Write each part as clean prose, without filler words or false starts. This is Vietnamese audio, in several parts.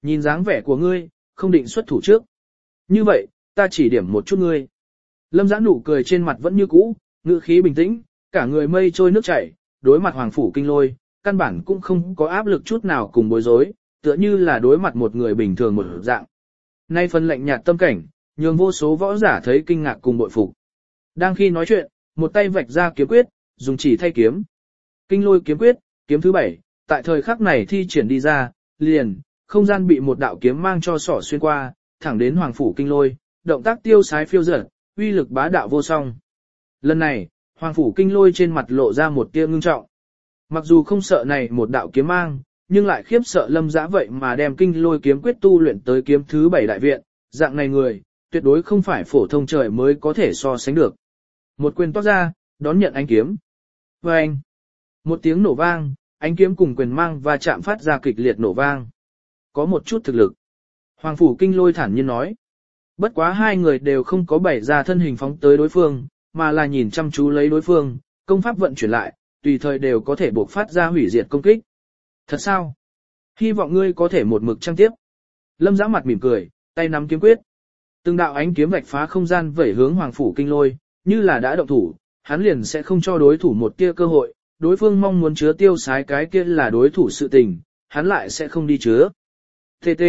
nhìn dáng vẻ của ngươi, không định xuất thủ trước. Như vậy, ta chỉ điểm một chút ngươi. Lâm Dã nụ cười trên mặt vẫn như cũ, ngữ khí bình tĩnh, cả người mây trôi nước chảy, đối mặt Hoàng Phủ Kinh Lôi, căn bản cũng không có áp lực chút nào cùng bối rối, tựa như là đối mặt một người bình thường một dạng. Nay phần lạnh nhạt tâm cảnh, nhường vô số võ giả thấy kinh ngạc cùng bội phục. Đang khi nói chuyện, một tay vạch ra kiếm quyết, dùng chỉ thay kiếm. Kinh Lôi kiếm quyết, kiếm thứ 7, tại thời khắc này thi triển đi ra, liền, không gian bị một đạo kiếm mang cho sỏ xuyên qua, thẳng đến Hoàng Phủ Kinh Lôi, động tác tiêu sái phiêu dở, uy lực bá đạo vô song. Lần này, Hoàng Phủ Kinh Lôi trên mặt lộ ra một tia ngưng trọng. Mặc dù không sợ này một đạo kiếm mang, nhưng lại khiếp sợ Lâm Dã vậy mà đem Kinh Lôi kiếm quyết tu luyện tới kiếm thứ 7 đại viện, dạng này người, tuyệt đối không phải phổ thông trời mới có thể so sánh được. Một quyền toát ra, đón nhận ánh kiếm. Vâng! Một tiếng nổ vang, ánh kiếm cùng quyền mang và chạm phát ra kịch liệt nổ vang. Có một chút thực lực. Hoàng Phủ Kinh Lôi thản nhiên nói. Bất quá hai người đều không có bày ra thân hình phóng tới đối phương, mà là nhìn chăm chú lấy đối phương, công pháp vận chuyển lại, tùy thời đều có thể buộc phát ra hủy diệt công kích. Thật sao? Hy vọng ngươi có thể một mực trang tiếp. Lâm Dã mặt mỉm cười, tay nắm kiếm quyết. Từng đạo ánh kiếm vạch phá không gian vẩy hướng Hoàng Phủ Kinh Lôi, như là đã động thủ, hắn liền sẽ không cho đối thủ một tia cơ hội, đối phương mong muốn chứa tiêu sái cái kia là đối thủ sự tình, hắn lại sẽ không đi chứa. TT.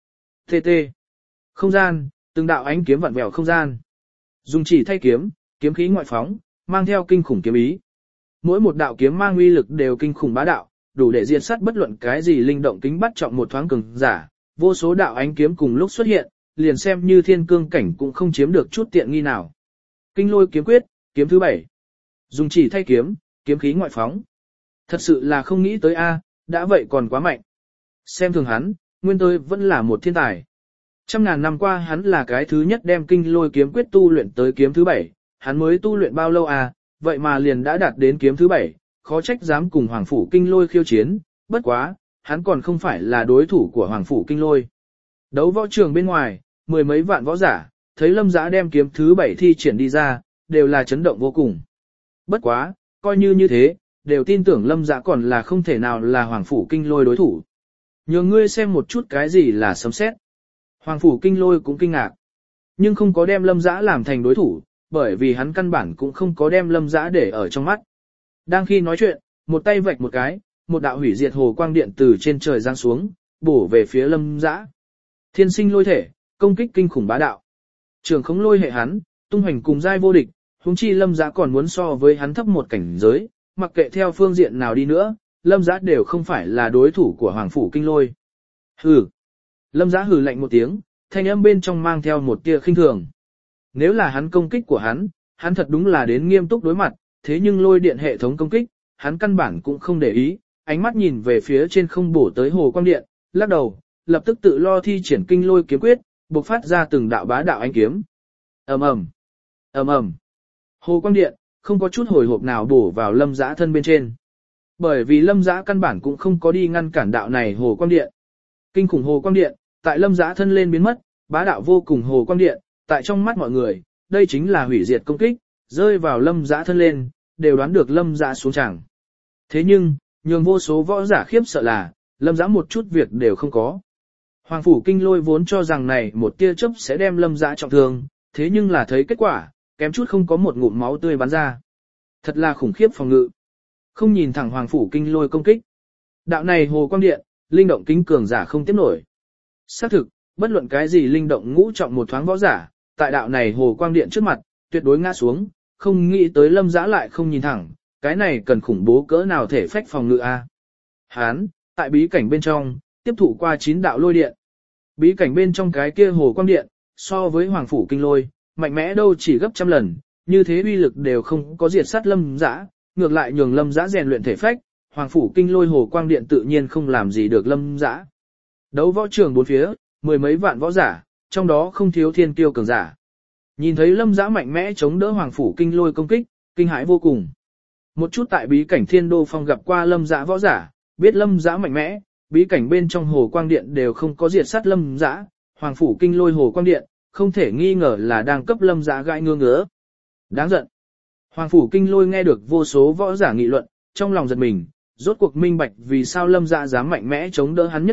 TT. Không gian, từng đạo ánh kiếm vặn vẹo không gian. Dùng chỉ thay kiếm, kiếm khí ngoại phóng, mang theo kinh khủng kiếm ý. Mỗi một đạo kiếm mang uy lực đều kinh khủng bá đạo, đủ để diệt sát bất luận cái gì linh động kính bắt trọng một thoáng cường giả. Vô số đạo ánh kiếm cùng lúc xuất hiện, liền xem như thiên cương cảnh cũng không chiếm được chút tiện nghi nào. Kinh Lôi kiếm quyết, kiếm thứ 7. Dùng chỉ thay kiếm, kiếm khí ngoại phóng. Thật sự là không nghĩ tới a, đã vậy còn quá mạnh. Xem thường hắn, nguyên tôi vẫn là một thiên tài. Trăm ngàn năm qua hắn là cái thứ nhất đem Kinh Lôi kiếm quyết tu luyện tới kiếm thứ 7, hắn mới tu luyện bao lâu à, vậy mà liền đã đạt đến kiếm thứ 7, khó trách dám cùng Hoàng Phủ Kinh Lôi khiêu chiến, bất quá, hắn còn không phải là đối thủ của Hoàng Phủ Kinh Lôi. Đấu võ trường bên ngoài, mười mấy vạn võ giả, thấy Lâm Dã đem kiếm thứ 7 thi triển đi ra, đều là chấn động vô cùng. Bất quá, coi như thế, đều tin tưởng Lâm Dã còn là không thể nào là Hoàng Phủ Kinh Lôi đối thủ. Nhờ ngươi xem một chút cái gì là sấm sét. Hoàng Phủ Kinh Lôi cũng kinh ngạc, nhưng không có đem Lâm Dã làm thành đối thủ, bởi vì hắn căn bản cũng không có đem Lâm Dã để ở trong mắt. Đang khi nói chuyện, một tay vạch một cái, một đạo hủy diệt hồ quang điện từ trên trời giáng xuống, bổ về phía Lâm Dã. Thiên sinh lôi thể, công kích kinh khủng bá đạo. Trường khống lôi hệ hắn, tung hoành cùng giai vô địch, huống chi Lâm Dã còn muốn so với hắn thấp một cảnh giới, mặc kệ theo phương diện nào đi nữa, Lâm Dã đều không phải là đối thủ của Hoàng Phủ Kinh Lôi. Hừ. Lâm Dã hừ lạnh một tiếng, thanh âm bên trong mang theo một tia khinh thường. Nếu là hắn công kích của hắn thật đúng là đến nghiêm túc đối mặt, thế nhưng lôi điện hệ thống công kích, hắn căn bản cũng không để ý, ánh mắt nhìn về phía trên không bổ tới hồ quang điện, lắc đầu, lập tức tự lo thi triển Kinh Lôi kiếm quyết, bộc phát ra từng đạo bá đạo ánh kiếm. Ầm ầm, ầm ầm. Hồ quang điện không có chút hồi hộp nào bổ vào Lâm Dã thân bên trên. Bởi vì Lâm Dã căn bản cũng không có đi ngăn cản đạo này hồ quang điện. Kinh khủng hồ quang điện, tại Lâm Dã thân lên biến mất, bá đạo vô cùng hồ quang điện, tại trong mắt mọi người, đây chính là hủy diệt công kích, rơi vào Lâm Dã thân lên, đều đoán được Lâm Dã xuống tràng. Thế nhưng, nhường vô số võ giả khiếp sợ là, Lâm Dã một chút việc đều không có. Hoàng Phủ Kinh Lôi vốn cho rằng này một tia chớp sẽ đem Lâm Dã trọng thương, thế nhưng là thấy kết quả, kém chút không có một ngụm máu tươi bắn ra. Thật là khủng khiếp phòng ngự. Không nhìn thẳng Hoàng Phủ Kinh Lôi công kích. Đạo này hồ quang điện, linh động kính cường giả không tiếp nổi. Xác thực, bất luận cái gì linh động ngũ trọng một thoáng võ giả, tại đạo này hồ quang điện trước mặt, tuyệt đối ngã xuống, không nghĩ tới Lâm Dã lại không nhìn thẳng, cái này cần khủng bố cỡ nào thể phách phòng ngự a. Hán, tại bí cảnh bên trong, tiếp thụ qua 9 đạo lôi điện. Bí cảnh bên trong cái kia hồ quang điện, so với Hoàng Phủ Kinh Lôi, mạnh mẽ đâu chỉ gấp trăm lần, như thế uy lực đều không có diệt sát Lâm Dã, ngược lại nhường Lâm Dã rèn luyện thể phách, Hoàng Phủ Kinh Lôi hồ quang điện tự nhiên không làm gì được Lâm Dã. Đấu võ trường bốn phía, mười mấy vạn võ giả, trong đó không thiếu thiên kiêu cường giả. Nhìn thấy Lâm Dã mạnh mẽ chống đỡ Hoàng Phủ Kinh Lôi công kích, kinh hãi vô cùng. Một chút tại bí cảnh Thiên Đô Phong gặp qua Lâm Dã võ giả, biết Lâm Dã mạnh mẽ, bí cảnh bên trong hồ quang điện đều không có diệt sát Lâm Dã, Hoàng Phủ Kinh Lôi hồ quang điện, không thể nghi ngờ là đang cấp Lâm Dã gãi ngứa ngứa. Đáng giận. Hoàng Phủ Kinh Lôi nghe được vô số võ giả nghị luận, trong lòng giật mình, rốt cuộc minh bạch vì sao Lâm Dã dám mạnh mẽ chống đỡ hắn nhất kích,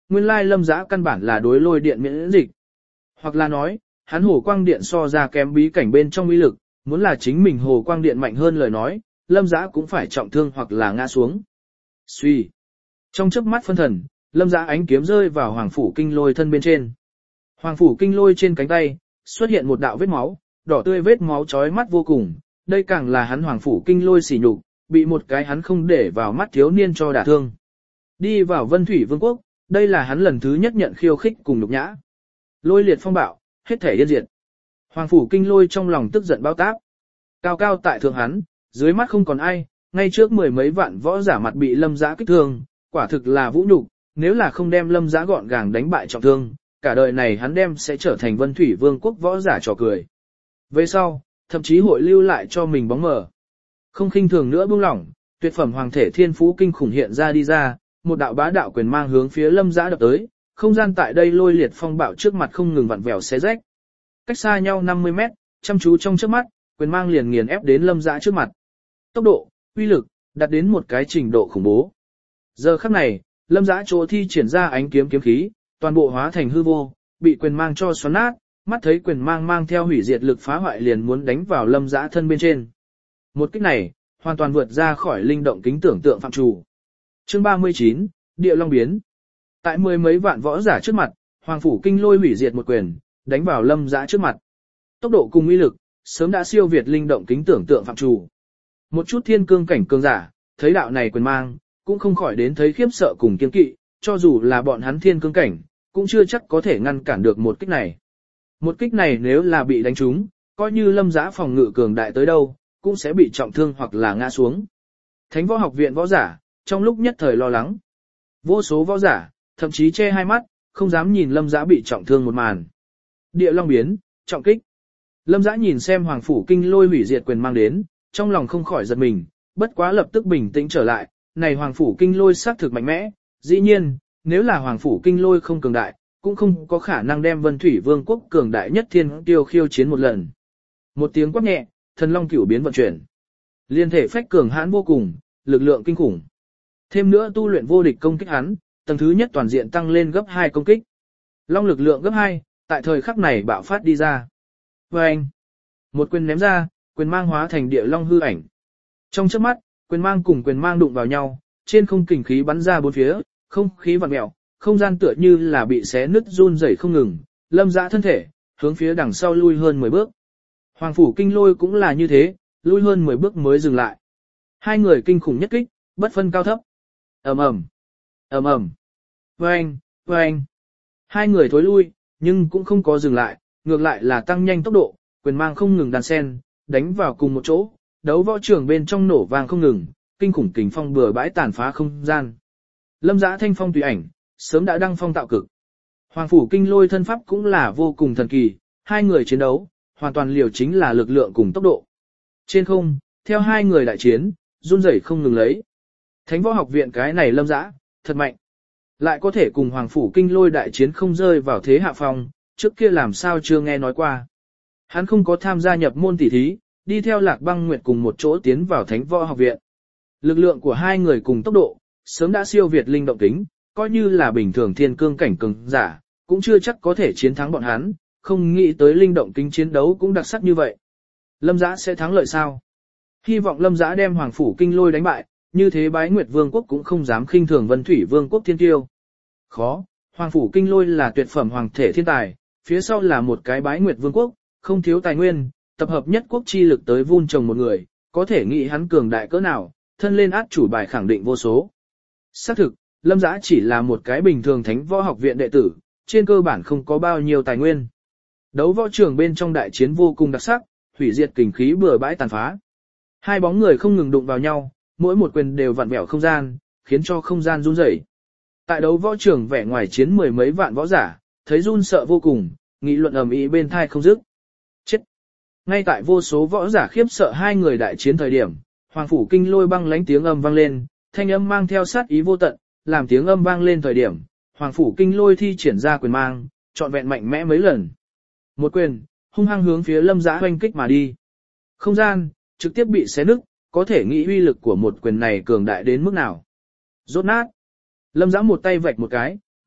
nguyên lai Lâm Dã căn bản là đối lôi điện miễn dịch. Hoặc là nói, hắn hồ quang điện so ra kém bí cảnh bên trong uy lực, muốn là chính mình hồ quang điện mạnh hơn lời nói, Lâm Dã cũng phải trọng thương hoặc là ngã xuống. Suy. Trong chớp mắt phân thần, Lâm Dã ánh kiếm rơi vào Hoàng Phủ Kinh Lôi thân bên trên. Hoàng Phủ Kinh Lôi trên cánh tay, xuất hiện một đạo vết máu, đỏ tươi vết máu chói mắt vô cùng, đây càng là hắn Hoàng Phủ Kinh Lôi sỉ nhục, bị một cái hắn không để vào mắt thiếu niên cho đả thương. Đi vào Vân Thủy Vương quốc, đây là hắn lần thứ nhất nhận khiêu khích cùng nhục nhã. Lôi liệt phong bạo, hết thể yên diệt. Hoàng Phủ Kinh Lôi trong lòng tức giận bao táp. Cao cao tại thượng hắn, dưới mắt không còn ai, ngay trước mười mấy vạn võ giả mặt bị Lâm Dã kích thương, quả thực là vũ nhục, nếu là không đem Lâm Dã gọn gàng đánh bại trọng thương, cả đời này hắn đem sẽ trở thành Vân Thủy Vương quốc võ giả trò cười. Về sau, thậm chí hội lưu lại cho mình bóng mờ. Không khinh thường nữa buông lỏng, tuyệt phẩm hoàng thể thiên phú kinh khủng hiện ra đi ra, một đạo bá đạo quyền mang hướng phía Lâm Dã đập tới, không gian tại đây lôi liệt phong bạo trước mặt không ngừng vặn vẹo xé rách. Cách xa nhau 50 mét, chăm chú trong trước mắt, quyền mang liền nghiền ép đến Lâm Dã trước mặt. Tốc độ, uy lực, đạt đến một cái trình độ khủng bố. Giờ khắc này, Lâm Dã chỗ thi triển ra ánh kiếm kiếm khí, toàn bộ hóa thành hư vô, bị quyền mang cho xoắn nát, mắt thấy quyền mang mang theo hủy diệt lực phá hoại liền muốn đánh vào Lâm Dã thân bên trên. Một kích này, hoàn toàn vượt ra khỏi linh động kính tưởng tượng phạm trù. Chương 39, Địa Long biến. Tại mười mấy vạn võ giả trước mặt, Hoàng Phủ Kinh Lôi hủy diệt một quyền, đánh vào Lâm Dã trước mặt. Tốc độ cùng uy lực, sớm đã siêu việt linh động kính tưởng tượng phạm trù. Một chút thiên cương cảnh cường giả, thấy đạo này quyền mang, cũng không khỏi đến thấy khiếp sợ cùng kiêng kỵ, cho dù là bọn hắn thiên cương cảnh, cũng chưa chắc có thể ngăn cản được một kích này. Một kích này nếu là bị đánh trúng, coi như Lâm Dã phòng ngự cường đại tới đâu, cũng sẽ bị trọng thương hoặc là ngã xuống. Thánh Võ Học Viện võ giả, trong lúc nhất thời lo lắng. Vô số võ giả, thậm chí che hai mắt, không dám nhìn Lâm Dã bị trọng thương một màn. Địa Long biến, trọng kích. Lâm Dã nhìn xem Hoàng Phủ Kinh Lôi hủy diệt quyền mang đến, trong lòng không khỏi giật mình, bất quá lập tức bình tĩnh trở lại, này Hoàng Phủ Kinh Lôi xác thực mạnh mẽ, dĩ nhiên, nếu là Hoàng Phủ Kinh Lôi không cường đại, cũng không có khả năng đem Vân Thủy Vương quốc cường đại nhất thiên tiêu khiêu chiến một lần. Một tiếng quát nhẹ, Thần Long Cửu biến vận chuyển. Liên thể phách cường hãn vô cùng, lực lượng kinh khủng. Thêm nữa tu luyện vô địch công kích hắn, tầng thứ nhất toàn diện tăng lên gấp 2 công kích. Long lực lượng gấp 2, tại thời khắc này bạo phát đi ra. Vâng! Một quyền ném ra, quyền mang hóa thành địa long hư ảnh. Trong chớp mắt, quyền mang cùng quyền mang đụng vào nhau, trên không kình khí bắn ra bốn phía, không khí vặn mèo, không gian tựa như là bị xé nứt run rẩy không ngừng, Lâm Dã thân thể, hướng phía đằng sau lui hơn 10 bước. Hoàng Phủ Kinh Lôi cũng là như thế, lui hơn 10 bước mới dừng lại. Hai người kinh khủng nhất kích, bất phân cao thấp. Ầm ầm, ầm ầm, oeng, oeng. Hai người thối lui, nhưng cũng không có dừng lại, ngược lại là tăng nhanh tốc độ, quyền mang không ngừng đan sen, đánh vào cùng một chỗ, đấu võ trường bên trong nổ vang không ngừng, kinh khủng kình phong bừa bãi tàn phá không gian. Lâm Dã thanh phong tùy ảnh, sớm đã đăng phong tạo cực. Hoàng Phủ Kinh Lôi thân pháp cũng là vô cùng thần kỳ, hai người chiến đấu, hoàn toàn liều chính là lực lượng cùng tốc độ. Trên không, theo hai người đại chiến, run rẩy không ngừng lấy. Thánh Võ Học Viện cái này Lâm Dã, thật mạnh. Lại có thể cùng Hoàng Phủ Kinh Lôi đại chiến không rơi vào thế hạ phong, trước kia làm sao chưa nghe nói qua. Hắn không có tham gia nhập môn tỷ thí, đi theo Lạc Băng Nguyệt cùng một chỗ tiến vào Thánh Võ Học Viện. Lực lượng của hai người cùng tốc độ, sớm đã siêu việt linh động kính, coi như là bình thường thiên cương cảnh cường giả, cũng chưa chắc có thể chiến thắng bọn hắn, không nghĩ tới linh động kính chiến đấu cũng đặc sắc như vậy. Lâm Dã sẽ thắng lợi sao? Hy vọng Lâm Dã đem Hoàng Phủ Kinh Lôi đánh bại, như thế Bái Nguyệt Vương quốc cũng không dám khinh thường Vân Thủy Vương quốc thiên tiêu. Khó, Hoàng Phủ Kinh Lôi là tuyệt phẩm hoàng thể thiên tài, phía sau là một cái Bái Nguyệt Vương quốc, không thiếu tài nguyên, tập hợp nhất quốc chi lực tới vun trồng một người, có thể nghĩ hắn cường đại cỡ nào, thân lên át chủ bài khẳng định vô số. Xác thực, Lâm Dã chỉ là một cái bình thường Thánh Võ Học Viện đệ tử, trên cơ bản không có bao nhiêu tài nguyên. Đấu võ trường bên trong đại chiến vô cùng đặc sắc, hủy diệt kình khí bừa bãi tàn phá. Hai bóng người không ngừng đụng vào nhau, mỗi một quyền đều vặn vẹo không gian, khiến cho không gian run rẩy. Tại đấu võ trường vẻ ngoài chiến mười mấy vạn võ giả, thấy run sợ vô cùng, nghị luận ầm ĩ bên tai không dứt. Chết! Ngay tại vô số võ giả khiếp sợ hai người đại chiến thời điểm, Hoàng Phủ Kinh Lôi băng lãnh tiếng âm vang lên, thanh âm mang theo sát ý vô tận, làm tiếng âm vang lên thời điểm, Hoàng Phủ Kinh Lôi thi triển ra quyền mang, trọn vẹn mạnh mẽ mấy lần. Một quyền, hung hăng hướng phía Lâm Dã hoành kích mà đi. Không gian, trực tiếp bị xé nứt, có thể nghĩ uy lực của một quyền này cường đại đến mức nào. Rốt nát. Lâm Dã một tay vạch một cái,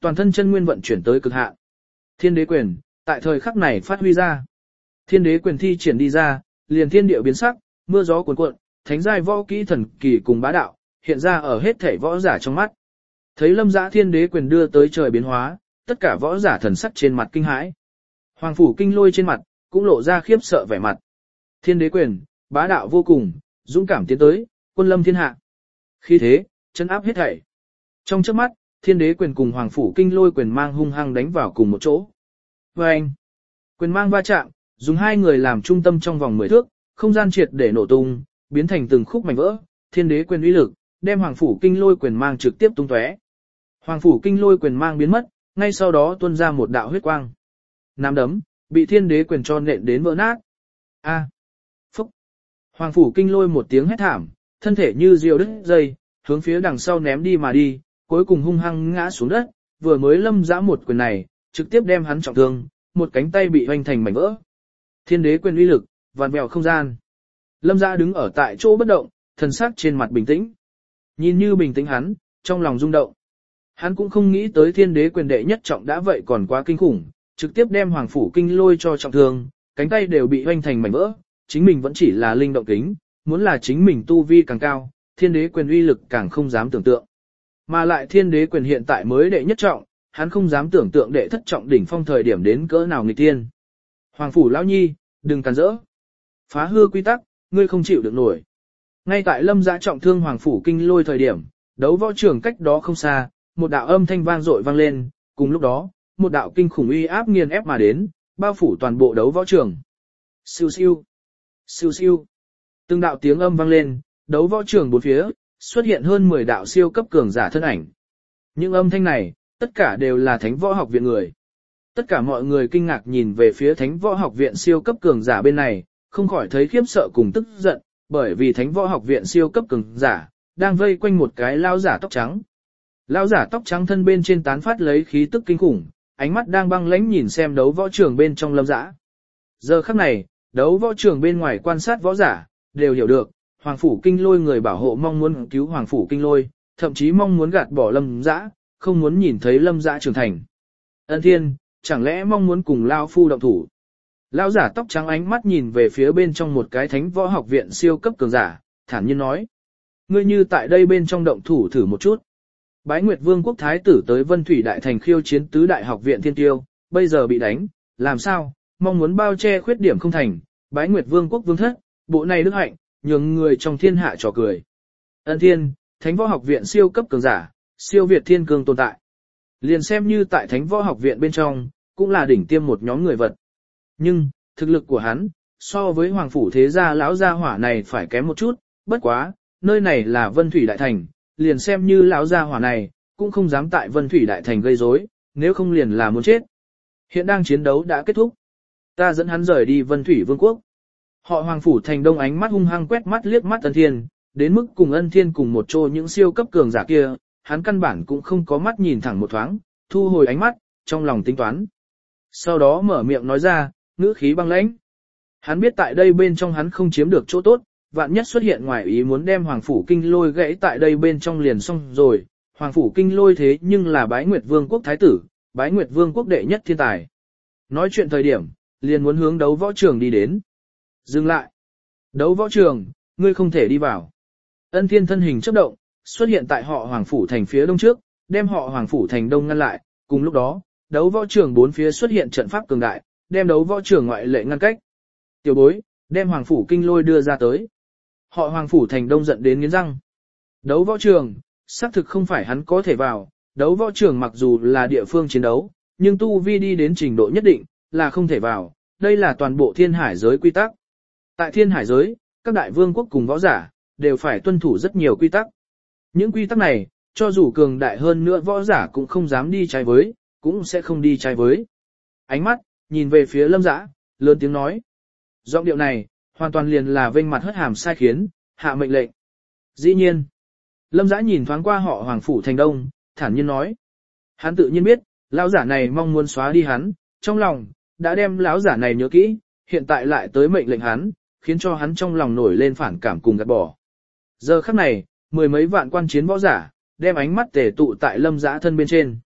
toàn thân chân nguyên vận chuyển tới cực hạn. Thiên đế quyền, tại thời khắc này phát huy ra. Thiên đế quyền thi triển đi ra, liền thiên địa biến sắc, mưa gió cuồn cuộn, thánh giai võ kỹ thần kỳ cùng bá đạo, hiện ra ở hết thể võ giả trong mắt. Thấy Lâm Dã thiên đế quyền đưa tới trời biến hóa, tất cả võ giả thần sắc trên mặt kinh hãi. Hoàng phủ kinh lôi trên mặt, cũng lộ ra khiếp sợ vẻ mặt. Thiên đế quyền, bá đạo vô cùng, dũng cảm tiến tới, quân lâm thiên hạ. Khi thế, chân áp hết thảy. Trong chớp mắt, thiên đế quyền cùng hoàng phủ kinh lôi quyền mang hung hăng đánh vào cùng một chỗ. Và anh, quyền mang va chạm, dùng hai người làm trung tâm trong vòng 10 thước, không gian triệt để nổ tung, biến thành từng khúc mảnh vỡ, thiên đế quyền uy lực, đem hoàng phủ kinh lôi quyền mang trực tiếp tung tóe. Hoàng phủ kinh lôi quyền mang biến mất, ngay sau đó tuôn ra một đạo huyết quang. Nắm đấm, bị thiên đế quyền cho nện đến vỡ nát. A. Phúc. Hoàng phủ kinh lôi một tiếng hét thảm, thân thể như diều đứt dây, hướng phía đằng sau ném đi mà đi, cuối cùng hung hăng ngã xuống đất, vừa mới Lâm Dã một quyền này, trực tiếp đem hắn trọng thương, một cánh tay bị hoành thành mảnh vỡ. Thiên đế quyền uy lực, vạn vẹo không gian. Lâm Dã đứng ở tại chỗ bất động, thần sắc trên mặt bình tĩnh. Nhìn như bình tĩnh hắn, trong lòng rung động. Hắn cũng không nghĩ tới thiên đế quyền đệ nhất trọng đã vậy còn quá kinh khủng, trực tiếp đem hoàng phủ kinh lôi cho trọng thương, cánh tay đều bị hoành thành mảnh vỡ, chính mình vẫn chỉ là linh động kính, muốn là chính mình tu vi càng cao, thiên đế quyền uy lực càng không dám tưởng tượng. Mà lại thiên đế quyền hiện tại mới đệ nhất trọng, hắn không dám tưởng tượng đệ thất trọng đỉnh phong thời điểm đến cỡ nào nghịch thiên. Hoàng phủ lão nhi, đừng cản rỡ. Phá hư quy tắc, ngươi không chịu được nổi. Ngay tại Lâm Dã trọng thương hoàng phủ kinh lôi thời điểm, đấu võ trường cách đó không xa, một đạo âm thanh vang dội vang lên, cùng lúc đó, một đạo kinh khủng uy áp nghiền ép mà đến, bao phủ toàn bộ đấu võ trường. Siêu siêu, siêu siêu. Từng đạo tiếng âm vang lên, đấu võ trường bốn phía, xuất hiện hơn 10 đạo siêu cấp cường giả thân ảnh. Những âm thanh này, tất cả đều là Thánh Võ Học Viện người. Tất cả mọi người kinh ngạc nhìn về phía Thánh Võ Học Viện siêu cấp cường giả bên này, không khỏi thấy khiếp sợ cùng tức giận, bởi vì Thánh Võ Học Viện siêu cấp cường giả đang vây quanh một cái lão giả tóc trắng. Lão giả tóc trắng thân bên trên tán phát lấy khí tức kinh khủng, ánh mắt đang băng lãnh nhìn xem đấu võ trường bên trong Lâm Dã. Giờ khắc này, đấu võ trường bên ngoài quan sát võ giả đều hiểu được, Hoàng phủ Kinh Lôi người bảo hộ mong muốn cứu Hoàng phủ Kinh Lôi, thậm chí mong muốn gạt bỏ Lâm Dã, không muốn nhìn thấy Lâm Dã trưởng thành. Ân Thiên, chẳng lẽ mong muốn cùng lão phu động thủ? Lão giả tóc trắng ánh mắt nhìn về phía bên trong một cái Thánh Võ Học Viện siêu cấp cường giả, thản nhiên nói: ngươi như tại đây bên trong động thủ thử một chút. Bái Nguyệt Vương quốc thái tử tới Vân Thủy Đại Thành khiêu chiến tứ đại học viện thiên tiêu, bây giờ bị đánh, làm sao, mong muốn bao che khuyết điểm không thành, Bái Nguyệt Vương quốc vương thất, bộ này đức hạnh, nhường người trong thiên hạ trò cười. Ân Thiên, Thánh Võ Học Viện siêu cấp cường giả, siêu việt thiên cương tồn tại. Liền xem như tại Thánh Võ Học Viện bên trong, cũng là đỉnh tiêm một nhóm người vật. Nhưng, thực lực của hắn, so với Hoàng phủ thế gia lão gia hỏa này phải kém một chút, bất quá, nơi này là Vân Thủy Đại Thành, liền xem như lão gia hỏa này, cũng không dám tại Vân Thủy Đại Thành gây rối, nếu không liền là muốn chết. Hiện đang chiến đấu đã kết thúc. Ta dẫn hắn rời đi Vân Thủy Vương quốc. Họ Hoàng phủ Thành Đông ánh mắt hung hăng quét mắt liếc mắt Ân Thiên, đến mức cùng Ân Thiên cùng một chỗ những siêu cấp cường giả kia, hắn căn bản cũng không có mắt nhìn thẳng một thoáng, thu hồi ánh mắt, trong lòng tính toán. Sau đó mở miệng nói ra, ngữ khí băng lãnh. Hắn biết tại đây bên trong hắn không chiếm được chỗ tốt, vạn nhất xuất hiện ngoài ý muốn đem Hoàng phủ Kinh Lôi gãy tại đây bên trong liền xong rồi. Hoàng phủ Kinh Lôi thế nhưng là Bái Nguyệt Vương quốc thái tử, Bái Nguyệt Vương quốc đệ nhất thiên tài. Nói chuyện thời điểm, liền muốn hướng đấu võ trường đi đến. Dừng lại. Đấu võ trường, ngươi không thể đi vào. Ân Thiên thân hình chớp động, xuất hiện tại họ Hoàng phủ thành phía đông trước, đem họ Hoàng phủ thành đông ngăn lại. Cùng lúc đó, đấu võ trường bốn phía xuất hiện trận pháp cường đại, đem đấu võ trường ngoại lệ ngăn cách. Tiểu bối, đem Hoàng phủ Kinh Lôi đưa ra tới. Họ Hoàng phủ thành đông giận đến nghiến răng. Đấu võ trường, xác thực không phải hắn có thể vào, đấu võ trường mặc dù là địa phương chiến đấu, nhưng tu vi đi đến trình độ nhất định, là không thể vào, đây là toàn bộ thiên hải giới quy tắc. Tại thiên hải giới, các đại vương quốc cùng võ giả, đều phải tuân thủ rất nhiều quy tắc. Những quy tắc này, cho dù cường đại hơn nữa võ giả cũng không dám đi trái với, cũng sẽ không đi trái với. Ánh mắt, nhìn về phía Lâm Dã, lớn tiếng nói. Giọng điệu này, hoàn toàn liền là vênh mặt hất hàm sai khiến, hạ mệnh lệnh. Dĩ nhiên, Lâm Dã nhìn thoáng qua họ Hoàng phủ thành đông, thản nhiên nói. Hắn tự nhiên biết, lão giả này mong muốn xóa đi hắn, trong lòng, đã đem lão giả này nhớ kỹ, hiện tại lại tới mệnh lệnh hắn, khiến cho hắn trong lòng nổi lên phản cảm cùng gạt bỏ. Giờ khắc này, mười mấy vạn quan chiến võ giả, đem ánh mắt tề tụ tại Lâm Dã thân bên trên.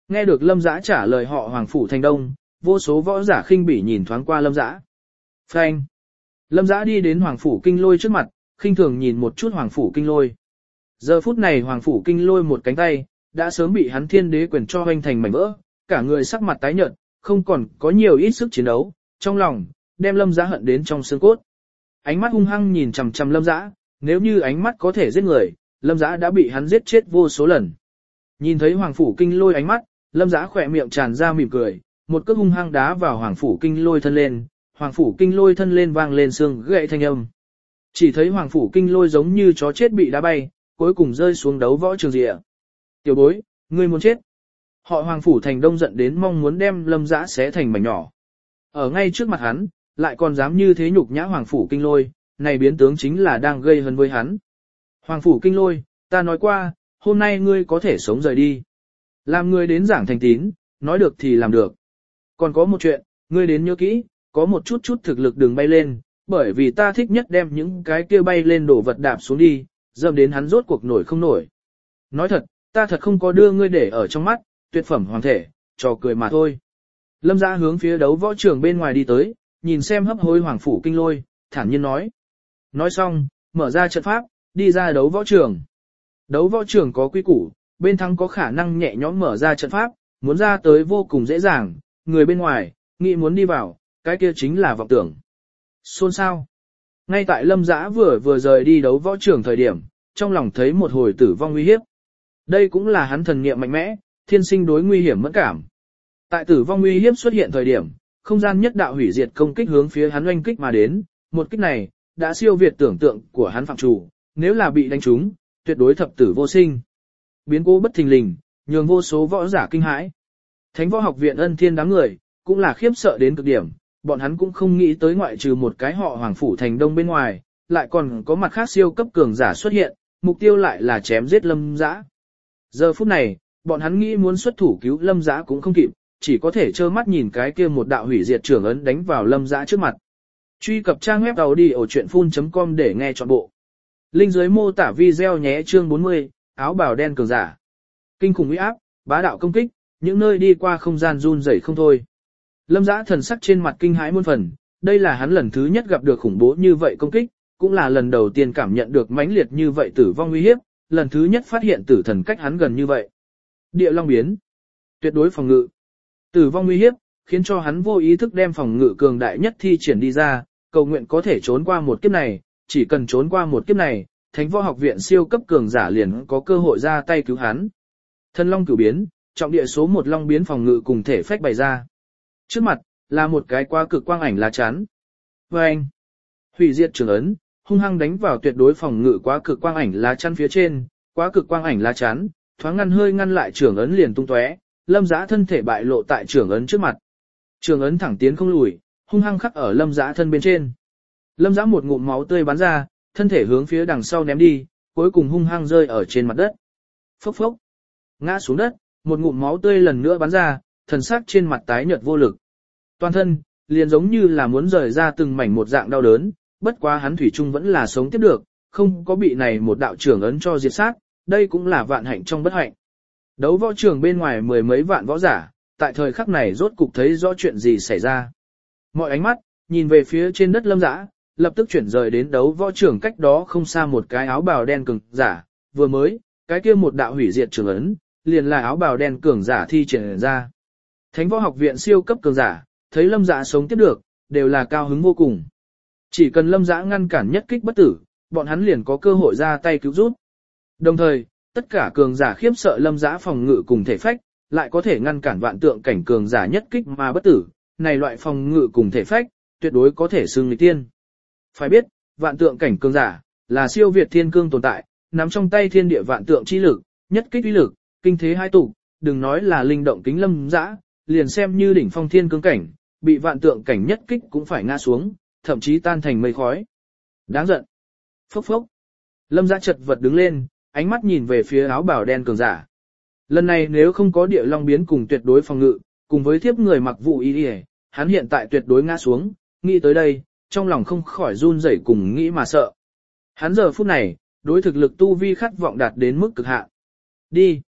Nghe được Lâm Dã trả lời họ Hoàng Phủ Thành Đông, vô số võ giả khinh bỉ nhìn thoáng qua Lâm Dã. Phanh! Lâm Dã đi đến Hoàng Phủ Kinh Lôi trước mặt, khinh thường nhìn một chút Hoàng Phủ Kinh Lôi. Giờ phút này Hoàng Phủ Kinh Lôi một cánh tay, đã sớm bị hắn thiên đế quyền cho hoành thành mảnh vỡ, cả người sắc mặt tái nhợt, không còn có nhiều ít sức chiến đấu, trong lòng, đem Lâm Dã hận đến trong xương cốt. Ánh mắt hung hăng nhìn chằm chằm Lâm Dã, nếu như ánh mắt có thể giết người, Lâm Dã đã bị hắn giết chết vô số lần. Nhìn thấy Hoàng Phủ Kinh Lôi ánh mắt, Lâm Dã khỏe miệng tràn ra mỉm cười, một cước hung hăng đá vào Hoàng Phủ Kinh Lôi thân lên, Hoàng Phủ Kinh Lôi thân lên vang lên xương gãy thanh âm. Chỉ thấy Hoàng Phủ Kinh Lôi giống như chó chết bị đá bay, cuối cùng rơi xuống đấu võ trường rìa. Tiểu bối, ngươi muốn chết. Họ Hoàng Phủ Thành Đông giận đến mong muốn đem Lâm Dã xé thành mảnh nhỏ. Ở ngay trước mặt hắn, lại còn dám như thế nhục nhã Hoàng Phủ Kinh Lôi, này biến tướng chính là đang gây hấn với hắn. Hoàng Phủ Kinh Lôi, ta nói qua, hôm nay ngươi có thể sống rời đi. Làm ngươi đến giảng thành tín, nói được thì làm được. Còn có một chuyện, ngươi đến nhớ kỹ, có một chút thực lực đừng bay lên, bởi vì ta thích nhất đem những cái kia bay lên đổ vật đạp xuống đi, dâm đến hắn rốt cuộc nổi không nổi. Nói thật, ta thật không có đưa ngươi để ở trong mắt, tuyệt phẩm hoàng thể, trò cười mà thôi. Lâm Dã hướng phía đấu võ trường bên ngoài đi tới, nhìn xem hấp hối Hoàng Phủ Kinh Lôi, thản nhiên nói. Nói xong, mở ra trận pháp, đi ra đấu võ trường. Đấu võ trường có quy củ, bên thắng có khả năng nhẹ nhõm mở ra trận pháp, muốn ra tới vô cùng dễ dàng, người bên ngoài, nghĩ muốn đi vào, cái kia chính là vọng tưởng. Xôn xao. Ngay tại Lâm Dã vừa rời đi đấu võ trường thời điểm, trong lòng thấy một hồi tử vong nguy hiếp. Đây cũng là hắn thần niệm mạnh mẽ, thiên sinh đối nguy hiểm mẫn cảm. Tại tử vong nguy hiếp xuất hiện thời điểm, không gian nhất đạo hủy diệt công kích hướng phía hắn oanh kích mà đến, một kích này đã siêu việt tưởng tượng của hắn phạm chủ, nếu là bị đánh trúng, tuyệt đối thập tử vô sinh. Biến cố bất thình lình, nhường vô số võ giả kinh hãi. Thánh Võ Học Viện Ân Thiên đám người cũng là khiếp sợ đến cực điểm, bọn hắn cũng không nghĩ tới ngoại trừ một cái họ Hoàng Phủ Thành Đông bên ngoài, lại còn có mặt khác siêu cấp cường giả xuất hiện, mục tiêu lại là chém giết Lâm Dã. Giờ phút này, bọn hắn nghĩ muốn xuất thủ cứu Lâm Dã cũng không kịp, chỉ có thể trơ mắt nhìn cái kia một đạo hủy diệt trưởng ấn đánh vào Lâm Dã trước mặt. Truy cập trang web audio.full.com để nghe trọn bộ. Link dưới mô tả video nhé. Chương 40, áo bào đen cường giả. Kinh khủng uy áp, bá đạo công kích, những nơi đi qua không gian run rẩy không thôi. Lâm Dã thần sắc trên mặt kinh hãi muôn phần, đây là hắn lần thứ nhất gặp được khủng bố như vậy công kích, cũng là lần đầu tiên cảm nhận được mãnh liệt như vậy tử vong uy hiếp, lần thứ nhất phát hiện tử thần cách hắn gần như vậy. Địa Long biến, tuyệt đối phòng ngự. Tử vong uy hiếp, khiến cho hắn vô ý thức đem phòng ngự cường đại nhất thi triển đi ra, cầu nguyện có thể trốn qua một kiếp này, chỉ cần trốn qua một kiếp này, Thánh Võ Học Viện siêu cấp cường giả liền có cơ hội ra tay cứu hắn. Thân Long cửu biến, trọng địa số 1 Long biến phòng ngự cùng thể phách bày ra. Trước mặt, là một cái quá cực quang ảnh lá chắn. Và anh, hủy diệt trường ấn, hung hăng đánh vào tuyệt đối phòng ngự quá cực quang ảnh lá chắn phía trên, quá cực quang ảnh lá chắn, thoáng ngăn lại trường ấn liền tung tóe, Lâm Dã thân thể bại lộ tại trường ấn trước mặt. Trường ấn thẳng tiến không lùi, hung hăng khắc ở Lâm Dã thân bên trên. Lâm Dã một ngụm máu tươi bắn ra, thân thể hướng phía đằng sau ném đi, cuối cùng hung hăng rơi ở trên mặt đất. Phốc phốc, ngã xuống đất, một ngụm máu tươi lần nữa bắn ra, thần sắc trên mặt tái nhợt vô lực. Toàn thân, liền giống như là muốn rời ra từng mảnh một dạng đau đớn, bất quá hắn thủy chung vẫn là sống tiếp được, không có bị này một đạo trưởng ấn cho diệt sát, đây cũng là vạn hạnh trong bất hạnh. Đấu võ trường bên ngoài mười mấy vạn võ giả, tại thời khắc này rốt cục thấy rõ chuyện gì xảy ra. Mọi ánh mắt, nhìn về phía trên đất Lâm Dã, lập tức chuyển rời đến đấu võ trường cách đó không xa một cái áo bào đen cường giả, vừa mới, cái kia một đạo hủy diệt trường ấn, liền là áo bào đen cường giả thi triển ra. Thánh Võ Học Viện siêu cấp cường giả, thấy Lâm Dã sống tiếp được, đều là cao hứng vô cùng. Chỉ cần Lâm Dã ngăn cản nhất kích bất tử, bọn hắn liền có cơ hội ra tay cứu giúp. Đồng thời, tất cả cường giả khiếp sợ Lâm Dã phòng ngự cùng thể phách, lại có thể ngăn cản vạn tượng cảnh cường giả nhất kích mà bất tử, này loại phòng ngự cùng thể phách, tuyệt đối có thể xưng nghịch tiên. Phải biết, vạn tượng cảnh cường giả là siêu việt thiên cương tồn tại, nắm trong tay thiên địa vạn tượng chi lực, nhất kích uy lực, kinh thế hai tụ, đừng nói là linh động kính Lâm Dã, liền xem như đỉnh phong thiên cương cảnh, bị vạn tượng cảnh nhất kích cũng phải ngã xuống, thậm chí tan thành mây khói. Đáng giận. Phốc phốc. Lâm Dã chật vật đứng lên, ánh mắt nhìn về phía áo bào đen cường giả. Lần này nếu không có địa long biến cùng tuyệt đối phòng ngự, cùng với thiếp người mặc vụ y, hắn hiện tại tuyệt đối ngã xuống, nghĩ tới đây, trong lòng không khỏi run rẩy cùng nghĩ mà sợ. Hắn giờ phút này, đối thực lực tu vi khát vọng đạt đến mức cực hạn. Đi.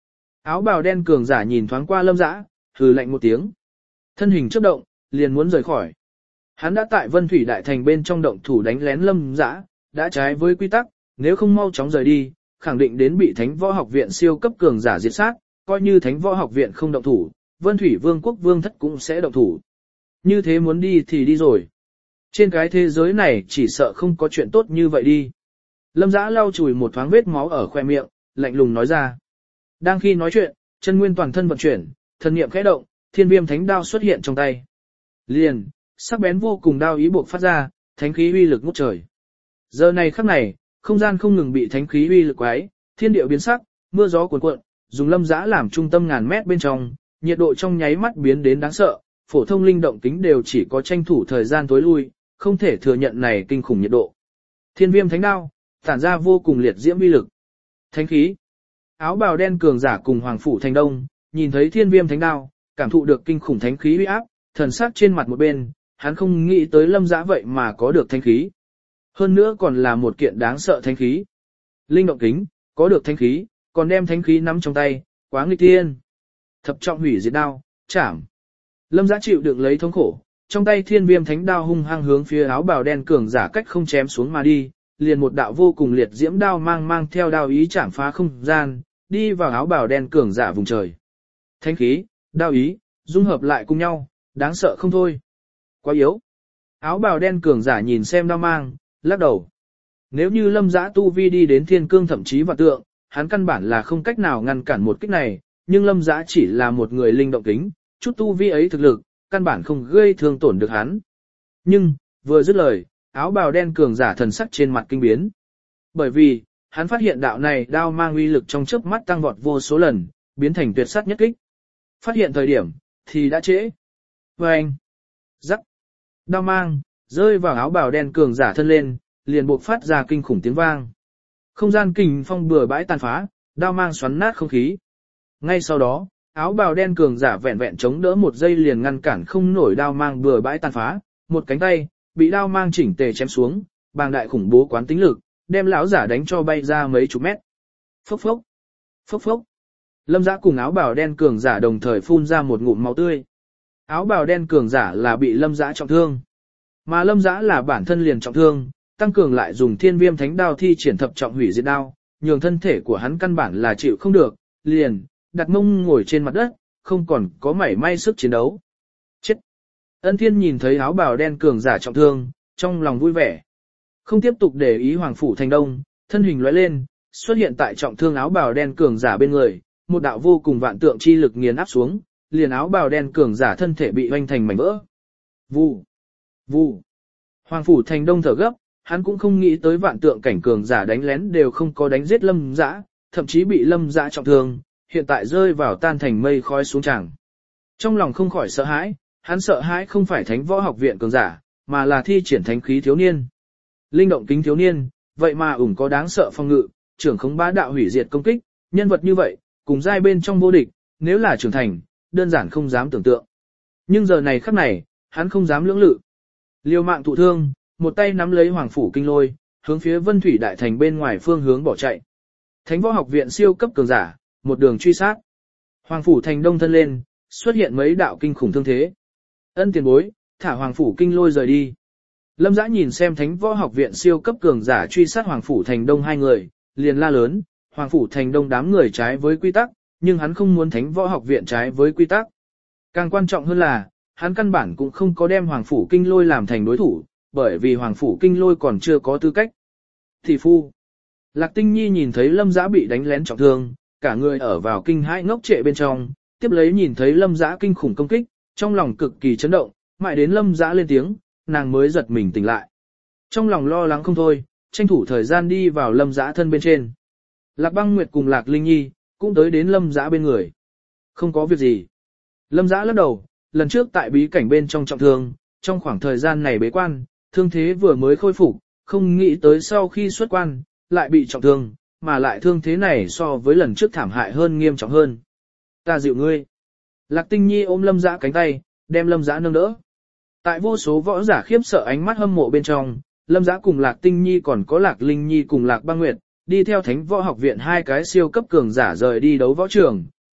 Áo bào đen cường giả nhìn thoáng qua Lâm Dã, hừ lạnh một tiếng. Thân hình chớp động, liền muốn rời khỏi. Hắn đã tại Vân Thủy Đại Thành bên trong động thủ đánh lén Lâm Dã, đã trái với quy tắc, nếu không mau chóng rời đi, khẳng định đến bị Thánh Võ Học Viện siêu cấp cường giả diệt sát, coi như Thánh Võ Học Viện không động thủ, Vân Thủy Vương quốc vương thất cũng sẽ động thủ. Như thế muốn đi thì đi rồi. Trên cái thế giới này chỉ sợ không có chuyện tốt như vậy đi. Lâm Dã lau chùi một thoáng vết máu ở khoe miệng, lạnh lùng nói ra. Đang khi nói chuyện, chân nguyên toàn thân vận chuyển, thần niệm khẽ động, Thiên Viêm Thánh Đao xuất hiện trong tay. Liền, sắc bén vô cùng đao ý buộc phát ra, thánh khí uy lực ngút trời. Giờ này khắc này, không gian không ngừng bị thánh khí uy lực quái, thiên địa biến sắc, mưa gió cuồn cuộn, dùng Lâm Dã làm trung tâm ngàn mét bên trong, nhiệt độ trong nháy mắt biến đến đáng sợ, phổ thông linh động kính đều chỉ có tranh thủ thời gian tối lui, không thể thừa nhận này kinh khủng nhiệt độ. Thiên Viêm Thánh Đao, tản ra vô cùng liệt diễm uy lực. Thánh khí. Áo bào đen cường giả cùng Hoàng phủ Thành Đông, nhìn thấy Thiên Viêm Thánh Đao, cảm thụ được kinh khủng thánh khí uy áp, thần sắc trên mặt một bên, hắn không nghĩ tới Lâm Dã vậy mà có được thánh khí. Hơn nữa còn là một kiện đáng sợ thánh khí. Linh động kính, có được thánh khí, còn đem thánh khí nắm trong tay, quá nghịch thiên. Thập trọng hủy diệt đao, chảm. Lâm Dã chịu đựng lấy thống khổ, trong tay Thiên Viêm Thánh Đao hung hăng hướng phía áo bào đen cường giả cách không chém xuống mà đi, liền một đạo vô cùng liệt diễm đao mang theo đao ý chảm phá không gian, đi vào áo bào đen cường giả vùng trời. Thánh khí, đao ý, dung hợp lại cùng nhau, đáng sợ không thôi. Quá yếu. Áo bào đen cường giả nhìn xem đao mang, lắc đầu. Nếu như Lâm Dã tu vi đi đến thiên cương thậm chí vạn tượng, hắn căn bản là không cách nào ngăn cản một kích này, nhưng Lâm Dã chỉ là một người linh động kính, chút tu vi ấy thực lực, căn bản không gây thương tổn được hắn. Nhưng, vừa dứt lời, áo bào đen cường giả thần sắc trên mặt kinh biến. Bởi vì, hắn phát hiện đạo này đao mang uy lực trong chớp mắt tăng vọt vô số lần, biến thành tuyệt sát nhất kích. Phát hiện thời điểm, thì đã trễ. Vâng! Rắc! Đao mang, rơi vào áo bào đen cường giả thân lên, liền buộc phát ra kinh khủng tiếng vang. Không gian kình phong bừa bãi tàn phá, đao mang xoắn nát không khí. Ngay sau đó, áo bào đen cường giả vẹn vẹn chống đỡ một giây liền ngăn cản không nổi đao mang bừa bãi tàn phá, một cánh tay bị đao mang chỉnh tề chém xuống, bàng đại khủng bố quán tính lực, đem lão giả đánh cho bay ra mấy chục mét. Phốc phốc, phốc phốc. Lâm Dã cùng áo bào đen cường giả đồng thời phun ra một ngụm máu tươi. Áo bào đen cường giả là bị Lâm Dã trọng thương, mà Lâm Dã là bản thân liền trọng thương, tăng cường lại dùng Thiên Viêm Thánh Đao thi triển thập trọng hủy diệt đao, nhường thân thể của hắn căn bản là chịu không được, liền đặt mông ngồi trên mặt đất, không còn có mảy may sức chiến đấu. Chết! Ân Thiên nhìn thấy áo bào đen cường giả trọng thương, trong lòng vui vẻ. Không tiếp tục để ý Hoàng phủ Thành Đông, thân hình lóe lên, xuất hiện tại trọng thương áo bào đen cường giả bên người, một đạo vô cùng vạn tượng chi lực nghiền áp xuống, liền áo bào đen cường giả thân thể bị hoành thành mảnh vỡ. Vù! Vù! Hoàng phủ Thành Đông thở gấp, hắn cũng không nghĩ tới vạn tượng cảnh cường giả đánh lén đều không có đánh giết Lâm Dã, thậm chí bị Lâm Dã trọng thương, hiện tại rơi vào tan thành mây khói xuống tràng. Trong lòng không khỏi sợ hãi, hắn sợ hãi không phải Thánh Võ Học Viện cường giả, mà là thi triển thánh khí thiếu niên. Linh động kính thiếu niên, vậy mà ủng có đáng sợ phong ngự, trưởng khống bá đạo hủy diệt công kích, nhân vật như vậy, cùng giai bên trong vô địch, nếu là trưởng thành, đơn giản không dám tưởng tượng. Nhưng giờ này khắc này, hắn không dám lưỡng lự. Liều mạng thụ thương, một tay nắm lấy Hoàng phủ kinh lôi, hướng phía Vân Thủy Đại Thành bên ngoài phương hướng bỏ chạy. Thánh Võ Học Viện siêu cấp cường giả, một đường truy sát. Hoàng phủ Thành Đông thân lên, xuất hiện mấy đạo kinh khủng thương thế. Ân tiền bối, thả Hoàng phủ kinh lôi rời đi. Lâm Dã nhìn xem Thánh Võ Học Viện siêu cấp cường giả truy sát Hoàng phủ Thành Đông hai người, liền la lớn, Hoàng phủ Thành Đông đám người trái với quy tắc, nhưng hắn không muốn Thánh Võ Học Viện trái với quy tắc. Càng quan trọng hơn là, hắn căn bản cũng không có đem Hoàng phủ kinh lôi làm thành đối thủ, bởi vì Hoàng phủ kinh lôi còn chưa có tư cách. Thị phu. Lạc Tinh Nhi nhìn thấy Lâm Dã bị đánh lén trọng thương, cả người ở vào kinh hãi ngốc trệ bên trong, tiếp lấy nhìn thấy Lâm Dã kinh khủng công kích, trong lòng cực kỳ chấn động, mãi đến Lâm Dã lên tiếng, nàng mới giật mình tỉnh lại. Trong lòng lo lắng không thôi, tranh thủ thời gian đi vào Lâm Dã thân bên trên. Lạc Băng Nguyệt cùng Lạc Linh Nhi cũng tới đến Lâm Dã bên người. Không có việc gì. Lâm Dã lắc đầu, lần trước tại bí cảnh bên trong trọng thương, trong khoảng thời gian này bế quan, thương thế vừa mới khôi phục, không nghĩ tới sau khi xuất quan, lại bị trọng thương, mà lại thương thế này so với lần trước thảm hại hơn nghiêm trọng hơn. Ta dịu ngươi. Lạc Tinh Nhi ôm Lâm Dã cánh tay, đem Lâm Dã nâng đỡ. Tại vô số võ giả khiếp sợ ánh mắt hâm mộ bên trong, Lâm Dã cùng Lạc Tinh Nhi còn có Lạc Linh Nhi cùng Lạc Băng Nguyệt, đi theo Thánh Võ Học Viện hai cái siêu cấp cường giả rời đi đấu võ trường,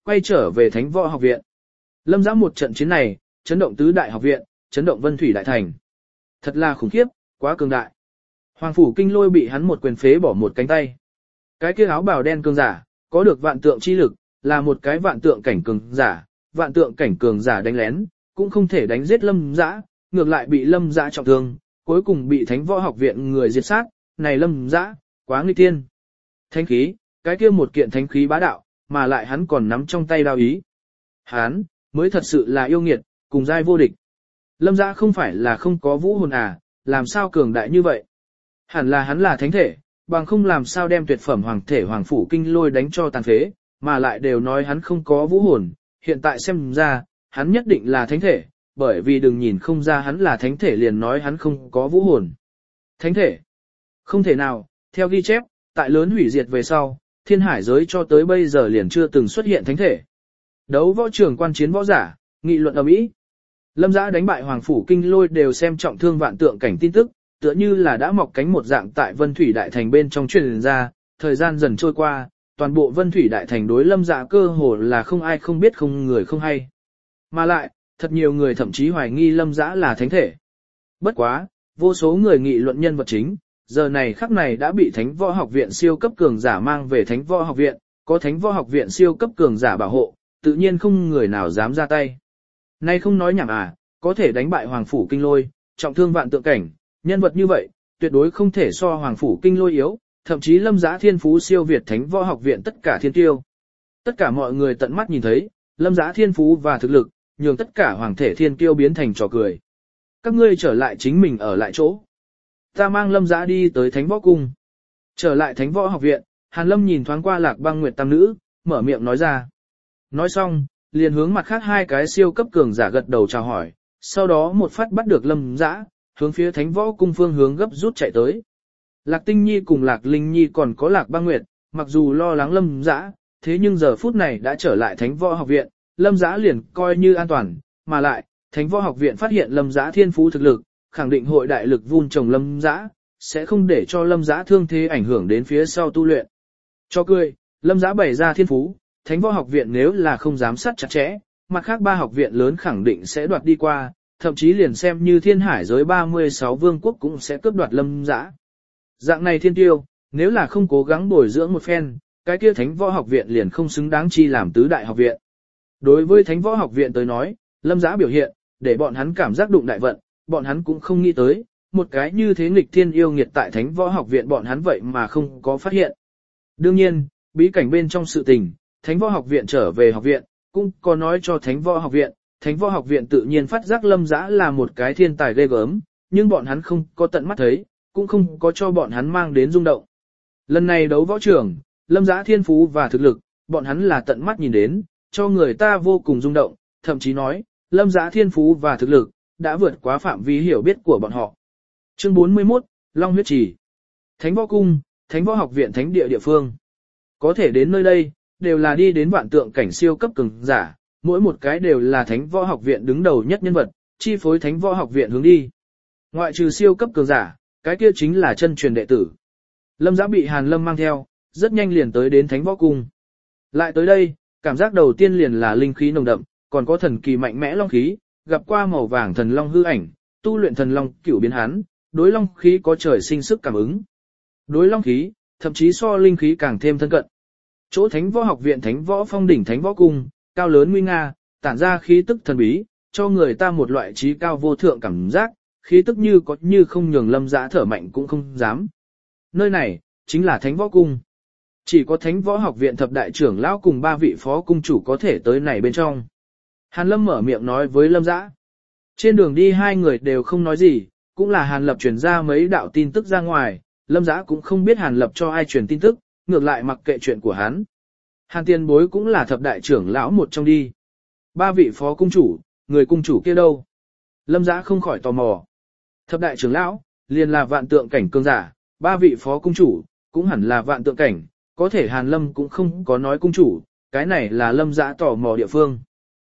quay trở về Thánh Võ Học viện. Lâm Dã một trận chiến này, chấn động tứ đại học viện, chấn động Vân Thủy đại thành. Thật là khủng khiếp, quá cường đại. Hoàng phủ Kinh Lôi bị hắn một quyền phế bỏ một cánh tay. Cái kia áo bào đen cường giả, có được vạn tượng chi lực, là một cái vạn tượng cảnh cường giả, vạn tượng cảnh cường giả đánh lén, cũng không thể đánh giết Lâm Dã, ngược lại bị Lâm Dã trọng thương, cuối cùng bị Thánh Võ Học viện người diệt sát, này Lâm Dã, quá nguy tiên. Thánh khí, cái kia một kiện thánh khí bá đạo, mà lại hắn còn nắm trong tay đao ý. Hắn, mới thật sự là yêu nghiệt, cùng giai vô địch. Lâm Dã không phải là không có vũ hồn à, làm sao cường đại như vậy? Hẳn là hắn là thánh thể, bằng không làm sao đem tuyệt phẩm hoàng thể Hoàng phủ Kinh Lôi đánh cho tàn phế, mà lại đều nói hắn không có vũ hồn, hiện tại xem ra, hắn nhất định là thánh thể, bởi vì đừng nhìn không ra hắn là thánh thể liền nói hắn không có vũ hồn. Thánh thể? Không thể nào, theo ghi chép, tại lớn hủy diệt về sau, thiên hải giới cho tới bây giờ liền chưa từng xuất hiện thánh thể. Đấu võ trường quan chiến võ giả, nghị luận ầm ĩ. Lâm Dã đánh bại Hoàng phủ Kinh Lôi đều xem trọng thương vạn tượng cảnh tin tức, tựa như là đã mọc cánh một dạng tại Vân Thủy đại thành bên trong truyền ra, thời gian dần trôi qua, toàn bộ Vân Thủy đại thành đối Lâm Dã cơ hồ là không ai không biết không người không hay. Mà lại, thật nhiều người thậm chí hoài nghi Lâm Dã là thánh thể. Bất quá, vô số người nghị luận nhân vật chính, giờ này khắc này đã bị Thánh Võ Học viện siêu cấp cường giả mang về Thánh Võ Học viện, có Thánh Võ Học viện siêu cấp cường giả bảo hộ, tự nhiên không người nào dám ra tay. Nay không nói nhảm à, có thể đánh bại Hoàng phủ Kinh Lôi, trọng thương vạn tượng cảnh, nhân vật như vậy, tuyệt đối không thể so Hoàng phủ Kinh Lôi yếu, thậm chí Lâm Dã thiên phú siêu việt Thánh Võ Học viện tất cả thiên tiêu. Tất cả mọi người tận mắt nhìn thấy, Lâm Dã thiên phú và thực lực, nhường tất cả hoàng thể thiên kiêu biến thành trò cười. Các ngươi trở lại chính mình ở lại chỗ. Ta mang Lâm Dã đi tới Thánh Võ Cung. Trở lại Thánh Võ Học viện, Hàn Lâm nhìn thoáng qua Lạc Băng Nguyệt tam nữ, mở miệng nói ra. Nói xong, liền hướng mặt khác hai cái siêu cấp cường giả gật đầu chào hỏi, sau đó một phát bắt được Lâm Dã, hướng phía Thánh Võ Cung phương hướng gấp rút chạy tới. Lạc Tinh Nhi cùng Lạc Linh Nhi còn có Lạc Băng Nguyệt, mặc dù lo lắng Lâm Dã, thế nhưng giờ phút này đã trở lại Thánh Võ Học viện, Lâm Dã liền coi như an toàn, mà lại, Thánh Võ Học viện phát hiện Lâm Dã thiên phú thực lực, khẳng định hội đại lực vun trồng Lâm Dã, sẽ không để cho Lâm Dã thương thế ảnh hưởng đến phía sau tu luyện. Cho cười, Lâm Dã bày ra thiên phú, Thánh Võ Học viện nếu là không giám sát chặt chẽ, mặt khác ba học viện lớn khẳng định sẽ đoạt đi qua, thậm chí liền xem như thiên hải giới 36 vương quốc cũng sẽ cướp đoạt Lâm Dã. Dạng này thiên tiêu, nếu là không cố gắng bồi dưỡng một phen, cái kia Thánh Võ Học viện liền không xứng đáng chi làm tứ đại học viện. Đối với Thánh Võ Học viện tới nói, Lâm Dã biểu hiện, để bọn hắn cảm giác đụng đại vận, bọn hắn cũng không nghĩ tới, một cái như thế nghịch thiên yêu nghiệt tại Thánh Võ Học viện bọn hắn vậy mà không có phát hiện. Đương nhiên, bí cảnh bên trong sự tình, Thánh Võ Học viện trở về học viện, cũng có nói cho Thánh Võ Học viện, Thánh Võ Học viện tự nhiên phát giác Lâm Dã là một cái thiên tài ghê gớm, nhưng bọn hắn không có tận mắt thấy, cũng không có cho bọn hắn mang đến rung động. Lần này đấu võ trường, Lâm Dã thiên phú và thực lực, bọn hắn là tận mắt nhìn đến, cho người ta vô cùng rung động, thậm chí nói, Lâm Dã thiên phú và thực lực, đã vượt quá phạm vi hiểu biết của bọn họ. Chương 41, Long huyết trì. Thánh Võ Cung, Thánh Võ Học viện thánh địa địa phương. Có thể đến nơi đây, đều là đi đến vạn tượng cảnh siêu cấp cường giả, mỗi một cái đều là Thánh Võ Học viện đứng đầu nhất nhân vật, chi phối Thánh Võ Học viện hướng đi. Ngoại trừ siêu cấp cường giả, cái kia chính là chân truyền đệ tử. Lâm Dã bị Hàn Lâm mang theo, rất nhanh liền tới đến Thánh Võ Cung. Lại tới đây, cảm giác đầu tiên liền là linh khí nồng đậm, còn có thần kỳ mạnh mẽ long khí, gặp qua màu vàng thần long hư ảnh, tu luyện thần long cửu biến hán, đối long khí có trời sinh sức cảm ứng. Đối long khí, thậm chí so linh khí càng thêm thân cận. Chỗ Thánh Võ Học viện Thánh Võ Phong đỉnh Thánh Võ Cung, cao lớn nguy nga, tản ra khí tức thần bí, cho người ta một loại trí cao vô thượng cảm giác, khí tức như có như không nhường Lâm Dã thở mạnh cũng không dám. Nơi này, chính là Thánh Võ Cung. Chỉ có Thánh Võ Học viện thập đại trưởng lão cùng ba vị phó cung chủ có thể tới này bên trong. Hàn Lâm mở miệng nói với Lâm Dã. Trên đường đi hai người đều không nói gì, cũng là Hàn Lập truyền ra mấy đạo tin tức ra ngoài, Lâm Dã cũng không biết Hàn Lập cho ai truyền tin tức, ngược lại mặc kệ chuyện của hắn. Hàn Tiên Bối cũng là thập đại trưởng lão một trong đi. Ba vị phó cung chủ, người cung chủ kia đâu? Lâm Dã không khỏi tò mò. Thập đại trưởng lão, liền là vạn tượng cảnh cường giả, ba vị phó cung chủ, cũng hẳn là vạn tượng cảnh, có thể Hàn Lâm cũng không có nói cung chủ, cái này là Lâm Dã tò mò địa phương.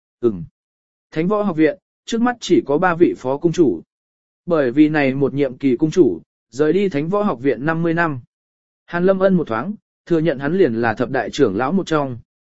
Thánh Võ Học viện, trước mắt chỉ có 3 vị phó cung chủ. Bởi vì này một nhiệm kỳ cung chủ, rời đi Thánh Võ Học viện 50 năm. Hàn Lâm ân một thoáng, thừa nhận hắn liền là thập đại trưởng lão một trong.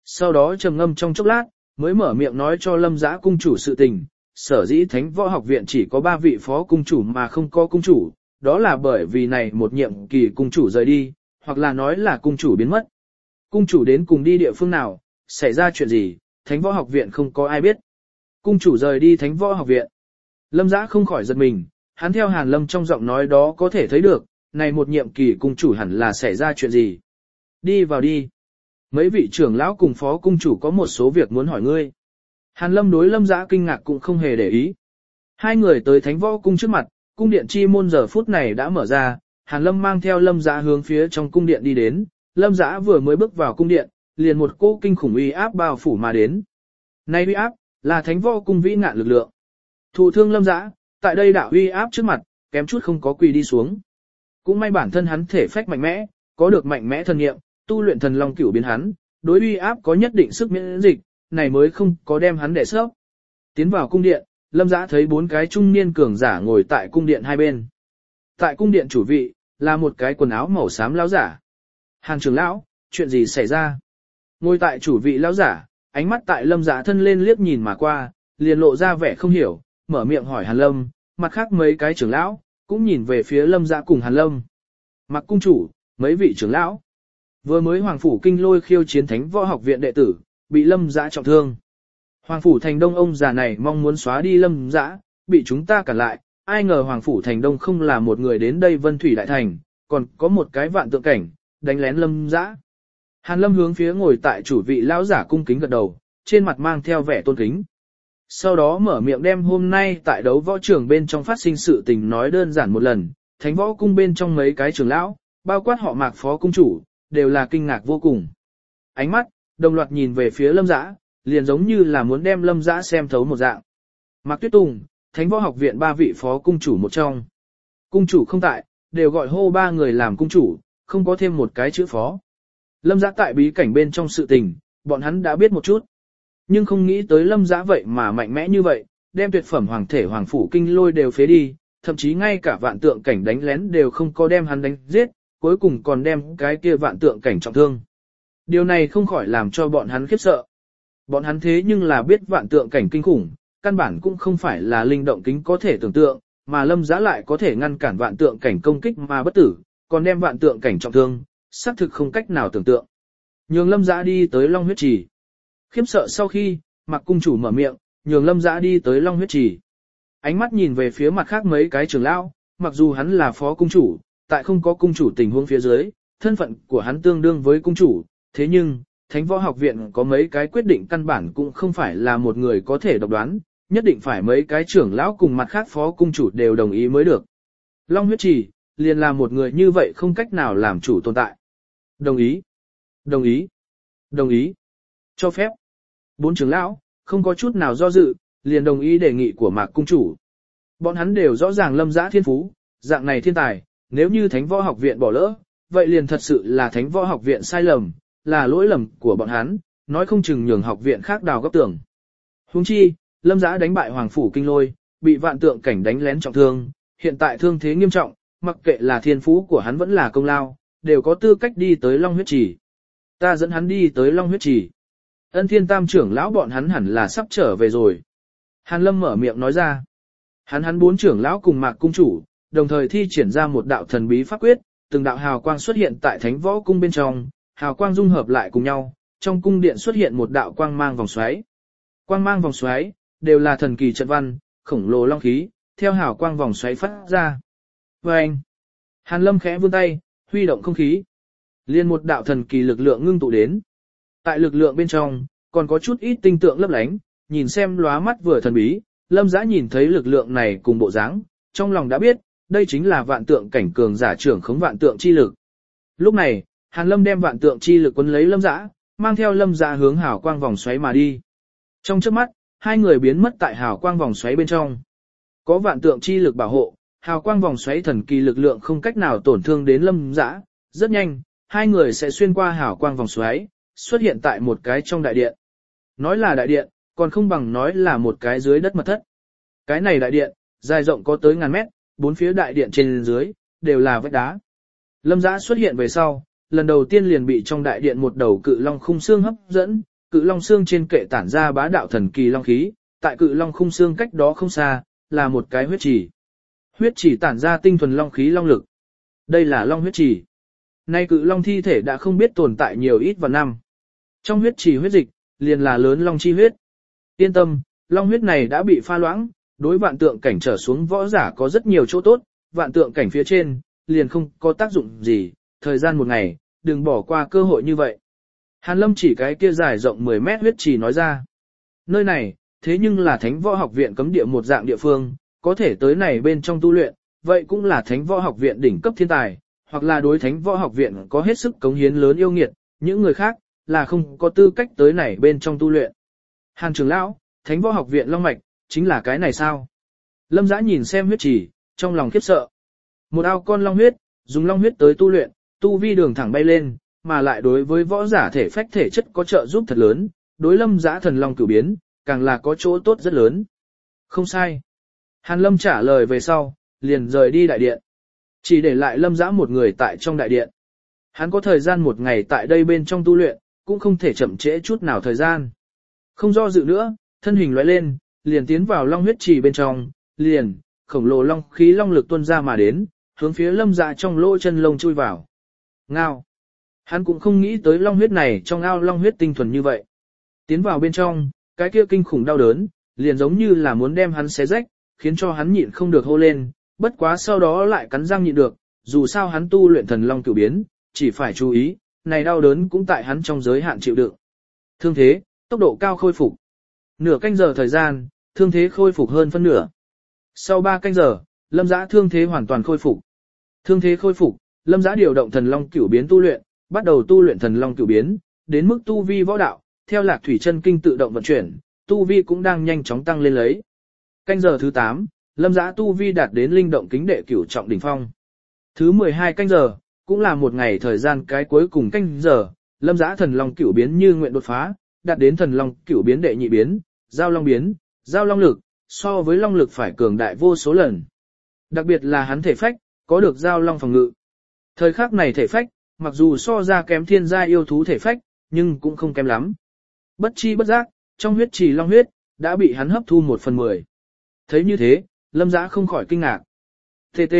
Sau đó trầm ngâm trong chốc lát, mới mở miệng nói cho Lâm Dã cung chủ sự tình, sở dĩ Thánh Võ Học Viện chỉ có 3 vị phó cung chủ mà không có cung chủ, đó là bởi vì này một nhiệm kỳ cung chủ rời đi, hoặc là nói là cung chủ biến mất. Cung chủ đến cùng đi địa phương nào, xảy ra chuyện gì, Thánh Võ Học Viện không có ai biết. Cung chủ rời đi Thánh Võ Học Viện. Lâm Dã không khỏi giật mình, hắn theo Hàn Lâm trong giọng nói đó có thể thấy được, này một nhiệm kỳ cung chủ hẳn là xảy ra chuyện gì. Đi vào đi. Mấy vị trưởng lão cùng phó cung chủ có một số việc muốn hỏi ngươi. Hàn Lâm đối Lâm Dã kinh ngạc cũng không hề để ý. Hai người tới Thánh Võ cung trước mặt, cung điện chi môn giờ phút này đã mở ra, Hàn Lâm mang theo Lâm Dã hướng phía trong cung điện đi đến, Lâm Dã vừa mới bước vào cung điện, liền một cỗ kinh khủng uy áp bao phủ mà đến. Này uy áp là Thánh Võ cung vĩ ngạn lực lượng. Thụ thương Lâm Dã, tại đây đạo uy áp trước mặt, kém chút không có quỳ đi xuống. Cũng may bản thân hắn thể phách mạnh mẽ, có được mạnh mẽ thần nghiệm, tu luyện thần long cửu biến hắn, đối uy áp có nhất định sức miễn dịch, này mới không có đem hắn đè sốc. Tiến vào cung điện, Lâm Dã thấy 4 cái trung niên cường giả ngồi tại cung điện hai bên. Tại cung điện chủ vị, là một cái quần áo màu xám lão giả. Hàn trưởng lão, chuyện gì xảy ra? Ngồi tại chủ vị lão giả, ánh mắt tại Lâm Dã thân lên liếc nhìn mà qua, liền lộ ra vẻ không hiểu, mở miệng hỏi Hàn Lâm, mặt khác mấy cái trưởng lão, cũng nhìn về phía Lâm Dã cùng Hàn Lâm. Mặc cung chủ, mấy vị trưởng lão. Vừa mới Hoàng Phủ Kinh Lôi khiêu chiến Thánh Võ Học Viện đệ tử, bị Lâm Dã trọng thương. Hoàng Phủ Thành Đông ông già này mong muốn xóa đi Lâm Dã, bị chúng ta cản lại, ai ngờ Hoàng Phủ Thành Đông không là một người đến đây Vân Thủy Đại Thành, còn có một cái vạn tượng cảnh, đánh lén Lâm Dã. Hàn Lâm hướng phía ngồi tại chủ vị lão giả cung kính gật đầu, trên mặt mang theo vẻ tôn kính. Sau đó mở miệng đem hôm nay tại đấu võ trường bên trong phát sinh sự tình nói đơn giản một lần, Thánh Võ cung bên trong mấy cái trưởng lão, bao quát họ Mạc phó cung chủ, đều là kinh ngạc vô cùng. Ánh mắt, đồng loạt nhìn về phía Lâm Dã, liền giống như là muốn đem Lâm Dã xem thấu một dạng. Mạc Tuyết Tùng, Thánh Võ Học Viện 3 vị phó cung chủ một trong. Cung chủ không tại, đều gọi hô 3 người làm cung chủ, không có thêm một cái chữ phó. Lâm Dã tại bí cảnh bên trong sự tình, bọn hắn đã biết một chút. Nhưng không nghĩ tới Lâm Dã vậy mà mạnh mẽ như vậy, đem tuyệt phẩm hoàng thể Hoàng Phủ Kinh Lôi đều phế đi, thậm chí ngay cả vạn tượng cảnh đánh lén đều không có đem hắn đánh giết, cuối cùng còn đem cái kia vạn tượng cảnh trọng thương. Điều này không khỏi làm cho bọn hắn khiếp sợ. Bọn hắn thế nhưng là biết vạn tượng cảnh kinh khủng, căn bản cũng không phải là linh động kính có thể tưởng tượng, mà Lâm Dã lại có thể ngăn cản vạn tượng cảnh công kích mà bất tử, còn đem vạn tượng cảnh trọng thương, xác thực không cách nào tưởng tượng. Nhường Lâm Dã đi tới Long Huyết Trì. Khiếp sợ sau khi, Mạc cung chủ mở miệng, nhường Lâm Dã đi tới Long Huyết Trì. Ánh mắt nhìn về phía mặt khác mấy cái trưởng lão, mặc dù hắn là phó cung chủ, tại không có cung chủ tình huống phía dưới, thân phận của hắn tương đương với cung chủ, thế nhưng, Thánh Võ Học Viện có mấy cái quyết định căn bản cũng không phải là một người có thể độc đoán, nhất định phải mấy cái trưởng lão cùng mặt khác phó cung chủ đều đồng ý mới được. Long Huyết Trì, liền là một người như vậy không cách nào làm chủ tồn tại. Đồng ý, đồng ý, đồng ý, cho phép. 4 trưởng lão, không có chút nào do dự, liền đồng ý đề nghị của Mạc cung chủ. Bọn hắn đều rõ ràng Lâm Dã thiên phú, dạng này thiên tài, nếu như Thánh Võ Học Viện bỏ lỡ, vậy liền thật sự là Thánh Võ Học Viện sai lầm, là lỗi lầm của bọn hắn, nói không chừng nhường học viện khác đào góc tưởng. Huống chi, Lâm Dã đánh bại Hoàng Phủ Kinh Lôi, bị vạn tượng cảnh đánh lén trọng thương, hiện tại thương thế nghiêm trọng, mặc kệ là thiên phú của hắn vẫn là công lao, đều có tư cách đi tới Long Huyết Trì. Ta dẫn hắn đi tới Long Huyết Trì. Ân Thiên Tam trưởng lão bọn hắn hẳn là sắp trở về rồi. Hàn Lâm mở miệng nói ra. Hắn 4 trưởng lão cùng Mạc cung chủ, đồng thời thi triển ra một đạo thần bí pháp quyết, từng đạo hào quang xuất hiện tại Thánh Võ cung bên trong, hào quang dung hợp lại cùng nhau, trong cung điện xuất hiện một đạo quang mang vòng xoáy. Quang mang vòng xoáy đều là thần kỳ trận văn, khổng lồ long khí, theo hào quang vòng xoáy phát ra. Oeng! Hàn Lâm khẽ vươn tay, huy động không khí. Liên một đạo thần kỳ lực lượng ngưng tụ đến. Tại lực lượng bên trong, còn có chút ít tinh tượng lấp lánh, nhìn xem lóa mắt vừa thần bí, Lâm Dã nhìn thấy lực lượng này cùng bộ dáng, trong lòng đã biết, đây chính là vạn tượng cảnh cường giả trưởng khống vạn tượng chi lực. Lúc này, Hàn Lâm đem vạn tượng chi lực quấn lấy Lâm Dã, mang theo Lâm Dã hướng hào quang vòng xoáy mà đi. Trong chớp mắt, hai người biến mất tại hào quang vòng xoáy bên trong. Có vạn tượng chi lực bảo hộ, hào quang vòng xoáy thần kỳ lực lượng không cách nào tổn thương đến Lâm Dã, rất nhanh, hai người sẽ xuyên qua hào quang vòng xoáy, xuất hiện tại một cái trong đại điện. Nói là đại điện, còn không bằng nói là một cái dưới đất mật thất. Cái này đại điện, dài rộng có tới ngàn mét, 4 phía đại điện trên dưới, đều là vách đá. Lâm Dã xuất hiện về sau, lần đầu tiên liền bị trong đại điện một đầu cự long khung xương hấp dẫn, cự long xương trên kệ tản ra bá đạo thần kỳ long khí, tại cự long khung xương cách đó không xa, là một cái huyết chỉ. Huyết chỉ tản ra tinh thuần long khí long lực. Đây là long huyết chỉ. Nay cự long thi thể đã không biết tồn tại nhiều ít vào năm. Trong huyết chỉ huyết dịch, liền là lớn long chi huyết. Yên tâm, long huyết này đã bị pha loãng, đối vạn tượng cảnh trở xuống võ giả có rất nhiều chỗ tốt, vạn tượng cảnh phía trên, liền không có tác dụng gì, thời gian một ngày, đừng bỏ qua cơ hội như vậy. Hàn Lâm chỉ cái kia dài rộng 10 mét huyết chỉ nói ra. Nơi này, thế nhưng là Thánh Võ Học Viện cấm địa một dạng địa phương, có thể tới này bên trong tu luyện, vậy cũng là Thánh Võ Học Viện đỉnh cấp thiên tài, hoặc là đối Thánh Võ Học Viện có hết sức cống hiến lớn yêu nghiệt, những người khác, là không có tư cách tới này bên trong tu luyện. Hàn trưởng lão, Thánh Võ Học Viện Long Mạch, chính là cái này sao? Lâm Dã nhìn xem huyết chỉ, trong lòng khiếp sợ. Một ao con long huyết, dùng long huyết tới tu luyện, tu vi đường thẳng bay lên, mà lại đối với võ giả thể phách thể chất có trợ giúp thật lớn, đối Lâm Dã thần long cửu biến, càng là có chỗ tốt rất lớn. Không sai. Hàn Lâm trả lời về sau, liền rời đi đại điện. Chỉ để lại Lâm Dã một người tại trong đại điện. Hắn có thời gian một ngày tại đây bên trong tu luyện, cũng không thể chậm trễ chút nào thời gian. Không do dự nữa, thân hình lóe lên, liền tiến vào long huyết trì bên trong, liền, khổng lồ long khí long lực tuôn ra mà đến, hướng phía Lâm Dã trong lỗ chân lông chui vào. Ngao. Hắn cũng không nghĩ tới long huyết này trong ao long huyết tinh thuần như vậy. Tiến vào bên trong, cái kia kinh khủng đau đớn, liền giống như là muốn đem hắn xé rách, khiến cho hắn nhịn không được hô lên, bất quá sau đó lại cắn răng nhịn được, dù sao hắn tu luyện thần long cửu biến, chỉ phải chú ý, này đau đớn cũng tại hắn trong giới hạn chịu đựng. Thương thế, tốc độ cao khôi phục. Nửa canh giờ thời gian, thương thế khôi phục hơn phân nửa. Sau 3 canh giờ, Lâm Dã thương thế hoàn toàn khôi phục. Thương thế khôi phục, Lâm Dã điều động thần long cửu biến tu luyện, bắt đầu tu luyện thần long cửu biến, đến mức tu vi võ đạo, theo Lạc Thủy Chân Kinh tự động vận chuyển, tu vi cũng đang nhanh chóng tăng lên lấy. Canh giờ thứ 8, Lâm Dã tu vi đạt đến linh động kính đệ cửu trọng đỉnh phong. Thứ 12 canh giờ, cũng là một ngày thời gian cái cuối cùng canh giờ, Lâm Dã thần long cửu biến như nguyện đột phá, đạt đến thần long cửu biến đệ nhị biến, giao long biến, giao long lực, so với long lực phải cường đại vô số lần. Đặc biệt là hắn thể phách, có được giao long phòng ngự. Thời khắc này thể phách, mặc dù so ra kém thiên gia yêu thú thể phách, nhưng cũng không kém lắm. Bất chi bất giác, trong huyết trì long huyết, đã bị hắn hấp thu 1/10. Thấy như thế, Lâm Dã không khỏi kinh ngạc. TT.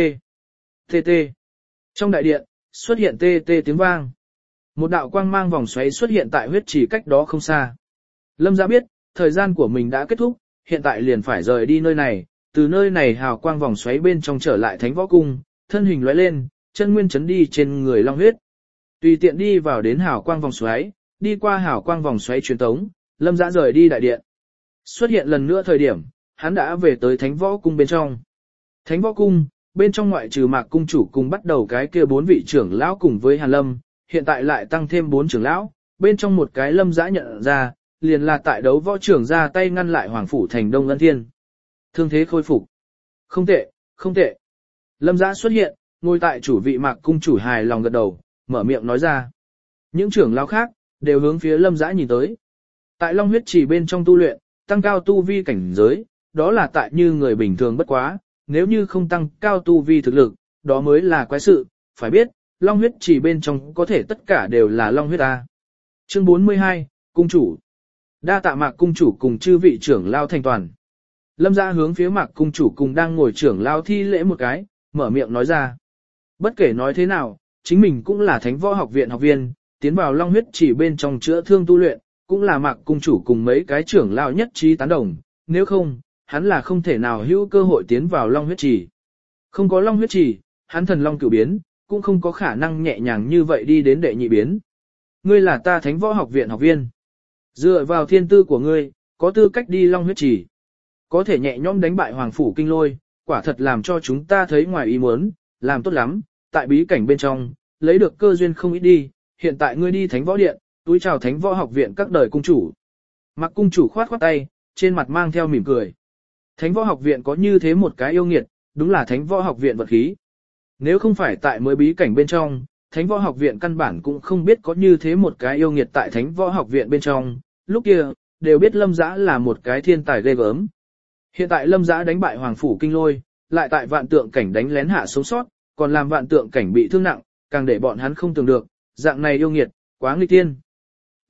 TT. Trong đại điện, xuất hiện TT tiếng vang. Một đạo quang mang vòng xoáy xuất hiện tại huyết trì cách đó không xa. Lâm Dã biết, thời gian của mình đã kết thúc, hiện tại liền phải rời đi nơi này, từ nơi này hào quang vòng xoáy bên trong trở lại Thánh Võ Cung, thân hình lóe lên, chân nguyên chấn đi trên người long huyết. Tùy tiện đi vào đến hào quang vòng xoáy, đi qua hào quang vòng xoáy truyền tống, Lâm Dã rời đi đại điện. Xuất hiện lần nữa thời điểm, hắn đã về tới Thánh Võ Cung bên trong. Thánh Võ Cung, bên trong ngoại trừ Mạc cung chủ cùng bắt đầu cái kia 4 vị trưởng lão cùng với Hàn Lâm, hiện tại lại tăng thêm 4 trưởng lão, bên trong một cái Lâm Dã nhận ra, liền là tại đấu võ trưởng ra tay ngăn lại Hoàng phủ thành Đông Ân Thiên. Thương thế khôi phục. Không tệ, không tệ. Lâm Dã xuất hiện, ngồi tại chủ vị Mạc cung chủ hài lòng gật đầu, mở miệng nói ra. Những trưởng lão khác đều hướng phía Lâm Dã nhìn tới. Tại Long huyết trì bên trong tu luyện, tăng cao tu vi cảnh giới, đó là tại như người bình thường bất quá, nếu như không tăng cao tu vi thực lực, đó mới là quái sự, phải biết, Long huyết trì bên trong có thể tất cả đều là Long huyết A. Chương 42, Cung chủ. Đa tạ Mạc cung chủ cùng chư vị trưởng lão thành toàn. Lâm Dã hướng phía Mạc cung chủ cùng đang ngồi trưởng lão thi lễ một cái, mở miệng nói ra. Bất kể nói thế nào, chính mình cũng là Thánh Võ Học Viện học viên, tiến vào Long huyết trì bên trong chữa thương tu luyện, cũng là Mạc cung chủ cùng mấy cái trưởng lão nhất trí tán đồng, nếu không, hắn là không thể nào hữu cơ hội tiến vào Long huyết trì. Không có Long huyết trì, hắn thần long cửu biến, cũng không có khả năng nhẹ nhàng như vậy đi đến đệ nhị biến. Ngươi là ta Thánh Võ Học Viện học viên. Dựa vào thiên tư của ngươi, có tư cách đi Long huyết trì. Có thể nhẹ nhõm đánh bại Hoàng phủ kinh lôi, quả thật làm cho chúng ta thấy ngoài ý muốn, làm tốt lắm, tại bí cảnh bên trong, lấy được cơ duyên không ít đi, hiện tại ngươi đi Thánh Võ Điện, túi chào Thánh Võ Học Viện các đời cung chủ. Mạc cung chủ khoát khoát tay, trên mặt mang theo mỉm cười. Thánh Võ Học Viện có như thế một cái yêu nghiệt, đúng là Thánh Võ Học Viện vật khí. Nếu không phải tại mới bí cảnh bên trong, Thánh Võ Học Viện căn bản cũng không biết có như thế một cái yêu nghiệt tại Thánh Võ Học Viện bên trong, lúc kia, đều biết Lâm Dã là một cái thiên tài ghê gớm. Hiện tại Lâm Dã đánh bại Hoàng phủ kinh lôi, lại tại vạn tượng cảnh đánh lén hạ sống sót, còn làm vạn tượng cảnh bị thương nặng, càng để bọn hắn không tưởng được, dạng này yêu nghiệt, quá nghịch tiên.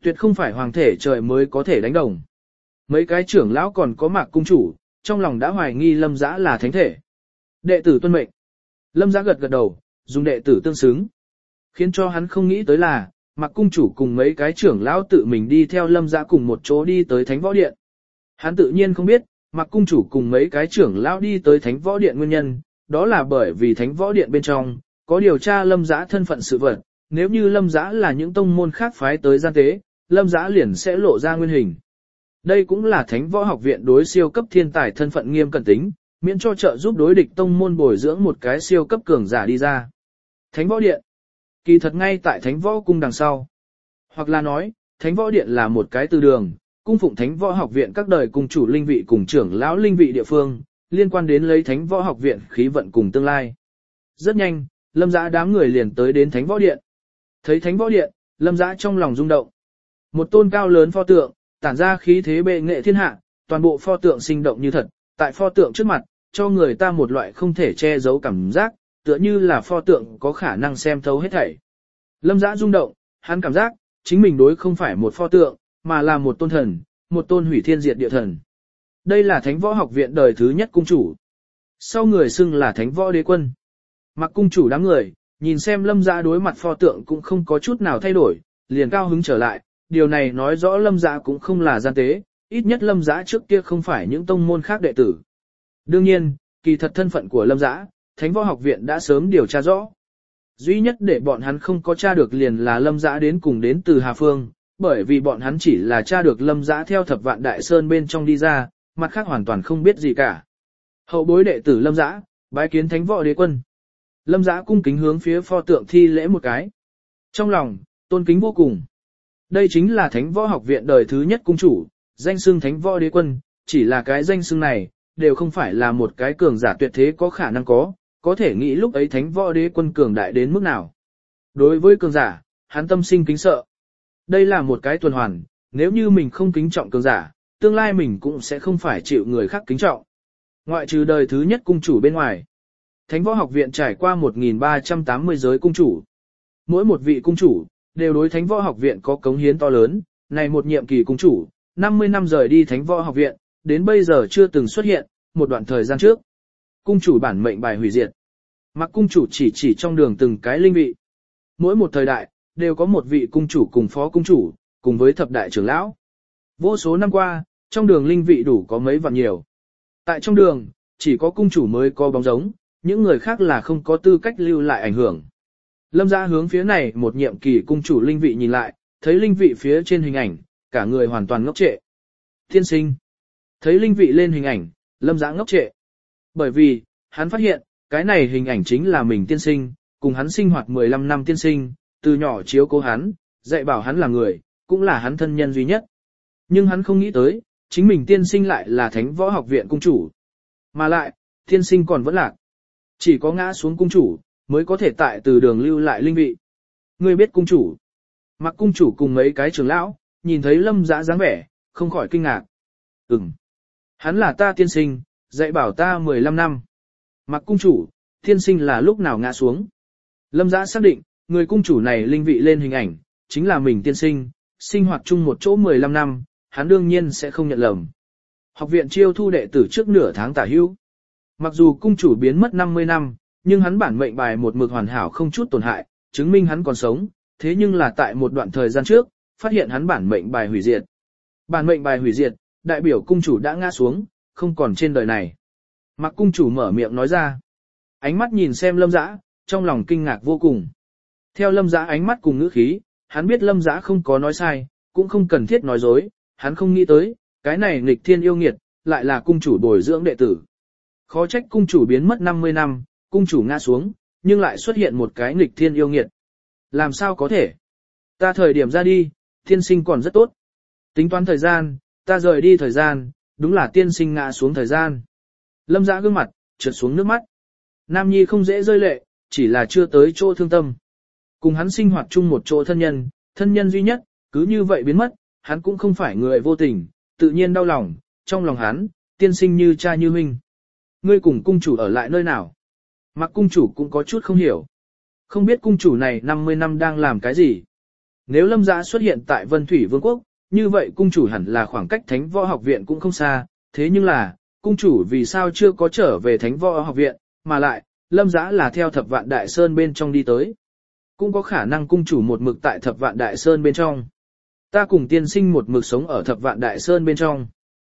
Tuyệt không phải hoàng thể trời mới có thể đánh đồng. Mấy cái trưởng lão còn có Mạc cung chủ, trong lòng đã hoài nghi Lâm Dã là thánh thể. Đệ tử tuân mệnh. Lâm Dã gật gật đầu, dùng đệ tử tương xứng. Khiến cho hắn không nghĩ tới là, Mạc cung chủ cùng mấy cái trưởng lão tự mình đi theo Lâm Dã cùng một chỗ đi tới Thánh Võ Điện. Hắn tự nhiên không biết, Mạc cung chủ cùng mấy cái trưởng lão đi tới Thánh Võ Điện nguyên nhân, đó là bởi vì Thánh Võ Điện bên trong có điều tra Lâm Dã thân phận sự vật, nếu như Lâm Dã là những tông môn khác phái tới gian tế, Lâm Dã liền sẽ lộ ra nguyên hình. Đây cũng là Thánh Võ Học Viện đối siêu cấp thiên tài thân phận nghiêm cẩn tính, miễn cho trợ giúp đối địch tông môn bồi dưỡng một cái siêu cấp cường giả đi ra. Thánh Võ Điện, kỳ thật ngay tại Thánh Võ Cung đằng sau. Hoặc là nói, Thánh Võ Điện là một cái từ đường, cung phụng Thánh Võ Học Viện các đời cung chủ linh vị cùng trưởng lão linh vị địa phương, liên quan đến lấy Thánh Võ Học Viện khí vận cùng tương lai. Rất nhanh, Lâm Dã đám người liền tới đến Thánh Võ Điện. Thấy Thánh Võ Điện, Lâm Dã trong lòng rung động. Một tôn cao lớn pho tượng, tản ra khí thế bệ nghệ thiên hạ, toàn bộ pho tượng sinh động như thật, tại pho tượng trước mặt, cho người ta một loại không thể che giấu cảm giác, tựa như là pho tượng có khả năng xem thấu hết thảy. Lâm Dã rung động, hắn cảm giác, chính mình đối không phải một pho tượng, mà là một tôn thần, một tôn hủy thiên diệt địa thần. Đây là Thánh Võ Học Viện đời thứ nhất cung chủ. Sau người xưng là Thánh Võ Đế Quân. Mặc cung chủ đám người, nhìn xem Lâm Dã đối mặt pho tượng cũng không có chút nào thay đổi, liền cao hứng trở lại, điều này nói rõ Lâm Dã cũng không là gian tế, ít nhất Lâm Dã trước kia không phải những tông môn khác đệ tử. Đương nhiên, kỳ thật thân phận của Lâm Dã, Thánh Võ Học Viện đã sớm điều tra rõ. Duy nhất để bọn hắn không có tra được liền là Lâm Dã đến cùng đến từ Hà Phương, bởi vì bọn hắn chỉ là tra được Lâm Dã theo Thập Vạn Đại Sơn bên trong đi ra, mặt khác hoàn toàn không biết gì cả. Hậu bối đệ tử Lâm Dã, bái kiến Thánh Võ Đế Quân. Lâm Dã cung kính hướng phía pho tượng thi lễ một cái. Trong lòng, tôn kính vô cùng. Đây chính là Thánh Võ Học Viện đời thứ nhất cung chủ, danh xưng Thánh Võ Đế Quân, chỉ là cái danh xưng này, đều không phải là một cái cường giả tuyệt thế có khả năng có thể nghĩ lúc ấy Thánh Võ Đế Quân cường đại đến mức nào. Đối với cường giả, hắn tâm sinh kính sợ. Đây là một cái tuần hoàn, nếu như mình không kính trọng cường giả, tương lai mình cũng sẽ không phải chịu người khác kính trọng. Ngoại trừ đời thứ nhất cung chủ bên ngoài, Thánh Võ Học Viện trải qua 1380 giới cung chủ. Mỗi một vị cung chủ đều đối Thánh Võ Học Viện có cống hiến to lớn, này một nhiệm kỳ cung chủ, 50 năm rời đi Thánh Võ Học Viện, đến bây giờ chưa từng xuất hiện, một đoạn thời gian trước. Cung chủ bản mệnh bài hủy diệt. Mặc cung chủ chỉ trong đường từng cái linh vị. Mỗi một thời đại, đều có một vị cung chủ cùng phó cung chủ, cùng với thập đại trưởng lão. Vô số năm qua, trong đường linh vị đủ có mấy vạn nhiều. Tại trong đường, chỉ có cung chủ mới có bóng giống, những người khác là không có tư cách lưu lại ảnh hưởng. Lâm Dã hướng phía này một nhiệm kỳ cung chủ linh vị nhìn lại, thấy linh vị phía trên hình ảnh, cả người hoàn toàn ngốc trệ. Tiên sinh. Thấy linh vị lên hình ảnh, Lâm Dã ngốc trệ. Bởi vì, hắn phát hiện, cái này hình ảnh chính là mình tiên sinh, cùng hắn sinh hoạt 15 năm tiên sinh, từ nhỏ chiếu cố hắn, dạy bảo hắn là người, cũng là hắn thân nhân duy nhất. Nhưng hắn không nghĩ tới, chính mình tiên sinh lại là Thánh Võ Học Viện cung chủ. Mà lại, tiên sinh còn vẫn lạc. Chỉ có ngã xuống cung chủ, mới có thể tại từ đường lưu lại linh vị. Ngươi biết cung chủ. Mặc cung chủ cùng mấy cái trưởng lão, nhìn thấy Lâm Dã dáng vẻ, không khỏi kinh ngạc. Hắn là ta tiên sinh, dạy bảo ta 15 năm. Mặc cung chủ, tiên sinh là lúc nào ngã xuống. Lâm Dã xác định, người cung chủ này linh vị lên hình ảnh, chính là mình tiên sinh, sinh hoạt chung một chỗ 15 năm, hắn đương nhiên sẽ không nhận lầm. Học viện chiêu thu đệ tử trước nửa tháng tả hữu. Mặc dù cung chủ biến mất 50 năm, nhưng hắn bản mệnh bài một mực hoàn hảo không chút tổn hại, chứng minh hắn còn sống, thế nhưng là tại một đoạn thời gian trước, phát hiện hắn bản mệnh bài hủy diệt. Bản mệnh bài hủy diệt, đại biểu cung chủ đã ngã xuống, không còn trên đời này. Mặc cung chủ mở miệng nói ra. Ánh mắt nhìn xem Lâm Dã, trong lòng kinh ngạc vô cùng. Theo Lâm Dã ánh mắt cùng ngữ khí, hắn biết Lâm Dã không có nói sai, cũng không cần thiết nói dối, hắn không nghĩ tới, cái này nghịch thiên yêu nghiệt, lại là cung chủ bồi dưỡng đệ tử. Khó trách cung chủ biến mất 50 năm, cung chủ ngã xuống, nhưng lại xuất hiện một cái nghịch thiên yêu nghiệt. Làm sao có thể? Ta thời điểm ra đi, tiên sinh còn rất tốt. Tính toán thời gian, ta rời đi thời gian, đúng là tiên sinh ngã xuống thời gian. Lâm Dã gương mặt, trượt xuống nước mắt. Nam nhi không dễ rơi lệ, chỉ là chưa tới chỗ thương tâm. Cùng hắn sinh hoạt chung một chỗ thân nhân duy nhất, cứ như vậy biến mất, hắn cũng không phải người vô tình, tự nhiên đau lòng, trong lòng hắn, tiên sinh như cha như huynh. Ngươi cùng cung chủ ở lại nơi nào? Mặc cung chủ cũng có chút không hiểu. Không biết cung chủ này 50 năm đang làm cái gì? Nếu Lâm Dã xuất hiện tại Vân Thủy Vương quốc, như vậy cung chủ hẳn là khoảng cách Thánh Võ Học Viện cũng không xa, thế nhưng là, cung chủ vì sao chưa có trở về Thánh Võ Học Viện, mà lại, Lâm Dã là theo Thập Vạn Đại Sơn bên trong đi tới. Cũng có khả năng cung chủ một mực tại Thập Vạn Đại Sơn bên trong. Ta cùng tiên sinh một mực sống ở Thập Vạn Đại Sơn bên trong.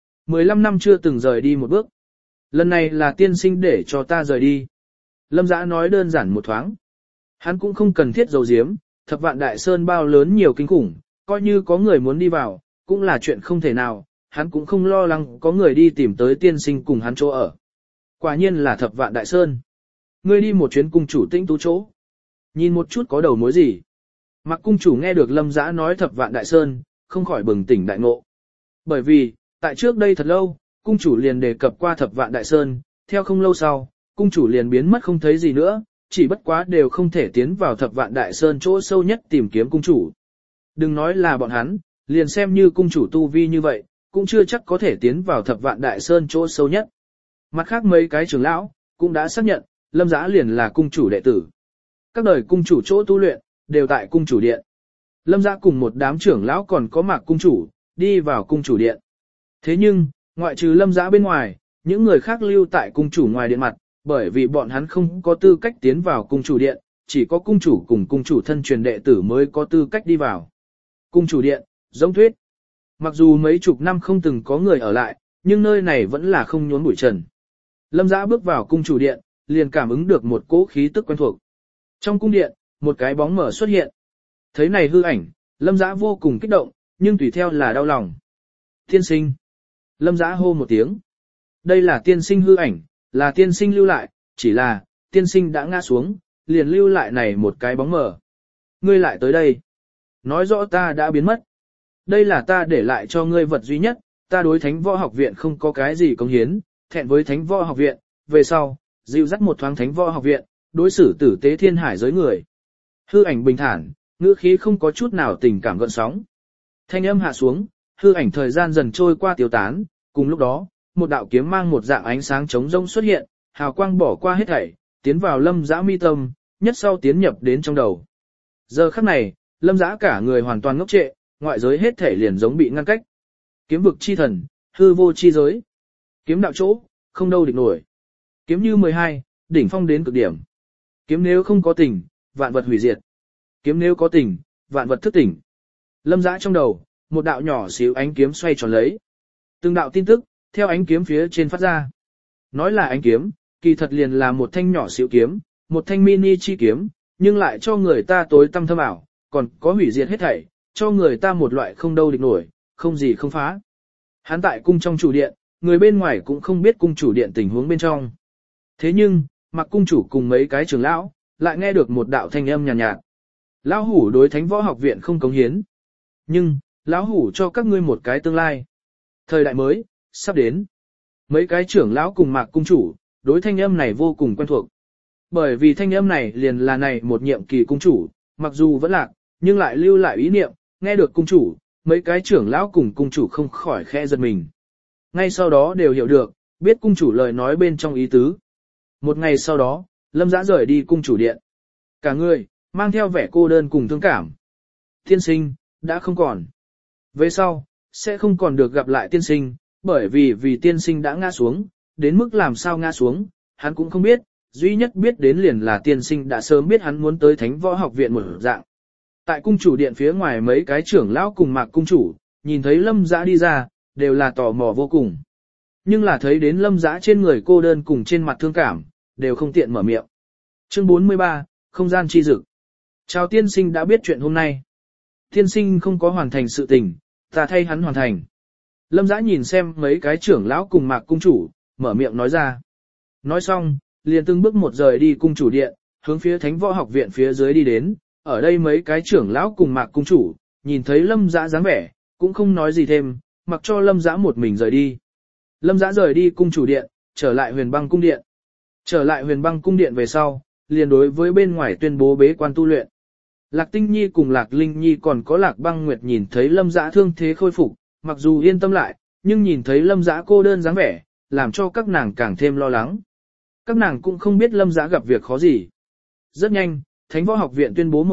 15 năm chưa từng rời đi một bước. Lần này là tiên sinh để cho ta rời đi. Lâm Dã nói đơn giản một thoáng. Hắn cũng không cần thiết giấu giếm, Thập Vạn Đại Sơn bao lớn nhiều kinh khủng, coi như có người muốn đi vào, cũng là chuyện không thể nào, hắn cũng không lo lắng có người đi tìm tới tiên sinh cùng hắn chỗ ở. Quả nhiên là Thập Vạn Đại Sơn. Ngươi đi một chuyến cung chủ Tĩnh Tú chỗ. Nhìn một chút có đầu mối gì. Mặc cung chủ nghe được Lâm Dã nói Thập Vạn Đại Sơn, không khỏi bừng tỉnh đại ngộ. Bởi vì, tại trước đây thật lâu, cung chủ liền đề cập qua Thập Vạn Đại Sơn, theo không lâu sau, cung chủ liền biến mất không thấy gì nữa, chỉ bất quá đều không thể tiến vào Thập Vạn Đại Sơn chỗ sâu nhất tìm kiếm cung chủ. Đừng nói là bọn hắn, liền xem như cung chủ tu vi như vậy, cũng chưa chắc có thể tiến vào Thập Vạn Đại Sơn chỗ sâu nhất. Mặt khác mấy cái trưởng lão, cũng đã xác nhận, Lâm Dã liền là cung chủ đệ tử. Các đời cung chủ chỗ tu luyện, đều tại cung chủ điện. Lâm Dã cùng một đám trưởng lão còn có Mạc cung chủ, đi vào cung chủ điện. Thế nhưng, ngoại trừ Lâm Dã bên ngoài, những người khác lưu tại cung chủ ngoài điện mặt, bởi vì bọn hắn không có tư cách tiến vào cung chủ điện, chỉ có cung chủ cùng cung chủ thân truyền đệ tử mới có tư cách đi vào. Cung chủ điện, giống thuyết. Mặc dù mấy chục năm không từng có người ở lại, nhưng nơi này vẫn là không nhốn bụi trần. Lâm Dã bước vào cung chủ điện, liền cảm ứng được một cỗ khí tức quen thuộc. Trong cung điện, một cái bóng mờ xuất hiện. Thấy này hư ảnh, Lâm Dã vô cùng kích động, nhưng tùy theo là đau lòng. Tiên sinh. Lâm Dã hô một tiếng. Đây là tiên sinh hư ảnh, là tiên sinh lưu lại, chỉ là, tiên sinh đã ngã xuống, liền lưu lại này một cái bóng mờ. Ngươi lại tới đây. Nói rõ ta đã biến mất. Đây là ta để lại cho ngươi vật duy nhất, ta đối Thánh Võ Học Viện không có cái gì cống hiến, thẹn với Thánh Võ Học Viện, về sau, dịu dắt một thoáng Thánh Võ Học Viện, đối xử tử tế thiên hải giới người. Hư ảnh bình thản, ngữ khí không có chút nào tình cảm gợn sóng. Thanh âm hạ xuống, hư ảnh thời gian dần trôi qua tiêu tán, cùng lúc đó, một đạo kiếm mang một dạng ánh sáng trống rông xuất hiện, hào quang bỏ qua hết thảy, tiến vào Lâm Dã mi tâm, nhất sau tiến nhập đến trong đầu. Giờ khắc này, Lâm Dã cả người hoàn toàn ngốc trệ, ngoại giới hết thảy liền giống bị ngăn cách. Kiếm vực chi thần, hư vô chi giới. Kiếm đạo chỗ, không đâu địch nổi. Kiếm như 12, đỉnh phong đến cực điểm. Kiếm nếu không có tình, vạn vật hủy diệt. Kiếm nếu có tình, vạn vật thức tỉnh. Lâm Dã trong đầu, một đạo nhỏ xíu ánh kiếm xoay tròn lấy. Từng đạo tin tức, theo ánh kiếm phía trên phát ra. Nói là ánh kiếm, kỳ thật liền là một thanh nhỏ xíu kiếm, một thanh mini chi kiếm, nhưng lại cho người ta tối tăm thâm ảo, còn có hủy diệt hết thảy, cho người ta một loại không đâu địch nổi, không gì không phá. Hắn tại cung trong chủ điện, người bên ngoài cũng không biết cung chủ điện tình huống bên trong. Thế nhưng, Mặc cung chủ cùng mấy cái trưởng lão, lại nghe được một đạo thanh âm nhàn nhạt. Lão hủ đối Thánh Võ Học Viện không cống hiến. Nhưng, lão hủ cho các ngươi một cái tương lai. Thời đại mới, sắp đến. Mấy cái trưởng lão cùng Mạc cung chủ, đối thanh âm này vô cùng quen thuộc. Bởi vì thanh âm này liền là này một nhiệm kỳ cung chủ, mặc dù vẫn lạc, nhưng lại lưu lại ý niệm, nghe được cung chủ, mấy cái trưởng lão cùng cung chủ không khỏi khẽ giật mình. Ngay sau đó đều hiểu được, biết cung chủ lời nói bên trong ý tứ. Một ngày sau đó, Lâm Dã rời đi cung chủ điện. Cả người, mang theo vẻ cô đơn cùng thương cảm. Tiên sinh, đã không còn. Về sau, sẽ không còn được gặp lại tiên sinh, bởi vì tiên sinh đã ngã xuống, đến mức làm sao ngã xuống, hắn cũng không biết, duy nhất biết đến liền là tiên sinh đã sớm biết hắn muốn tới Thánh Võ Học Viện một dạng. Tại cung chủ điện phía ngoài mấy cái trưởng lão cùng Mạc cung chủ, nhìn thấy Lâm Dã đi ra, đều là tò mò vô cùng. Nhưng là thấy đến Lâm Dã trên người cô đơn cùng trên mặt thương cảm, đều không tiện mở miệng. Chương 43, không gian chi dực. Chào tiên sinh đã biết chuyện hôm nay. Tiên sinh không có hoàn thành sự tình, ta thay hắn hoàn thành. Lâm Dã nhìn xem mấy cái trưởng lão cùng Mạc cung chủ, mở miệng nói ra. Nói xong, liền từng bước một rời đi cung chủ điện, hướng phía Thánh Võ Học Viện phía dưới đi đến. Ở đây mấy cái trưởng lão cùng Mạc cung chủ, nhìn thấy Lâm Dã dáng vẻ, cũng không nói gì thêm, mặc cho Lâm Dã một mình rời đi. Lâm Dã rời đi cung chủ điện, trở lại Huyền Băng cung điện. Trở lại Huyền Băng cung điện về sau, liền đối với bên ngoài tuyên bố bế quan tu luyện. Lạc Tinh Nhi cùng Lạc Linh Nhi còn có Lạc Băng Nguyệt nhìn thấy Lâm Dã thương thế khôi phục, mặc dù yên tâm lại, nhưng nhìn thấy Lâm Dã cô đơn dáng vẻ, làm cho các nàng càng thêm lo lắng. Các nàng cũng không biết Lâm Dã gặp việc khó gì. Rất nhanh, Thánh Võ Học Viện tuyên bố một chuyện,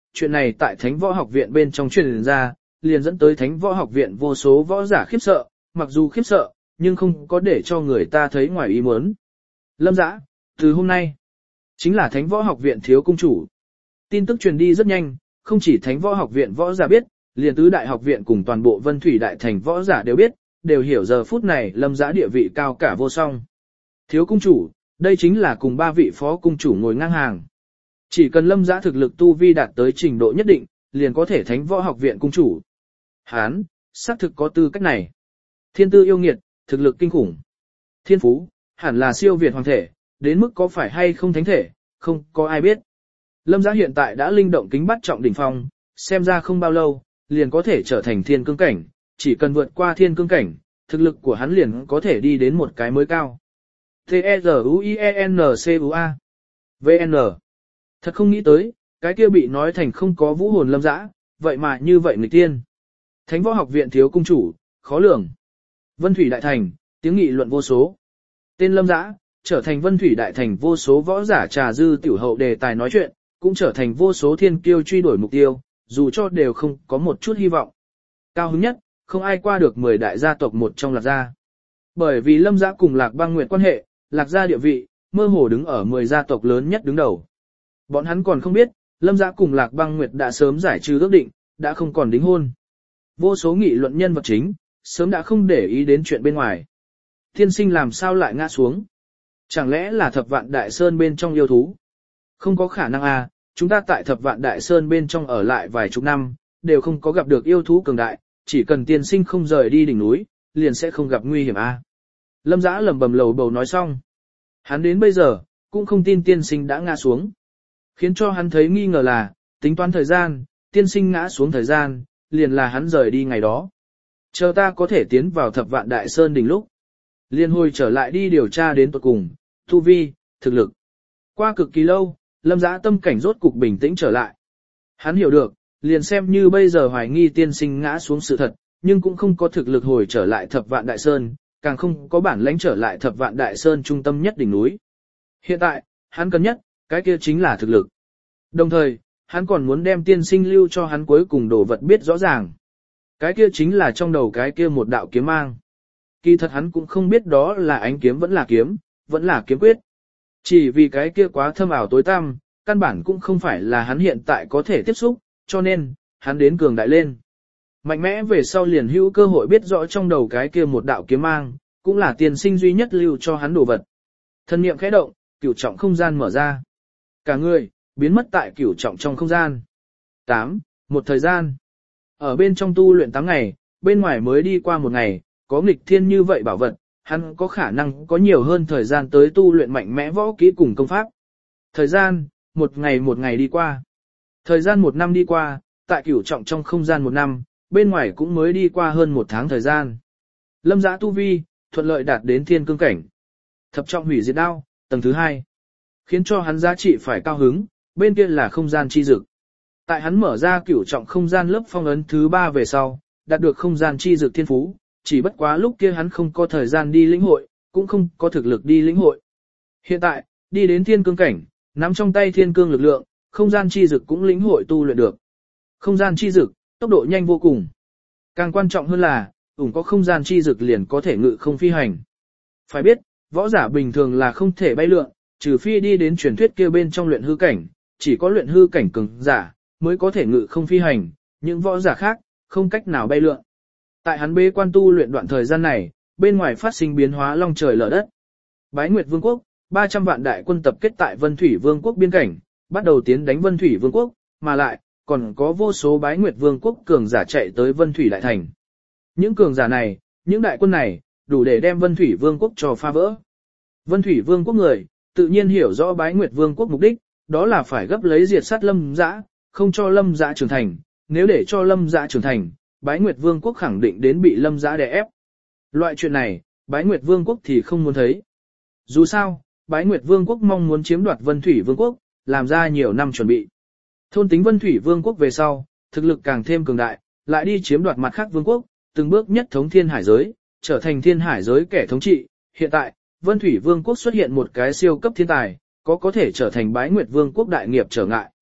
chuyện này tại Thánh Võ Học Viện bên trong truyền ra, liền dẫn tới Thánh Võ Học Viện vô số võ giả khiếp sợ, mặc dù khiếp sợ, nhưng không có để cho người ta thấy ngoài ý muốn. Lâm Dã, từ hôm nay, chính là Thánh Võ Học Viện thiếu cung chủ. Tin tức truyền đi rất nhanh, không chỉ Thánh Võ Học Viện võ giả biết, liền tứ đại học viện cùng toàn bộ Vân Thủy Đại Thành võ giả đều biết, đều hiểu giờ phút này Lâm Dã địa vị cao cả vô song. Thiếu cung chủ, đây chính là cùng ba vị phó cung chủ ngồi ngang hàng. Chỉ cần Lâm Dã thực lực tu vi đạt tới trình độ nhất định, liền có thể Thánh Võ Học Viện cung chủ. Hán, xác thực có tư cách này. Thiên tư yêu nghiệt, thực lực kinh khủng. Thiên phú, hẳn là siêu việt hoàng thể, đến mức có phải hay không thánh thể, không có ai biết. Lâm Dã hiện tại đã linh động kính bắt trọng đỉnh phong, xem ra không bao lâu, liền có thể trở thành thiên cương cảnh, chỉ cần vượt qua thiên cương cảnh, thực lực của hắn liền có thể đi đến một cái mới cao. T-E-Z-U-I-E-N-C-U-A VN. Thật không nghĩ tới, cái kia bị nói thành không có vũ hồn Lâm Dã, vậy mà như vậy nghịch tiên. Thánh Võ Học Viện thiếu cung chủ, khó lường. Vân Thủy Đại Thành, tiếng nghị luận vô số. Tên Lâm Dã, trở thành Vân Thủy Đại Thành vô số võ giả trà dư tiểu hậu đề tài nói chuyện, cũng trở thành vô số thiên kiêu truy đuổi mục tiêu, dù cho đều không có một chút hy vọng. Cao hứng nhất, không ai qua được 10 đại gia tộc một trong Lạc gia. Bởi vì Lâm Dã cùng Lạc Băng Nguyệt quan hệ, Lạc gia địa vị, mơ hồ đứng ở 10 gia tộc lớn nhất đứng đầu. Bọn hắn còn không biết, Lâm Dã cùng Lạc Băng Nguyệt đã sớm giải trừ ước định, đã không còn đính hôn. Vô số nghị luận nhân vật chính, sớm đã không để ý đến chuyện bên ngoài. Tiên sinh làm sao lại ngã xuống? Chẳng lẽ là Thập Vạn Đại Sơn bên trong yêu thú? Không có khả năng à, chúng ta tại Thập Vạn Đại Sơn bên trong ở lại vài chục năm, đều không có gặp được yêu thú cường đại, chỉ cần tiên sinh không rời đi đỉnh núi, liền sẽ không gặp nguy hiểm à. Lâm Dã lẩm bẩm lầu bầu nói xong. Hắn đến bây giờ, cũng không tin tiên sinh đã ngã xuống. Khiến cho hắn thấy nghi ngờ là, tính toán thời gian, tiên sinh ngã xuống thời gian, liền là hắn rời đi ngày đó. Chờ ta có thể tiến vào Thập Vạn Đại Sơn đỉnh lúc. Liên hồi trở lại đi điều tra đến tận cùng, tu vi, thực lực. Qua cực kỳ lâu, Lâm Dã tâm cảnh rốt cục bình tĩnh trở lại. Hắn hiểu được, liền xem như bây giờ hoài nghi tiên sinh ngã xuống sự thật, nhưng cũng không có thực lực hồi trở lại Thập Vạn Đại Sơn, càng không có bản lãnh trở lại Thập Vạn Đại Sơn trung tâm nhất đỉnh núi. Hiện tại, hắn cần nhất, cái kia chính là thực lực. Đồng thời, hắn còn muốn đem tiên sinh lưu cho hắn cuối cùng đồ vật biết rõ ràng. Cái kia chính là trong đầu cái kia một đạo kiếm mang. Kỳ thật hắn cũng không biết đó là ánh kiếm vẫn là kiếm quyết. Chỉ vì cái kia quá thâm ảo tối tăm, căn bản cũng không phải là hắn hiện tại có thể tiếp xúc, cho nên, hắn đến cường đại lên. Mạnh mẽ về sau liền hữu cơ hội biết rõ trong đầu cái kia một đạo kiếm mang, cũng là tiên sinh duy nhất lưu cho hắn đồ vật. Thân niệm khẽ động, cửu trọng không gian mở ra. Cả người, biến mất tại cửu trọng trong không gian. 8. Một thời gian. Ở bên trong tu luyện 8 ngày, bên ngoài mới đi qua 1 ngày, có nghịch thiên như vậy bảo vật, hắn có khả năng có nhiều hơn thời gian tới tu luyện mạnh mẽ võ kỹ cùng công pháp. Thời gian, một ngày đi qua. Thời gian 1 năm đi qua, tại cửu trọng trong không gian 1 năm, bên ngoài cũng mới đi qua hơn 1 tháng thời gian. Lâm Dã tu vi, thuận lợi đạt đến thiên cương cảnh. Thập trọng hủy diệt đao, tầng thứ 2. Khiến cho hắn giá trị phải cao hứng, bên kia là không gian chi dực. Tại hắn mở ra cửu trọng không gian lớp phong ấn thứ 3 về sau, đạt được không gian chi dực thiên phú, chỉ bất quá lúc kia hắn không có thời gian đi lĩnh hội, cũng không có thực lực đi lĩnh hội. Hiện tại, đi đến thiên cương cảnh, nắm trong tay thiên cương lực lượng, không gian chi dực cũng lĩnh hội tu luyện được. Không gian chi dực, tốc độ nhanh vô cùng. Càng quan trọng hơn là, có không gian chi dực liền có thể ngự không phi hành. Phải biết, võ giả bình thường là không thể bay lượn, trừ phi đi đến truyền thuyết kia bên trong luyện hư cảnh, chỉ có luyện hư cảnh cường giả mới có thể ngự không phi hành, những võ giả khác không cách nào bay lượn. Tại hắn bế quan tu luyện đoạn thời gian này, bên ngoài phát sinh biến hóa long trời lở đất. Bái Nguyệt Vương quốc, 300 vạn đại quân tập kết tại Vân Thủy Vương quốc biên cảnh, bắt đầu tiến đánh Vân Thủy Vương quốc, mà lại còn có vô số Bái Nguyệt Vương quốc cường giả chạy tới Vân Thủy đại thành. Những cường giả này, những đại quân này, đủ để đem Vân Thủy Vương quốc cho phá vỡ. Vân Thủy Vương quốc người, tự nhiên hiểu rõ Bái Nguyệt Vương quốc mục đích, đó là phải gấp lấy diệt sát Lâm Dã, không cho Lâm Dã trưởng thành, nếu để cho Lâm Dã trưởng thành, Bái Nguyệt Vương quốc khẳng định đến bị Lâm Dã đè ép. Loại chuyện này, Bái Nguyệt Vương quốc thì không muốn thấy. Dù sao, Bái Nguyệt Vương quốc mong muốn chiếm đoạt Vân Thủy Vương quốc, làm ra nhiều năm chuẩn bị. Thôn tính Vân Thủy Vương quốc về sau, thực lực càng thêm cường đại, lại đi chiếm đoạt mặt khác vương quốc, từng bước nhất thống thiên hải giới, trở thành thiên hải giới kẻ thống trị. Hiện tại, Vân Thủy Vương quốc xuất hiện một cái siêu cấp thiên tài, có thể trở thành Bái Nguyệt Vương quốc đại nghiệp trở ngại.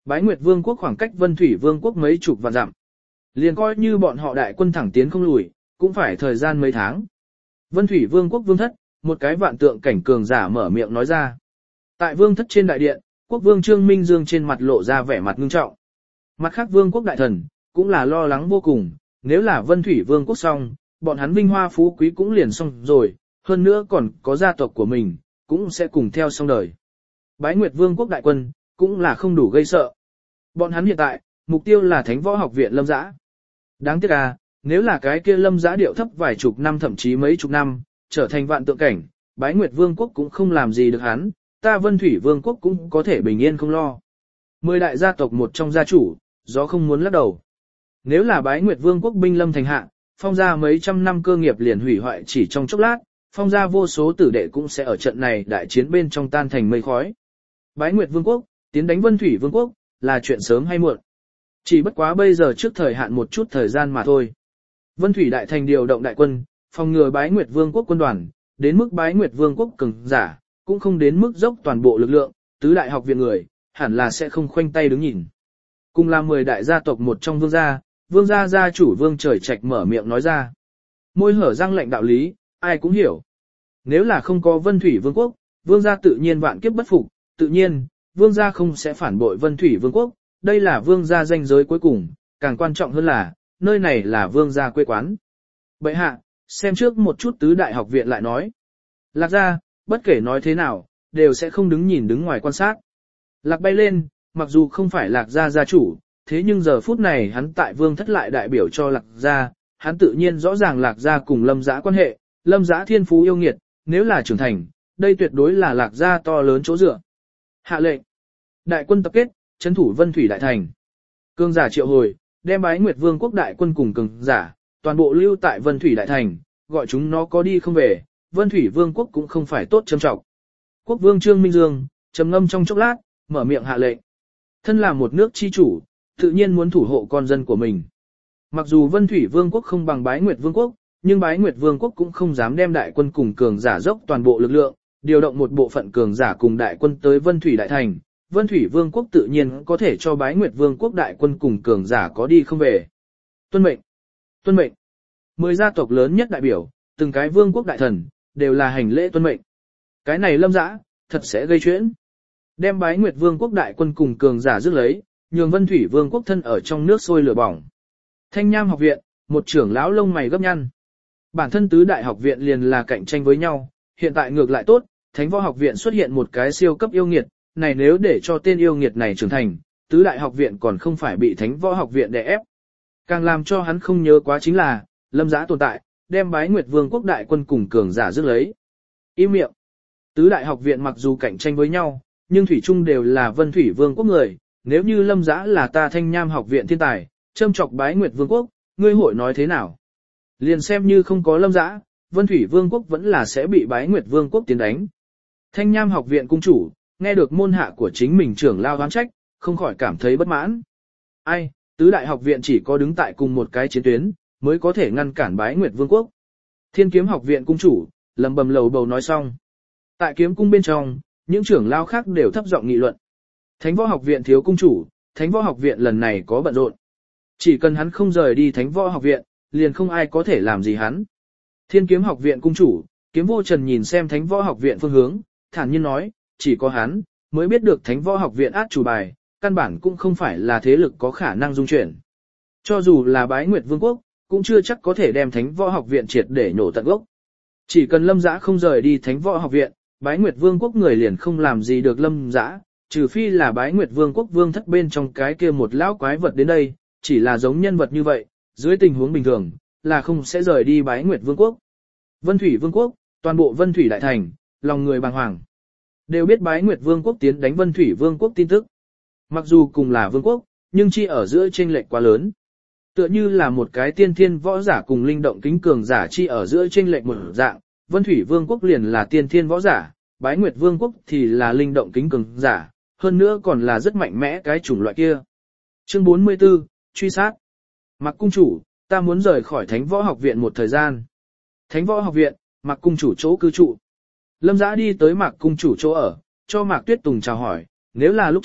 Bái Nguyệt Vương quốc khoảng cách Vân Thủy Vương quốc mấy chục vạn dặm. Liền coi như bọn họ đại quân thẳng tiến không lùi, cũng phải thời gian mấy tháng. Vân Thủy Vương quốc vương thất, một cái vạn tượng cảnh cường giả mở miệng nói ra. Tại vương thất trên đại điện, quốc vương Trương Minh Dương trên mặt lộ ra vẻ mặt ngưng trọng. Mặt khác vương quốc đại thần, cũng là lo lắng vô cùng, nếu là Vân Thủy Vương quốc xong, bọn hắn vinh hoa phú quý cũng liền xong rồi, hơn nữa còn có gia tộc của mình, cũng sẽ cùng theo xong đời. Bái Nguyệt Vương quốc đại quân, cũng là không đủ gây sợ. Bọn hắn hiện tại, mục tiêu là Thánh Võ Học viện Lâm Dã. Đáng tiếc à, nếu là cái kia Lâm Dã điệu thấp vài chục năm thậm chí mấy chục năm, trở thành vạn tượng cảnh, Bái Nguyệt Vương quốc cũng không làm gì được hắn, ta Vân Thủy Vương quốc cũng có thể bình yên không lo. 10 đại gia tộc một trong gia chủ, gió không muốn lắc đầu. Nếu là Bái Nguyệt Vương quốc binh lâm thành hạ, phong gia mấy trăm năm cơ nghiệp liền hủy hoại chỉ trong chốc lát, phong gia vô số tử đệ cũng sẽ ở trận này đại chiến bên trong tan thành mây khói. Bái Nguyệt Vương quốc, tiến đánh Vân Thủy Vương quốc, là chuyện sớm hay muộn. Chỉ bất quá bây giờ trước thời hạn một chút thời gian mà thôi. Vân Thủy Đại Thành điều động đại quân, phòng ngừa Bái Nguyệt Vương quốc quân đoàn, đến mức Bái Nguyệt Vương quốc cường giả, cũng không đến mức dốc toàn bộ lực lượng, tứ đại học viện người, hẳn là sẽ không khoanh tay đứng nhìn. Cùng là 10 đại gia tộc một trong vương gia gia chủ Vương Trời Trạch mở miệng nói ra. Môi hở răng lệnh đạo lý, ai cũng hiểu. Nếu là không có Vân Thủy Vương quốc, vương gia tự nhiên vạn kiếp bất phục, tự nhiên, vương gia không sẽ phản bội Vân Thủy Vương quốc, đây là vương gia danh giới cuối cùng, càng quan trọng hơn là, nơi này là vương gia quê quán. Bệ hạ, xem trước một chút tứ đại học viện lại nói. Lạc gia, bất kể nói thế nào, đều sẽ không đứng nhìn đứng ngoài quan sát. Lạc bay lên, mặc dù không phải Lạc gia gia chủ, thế nhưng giờ phút này hắn tại vương thất lại đại biểu cho Lạc gia, hắn tự nhiên rõ ràng Lạc gia cùng Lâm Dã quan hệ, Lâm Dã thiên phú yêu nghiệt, nếu là trưởng thành, đây tuyệt đối là Lạc gia to lớn chỗ dựa. Hạ lệnh. Đại quân tập kết, trấn thủ Vân Thủy Đại Thành. Cường giả triệu hồi, đem Bái Nguyệt Vương quốc đại quân cùng cường giả, toàn bộ lưu tại Vân Thủy Đại Thành, gọi chúng nó có đi không về, Vân Thủy Vương quốc cũng không phải tốt châm trọng. Quốc vương Trương Minh Dương, trầm ngâm trong chốc lát, mở miệng hạ lệnh. Thân là một nước chi chủ, tự nhiên muốn thủ hộ con dân của mình. Mặc dù Vân Thủy Vương quốc không bằng Bái Nguyệt Vương quốc, nhưng Bái Nguyệt Vương quốc cũng không dám đem đại quân cùng cường giả dốc toàn bộ lực lượng, điều động một bộ phận cường giả cùng đại quân tới Vân Thủy Đại Thành. Vân Thủy Vương quốc tự nhiên có thể cho Bái Nguyệt Vương quốc đại quân cùng cường giả có đi không về. Tuân mệnh. Tuân mệnh. 10 gia tộc lớn nhất đại biểu, từng cái vương quốc đại thần, đều là hành lễ tuân mệnh. Cái này Lâm Dã, thật sẽ gây chuyện. Đem Bái Nguyệt Vương quốc đại quân cùng cường giả rước lấy, nhường Vân Thủy Vương quốc thân ở trong nước sôi lửa bỏng. Thanh Nham học viện, một trưởng lão lông mày gấp nhăn. Bản thân tứ đại học viện liền là cạnh tranh với nhau, hiện tại ngược lại tốt, Thánh Võ học viện xuất hiện một cái siêu cấp yêu nghiệt, này nếu để cho tên yêu nghiệt này trưởng thành, tứ đại học viện còn không phải bị Thánh Võ học viện đè ép. Càng làm cho hắn không nhớ quá chính là, Lâm Dã tồn tại, đem Bái Nguyệt Vương quốc đại quân cùng cường giả rước lấy. Im miệng. Tứ đại học viện mặc dù cạnh tranh với nhau, nhưng thủy chung đều là Vân Thủy Vương quốc người, nếu như Lâm Dã là ta Thanh Nham học viện thiên tài, châm chọc Bái Nguyệt Vương quốc, ngươi hội nói thế nào? Liền xem như không có Lâm Dã, Vân Thủy Vương quốc vẫn là sẽ bị Bái Nguyệt Vương quốc tiến đánh. Thanh Nham học viện cung chủ, nghe được môn hạ của chính mình trưởng lao oán trách, không khỏi cảm thấy bất mãn. Ai, tứ đại học viện chỉ có đứng tại cùng một cái chiến tuyến, mới có thể ngăn cản Bái Nguyệt Vương quốc. Thiên Kiếm học viện cung chủ, lầm bầm lầu bầu nói xong. Tại kiếm cung bên trong, những trưởng lao khác đều thấp giọng nghị luận. Thánh Võ học viện thiếu cung chủ, Thánh Võ học viện lần này có bận rộn. Chỉ cần hắn không rời đi Thánh Võ học viện, liền không ai có thể làm gì hắn. Thiên Kiếm học viện cung chủ, Kiếm Vô Trần nhìn xem Thánh Võ học viện phương hướng, thản nhiên nói, chỉ có hắn mới biết được Thánh Võ học viện át chủ bài, căn bản cũng không phải là thế lực có khả năng dung chuyển. Cho dù là Bái Nguyệt Vương quốc, cũng chưa chắc có thể đem Thánh Võ học viện triệt để nhổ tận gốc. Chỉ cần Lâm Dã không rời đi Thánh Võ học viện, Bái Nguyệt Vương quốc người liền không làm gì được Lâm Dã, trừ phi là Bái Nguyệt Vương quốc vương thất bên trong cái kia một lão quái vật đến đây, chỉ là giống nhân vật như vậy, dưới tình huống bình thường, là không sẽ rời đi Bái Nguyệt Vương quốc. Vân Thủy Vương quốc, toàn bộ Vân Thủy đại thành, lòng người bàng hoàng. Đều biết Bái Nguyệt Vương quốc tiến đánh Vân Thủy Vương quốc tin tức. Mặc dù cùng là vương quốc, nhưng chi ở giữa chênh lệch quá lớn. Tựa như là một cái tiên thiên võ giả cùng linh động kính cường giả chi ở giữa chênh lệch một dạng, Vân Thủy Vương quốc liền là tiên thiên võ giả, Bái Nguyệt Vương quốc thì là linh động kính cường giả, hơn nữa còn là rất mạnh mẽ cái chủng loại kia. Chương 44, truy sát. Mạc cung chủ, ta muốn rời khỏi Thánh Võ học viện một thời gian. Thánh Võ học viện, Mạc cung chủ chỗ cư trụ. Lâm Dã đi tới Mạc cung chủ chỗ ở, cho Mạc Tuyết Tùng chào hỏi, nếu là lúc trước,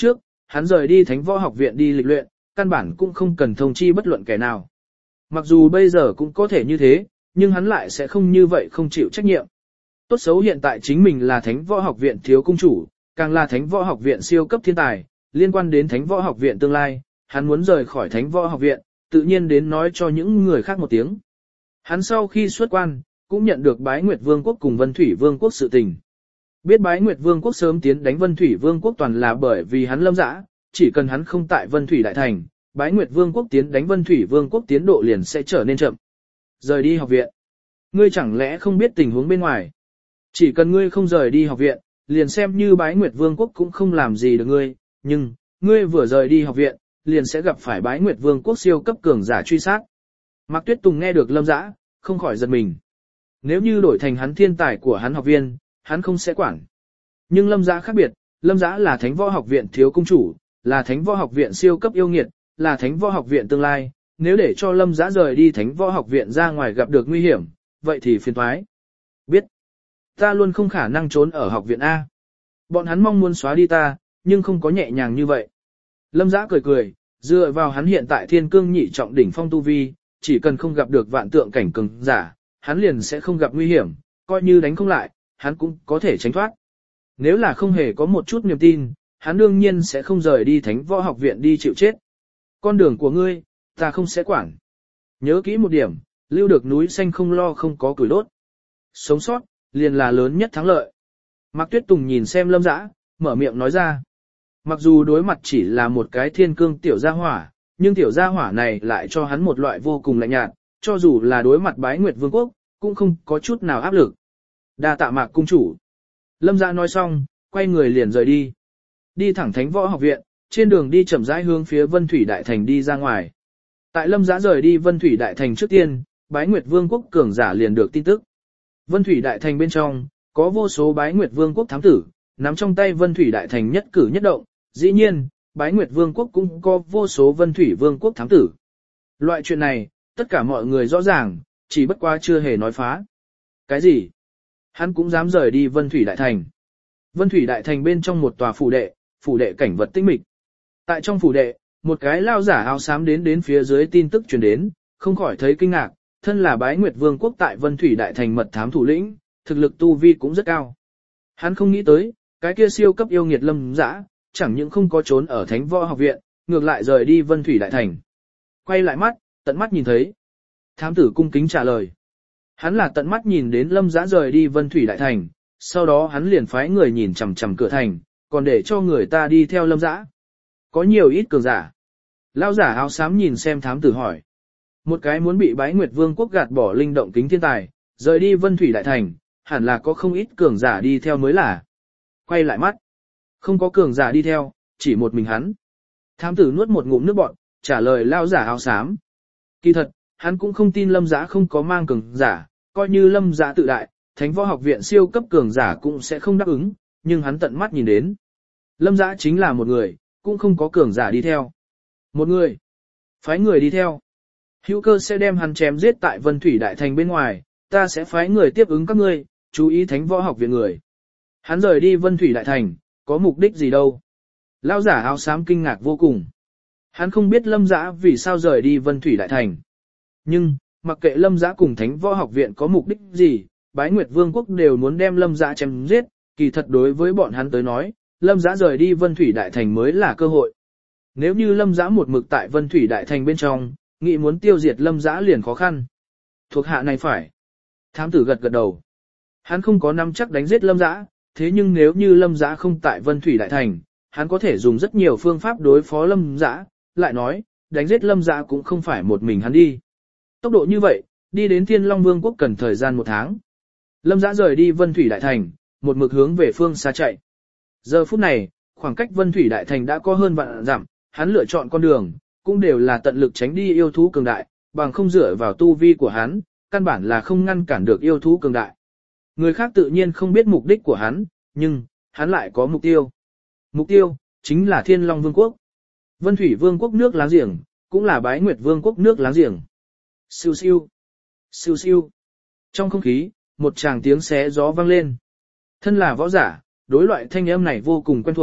hắn rời đi Thánh Võ Học Viện đi lịch luyện, căn bản cũng không cần thông chi bất luận kẻ nào. Mặc dù bây giờ cũng có thể như thế, nhưng hắn lại sẽ không như vậy không chịu trách nhiệm. Tốt xấu hiện tại chính mình là Thánh Võ Học Viện thiếu cung chủ, càng là Thánh Võ Học Viện siêu cấp thiên tài, liên quan đến Thánh Võ Học Viện tương lai, hắn muốn rời khỏi Thánh Võ Học Viện, tự nhiên đến nói cho những người khác một tiếng. Hắn sau khi xuất quan, cũng nhận được Bái Nguyệt Vương quốc cùng Vân Thủy Vương quốc sự tình. Biết Bái Nguyệt Vương quốc sớm tiến đánh Vân Thủy Vương quốc toàn là bởi vì hắn Lâm Dã, chỉ cần hắn không tại Vân Thủy Đại Thành, Bái Nguyệt Vương quốc tiến đánh Vân Thủy Vương quốc tiến độ liền sẽ trở nên chậm. Rời đi học viện. Ngươi chẳng lẽ không biết tình huống bên ngoài? Chỉ cần ngươi không rời đi học viện, liền xem như Bái Nguyệt Vương quốc cũng không làm gì được ngươi, nhưng, ngươi vừa rời đi học viện, liền sẽ gặp phải Bái Nguyệt Vương quốc siêu cấp cường giả truy sát. Mạc Tuyết Tùng nghe được Lâm Dã, không khỏi giật mình. Nếu như đổi thành hắn thiên tài của hắn học viên, hắn không sẽ quản. Nhưng Lâm Dã khác biệt, Lâm Dã là Thánh Võ Học Viện thiếu cung chủ, là Thánh Võ Học Viện siêu cấp yêu nghiệt, là Thánh Võ Học Viện tương lai, nếu để cho Lâm Dã rời đi Thánh Võ Học Viện ra ngoài gặp được nguy hiểm, vậy thì phiền toái. Biết, ta luôn không khả năng trốn ở học viện A. Bọn hắn mong muốn xóa đi ta, nhưng không có nhẹ nhàng như vậy. Lâm Dã cười cười, dựa vào hắn hiện tại thiên cương nhị trọng đỉnh phong tu vi, chỉ cần không gặp được vạn tượng cảnh cường giả, hắn liền sẽ không gặp nguy hiểm, coi như đánh không lại, hắn cũng có thể tránh thoát. Nếu là không hề có một chút niềm tin, hắn đương nhiên sẽ không rời đi Thánh Võ Học Viện đi chịu chết. Con đường của ngươi, ta không sẽ quản. Nhớ kỹ một điểm, lưu được núi xanh không lo không có củi đốt. Sống sót, liền là lớn nhất thắng lợi. Mạc Tuyết Tùng nhìn xem Lâm Dã, mở miệng nói ra. Mặc dù đối mặt chỉ là một cái thiên cương tiểu gia hỏa, nhưng tiểu gia hỏa này lại cho hắn một loại vô cùng lạnh nhạt, cho dù là đối mặt Bái Nguyệt Vương quốc, cũng không có chút nào áp lực. Đa tạ Mạc cung chủ. Lâm Dã nói xong, quay người liền rời đi. Đi thẳng Thánh Võ Học Viện, trên đường đi chậm rãi hướng phía Vân Thủy Đại Thành đi ra ngoài. Tại Lâm Dã rời đi Vân Thủy Đại Thành trước tiên, Bái Nguyệt Vương quốc cường giả liền được tin tức. Vân Thủy Đại Thành bên trong, có vô số Bái Nguyệt Vương quốc thám tử, nắm trong tay Vân Thủy Đại Thành nhất cử nhất động, dĩ nhiên, Bái Nguyệt Vương quốc cũng có vô số Vân Thủy Vương quốc thám tử. Loại chuyện này, tất cả mọi người rõ ràng, chỉ bất quá chưa hề nói phá. Cái gì? Hắn cũng dám rời đi Vân Thủy Đại Thành. Vân Thủy Đại Thành bên trong một tòa phủ đệ cảnh vật tinh mịch. Tại trong phủ đệ, một cái lao giả áo xám đến phía dưới tin tức truyền đến, không khỏi thấy kinh ngạc, thân là Bái Nguyệt Vương quốc tại Vân Thủy Đại Thành mật thám thủ lĩnh, thực lực tu vi cũng rất cao. Hắn không nghĩ tới, cái kia siêu cấp yêu nghiệt Lâm Dã, chẳng những không có trốn ở Thánh Võ Học Viện, ngược lại rời đi Vân Thủy Đại Thành. Quay lại mắt, tận mắt nhìn thấy. Thám tử cung kính trả lời. Hắn là tận mắt nhìn đến Lâm Dã rời đi Vân Thủy Đại Thành, sau đó hắn liền phái người nhìn chằm chằm cửa thành, còn để cho người ta đi theo Lâm Dã. Có nhiều ít cường giả. Lão giả áo xám nhìn xem thám tử hỏi. Một cái muốn bị Bái Nguyệt Vương quốc gạt bỏ linh động kính thiên tài, rời đi Vân Thủy Đại Thành, hẳn là có không ít cường giả đi theo mới là. Quay lại mắt. Không có cường giả đi theo, chỉ một mình hắn. Thám tử nuốt một ngụm nước bọt, trả lời lão giả áo xám. Kỳ thật, hắn cũng không tin Lâm Dã không có mang cường giả, coi như Lâm Dã tự đại, Thánh Võ Học Viện siêu cấp cường giả cũng sẽ không đáp ứng, nhưng hắn tận mắt nhìn đến. Lâm Dã chính là một người, cũng không có cường giả đi theo. Một người, phái người đi theo. Hữu Cơ sẽ đem hắn chém giết tại Vân Thủy Đại Thành bên ngoài, ta sẽ phái người tiếp ứng các ngươi, chú ý Thánh Võ Học Viện người. Hắn rời đi Vân Thủy Đại Thành, có mục đích gì đâu? Lão giả áo xám kinh ngạc vô cùng. Hắn không biết Lâm Dã vì sao rời đi Vân Thủy Đại Thành. Nhưng, mặc kệ Lâm Dã cùng Thánh Võ Học Viện có mục đích gì, Bái Nguyệt Vương quốc đều muốn đem Lâm Dã chém giết, kỳ thật đối với bọn hắn tới nói, Lâm Dã rời đi Vân Thủy Đại Thành mới là cơ hội. Nếu như Lâm Dã một mực tại Vân Thủy Đại Thành bên trong, nghĩ muốn tiêu diệt Lâm Dã liền khó khăn. Thuộc hạ này phải. Thám tử gật gật đầu. Hắn không có nắm chắc đánh giết Lâm Dã, thế nhưng nếu như Lâm Dã không tại Vân Thủy Đại Thành, hắn có thể dùng rất nhiều phương pháp đối phó Lâm Dã, lại nói, đánh giết Lâm Dã cũng không phải một mình hắn đi. Tốc độ như vậy, đi đến Thiên Long Vương quốc cần thời gian 1 tháng. Lâm Dã rời đi Vân Thủy Đại Thành, một mực hướng về phương xa chạy. Giờ phút này, khoảng cách Vân Thủy Đại Thành đã có hơn vạn dặm, hắn lựa chọn con đường, cũng đều là tận lực tránh đi yêu thú cường đại, bằng không dựa vào tu vi của hắn, căn bản là không ngăn cản được yêu thú cường đại. Người khác tự nhiên không biết mục đích của hắn, nhưng, hắn lại có mục tiêu. Mục tiêu, chính là Thiên Long Vương quốc. Vân Thủy Vương quốc nước láng giềng, cũng là Bái Nguyệt Vương quốc nước láng giềng. Siêu siêu, siêu siêu. Trong không khí, một tràng tiếng xé gió vang lên. Thân là võ giả, đối loại thanh âm này vô cùng quen thuộc,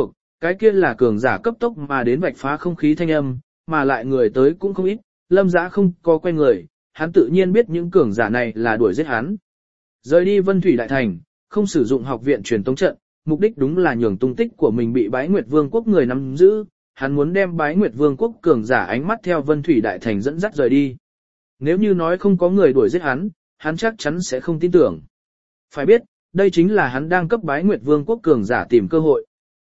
cái kia là cường giả cấp tốc mà đến vạch phá không khí thanh âm, mà lại người tới cũng không ít, Lâm Dã không có quen người, hắn tự nhiên biết những cường giả này là đuổi giết hắn. Rời đi Vân Thủy Đại Thành, không sử dụng học viện truyền tống trận, mục đích đúng là nhường tung tích của mình bị Bái Nguyệt Vương quốc người nắm giữ, hắn muốn đem Bái Nguyệt Vương quốc cường giả ánh mắt theo Vân Thủy Đại Thành dẫn dắt rời đi. Nếu như nói không có người đuổi giết hắn chắc chắn sẽ không tin tưởng. Phải biết, đây chính là hắn đang cấp Bái Nguyệt Vương quốc cường giả tìm cơ hội.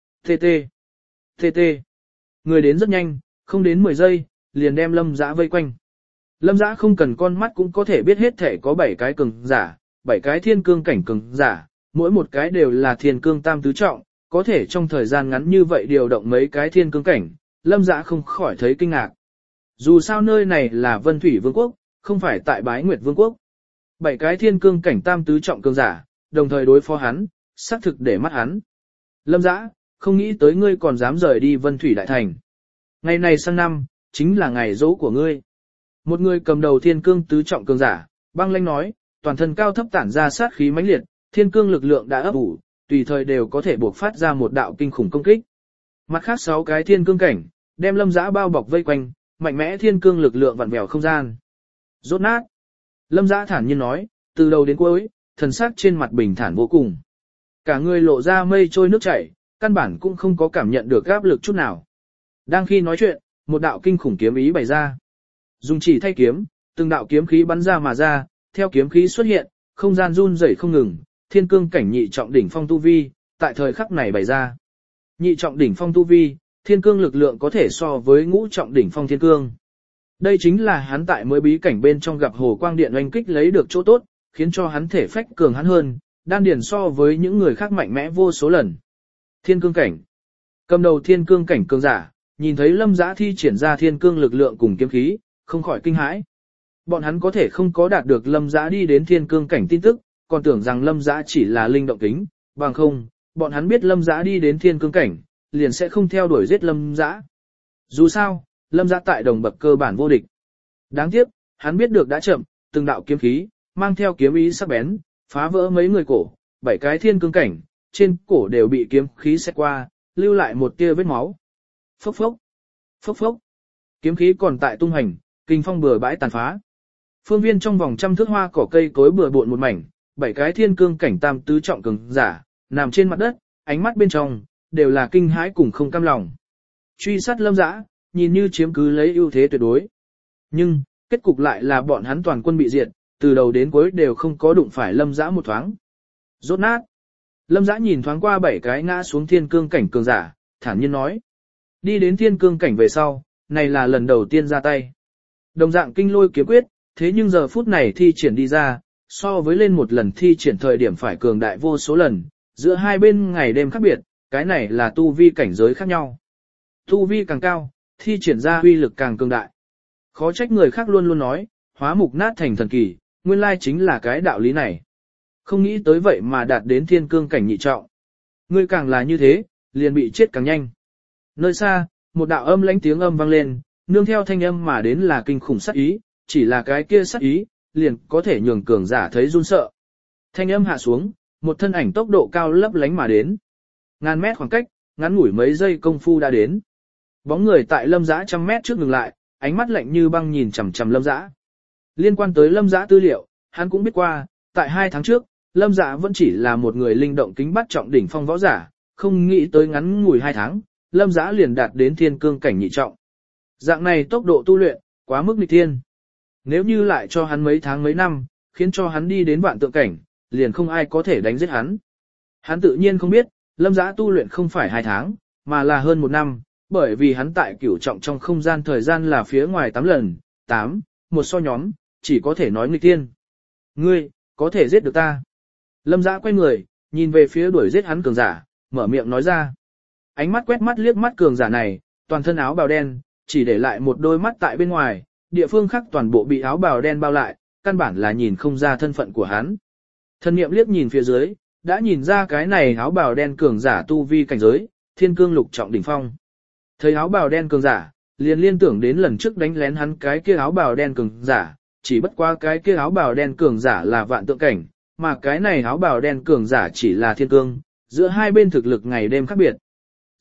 TT. Người đến rất nhanh, không đến 10 giây, liền đem Lâm Dã vây quanh. Lâm Dã không cần con mắt cũng có thể biết hết thể có 7 cái cường giả, 7 cái thiên cương cảnh cường giả, mỗi một cái đều là thiên cương tam tứ trọng, có thể trong thời gian ngắn như vậy điều động mấy cái thiên cương cảnh, Lâm Dã không khỏi thấy kinh ngạc. Dù sao nơi này là Vân Thủy Vương quốc, không phải tại Bái Nguyệt Vương quốc. 7 cái thiên cương cảnh tam tứ trọng cường giả, đồng thời đối phó hắn, xác thực để mắt hắn. Lâm Dã, không nghĩ tới ngươi còn dám rời đi Vân Thủy Đại Thành. Ngày này sang năm, chính là ngày dỗ của ngươi. Một người cầm đầu thiên cương tứ trọng cường giả, băng lãnh nói, toàn thân cao thấp tản ra sát khí mãnh liệt, thiên cương lực lượng đã ấp ủ, tùy thời đều có thể buộc phát ra một đạo kinh khủng công kích. Mặt khác 6 cái thiên cương cảnh, đem Lâm Dã bao bọc vây quanh, mạnh mẽ thiên cương lực lượng vặn vẹo không gian. Rốt nát. Lâm Dã thản nhiên nói, từ đầu đến cuối, thần sắc trên mặt bình thản vô cùng. Cả người lộ ra mây trôi nước chảy, căn bản cũng không có cảm nhận được áp lực chút nào. Đang khi nói chuyện, một đạo kinh khủng kiếm ý bày ra. Dùng chỉ thay kiếm, từng đạo kiếm khí bắn ra mà ra, theo kiếm khí xuất hiện, không gian run rẩy không ngừng, thiên cương cảnh nhị trọng đỉnh phong tu vi, tại thời khắc này bày ra. Nhị trọng đỉnh phong tu vi, thiên cương lực lượng có thể so với ngũ trọng đỉnh phong thiên cương. Đây chính là hắn tại mới bí cảnh bên trong gặp hồ quang điện oanh kích lấy được chỗ tốt, khiến cho hắn thể phách cường hắn hơn, đan điền so với những người khác mạnh mẽ vô số lần. Thiên cương cảnh. Cầm đầu thiên cương cảnh cường giả, nhìn thấy Lâm Dã thi triển ra thiên cương lực lượng cùng kiếm khí, không khỏi kinh hãi. Bọn hắn có thể không có đạt được Lâm Dã đi đến thiên cương cảnh tin tức, còn tưởng rằng Lâm Dã chỉ là linh động kính, bằng không, bọn hắn biết Lâm Dã đi đến thiên cương cảnh, liền sẽ không theo đuổi giết Lâm Dã. Dù sao, Lâm Dã tại đồng bậc cơ bản vô địch. Đáng tiếc, hắn biết được đã chậm, từng đạo kiếm khí, mang theo kiếm ý sắc bén, phá vỡ mấy người cổ, 7 cái thiên cương cảnh, trên cổ đều bị kiếm khí xẹt qua, lưu lại một tia vết máu. Phốc phốc, phốc phốc. Kiếm khí còn tại tung hành, kinh phong bừa bãi tàn phá. Phương viên trong vòng trăm thước hoa cỏ cây cối bừa bộn một mảnh, 7 cái thiên cương cảnh tam tứ trọng cường giả, nằm trên mặt đất, ánh mắt bên trong đều là kinh hãi cùng không cam lòng. Truy sát Lâm Dã, nhìn như chiếm cứ lấy ưu thế tuyệt đối. Nhưng, kết cục lại là bọn hắn toàn quân bị diệt, từ đầu đến cuối đều không có đụng phải Lâm Dã một thoáng. Rốt nát. Lâm Dã nhìn thoáng qua 7 cái ngã xuống thiên cương cảnh cường giả, thản nhiên nói. Đi đến thiên cương cảnh về sau, này là lần đầu tiên ra tay. Đồng dạng kinh lôi kiếm quyết, thế nhưng giờ phút này thi triển đi ra, so với lên một lần thi triển thời điểm phải cường đại vô số lần, giữa hai bên ngày đêm khác biệt, cái này là tu vi cảnh giới khác nhau. Tu vi càng cao, thi triển ra uy lực càng cường đại. Khó trách người khác luôn luôn nói, hóa mục nát thành thần kỳ, nguyên lai chính là cái đạo lý này. Không nghĩ tới vậy mà đạt đến thiên cương cảnh nhị trọng. Ngươi càng là như thế, liền bị chết càng nhanh. Nơi xa, một đạo âm lãnh tiếng âm vang lên, nương theo thanh âm mà đến là kinh khủng sát ý, chỉ là cái kia sát ý, liền có thể nhường cường giả thấy run sợ. Thanh âm hạ xuống, một thân ảnh tốc độ cao lấp lánh mà đến. Ngàn mét khoảng cách, ngắn ngủi mấy giây công phu đã đến. Bóng người tại Lâm Dã trăm mét trước ngừng lại, ánh mắt lạnh như băng nhìn chằm chằm Lâm Dã. Liên quan tới Lâm Dã tư liệu, hắn cũng biết qua, tại 2 tháng trước, Lâm Dã vẫn chỉ là một người linh động kính bắt trọng đỉnh phong võ giả, không nghĩ tới ngắn ngủi 2 tháng, Lâm Dã liền đạt đến thiên cương cảnh nhị trọng. Dạng này tốc độ tu luyện, quá mức nghịch thiên. Nếu như lại cho hắn mấy tháng mấy năm, khiến cho hắn đi đến vạn tượng cảnh, liền không ai có thể đánh giết hắn. Hắn tự nhiên không biết, Lâm Dã tu luyện không phải 2 tháng, mà là hơn 1 năm, bởi vì hắn tại cửu trọng trong không gian thời gian là phía ngoài 8 lần, 8, một so nhóm, chỉ có thể nói nghịch thiên. Ngươi, có thể giết được ta. Lâm Dã quay người, nhìn về phía đuổi giết hắn cường giả, mở miệng nói ra. Ánh mắt quét mắt liếc mắt cường giả này, toàn thân áo bào đen, chỉ để lại một đôi mắt tại bên ngoài, địa phương khác toàn bộ bị áo bào đen bao lại, căn bản là nhìn không ra thân phận của hắn. Thân niệm liếc nhìn phía dưới, đã nhìn ra cái này áo bào đen cường giả tu vi cảnh giới, thiên cương lục trọng đỉnh phong. Thấy áo bào đen cường giả, liền liên tưởng đến lần trước đánh lén hắn cái kia áo bào đen cường giả, chỉ bất qua cái kia áo bào đen cường giả là vạn tượng cảnh, mà cái này áo bào đen cường giả chỉ là thiên cương, giữa hai bên thực lực ngày đêm khác biệt.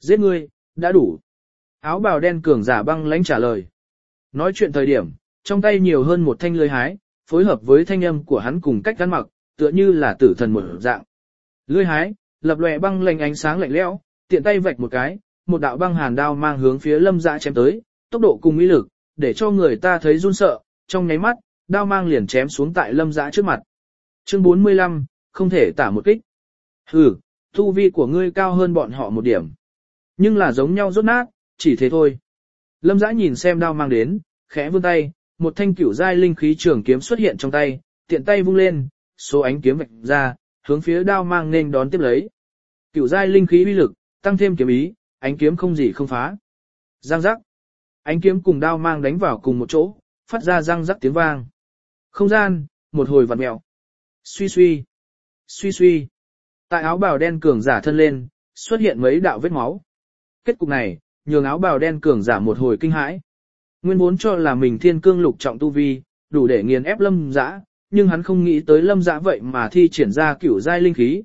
Giết ngươi, đã đủ. Áo bào đen cường giả băng lãnh trả lời. Nói chuyện thời điểm, trong tay nhiều hơn một thanh lưới hái, phối hợp với thanh âm của hắn cùng cách ăn mặc, tựa như là tử thần một dạng. Lưới hái, lập lòe băng lạnh ánh sáng lạnh lẽo, tiện tay vạch một cái, một đạo băng hàn đao mang hướng phía Lâm Dã chém tới, tốc độ cùng uy lực, để cho người ta thấy run sợ, trong nháy mắt, đao mang liền chém xuống tại Lâm Dã trước mặt. Chương 45, không thể tả một kích. Hừ, tu vi của ngươi cao hơn bọn họ một điểm. Nhưng là giống nhau rốt nát, chỉ thế thôi. Lâm Dã nhìn xem đao mang đến, khẽ vươn tay, một thanh cửu giai linh khí trường kiếm xuất hiện trong tay, tiện tay vung lên, số ánh kiếm vạch ra, hướng phía đao mang nên đón tiếp lấy. Cửu giai linh khí uy lực, tăng thêm kiếm ý, ánh kiếm không gì không phá. Răng rắc. Ánh kiếm cùng đao mang đánh vào cùng một chỗ, phát ra răng rắc tiếng vang. Không gian, một hồi vặn mèo. Suy suy. Suy suy. Tại áo bào đen cường giả thân lên, xuất hiện mấy đạo vết máu. Kết cục này, nhường áo bào đen cường giả một hồi kinh hãi. Nguyên vốn cho là mình thiên cương lục trọng tu vi, đủ để nghiền ép Lâm Dã, nhưng hắn không nghĩ tới Lâm Dã vậy mà thi triển ra cửu giai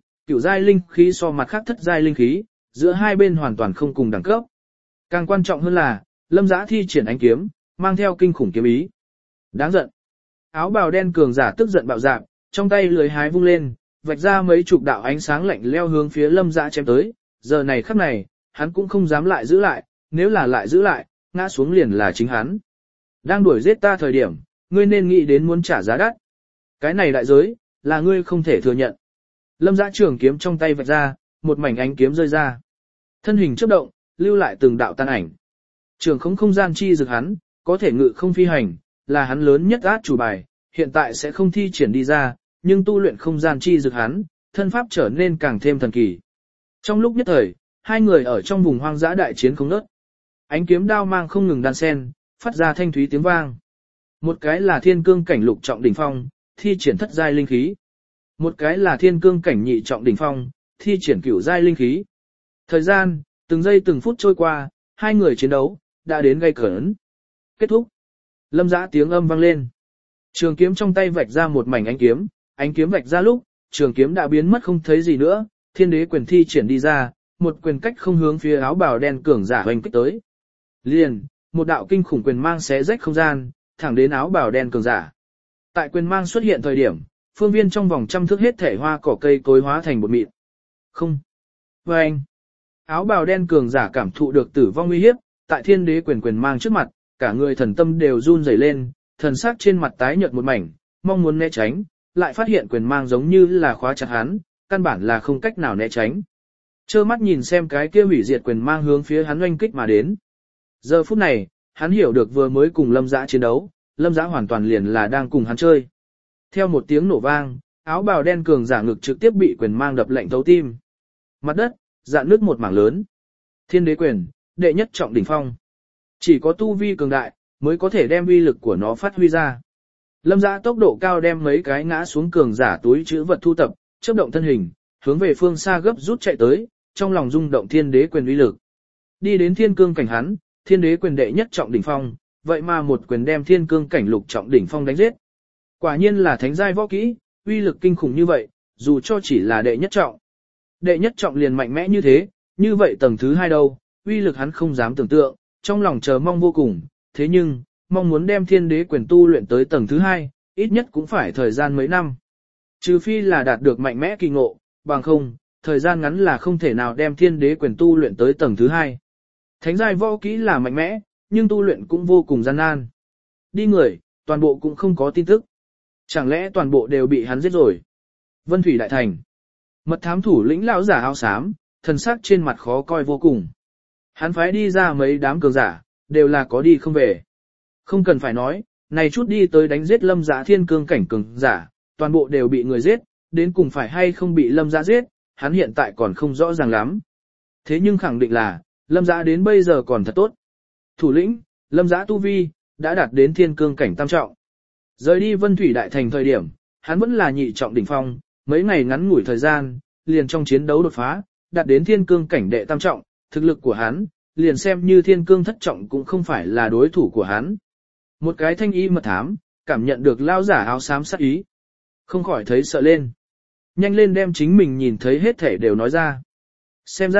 linh khí so mặt khác thất giai linh khí, giữa hai bên hoàn toàn không cùng đẳng cấp. Càng quan trọng hơn là, Lâm Dã thi triển ánh kiếm, mang theo kinh khủng kiếm ý. Đáng giận. Áo bào đen cường giả tức giận bạo dạn, trong tay lưới hái vung lên, vạch ra mấy chục đạo ánh sáng lạnh leo hướng phía Lâm Dã chém tới, giờ này khắc này, hắn cũng không dám lại giữ lại, nếu là lại giữ lại, ngã xuống liền là chính hắn. Đang đuổi giết ta thời điểm, ngươi nên nghĩ đến muốn trả giá đắt. Cái này đại giới, là ngươi không thể thừa nhận. Lâm Dã trường kiếm trong tay vạch ra, một mảnh ánh kiếm rơi ra. Thân hình chớp động, lưu lại từng đạo tan ảnh. Trường không gian chi dược hắn, có thể ngự không phi hành, là hắn lớn nhất át chủ bài, hiện tại sẽ không thi triển đi ra, nhưng tu luyện không gian chi dược hắn, thân pháp trở nên càng thêm thần kỳ. Trong lúc nhất thời, hai người ở trong vùng hoang dã đại chiến không ngớt. Ánh kiếm đao mang không ngừng đan sen, phát ra thanh thúy tiếng vang. Một cái là thiên cương cảnh lục trọng đỉnh phong, thi triển thất giai linh khí. Một cái là thiên cương cảnh nhị trọng đỉnh phong, thi triển cửu giai linh khí. Thời gian, từng giây từng phút trôi qua, hai người chiến đấu, đã đến gay cấn. Kết thúc. Lâm Dã tiếng âm vang lên. Trường kiếm trong tay vạch ra một mảnh ánh kiếm vạch ra lúc, trường kiếm đã biến mất không thấy gì nữa, thiên đế quyền thi triển đi ra, một quyền cách không hướng phía áo bào đen cường giả hoành kích tới. Liền, một đạo kinh khủng quyền mang xé rách không gian, thẳng đến áo bào đen cường giả. Tại quyền mang xuất hiện thời điểm, phương viên trong vòng trăm thước hết thể hoa cỏ cây cối hóa thành bột mịn. Không. Và anh. Áo bào đen cường giả cảm thụ được tử vong uy hiếp, tại thiên đế quyền mang trước mặt, cả người thần tâm đều run rẩy lên, thần sắc trên mặt tái nhợt một mảnh, mong muốn né tránh, lại phát hiện quyền mang giống như là khóa chặt hắn, căn bản là không cách nào né tránh. Trơ mắt nhìn xem cái kia hủy diệt quyền mang hướng phía hắn oanh kích mà đến. Giờ phút này, hắn hiểu được vừa mới cùng Lâm Dã chiến đấu, Lâm Dã hoàn toàn liền là đang cùng hắn chơi. Theo một tiếng nổ vang, áo bào đen cường giả ngực trực tiếp bị quyền mang đập lạnh thấu tim. Mặt đất, dạn nứt một mảng lớn. Thiên đế quyền, đệ nhất trọng đỉnh phong. Chỉ có tu vi cường đại, mới có thể đem uy lực của nó phát huy ra. Lâm Dã tốc độ cao đem mấy cái ngã xuống cường giả túi trữ vật thu tập, chớp động thân hình, hướng về phương xa gấp rút chạy tới, trong lòng rung động thiên đế quyền uy lực. Đi đến thiên cương cảnh hắn, thiên đế quyền đệ nhất trọng đỉnh phong, vậy mà một quyền đem thiên cương cảnh lục trọng đỉnh phong đánh giết. Quả nhiên là thánh giai võ kỹ, uy lực kinh khủng như vậy, dù cho chỉ là đệ nhất trọng. Đệ nhất trọng liền mạnh mẽ như vậy tầng thứ hai đâu, uy lực hắn không dám tưởng tượng, trong lòng chờ mong vô cùng, thế nhưng, mong muốn đem thiên đế quyền tu luyện tới tầng thứ hai, ít nhất cũng phải thời gian mấy năm. Trừ phi là đạt được mạnh mẽ kỳ ngộ, bằng không, thời gian ngắn là không thể nào đem thiên đế quyền tu luyện tới tầng thứ hai. Thánh giai võ kỹ là mạnh mẽ, nhưng tu luyện cũng vô cùng gian nan. Đi người, toàn bộ cũng không có tin tức. Chẳng lẽ toàn bộ đều bị hắn giết rồi? Vân Thủy Đại Thành. Mật thám thủ lĩnh lão giả áo xám, thần sắc trên mặt khó coi vô cùng. Hắn phái đi ra mấy đám cường giả, đều là có đi không về. Không cần phải nói, này chút đi tới đánh giết Lâm Dã thiên cương cảnh cường giả, toàn bộ đều bị người giết, đến cùng phải hay không bị Lâm Dã giết, hắn hiện tại còn không rõ ràng lắm. Thế nhưng khẳng định là, Lâm Dã đến bây giờ còn thật tốt. Thủ lĩnh, Lâm Dã tu vi, đã đạt đến thiên cương cảnh tam trọng. Rời đi Vân Thủy Đại Thành thời điểm, hắn vẫn là nhị trọng đỉnh phong, mấy ngày ngắn ngủi thời gian, liền trong chiến đấu đột phá, đạt đến thiên cương cảnh đệ tam trọng, thực lực của hắn, liền xem như thiên cương thất trọng cũng không phải là đối thủ của hắn. Một cái thanh y mật thám, cảm nhận được lao giả áo xám sát ý. Không khỏi thấy sợ lên. Nhanh lên đem chính mình nhìn thấy hết thể đều nói ra. Xem ra,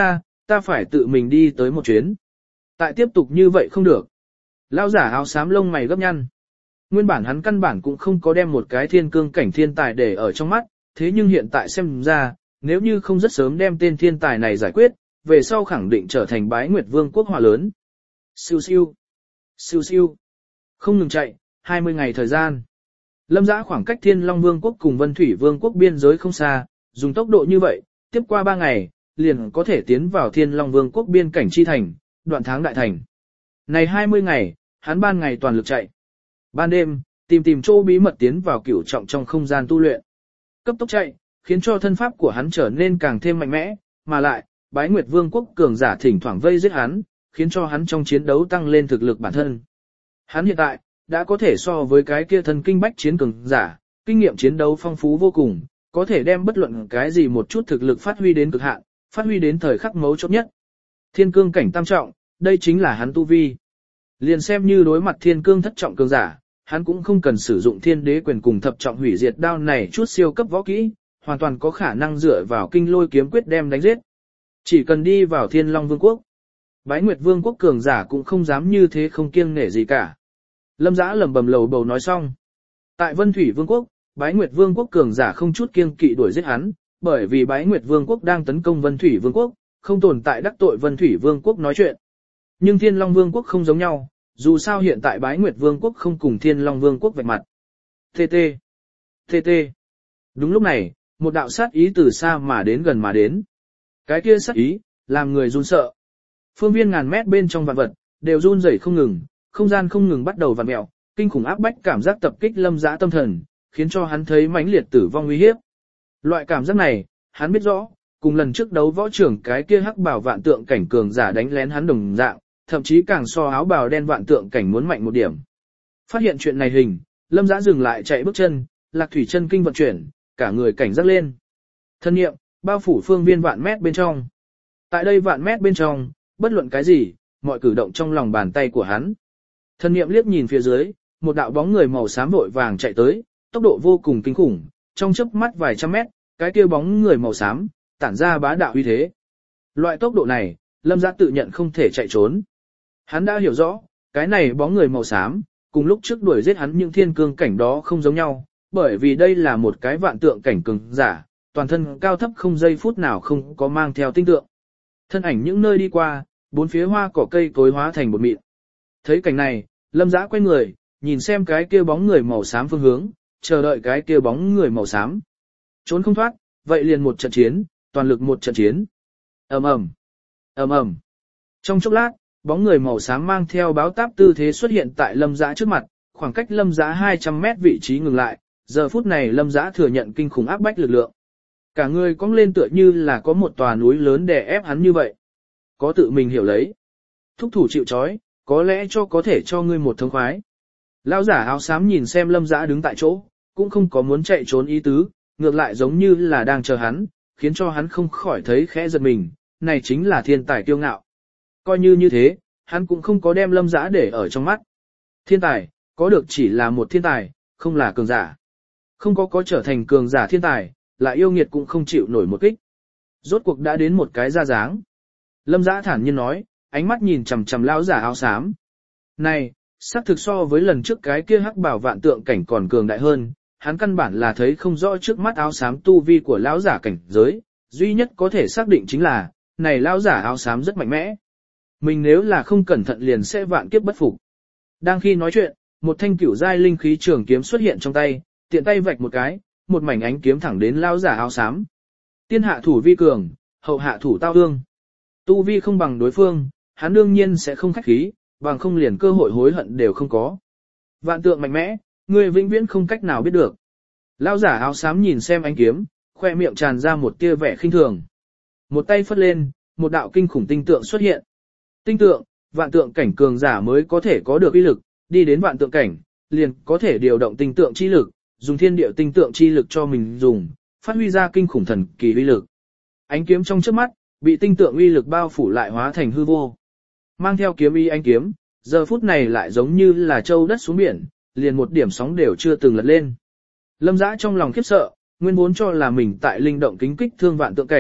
ta phải tự mình đi tới một chuyến. Tại tiếp tục như vậy không được. Lão giả áo xám lông mày gấp nhăn. Nguyên bản hắn căn bản cũng không có đem một cái thiên cương cảnh thiên tài để ở trong mắt, thế nhưng hiện tại xem ra, nếu như không rất sớm đem tên thiên tài này giải quyết, về sau khẳng định trở thành Bái Nguyệt Vương quốc hỏa lớn. Siêu siêu, siêu siêu, không ngừng chạy, 20 ngày thời gian. Lâm Dã khoảng cách Thiên Long Vương quốc cùng Vân Thủy Vương quốc biên giới không xa, dùng tốc độ như vậy, tiếp qua 3 ngày, liền có thể tiến vào Thiên Long Vương quốc biên cảnh chi thành, đoạn tháng đại thành. Này 20 ngày, hắn ban ngày toàn lực chạy. Ban đêm, tìm chỗ bí mật tiến vào cửu trọng trong không gian tu luyện. Cấp tốc chạy, khiến cho thân pháp của hắn trở nên càng thêm mạnh mẽ, mà lại, Bái Nguyệt Vương quốc cường giả thỉnh thoảng vây giết hắn, khiến cho hắn trong chiến đấu tăng lên thực lực bản thân. Hắn hiện tại, đã có thể so với cái kia thân kinh bách chiến cường giả, kinh nghiệm chiến đấu phong phú vô cùng, có thể đem bất luận cái gì một chút thực lực phát huy đến cực hạn, phát huy đến thời khắc mấu chốt nhất. Thiên cương cảnh tam trọng, đây chính là hắn tu vi. Liền xem như đối mặt thiên cương thất trọng cường giả, hắn cũng không cần sử dụng thiên đế quyền cùng thập trọng hủy diệt đao này chút siêu cấp võ kỹ, hoàn toàn có khả năng dựa vào kinh lôi kiếm quyết đem đánh giết. Chỉ cần đi vào Thiên Long Vương quốc, Bái Nguyệt Vương quốc cường giả cũng không dám như thế không kiêng nể gì cả. Lâm Dã lẩm bẩm lầu bầu nói xong. Tại Vân Thủy Vương quốc, Bái Nguyệt Vương quốc cường giả không chút kiêng kỵ đuổi giết hắn, bởi vì Bái Nguyệt Vương quốc đang tấn công Vân Thủy Vương quốc, không tồn tại đắc tội Vân Thủy Vương quốc nói chuyện. Nhưng Thiên Long Vương quốc không giống nhau, dù sao hiện tại Bái Nguyệt Vương quốc không cùng Thiên Long Vương quốc vạch mặt. TT. Đúng lúc này, một đạo sát ý từ xa mà đến gần mà đến. Cái kia sát ý, làm người run sợ. Phương viên ngàn mét bên trong vạn vật, đều run rẩy không ngừng, không gian không ngừng bắt đầu vặn mèo, kinh khủng áp bách cảm giác tập kích Lâm Dã tâm thần, khiến cho hắn thấy mãnh liệt tử vong uy hiếp. Loại cảm giác này, hắn biết rõ, cùng lần trước đấu võ trưởng cái kia hắc bảo vạn tượng cảnh cường giả đánh lén hắn đồng dạng, thậm chí càng so áo bào đen vạn tượng cảnh muốn mạnh một điểm. Phát hiện chuyện này hình, Lâm Dã dừng lại chạy bước chân, Lạc Thủy chân kinh vận chuyển, cả người cảnh giác lên. Thân niệm, bao phủ phương viên vạn mét bên trong. Tại đây vạn mét bên trong, bất luận cái gì, mọi cử động trong lòng bàn tay của hắn. Thân niệm liếc nhìn phía dưới, một đạo bóng người màu xám vội vàng chạy tới, tốc độ vô cùng kinh khủng, trong chớp mắt vài trăm mét, cái kia bóng người màu xám tản ra bá đạo uy thế. Loại tốc độ này, Lâm Dã tự nhận không thể chạy trốn. Hắn đã hiểu rõ, cái này bóng người màu xám, cùng lúc trước đuổi giết hắn những thiên cương cảnh đó không giống nhau, bởi vì đây là một cái vạn tượng cảnh cường giả, toàn thân cao thấp không giây phút nào không có mang theo tinh tượng. Thân ảnh những nơi đi qua, bốn phía hoa cỏ cây cối hóa thành bột mịn. Thấy cảnh này, Lâm Dã quay người, nhìn xem cái kia bóng người màu xám phương hướng, chờ đợi cái kia bóng người màu xám. Trốn không thoát, vậy liền một trận chiến, toàn lực một trận chiến. Ầm ầm, ầm ầm. Trong chốc lát, bóng người màu xám mang theo báo táp tư thế xuất hiện tại Lâm Dã trước mặt, khoảng cách Lâm Dã 200 mét vị trí ngừng lại, giờ phút này Lâm Dã thừa nhận kinh khủng áp bách lực lượng. Cả người cong lên tựa như là có một tòa núi lớn đè ép hắn như vậy. Có tự mình hiểu lấy. Thúc thủ chịu trói, có lẽ có thể cho ngươi một thông khoái. Lão giả áo xám nhìn xem Lâm Dã đứng tại chỗ, cũng không có muốn chạy trốn ý tứ, ngược lại giống như là đang chờ hắn, khiến cho hắn không khỏi thấy khẽ giật mình, này chính là thiên tài kiêu ngạo. Coi như thế, hắn cũng không có đem Lâm Dã để ở trong mắt. Thiên tài, có được chỉ là một thiên tài, không là cường giả. Không có trở thành cường giả thiên tài, lại yêu nghiệt cũng không chịu nổi một kích. Rốt cuộc đã đến một cái ra dáng. Lâm Dã thản nhiên nói, ánh mắt nhìn chằm chằm lão giả áo xám. Này, xác thực so với lần trước cái kia hắc bảo vạn tượng cảnh còn cường đại hơn, hắn căn bản là thấy không rõ trước mắt áo xám tu vi của lão giả cảnh giới, duy nhất có thể xác định chính là, này lão giả áo xám rất mạnh mẽ. Mình nếu là không cẩn thận liền sẽ vạn kiếp bất phục. Đang khi nói chuyện, một thanh cửu giai linh khí trường kiếm xuất hiện trong tay, tiện tay vạch một cái, một mảnh ánh kiếm thẳng đến lão giả áo xám. Tiên hạ thủ vi cường, hậu hạ thủ tao ương. Tu vi không bằng đối phương, hắn đương nhiên sẽ không khách khí, bằng không liền cơ hội hối hận đều không có. Vạn tượng mạnh mẽ, người vĩnh viễn không cách nào biết được. Lão giả áo xám nhìn xem ánh kiếm, khoe miệng tràn ra một tia vẻ khinh thường. Một tay phất lên, một đạo kinh khủng tinh tượng xuất hiện. Tinh tượng, vạn tượng cảnh cường giả mới có thể có được uy lực, đi đến vạn tượng cảnh, liền có thể điều động tinh tượng chi lực, dùng thiên địa tinh tượng chi lực cho mình dùng, phát huy ra kinh khủng thần kỳ uy lực. Ánh kiếm trong trước mắt, bị tinh tượng uy lực bao phủ lại hóa thành hư vô. Mang theo kiếm ý ánh kiếm, giờ phút này lại giống như là châu đất xuống biển, liền một điểm sóng đều chưa từng lật lên. Lâm Dã trong lòng khiếp sợ, nguyên vốn cho là mình tại linh động kính kích thương vạn tượng cảnh,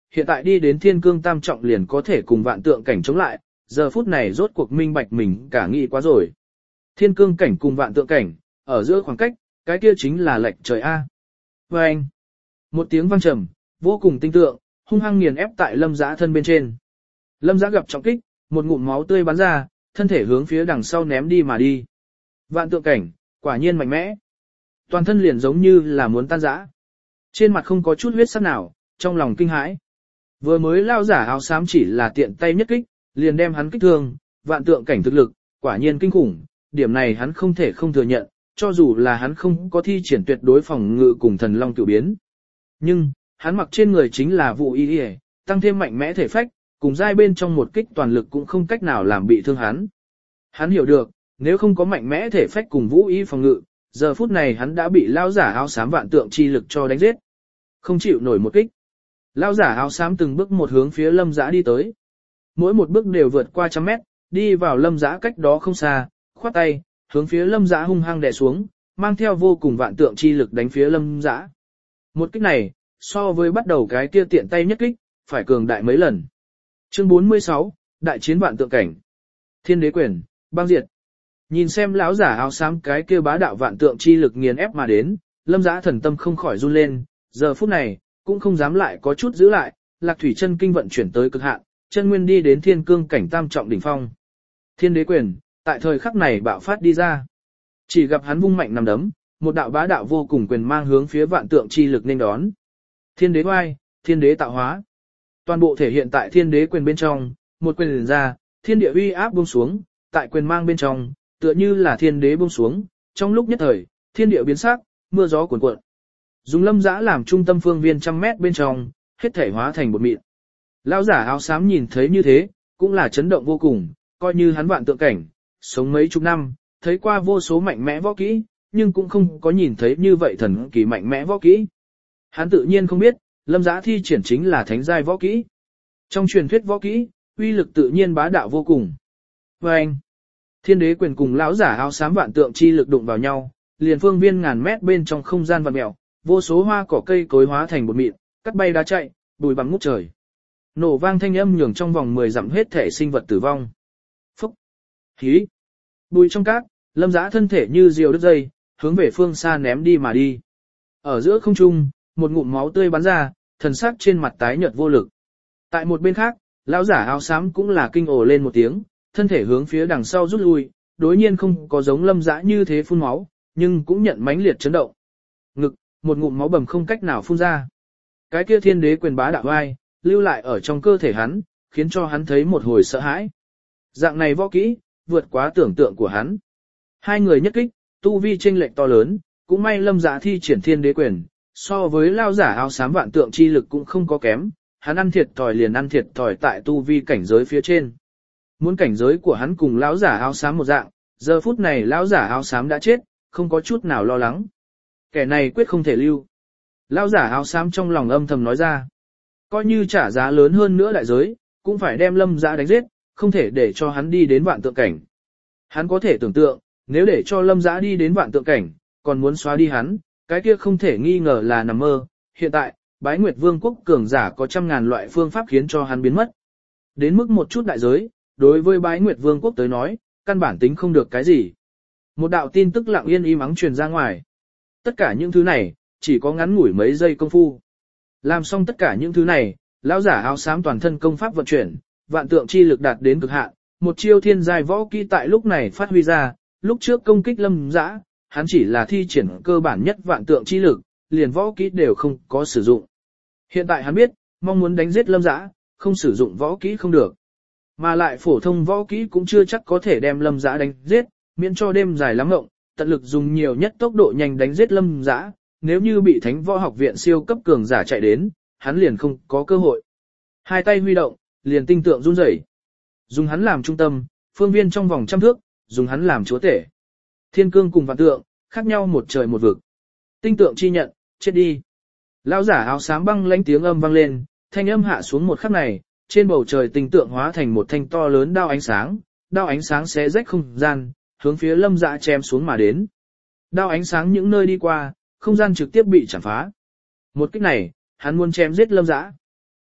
hiện tại đi đến thiên cương tam trọng liền có thể cùng vạn tượng cảnh chống lại, giờ phút này rốt cuộc minh bạch mình cả nghĩ quá rồi. Thiên cương cảnh cùng vạn tượng cảnh, ở giữa khoảng cách, cái kia chính là lệch trời A. Và anh, một tiếng vang trầm, vô cùng tinh tượng, hung hăng nghiền ép tại Lâm Dã thân bên trên. Lâm Dã gặp trọng kích, một ngụm máu tươi bắn ra, thân thể hướng phía đằng sau ném đi mà đi. Vạn tượng cảnh, quả nhiên mạnh mẽ. Toàn thân liền giống như là muốn tan rã. Trên mặt không có chút huyết sắc nào, trong lòng kinh hãi. Vừa mới lao giả áo xám chỉ là tiện tay nhất kích, liền đem hắn kích thương, vạn tượng cảnh thực lực, quả nhiên kinh khủng, điểm này hắn không thể không thừa nhận, cho dù là hắn không có thi triển tuyệt đối phòng ngự cùng thần long cửu biến. Nhưng, hắn mặc trên người chính là vụ y y, tăng thêm mạnh mẽ thể phách, cùng giai bên trong một kích toàn lực cũng không cách nào làm bị thương hắn. Hắn hiểu được, nếu không có mạnh mẽ thể phách cùng vũ y phòng ngự, giờ phút này hắn đã bị lao giả áo xám vạn tượng chi lực cho đánh giết. Không chịu nổi một kích. Lao giả áo xám từng bước một hướng phía Lâm Dã đi tới. Mỗi một bước đều vượt qua trăm mét, đi vào Lâm Dã cách đó không xa, khoát tay, hướng phía Lâm Dã hung hăng đè xuống, mang theo vô cùng vạn tượng chi lực đánh phía Lâm Dã. Một kích này, so với bắt đầu cái kia tiện tay nhất kích, phải cường đại mấy lần. Chương 46, Đại chiến vạn tượng cảnh. Thiên đế quyền, băng diệt. Nhìn xem lão giả áo xám cái kia bá đạo vạn tượng chi lực nghiền ép mà đến, Lâm Dã thần tâm không khỏi run lên, giờ phút này, cũng không dám lại có chút giữ lại, Lạc Thủy chân kinh vận chuyển tới cực hạn, chân nguyên đi đến thiên cương cảnh tam trọng đỉnh phong. Thiên đế quyền, tại thời khắc này bạo phát đi ra. Chỉ gặp hắn vung mạnh nằm đấm, một đạo bá đạo vô cùng quyền mang hướng phía vạn tượng chi lực nên đón. Thiên đế oai, thiên đế tạo hóa. Toàn bộ thể hiện tại thiên đế quyền bên trong, một quyền liền ra, thiên địa uy áp buông xuống, tại quyền mang bên trong, tựa như là thiên đế buông xuống, trong lúc nhất thời, thiên địa biến sắc, mưa gió cuồn cuộn. Dùng Lâm Dã làm trung tâm phương viên trăm mét bên trong, hết thể hóa thành bột mịn. Lão giả áo xám nhìn thấy như thế, cũng là chấn động vô cùng, coi như hắn vạn tượng cảnh, sống mấy chục năm, thấy qua vô số mạnh mẽ võ kỹ, nhưng cũng không có nhìn thấy như vậy thần kỳ mạnh mẽ võ kỹ. Hắn tự nhiên không biết, Lâm Dã thi triển chính là thánh giai võ kỹ. Trong truyền thuyết võ kỹ, uy lực tự nhiên bá đạo vô cùng. Và anh, thiên đế quyền cùng lão giả áo xám vạn tượng chi lực đụng vào nhau, liền phương viên ngàn mét bên trong không gian vặn mèo, vô số hoa cỏ cây cối hóa thành bột mịn, cắt bay đá chạy, bụi bằng ngút trời. Nổ vang thanh âm nhường trong vòng 10 dặm hết thể sinh vật tử vong. Phúc, hí, bụi trong cát, Lâm Dã thân thể như diều đứt dây, hướng về phương xa ném đi mà đi. Ở giữa không trung, một ngụm máu tươi bắn ra, thần sắc trên mặt tái nhợt vô lực. Tại một bên khác, lão giả áo xám cũng là kinh ồ lên một tiếng, thân thể hướng phía đằng sau rút lui, đối nhiên không có giống Lâm Dã như thế phun máu, nhưng cũng nhận mãnh liệt chấn động. Ngực, một ngụm máu bầm không cách nào phun ra. Cái kia thiên đế quyền bá đạo vai, lưu lại ở trong cơ thể hắn, khiến cho hắn thấy một hồi sợ hãi. Dạng này võ kỹ, vượt quá tưởng tượng của hắn. Hai người nhất kích, tu vi chênh lệch to lớn, cũng may Lâm Dã thi triển thiên đế quyền, so với lao giả áo xám vạn tượng chi lực cũng không có kém, hắn ăn thiệt thòi liền ăn thiệt thòi tại tu vi cảnh giới phía trên. Muốn cảnh giới của hắn cùng lão giả áo xám một dạng, giờ phút này lão giả áo xám đã chết, không có chút nào lo lắng. Kẻ này quyết không thể lưu. Lão giả áo xám trong lòng âm thầm nói ra. Coi như trả giá lớn hơn nữa đại giới, cũng phải đem Lâm Dã đánh giết, không thể để cho hắn đi đến vạn tượng cảnh. Hắn có thể tưởng tượng, nếu để cho Lâm Dã đi đến vạn tượng cảnh, còn muốn xóa đi hắn, cái kia không thể nghi ngờ là nằm mơ. Hiện tại, Bái Nguyệt Vương quốc cường giả có trăm ngàn loại phương pháp khiến cho hắn biến mất. Đến mức một chút đại giới, đối với Bái Nguyệt Vương quốc tới nói, căn bản tính không được cái gì. Một đạo tin tức lặng yên im ắng truyền ra ngoài. Tất cả những thứ này, chỉ có ngắn ngủi mấy giây công phu. Làm xong tất cả những thứ này, lão giả áo xám toàn thân công pháp vận chuyển, vạn tượng chi lực đạt đến cực hạn, một chiêu thiên giai võ kỹ tại lúc này phát huy ra, lúc trước công kích Lâm Dã, hắn chỉ là thi triển cơ bản nhất vạn tượng chi lực, liền võ kỹ đều không có sử dụng. Hiện tại hắn biết, mong muốn đánh giết Lâm Dã, không sử dụng võ kỹ không được. Mà lại phổ thông võ kỹ cũng chưa chắc có thể đem Lâm Dã đánh giết, miễn cho đêm dài lắm ngộng, tận lực dùng nhiều nhất tốc độ nhanh đánh giết Lâm Dã, nếu như bị Thánh Võ Học viện siêu cấp cường giả chạy đến, hắn liền không có cơ hội. Hai tay huy động, liền tinh tượng run rẩy. Dùng hắn làm trung tâm, phương viên trong vòng trăm thước, dùng hắn làm chúa tể. Thiên cương cùng vạn tượng, khác nhau một trời một vực. Tinh tượng chi nhận, chết đi. Lão giả áo xám băng lãnh tiếng âm vang lên, thanh âm hạ xuống một khắc này, trên bầu trời tinh tượng hóa thành một thanh to lớn đao ánh sáng xé rách không gian, hướng phía Lâm Dã chém xuống mà đến. Đao ánh sáng những nơi đi qua, không gian trực tiếp bị chảm phá. Một kích này, hắn muốn chém giết Lâm Dã.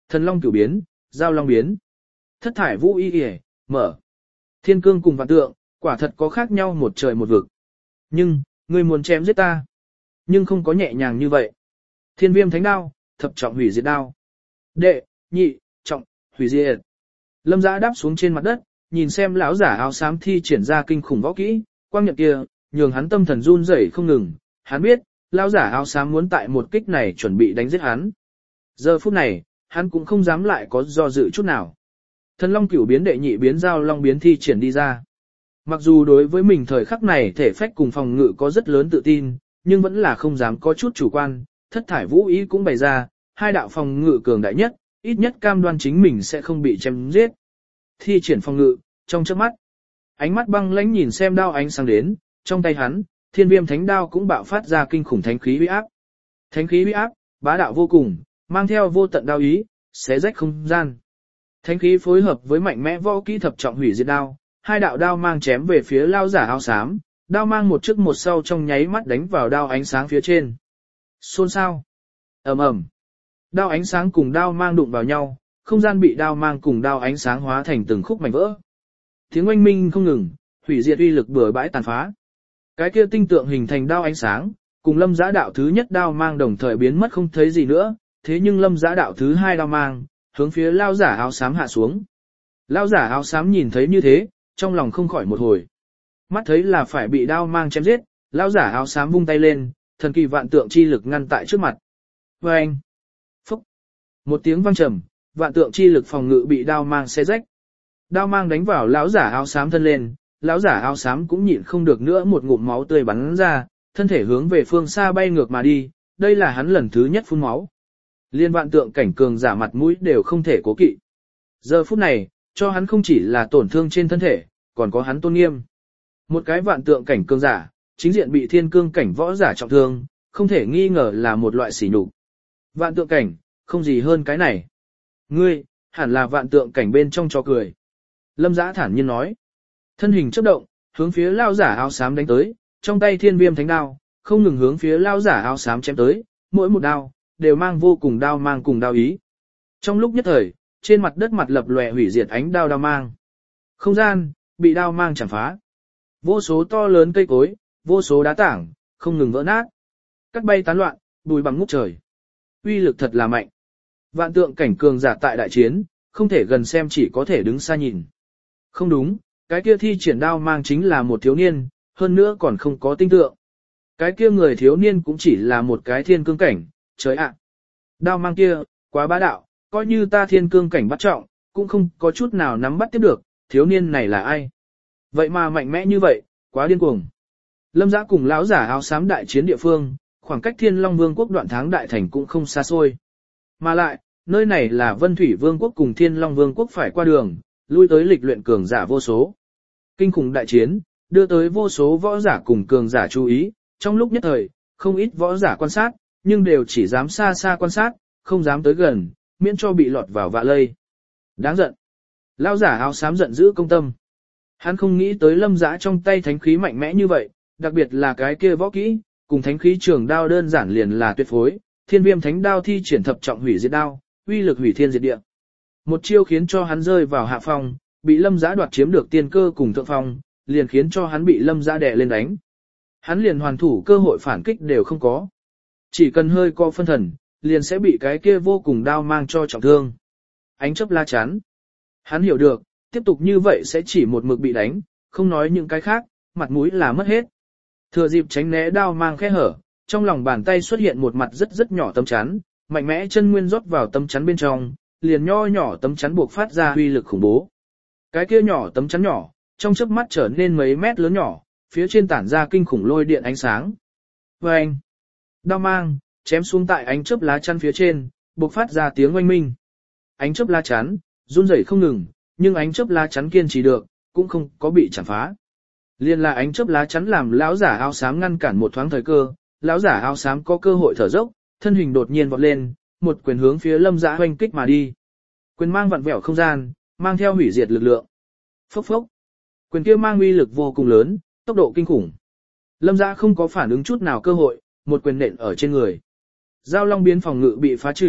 Thần long cửu biến, giao long biến. Thất thải vũ y y, mở. Thiên cương cùng vạn tượng, quả thật có khác nhau một trời một vực. Nhưng, ngươi muốn chém giết ta. Nhưng không có nhẹ nhàng như vậy. Thiên viêm thánh đao, thập trọng hủy diệt đao. Đệ, nhị, trọng, hủy diệt. Lâm Dã đáp xuống trên mặt đất, nhìn xem lão giả áo xám thi triển ra kinh khủng võ kỹ, quang nhận kia, nhường hắn tâm thần run rẩy không ngừng. Hắn biết, lão giả áo xám muốn tại một kích này chuẩn bị đánh giết hắn. Giờ phút này, hắn cũng không dám lại có do dự chút nào. Thần long cửu biến đệ nhị biến giao long biến thi triển đi ra. Mặc dù đối với mình thời khắc này thể phách cùng phòng ngự có rất lớn tự tin, nhưng vẫn là không dám có chút chủ quan, thất thải vũ ý cũng bày ra, hai đạo phòng ngự cường đại nhất, ít nhất cam đoan chính mình sẽ không bị chém giết. Thi triển phòng ngự, trong chớp mắt, ánh mắt băng lãnh nhìn xem đao ánh sáng đến, trong tay hắn, thiên viêm thánh đao cũng bạo phát ra kinh khủng thánh khí uy áp. Thánh khí uy áp, bá đạo vô cùng, mang theo vô tận đao ý, xé rách không gian. Thánh khí phối hợp với mạnh mẽ võ kỹ thập trọng hủy diệt đao, hai đạo đao mang chém về phía lao giả áo xám, đao mang một trước một sau trong nháy mắt đánh vào đao ánh sáng phía trên. Xôn xao, ầm ầm, đao ánh sáng cùng đao mang đụng vào nhau, không gian bị đao mang cùng đao ánh sáng hóa thành từng khúc mảnh vỡ. Tiếng oanh minh không ngừng, hủy diệt uy lực bừa bãi tàn phá. Cái kia tinh tượng hình thành đao ánh sáng, cùng Lâm Dã đạo thứ nhất đao mang đồng thời biến mất không thấy gì nữa, thế nhưng Lâm Dã đạo thứ hai đao mang, hướng phía lao giả áo xám hạ xuống. Lao giả áo xám nhìn thấy như thế, trong lòng không khỏi một hồi. Mắt thấy là phải bị đao mang chém giết, lao giả áo xám vung tay lên, thần kỳ vạn tượng chi lực ngăn tại trước mặt. Vâng! Phúc! Một tiếng vang trầm, vạn tượng chi lực phòng ngự bị đao mang xé rách. Đao mang đánh vào lão giả áo xám thân lên, lão giả áo xám cũng nhịn không được nữa, một ngụm máu tươi bắn ra, thân thể hướng về phương xa bay ngược mà đi, đây là hắn lần thứ nhất phun máu. Liên vạn tượng cảnh cường giả mặt mũi đều không thể cố kỵ. Giờ phút này, cho hắn không chỉ là tổn thương trên thân thể, còn có hắn tôn nghiêm. Một cái vạn tượng cảnh cường giả, chính diện bị thiên cương cảnh võ giả trọng thương, không thể nghi ngờ là một loại sỉ nhục. Vạn tượng cảnh, không gì hơn cái này. Ngươi, hẳn là vạn tượng cảnh bên trong cho cười. Lâm Dã thản nhiên nói. Thân hình chớp động, hướng phía lao giả áo xám đánh tới, trong tay thiên viêm thánh đao, không ngừng hướng phía lao giả áo xám chém tới, mỗi một đao, đều mang vô cùng đao mang cùng đao ý. Trong lúc nhất thời, trên mặt đất mặt lập lòe hủy diệt ánh đao đao mang. Không gian, bị đao mang chảm phá. Vô số to lớn cây cối, vô số đá tảng, không ngừng vỡ nát. Cắt bay tán loạn, bùi bằng ngút trời. Uy lực thật là mạnh. Vạn tượng cảnh cường giả tại đại chiến, không thể gần xem chỉ có thể đứng xa nhìn. Không đúng, cái kia thi triển đao mang chính là một thiếu niên, hơn nữa còn không có tinh tượng. Cái kia người thiếu niên cũng chỉ là một cái thiên cương cảnh, trời ạ. Đao mang kia, quá bá đạo, coi như ta thiên cương cảnh bắt trọng, cũng không có chút nào nắm bắt tiếp được, thiếu niên này là ai. Vậy mà mạnh mẽ như vậy, quá điên cuồng. Lâm Dã cùng lão giả áo xám đại chiến địa phương, khoảng cách Thiên Long Vương quốc đoạn tháng đại thành cũng không xa xôi. Mà lại, nơi này là Vân Thủy Vương quốc cùng Thiên Long Vương quốc phải qua đường, lui tới lịch luyện cường giả vô số. Kinh khủng đại chiến, đưa tới vô số võ giả cùng cường giả chú ý, trong lúc nhất thời, không ít võ giả quan sát, nhưng đều chỉ dám xa xa quan sát, không dám tới gần, miễn cho bị lọt vào vạ lây. Đáng giận. Lão giả áo xám giận dữ công tâm. Hắn không nghĩ tới Lâm Dã trong tay thánh khí mạnh mẽ như vậy, đặc biệt là cái kia võ kỹ, cùng thánh khí trường đao đơn giản liền là tuyệt phối, thiên viêm thánh đao thi triển thập trọng hủy diệt đao, uy lực hủy thiên diệt địa. Một chiêu khiến cho hắn rơi vào hạ phong, bị Lâm Dã đoạt chiếm được tiên cơ cùng thượng phong, liền khiến cho hắn bị Lâm Dã đè lên đánh. Hắn liền hoàn thủ cơ hội phản kích đều không có. Chỉ cần hơi co phân thần, liền sẽ bị cái kia vô cùng đao mang cho trọng thương. Ánh chớp la chắn. Hắn hiểu được, tiếp tục như vậy sẽ chỉ một mực bị đánh, không nói những cái khác, mặt mũi là mất hết. Thừa dịp tránh né đao mang khe hở, trong lòng bàn tay xuất hiện một mặt rất rất nhỏ tấm chắn, mạnh mẽ chân nguyên rót vào tấm chắn bên trong, liền nho nhỏ tấm chắn buộc phát ra uy lực khủng bố. Cái kia nhỏ tấm chắn nhỏ, trong chớp mắt trở nên mấy mét lớn nhỏ, phía trên tản ra kinh khủng lôi điện ánh sáng. Vâng! Đao mang, chém xuống tại ánh chớp lá chắn phía trên, buộc phát ra tiếng oanh minh. Ánh chớp lá chắn, run rẩy không ngừng, nhưng ánh chớp lá chắn kiên trì được, cũng không có bị chạm phá. Liên là ánh chớp lá chắn làm lão giả áo xám ngăn cản một thoáng thời cơ, lão giả áo xám có cơ hội thở dốc, thân hình đột nhiên vọt lên, một quyền hướng phía Lâm Dã hoành kích mà đi. Quyền mang vặn vẹo không gian, mang theo hủy diệt lực lượng. Phốc phốc. Quyền kia mang uy lực vô cùng lớn, tốc độ kinh khủng. Lâm Dã không có phản ứng chút nào cơ hội, một quyền nện ở trên người. Giao long biến phòng ngự bị phá trừ,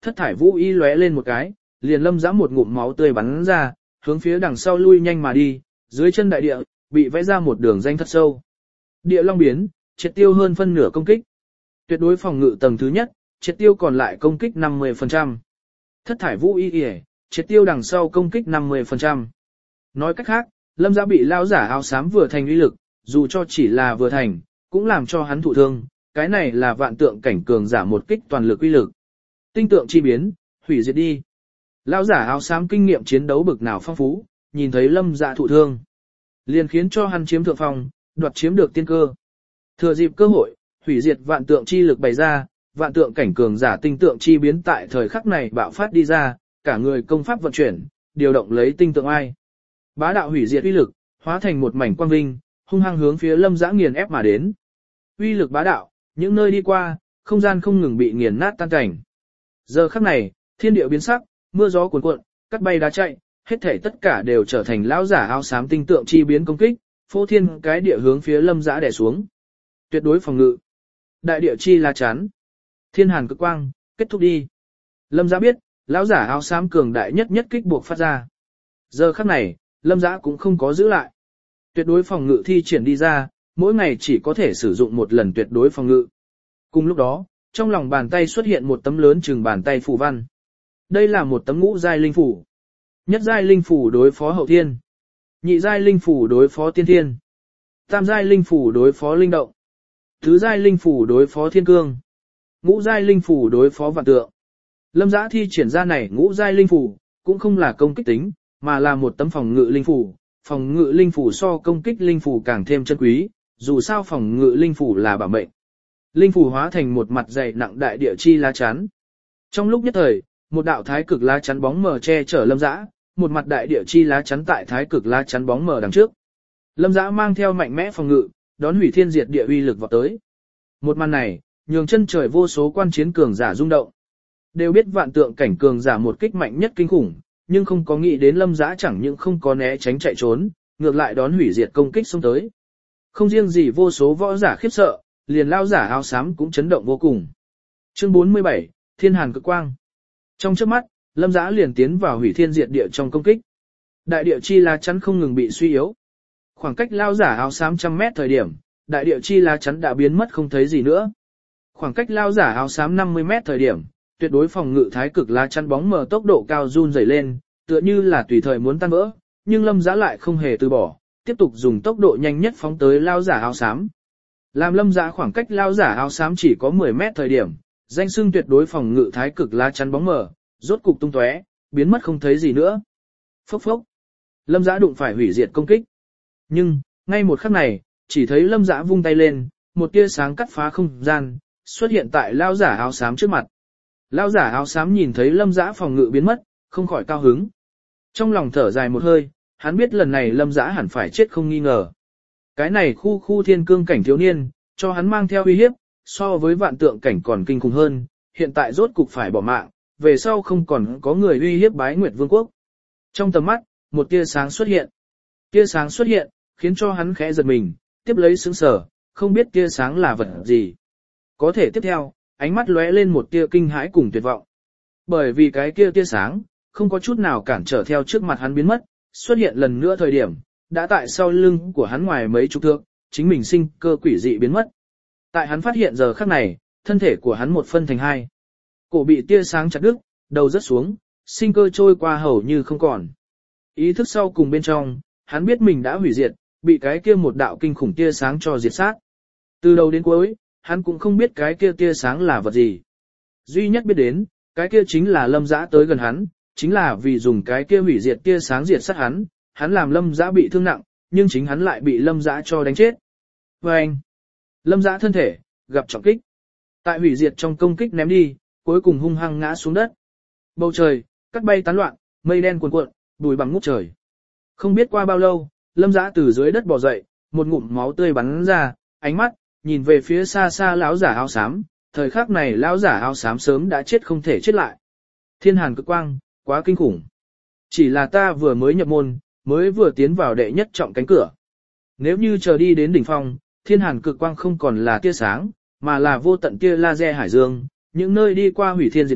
Thất thải vũ y lóe lên một cái, liền Lâm Dã một ngụm máu tươi bắn ra, hướng phía đằng sau lui nhanh mà đi, dưới chân đại địa bị vẽ ra một đường danh thật sâu. Địa long biến, triệt tiêu hơn phân nửa công kích. Tuyệt đối phòng ngự tầng thứ nhất, triệt tiêu còn lại công kích 50%. Thất thải vũ y, triệt tiêu đằng sau công kích 50%. Nói cách khác, Lâm Dã bị lão giả áo xám vừa thành uy lực, dù cho chỉ là vừa thành, cũng làm cho hắn thụ thương, cái này là vạn tượng cảnh cường giả một kích toàn lực uy lực. Tinh tượng chi biến, hủy diệt đi. Lão giả áo xám kinh nghiệm chiến đấu bực nào phong phú, nhìn thấy Lâm Dã thụ thương, liền khiến cho hắn chiếm thượng phong, đoạt chiếm được tiên cơ. Thừa dịp cơ hội, hủy diệt vạn tượng chi lực bày ra, vạn tượng cảnh cường giả tinh tượng chi biến tại thời khắc này bạo phát đi ra, cả người công pháp vận chuyển, điều động lấy tinh tượng ai. Bá đạo hủy diệt uy lực, hóa thành một mảnh quang vinh, hung hăng hướng phía Lâm Dã nghiền ép mà đến. Uy lực bá đạo, những nơi đi qua, không gian không ngừng bị nghiền nát tan cảnh. Giờ khắc này, thiên địa biến sắc, mưa gió cuồn cuộn, cắt bay đá chạy, hết thảy tất cả đều trở thành lão giả áo xám tinh tượng chi biến công kích, phô thiên cái địa hướng phía Lâm Dã đè xuống. Tuyệt đối phòng ngự. Đại địa chi là chán. Thiên hàn cực quang, kết thúc đi. Lâm Dã biết, lão giả áo xám cường đại nhất nhất kích buộc phát ra. Giờ khắc này, Lâm Dã cũng không có giữ lại. Tuyệt đối phòng ngự thi triển đi ra, mỗi ngày chỉ có thể sử dụng một lần tuyệt đối phòng ngự. Cùng lúc đó, trong lòng bàn tay xuất hiện một tấm lớn chừng bàn tay phù văn. Đây là một tấm ngũ giai linh phủ. Nhất giai linh phủ đối phó hậu thiên. Nhị giai linh phủ đối phó tiên thiên. Tam giai linh phủ đối phó linh động. Tứ giai linh phủ đối phó thiên cương. Ngũ giai linh phủ đối phó vạn tượng. Lâm Dã thi triển ra này ngũ giai linh phủ, cũng không là công kích tính, mà là một tấm phòng ngự linh phủ. Phòng ngự linh phủ so công kích linh phủ càng thêm chân quý, dù sao phòng ngự linh phủ là bảo mệnh. Linh phủ hóa thành một mặt dày nặng đại địa chi lá chắn. Trong lúc nhất thời, một đạo thái cực lá chắn bóng mờ che chở Lâm Dã, một mặt đại địa chi lá chắn tại thái cực lá chắn bóng mờ đằng trước. Lâm Dã mang theo mạnh mẽ phòng ngự, đón hủy thiên diệt địa uy lực vào tới. Một màn này, nhường chân trời vô số quan chiến cường giả rung động. Đều biết vạn tượng cảnh cường giả một kích mạnh nhất kinh khủng, nhưng không có nghĩ đến Lâm Dã chẳng những không có né tránh chạy trốn, ngược lại đón hủy diệt công kích xông tới. Không riêng gì vô số võ giả khiếp sợ, liền lao giả áo xám cũng chấn động vô cùng. Chương 47, Thiên Hàn cực quang. Trong chớp mắt, Lâm Dã liền tiến vào hủy thiên diệt địa trong công kích. Đại địa chi lá chắn không ngừng bị suy yếu. Khoảng cách lao giả áo xám trăm mét thời điểm, đại địa chi lá chắn đã biến mất không thấy gì nữa. Khoảng cách lao giả áo xám 50 mét thời điểm, tuyệt đối phòng ngự thái cực lá chắn bóng mờ tốc độ cao run rẩy lên, tựa như là tùy thời muốn tan vỡ, nhưng Lâm Dã lại không hề từ bỏ, tiếp tục dùng tốc độ nhanh nhất phóng tới lao giả áo xám. Làm Lâm Dã khoảng cách lao giả áo xám chỉ có 10 mét thời điểm, danh xưng tuyệt đối phòng ngự thái cực lá chắn bóng mờ, rốt cục tung tóe, biến mất không thấy gì nữa. Phốc phốc. Lâm Dã đụng phải hủy diệt công kích. Nhưng, ngay một khắc này, chỉ thấy Lâm Dã vung tay lên, một tia sáng cắt phá không gian, xuất hiện tại lao giả áo xám trước mặt. Lao giả áo xám nhìn thấy Lâm Dã phòng ngự biến mất, không khỏi cao hứng. Trong lòng thở dài một hơi, hắn biết lần này Lâm Dã hẳn phải chết không nghi ngờ. Cái này khu thiên cương cảnh thiếu niên, cho hắn mang theo uy hiếp, so với vạn tượng cảnh còn kinh khủng hơn, hiện tại rốt cục phải bỏ mạng, về sau không còn có người uy hiếp Bái Nguyệt Vương quốc. Trong tầm mắt, một tia sáng xuất hiện. Tia sáng xuất hiện, khiến cho hắn khẽ giật mình, tiếp lấy sững sờ, không biết tia sáng là vật gì. Có thể tiếp theo, ánh mắt lóe lên một tia kinh hãi cùng tuyệt vọng. Bởi vì cái kia tia sáng, không có chút nào cản trở theo trước mặt hắn biến mất, xuất hiện lần nữa thời điểm, đã tại sau lưng của hắn ngoài mấy chục thước, chính mình sinh cơ quỷ dị biến mất. Tại hắn phát hiện giờ khắc này, thân thể của hắn một phân thành hai. Cổ bị tia sáng chặt đứt, đầu rớt xuống, sinh cơ trôi qua hầu như không còn. Ý thức sau cùng bên trong, hắn biết mình đã hủy diệt, bị cái kia một đạo kinh khủng tia sáng cho diệt sát. Từ đầu đến cuối, hắn cũng không biết cái kia tia sáng là vật gì. Duy nhất biết đến, cái kia chính là Lâm Dã tới gần hắn, chính là vì dùng cái kia hủy diệt tia sáng diệt sát hắn, hắn làm Lâm Dã bị thương nặng, nhưng chính hắn lại bị Lâm Dã cho đánh chết. Và anh, Lâm Dã thân thể, gặp trọng kích. Tại hủy diệt trong công kích ném đi, cuối cùng hung hăng ngã xuống đất. Bầu trời, cắt bay tán loạn, mây đen cuồn cuộn, bụi bằng ngút trời. Không biết qua bao lâu, Lâm Dã từ dưới đất bò dậy, một ngụm máu tươi bắn ra, ánh mắt nhìn về phía xa xa lão giả áo xám, thời khắc này lão giả áo xám sớm đã chết không thể chết lại. Thiên Hàn cực quang, quá kinh khủng. Chỉ là ta vừa mới nhập môn, mới vừa tiến vào đệ nhất trọng cánh cửa. Nếu như chờ đi đến đỉnh phong, Thiên Hàn cực quang không còn là tia sáng, mà là vô tận tia laser hải dương, những nơi đi qua hủy thiên diệt địa,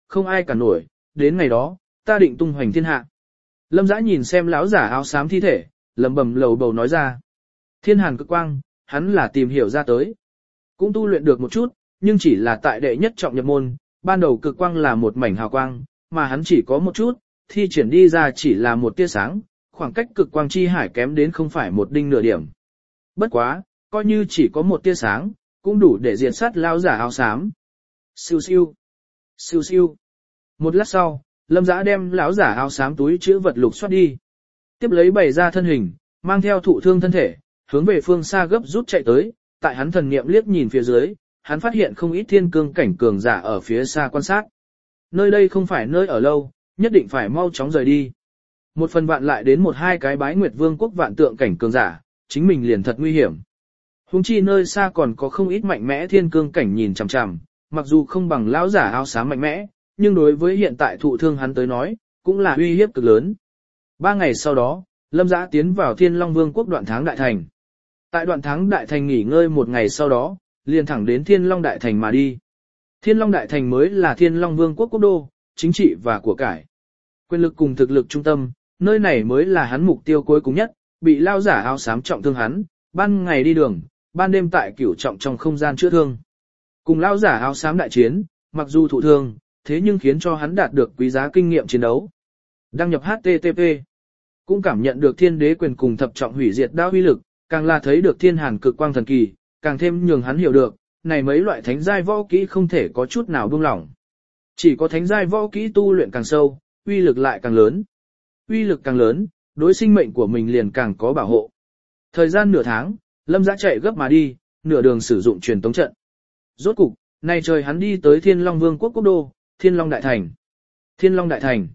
không ai cả nổi, đến ngày đó, ta định tung hoành thiên hạ. Lâm Dã nhìn xem lão giả áo xám thi thể, lẩm bẩm lầu bầu nói ra. Thiên hàn cực quang, hắn là tìm hiểu ra tới. Cũng tu luyện được một chút, nhưng chỉ là tại đệ nhất trọng nhập môn, ban đầu cực quang là một mảnh hào quang, mà hắn chỉ có một chút, thi triển đi ra chỉ là một tia sáng, khoảng cách cực quang chi hải kém đến không phải một đinh nửa điểm. Bất quá, coi như chỉ có một tia sáng, cũng đủ để diệt sát lão giả áo xám. Siêu siêu, siêu siêu. Một lát sau, Lâm Dã đem lão giả áo xám túi chữ vật lục xoát đi. Tiếp lấy bày ra thân hình, mang theo thụ thương thân thể, hướng về phương xa gấp rút chạy tới, tại hắn thần niệm liếc nhìn phía dưới, hắn phát hiện không ít thiên cương cảnh cường giả ở phía xa quan sát. Nơi đây không phải nơi ở lâu, nhất định phải mau chóng rời đi. Một phần vạn lại đến một hai cái bái nguyệt vương quốc vạn tượng cảnh cường giả, chính mình liền thật nguy hiểm. Huống chi nơi xa còn có không ít mạnh mẽ thiên cương cảnh nhìn chằm chằm, mặc dù không bằng lão giả áo xám mạnh mẽ, nhưng đối với hiện tại thụ thương hắn tới nói, cũng là uy hiếp cực lớn. 3 ngày sau đó, Lâm Dã tiến vào Thiên Long Vương quốc Đoạn Tháng Đại Thành. Tại Đoạn Tháng Đại Thành nghỉ ngơi một ngày sau đó, liền thẳng đến Thiên Long Đại Thành mà đi. Thiên Long Đại Thành mới là Thiên Long Vương quốc quốc đô, chính trị và của cải. Quyền lực cùng thực lực trung tâm, nơi này mới là hắn mục tiêu cuối cùng nhất, bị lao giả áo xám trọng thương hắn, ban ngày đi đường, ban đêm tại cửu trọng trong không gian chữa thương. Cùng lao giả áo xám đại chiến, mặc dù thụ thương, thế nhưng khiến cho hắn đạt được quý giá kinh nghiệm chiến đấu. Đăng nhập HTTP, cũng cảm nhận được thiên đế quyền cùng thập trọng hủy diệt đao uy lực, càng là thấy được thiên hàn cực quang thần kỳ, càng thêm nhường hắn hiểu được, này mấy loại thánh giai võ kỹ không thể có chút nào buông lỏng. Chỉ có thánh giai võ kỹ tu luyện càng sâu, uy lực lại càng lớn. Uy lực càng lớn, đối sinh mệnh của mình liền càng có bảo hộ. Thời gian nửa tháng, Lâm Dã chạy gấp mà đi, nửa đường sử dụng truyền tống trận. Rốt cục, này trời hắn đi tới Thiên Long Vương quốc quốc đô, Thiên Long Đại Thành. Thiên Long Đại Thành.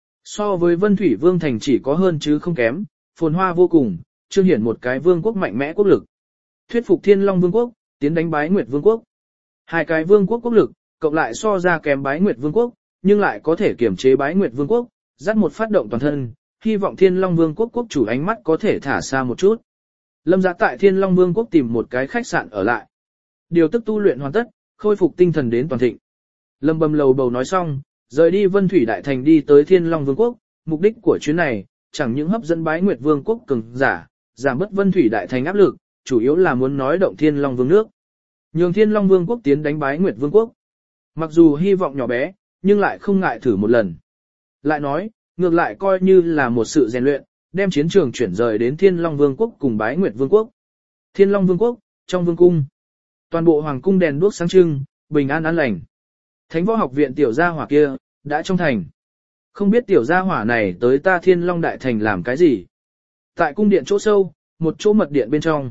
So với Vân Thủy Vương Thành chỉ có hơn chứ không kém, phồn hoa vô cùng, trương hiển một cái vương quốc mạnh mẽ quốc lực. Thuyết phục Thiên Long Vương quốc, tiến đánh Bái Nguyệt Vương quốc. Hai cái vương quốc quốc lực, cộng lại so ra kém Bái Nguyệt Vương quốc, nhưng lại có thể kiểm chế Bái Nguyệt Vương quốc, dắt một phát động toàn thân, hy vọng Thiên Long Vương quốc quốc chủ ánh mắt có thể thả xa một chút. Lâm Dã tại Thiên Long Vương quốc tìm một cái khách sạn ở lại. Điều tức tu luyện hoàn tất, khôi phục tinh thần đến toàn thịnh. Lâm bầm lầu bầu nói xong, rời đi Vân Thủy Đại Thành đi tới Thiên Long Vương quốc, mục đích của chuyến này, chẳng những hấp dẫn Bái Nguyệt Vương quốc cường giả, giảm bớt Vân Thủy Đại Thành áp lực, chủ yếu là muốn nói động Thiên Long Vương nước. Nhường Thiên Long Vương quốc tiến đánh Bái Nguyệt Vương quốc. Mặc dù hy vọng nhỏ bé, nhưng lại không ngại thử một lần. Lại nói, ngược lại coi như là một sự rèn luyện, đem chiến trường chuyển rời đến Thiên Long Vương quốc cùng Bái Nguyệt Vương quốc. Thiên Long Vương quốc, trong vương cung. Toàn bộ hoàng cung đèn đuốc sáng trưng, bình an an lành. Thánh võ học viện tiểu gia hỏa kia, đã trong thành. Không biết tiểu gia hỏa này tới ta Thiên Long Đại Thành làm cái gì. Tại cung điện chỗ sâu, một chỗ mật điện bên trong.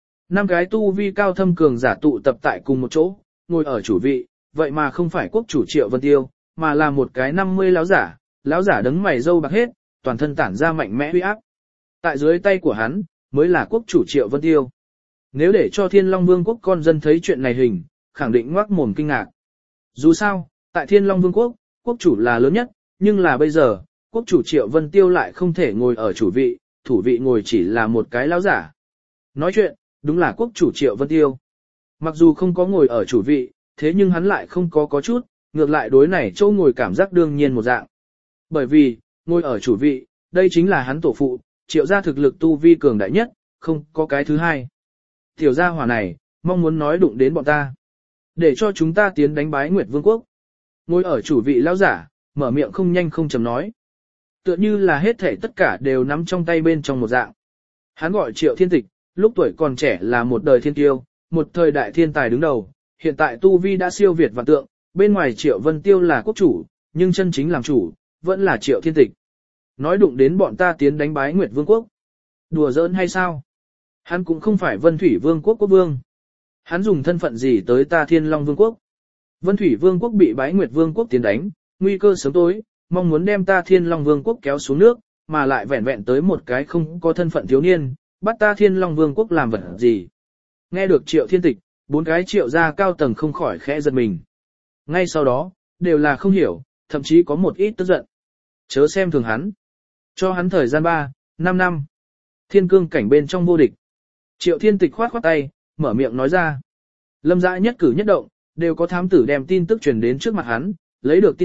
5 cái tu vi cao thâm cường giả tụ tập tại cùng một chỗ, ngồi ở chủ vị, vậy mà không phải quốc chủ Triệu Vân Tiêu, mà là một cái 50 lão giả đấng mày râu bạc hết, toàn thân tản ra mạnh mẽ uy áp. Tại dưới tay của hắn, mới là quốc chủ Triệu Vân Tiêu. Nếu để cho Thiên Long Vương quốc con dân thấy chuyện này hình, khẳng định ngoác mồm kinh ngạc. Dù sao, tại Thiên Long Vương quốc, quốc chủ là lớn nhất, nhưng là bây giờ, quốc chủ Triệu Vân Tiêu lại không thể ngồi ở chủ vị, thủ vị ngồi chỉ là một cái lão giả. Nói chuyện, đúng là quốc chủ Triệu Vân Tiêu. Mặc dù không có ngồi ở chủ vị, thế nhưng hắn lại không có chút, ngược lại đối này châu ngồi cảm giác đương nhiên một dạng. Bởi vì, ngồi ở chủ vị, đây chính là hắn tổ phụ, Triệu gia thực lực tu vi cường đại nhất, không có cái thứ hai. Tiểu gia hỏa này, mong muốn nói đụng đến bọn ta. Để cho chúng ta tiến đánh Bái Nguyệt Vương quốc. Ngồi ở chủ vị lão giả, mở miệng không nhanh không chậm nói. Tựa như là hết thảy tất cả đều nắm trong tay bên trong một dạng. Hắn gọi Triệu Thiên Tịch, lúc tuổi còn trẻ là một đời thiên tiêu, một thời đại thiên tài đứng đầu, hiện tại tu vi đã siêu việt vạn tượng, bên ngoài Triệu Vân Tiêu là quốc chủ, nhưng chân chính làm chủ, vẫn là Triệu Thiên Tịch. Nói đụng đến bọn ta tiến đánh Bái Nguyệt Vương quốc. Đùa giỡn hay sao? Hắn cũng không phải Vân Thủy Vương quốc quốc vương. Hắn dùng thân phận gì tới ta Thiên Long Vương quốc? Vân Thủy Vương quốc bị Bái Nguyệt Vương quốc tiến đánh, nguy cơ sớm tối, mong muốn đem ta Thiên Long Vương quốc kéo xuống nước, mà lại vẹn vẹn tới một cái không có thân phận thiếu niên, bắt ta Thiên Long Vương quốc làm vật gì? Nghe được Triệu Thiên Tịch, 4 cái Triệu gia cao tầng không khỏi khẽ giật mình. Ngay sau đó, đều là không hiểu, thậm chí có một ít tức giận. Chớ xem thường hắn. Cho hắn thời gian 3, 5 năm. Thiên cương cảnh bên trong vô địch. Triệu Thiên Tịch khoát khoát tay, mở miệng nói ra. Lâm Dã nhất cử nhất động, đều có thám tử đem tin tức truyền đến trước mặt hắn, lấy được tin tức,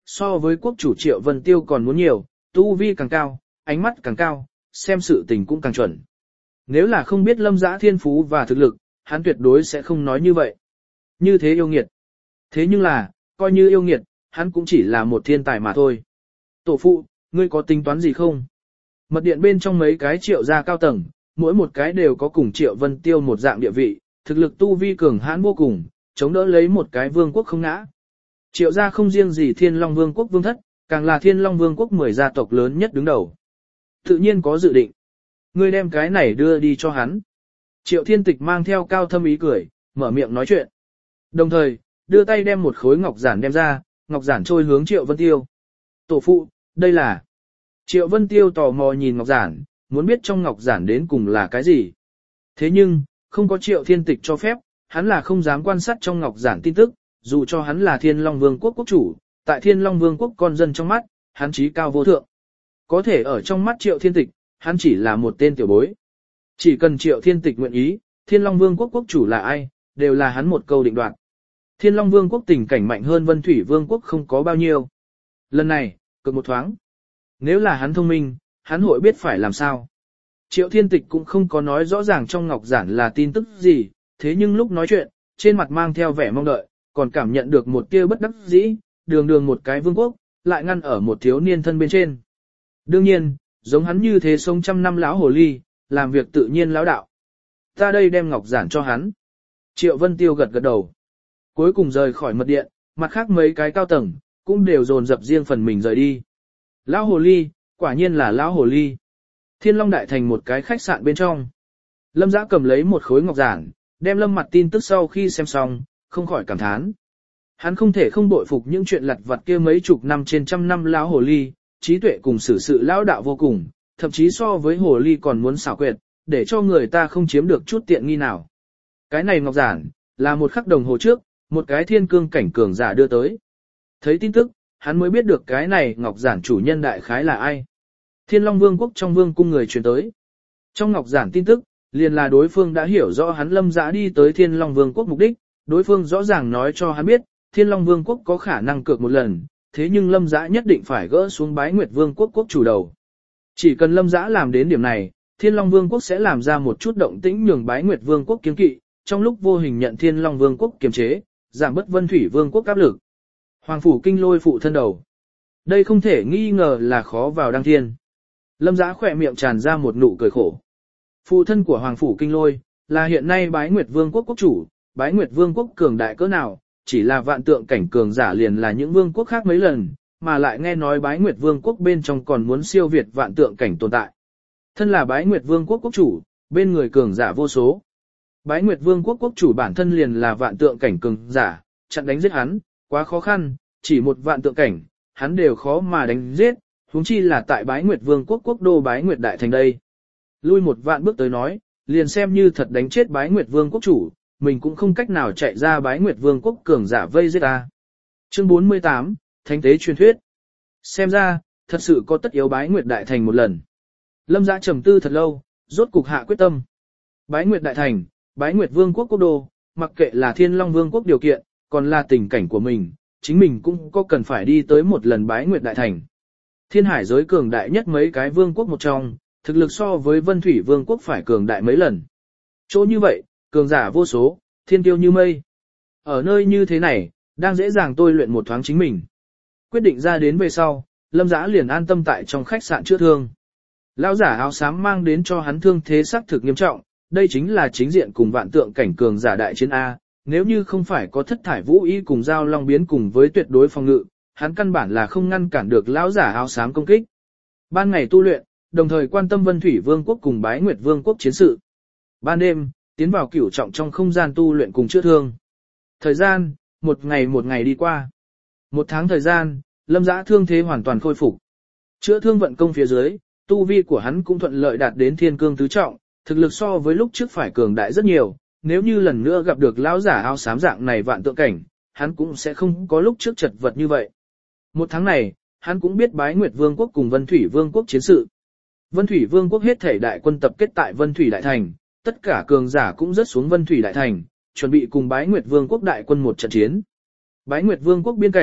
so với quốc chủ Triệu Vân Tiêu còn muốn nhiều, tu vi càng cao, ánh mắt càng cao, xem sự tình cũng càng chuẩn. Nếu là không biết Lâm Dã thiên phú và thực lực, hắn tuyệt đối sẽ không nói như vậy. Như thế yêu nghiệt. Thế nhưng là, coi như yêu nghiệt, hắn cũng chỉ là một thiên tài mà thôi. Tổ phụ, ngươi có tính toán gì không? Mật điện bên trong mấy cái Triệu gia cao tầng, mỗi một cái đều có cùng Triệu Vân Tiêu một dạng địa vị, thực lực tu vi cường hãn vô cùng, chống đỡ lấy một cái vương quốc không ngã. Triệu gia không riêng gì Thiên Long Vương quốc vương thất, càng là Thiên Long Vương quốc 10 gia tộc lớn nhất đứng đầu. Tự nhiên có dự định. Ngươi đem cái này đưa đi cho hắn. Triệu Thiên Tịch mang theo cao thâm ý cười, mở miệng nói chuyện. Đồng thời, đưa tay đem một khối ngọc giản đem ra, ngọc giản trôi hướng Triệu Vân Tiêu. Tổ phụ, đây là... Triệu Vân Tiêu tò mò nhìn ngọc giản, muốn biết trong ngọc giản đến cùng là cái gì. Thế nhưng, không có Triệu Thiên Tịch cho phép, hắn là không dám quan sát trong ngọc giản tin tức, dù cho hắn là Thiên Long Vương quốc quốc chủ, tại Thiên Long Vương quốc con dân trong mắt, hắn chí cao vô thượng. Có thể ở trong mắt Triệu Thiên Tịch, hắn chỉ là một tên tiểu bối. Chỉ cần Triệu Thiên Tịch nguyện ý, Thiên Long Vương quốc quốc chủ là ai, đều là hắn một câu định đoạt. Thiên Long Vương quốc tình cảnh mạnh hơn Vân Thủy Vương quốc không có bao nhiêu. Lần này, cực một thoáng. Nếu là hắn thông minh, hắn hội biết phải làm sao. Triệu Thiên Tịch cũng không có nói rõ ràng trong ngọc giản là tin tức gì, thế nhưng lúc nói chuyện, trên mặt mang theo vẻ mong đợi, còn cảm nhận được một tia bất đắc dĩ, đường đường một cái vương quốc, lại ngăn ở một thiếu niên thân bên trên. Đương nhiên, giống hắn như thế sống trăm năm lão hồ ly, làm việc tự nhiên lão đạo. Ta đây đem ngọc giản cho hắn. Triệu Vân Tiêu gật gật đầu. Cuối cùng rời khỏi mật điện, mặt khác mấy cái cao tầng, cũng đều dồn dập riêng phần mình rời đi. Lão hồ ly, quả nhiên là lão hồ ly. Thiên Long Đại Thành một cái khách sạn bên trong. Lâm Dã cầm lấy một khối ngọc giản, đem Lâm Mặt tin tức sau khi xem xong, không khỏi cảm thán. Hắn không thể không bội phục những chuyện lặt vặt kia mấy chục năm trên trăm năm lão hồ ly, trí tuệ cùng xử sự lão đạo vô cùng, thậm chí so với hồ ly còn muốn xảo quyệt, để cho người ta không chiếm được chút tiện nghi nào. Cái này ngọc giản, là một khắc đồng hồ trước, một cái thiên cương cảnh cường giả đưa tới. Thấy tin tức, hắn mới biết được cái này ngọc giản chủ nhân đại khái là ai. Thiên Long Vương quốc trong vương cung người truyền tới. Trong ngọc giản tin tức, liền là đối phương đã hiểu rõ hắn Lâm Dã đi tới Thiên Long Vương quốc mục đích, đối phương rõ ràng nói cho hắn biết, Thiên Long Vương quốc có khả năng cược một lần, thế nhưng Lâm Dã nhất định phải gỡ xuống Bái Nguyệt Vương quốc quốc chủ đầu. Chỉ cần Lâm Dã làm đến điểm này, Thiên Long Vương quốc sẽ làm ra một chút động tĩnh nhường Bái Nguyệt Vương quốc kiêng kỵ, trong lúc vô hình nhận Thiên Long Vương quốc kiềm chế, giảm bớt Vân Thủy Vương quốc áp lực. Hoàng phủ kinh lôi phụ thân đầu. Đây không thể nghi ngờ là khó vào đăng thiên. Lâm Dã khỏe miệng tràn ra một nụ cười khổ. Phụ thân của Hoàng phủ kinh lôi, là hiện nay Bái Nguyệt Vương quốc quốc chủ, Bái Nguyệt Vương quốc cường đại cỡ nào, chỉ là vạn tượng cảnh cường giả liền là những vương quốc khác mấy lần, mà lại nghe nói Bái Nguyệt Vương quốc bên trong còn muốn siêu việt vạn tượng cảnh tồn tại. Thân là Bái Nguyệt Vương quốc quốc chủ, bên người cường giả vô số. Bái Nguyệt Vương quốc quốc chủ bản thân liền là vạn tượng cảnh cường giả, chặn đánh giết hắn, quá khó khăn, chỉ một vạn tượng cảnh, hắn đều khó mà đánh giết, huống chi là tại Bái Nguyệt Vương quốc quốc đô Bái Nguyệt Đại Thành đây. Lui một vạn bước tới nói, liền xem như thật đánh chết Bái Nguyệt Vương quốc chủ, mình cũng không cách nào chạy ra Bái Nguyệt Vương quốc cường giả vây giết ta. Chương 48, Thánh tế truyền thuyết. Xem ra, thật sự có tất yếu Bái Nguyệt Đại Thành một lần. Lâm Dã trầm tư thật lâu, rốt cục hạ quyết tâm. Bái Nguyệt Đại Thành, Bái Nguyệt Vương quốc quốc đô, mặc kệ là Thiên Long Vương quốc điều kiện, còn là tình cảnh của mình, chính mình cũng có cần phải đi tới một lần Bái Nguyệt Đại Thành. Thiên hải giới cường đại nhất mấy cái vương quốc một trong, thực lực so với Vân Thủy Vương quốc phải cường đại mấy lần. Chỗ như vậy, cường giả vô số, thiên kiêu như mây. Ở nơi như thế này, đang dễ dàng tôi luyện một thoáng chính mình. Quyết định ra đến về sau, Lâm Dã liền an tâm tại trong khách sạn chữa thương. Lão giả áo xám mang đến cho hắn thương thế xác thực nghiêm trọng, đây chính là chính diện cùng vạn tượng cảnh cường giả đại chiến A, nếu như không phải có thất thải vũ y cùng giao long biến cùng với tuyệt đối phòng ngự, hắn căn bản là không ngăn cản được lão giả áo xám công kích. Ban ngày tu luyện, đồng thời quan tâm Vân Thủy Vương quốc cùng Bái Nguyệt Vương quốc chiến sự. Ban đêm, tiến vào cửu trọng trong không gian tu luyện cùng chữa thương. Thời gian, một ngày đi qua. Một tháng thời gian, Lâm Dã thương thế hoàn toàn khôi phục. Chữa thương vận công phía dưới, tu vi của hắn cũng thuận lợi đạt đến thiên cương tứ trọng, thực lực so với lúc trước phải cường đại rất nhiều, nếu như lần nữa gặp được lão giả áo xám dạng này vạn tượng cảnh, hắn cũng sẽ không có lúc trước chật vật như vậy. Một tháng này, hắn cũng biết Bái Nguyệt Vương quốc cùng Vân Thủy Vương quốc chiến sự. Vân Thủy Vương quốc hết thể đại quân tập kết tại Vân Thủy Đại Thành, tất cả cường giả cũng rớt xuống Vân Thủy Đại Thành, chuẩn bị cùng Bái Nguyệt Vương quốc đại quân một trận chiến. Bái Nguyệt Vương quốc biên cảnh,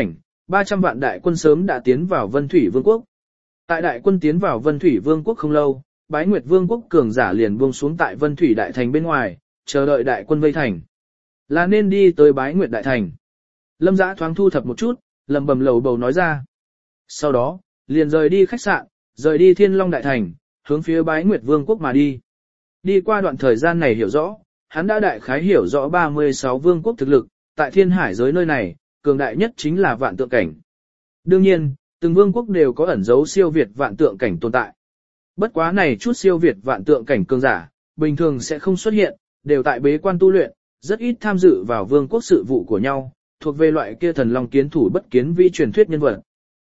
300 vạn đại quân sớm đã tiến vào Vân Thủy Vương quốc. Tại đại quân tiến vào Vân Thủy Vương quốc không lâu, Bái Nguyệt Vương quốc cường giả liền buông xuống tại Vân Thủy Đại Thành bên ngoài, chờ đợi đại quân vây thành. Là nên đi tới Bái Nguyệt Đại Thành. Lâm Dã thoáng thu thập một chút, lầm bầm lầu bầu nói ra. Sau đó, liền rời đi khách sạn, rời đi Thiên Long Đại Thành, hướng phía Bái Nguyệt Vương quốc mà đi. Đi qua đoạn thời gian này hiểu rõ, hắn đã đại khái hiểu rõ 36 vương quốc thực lực, tại thiên hải giới nơi này, cường đại nhất chính là vạn tượng cảnh. Đương nhiên, từng vương quốc đều có ẩn dấu siêu việt vạn tượng cảnh tồn tại. Bất quá này chút siêu việt vạn tượng cảnh cường giả, bình thường sẽ không xuất hiện, đều tại bế quan tu luyện, rất ít tham dự vào vương quốc sự vụ của nhau, thuộc về loại kia thần long kiến thủ bất kiến vi truyền thuyết nhân vật.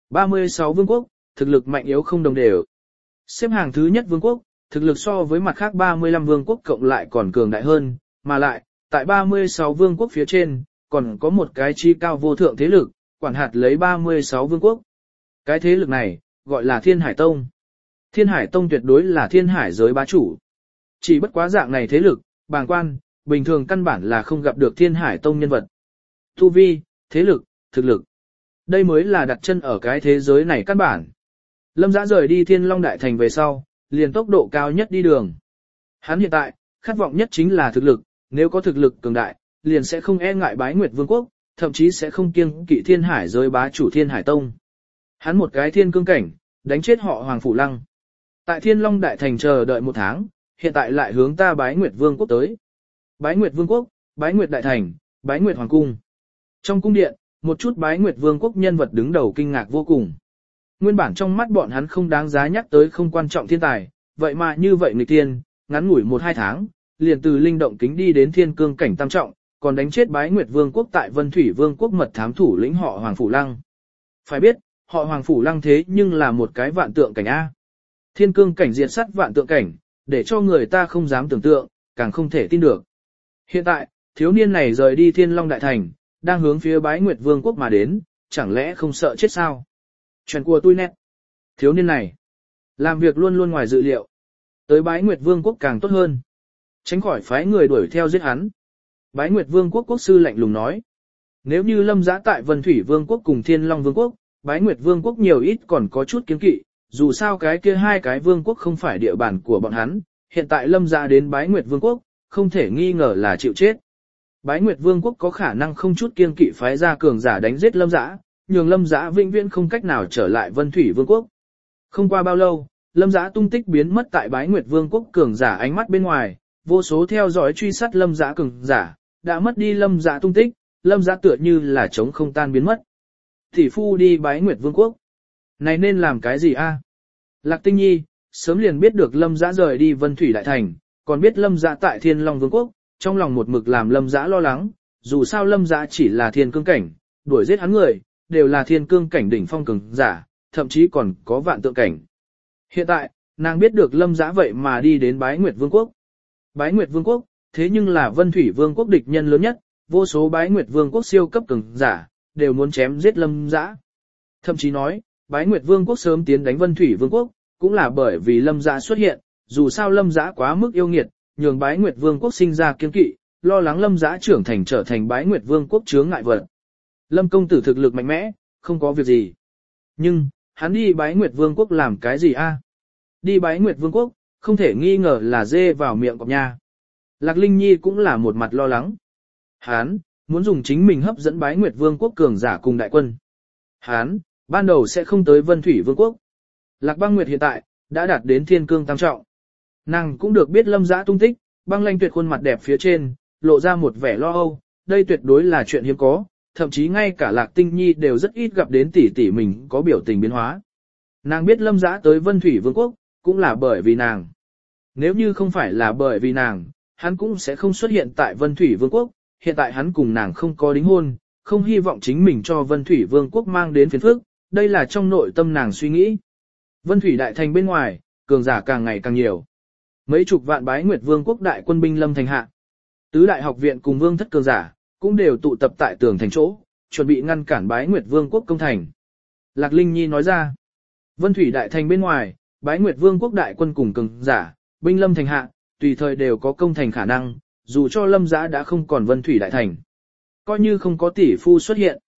36 vương quốc, thực lực mạnh yếu không đồng đều. Xếp hàng thứ nhất vương quốc, thực lực so với mặt khác 35 vương quốc cộng lại còn cường đại hơn, mà lại, tại 36 vương quốc phía trên, còn có một cái chi cao vô thượng thế lực, quản hạt lấy 36 vương quốc. Cái thế lực này, gọi là Thiên Hải Tông. Thiên Hải Tông tuyệt đối là thiên hải giới bá chủ. Chỉ bất quá dạng này thế lực, bàng quan, bình thường căn bản là không gặp được Thiên Hải Tông nhân vật. Tu vi, thế lực, thực lực. Đây mới là đặt chân ở cái thế giới này căn bản. Lâm Dã rời đi Thiên Long Đại Thành về sau, liền tốc độ cao nhất đi đường. Hắn hiện tại, khát vọng nhất chính là thực lực, nếu có thực lực cường đại, liền sẽ không e ngại Bái Nguyệt Vương quốc, thậm chí sẽ không kiêng kỵ thiên hải giới bá chủ Thiên Hải Tông. Hắn một cái thiên cương cảnh, đánh chết họ Hoàng Phủ Lăng. Tại Thiên Long Đại Thành chờ đợi 1 tháng, hiện tại lại hướng ta Bái Nguyệt Vương quốc tới. Bái Nguyệt Vương quốc, Bái Nguyệt Đại Thành, Bái Nguyệt Hoàng cung. Trong cung điện, một chút Bái Nguyệt Vương quốc nhân vật đứng đầu kinh ngạc vô cùng. Nguyên bản trong mắt bọn hắn không đáng giá nhắc tới không quan trọng thiên tài, vậy mà như vậy nghịch tiên, ngắn ngủi 1-2 tháng, liền từ linh động kính đi đến thiên cương cảnh tam trọng, còn đánh chết Bái Nguyệt Vương quốc tại Vân Thủy Vương quốc mật thám thủ lĩnh họ Hoàng Phủ Lăng. Phải biết, họ Hoàng Phủ Lăng thế nhưng là một cái vạn tượng cảnh A. Thiên cương cảnh diệt sát vạn tượng cảnh, để cho người ta không dám tưởng tượng, càng không thể tin được. Hiện tại, thiếu niên này rời đi Thiên Long Đại Thành, đang hướng phía Bái Nguyệt Vương quốc mà đến, chẳng lẽ không sợ chết sao? Chuyện của tôi nét. Thiếu niên này, làm việc luôn luôn ngoài dự liệu. Tới Bái Nguyệt Vương quốc càng tốt hơn. Tránh khỏi phái người đuổi theo giết hắn. Bái Nguyệt Vương quốc quốc sư lạnh lùng nói. Nếu như Lâm Dã tại Vân Thủy Vương quốc cùng Thiên Long Vương quốc, Bái Nguyệt Vương quốc nhiều ít còn có chút kiến kỵ, dù sao cái kia 2 cái vương quốc không phải địa bàn của bọn hắn, hiện tại Lâm Dã đến Bái Nguyệt Vương quốc, không thể nghi ngờ là chịu chết. Bái Nguyệt Vương quốc có khả năng không chút kiêng kỵ phái ra cường giả đánh giết Lâm Dã, nhường Lâm Dã vĩnh viễn không cách nào trở lại Vân Thủy Vương quốc. Không qua bao lâu, Lâm Dã tung tích biến mất tại Bái Nguyệt Vương quốc cường giả ánh mắt bên ngoài, vô số theo dõi truy sát Lâm Dã cường giả, đã mất đi Lâm Dã tung tích, Lâm Dã tựa như là trống không tan biến mất. Tỷ phu đi Bái Nguyệt Vương quốc. Này nên làm cái gì a? Lạc Tinh Nhi, sớm liền biết được Lâm Dã rời đi Vân Thủy Đại Thành, còn biết Lâm Dã tại Thiên Long Vương quốc, trong lòng một mực làm Lâm Dã lo lắng, dù sao Lâm Dã chỉ là thiên cương cảnh, đuổi giết hắn người, đều là thiên cương cảnh đỉnh phong cường giả, thậm chí còn có vạn tượng cảnh. Hiện tại, nàng biết được Lâm Dã vậy mà đi đến Bái Nguyệt Vương quốc. Bái Nguyệt Vương quốc, thế nhưng là Vân Thủy Vương quốc địch nhân lớn nhất, vô số Bái Nguyệt Vương quốc siêu cấp cường giả, đều muốn chém giết Lâm Dã. Thậm chí nói, Bái Nguyệt Vương quốc sớm tiến đánh Vân Thủy Vương quốc, cũng là bởi vì Lâm Dã xuất hiện, dù sao Lâm Dã quá mức yêu nghiệt, nhường Bái Nguyệt Vương quốc sinh ra kiêng kỵ, lo lắng Lâm Dã trưởng thành trở thành Bái Nguyệt Vương quốc chướng ngại vật. Lâm công tử thực lực mạnh mẽ, không có việc gì. Nhưng, hắn đi Bái Nguyệt Vương quốc làm cái gì a? Đi Bái Nguyệt Vương quốc, không thể nghi ngờ là dê vào miệng cọp nha. Lạc Linh Nhi cũng là một mặt lo lắng. Hắn muốn dùng chính mình hấp dẫn Bái Nguyệt Vương quốc cường giả cùng đại quân. Hắn ban đầu sẽ không tới Vân Thủy Vương quốc. Lạc Băng Nguyệt hiện tại đã đạt đến thiên cương tam trọng. Nàng cũng được biết Lâm Dã tung tích, Băng Lanh Tuyệt khuôn mặt đẹp phía trên, lộ ra một vẻ lo âu, đây tuyệt đối là chuyện hiếm có, thậm chí ngay cả Lạc Tinh Nhi đều rất ít gặp đến tỷ tỷ mình có biểu tình biến hóa. Nàng biết Lâm Dã tới Vân Thủy Vương quốc, cũng là bởi vì nàng. Nếu như không phải là bởi vì nàng, hắn cũng sẽ không xuất hiện tại Vân Thủy Vương quốc, hiện tại hắn cùng nàng không có đính hôn, không hy vọng chính mình cho Vân Thủy Vương quốc mang đến phiền phức, đây là trong nội tâm nàng suy nghĩ. Vân Thủy Đại Thành bên ngoài, cường giả càng ngày càng nhiều. Mấy chục vạn Bái Nguyệt Vương quốc đại quân binh lâm thành hạ. Tứ đại học viện cùng vương thất cường giả, cũng đều tụ tập tại tường thành chỗ, chuẩn bị ngăn cản Bái Nguyệt Vương quốc công thành. Lạc Linh Nhi nói ra, Vân Thủy Đại Thành bên ngoài, Bái Nguyệt Vương quốc đại quân cùng cường giả, binh lâm thành hạ, tùy thời đều có công thành khả năng, dù cho Lâm Dã đã không còn Vân Thủy Đại Thành. Coi như không có tỷ phu xuất hiện.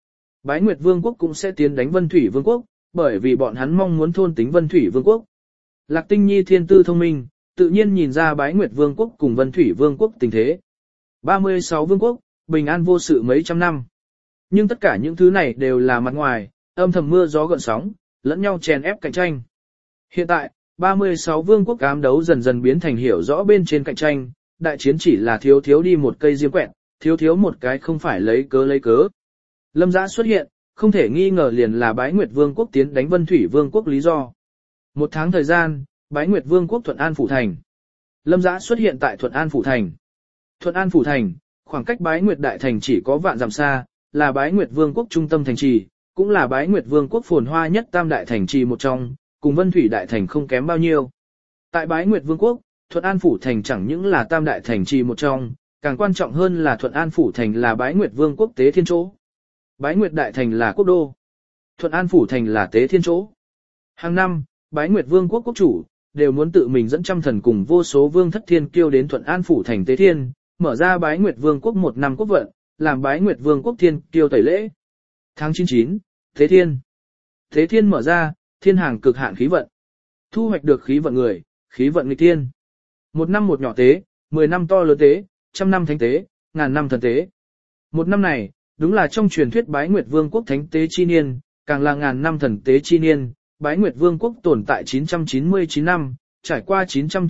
Bái Nguyệt Vương quốc cũng sẽ tiến đánh Vân Thủy Vương quốc, bởi vì bọn hắn mong muốn thôn tính Vân Thủy Vương quốc. Lạc Tinh Nhi thiên tư thông minh, tự nhiên nhìn ra Bái Nguyệt Vương quốc cùng Vân Thủy Vương quốc tình thế. 36 vương quốc, bình an vô sự mấy trăm năm. Nhưng tất cả những thứ này đều là mặt ngoài, âm thầm mưa gió gợn sóng, lẫn nhau chèn ép cạnh tranh. Hiện tại, 36 vương quốc ám đấu dần dần biến thành hiểu rõ bên trên cạnh tranh, đại chiến chỉ là thiếu đi một cây diêm quẹt, thiếu một cái không phải lấy cớ. Lâm Dã xuất hiện, không thể nghi ngờ liền là Bái Nguyệt Vương quốc tiến đánh Vân Thủy Vương quốc lý do. Một tháng thời gian, Bái Nguyệt Vương quốc Thuận An Phủ Thành. Lâm Dã xuất hiện tại Thuận An Phủ Thành. Thuận An Phủ Thành, khoảng cách Bái Nguyệt Đại Thành chỉ có vạn dặm xa, là Bái Nguyệt Vương quốc trung tâm thành trì, cũng là Bái Nguyệt Vương quốc phồn hoa nhất tam đại thành trì một trong, cùng Vân Thủy Đại Thành không kém bao nhiêu. Tại Bái Nguyệt Vương quốc, Thuận An Phủ Thành chẳng những là tam đại thành trì một trong, càng quan trọng hơn là Thuận An Phủ Thành là Bái Nguyệt Vương quốc tế thiên chỗ. Bái Nguyệt Đại Thành là quốc đô. Thuận An Phủ Thành là tế thiên chỗ. Hàng năm, Bái Nguyệt Vương quốc quốc chủ, đều muốn tự mình dẫn trăm thần cùng vô số vương thất thiên kiêu đến Thuận An Phủ Thành tế thiên, mở ra Bái Nguyệt Vương quốc một năm quốc vận, làm Bái Nguyệt Vương quốc thiên kiêu tẩy lễ. Tháng 99, tế thiên. Tế thiên mở ra, thiên hàng cực hạn khí vận. Thu hoạch được khí vận người, khí vận nghịch thiên. Một năm một nhỏ tế, 10 năm to lớn tế, 100 năm thánh tế, ngàn năm thần tế. Một năm này, đúng là trong truyền thuyết Bái Nguyệt Vương quốc thánh tế chi niên, càng là ngàn năm thần tế chi niên. Bái Nguyệt Vương quốc tồn tại 999 năm, trải qua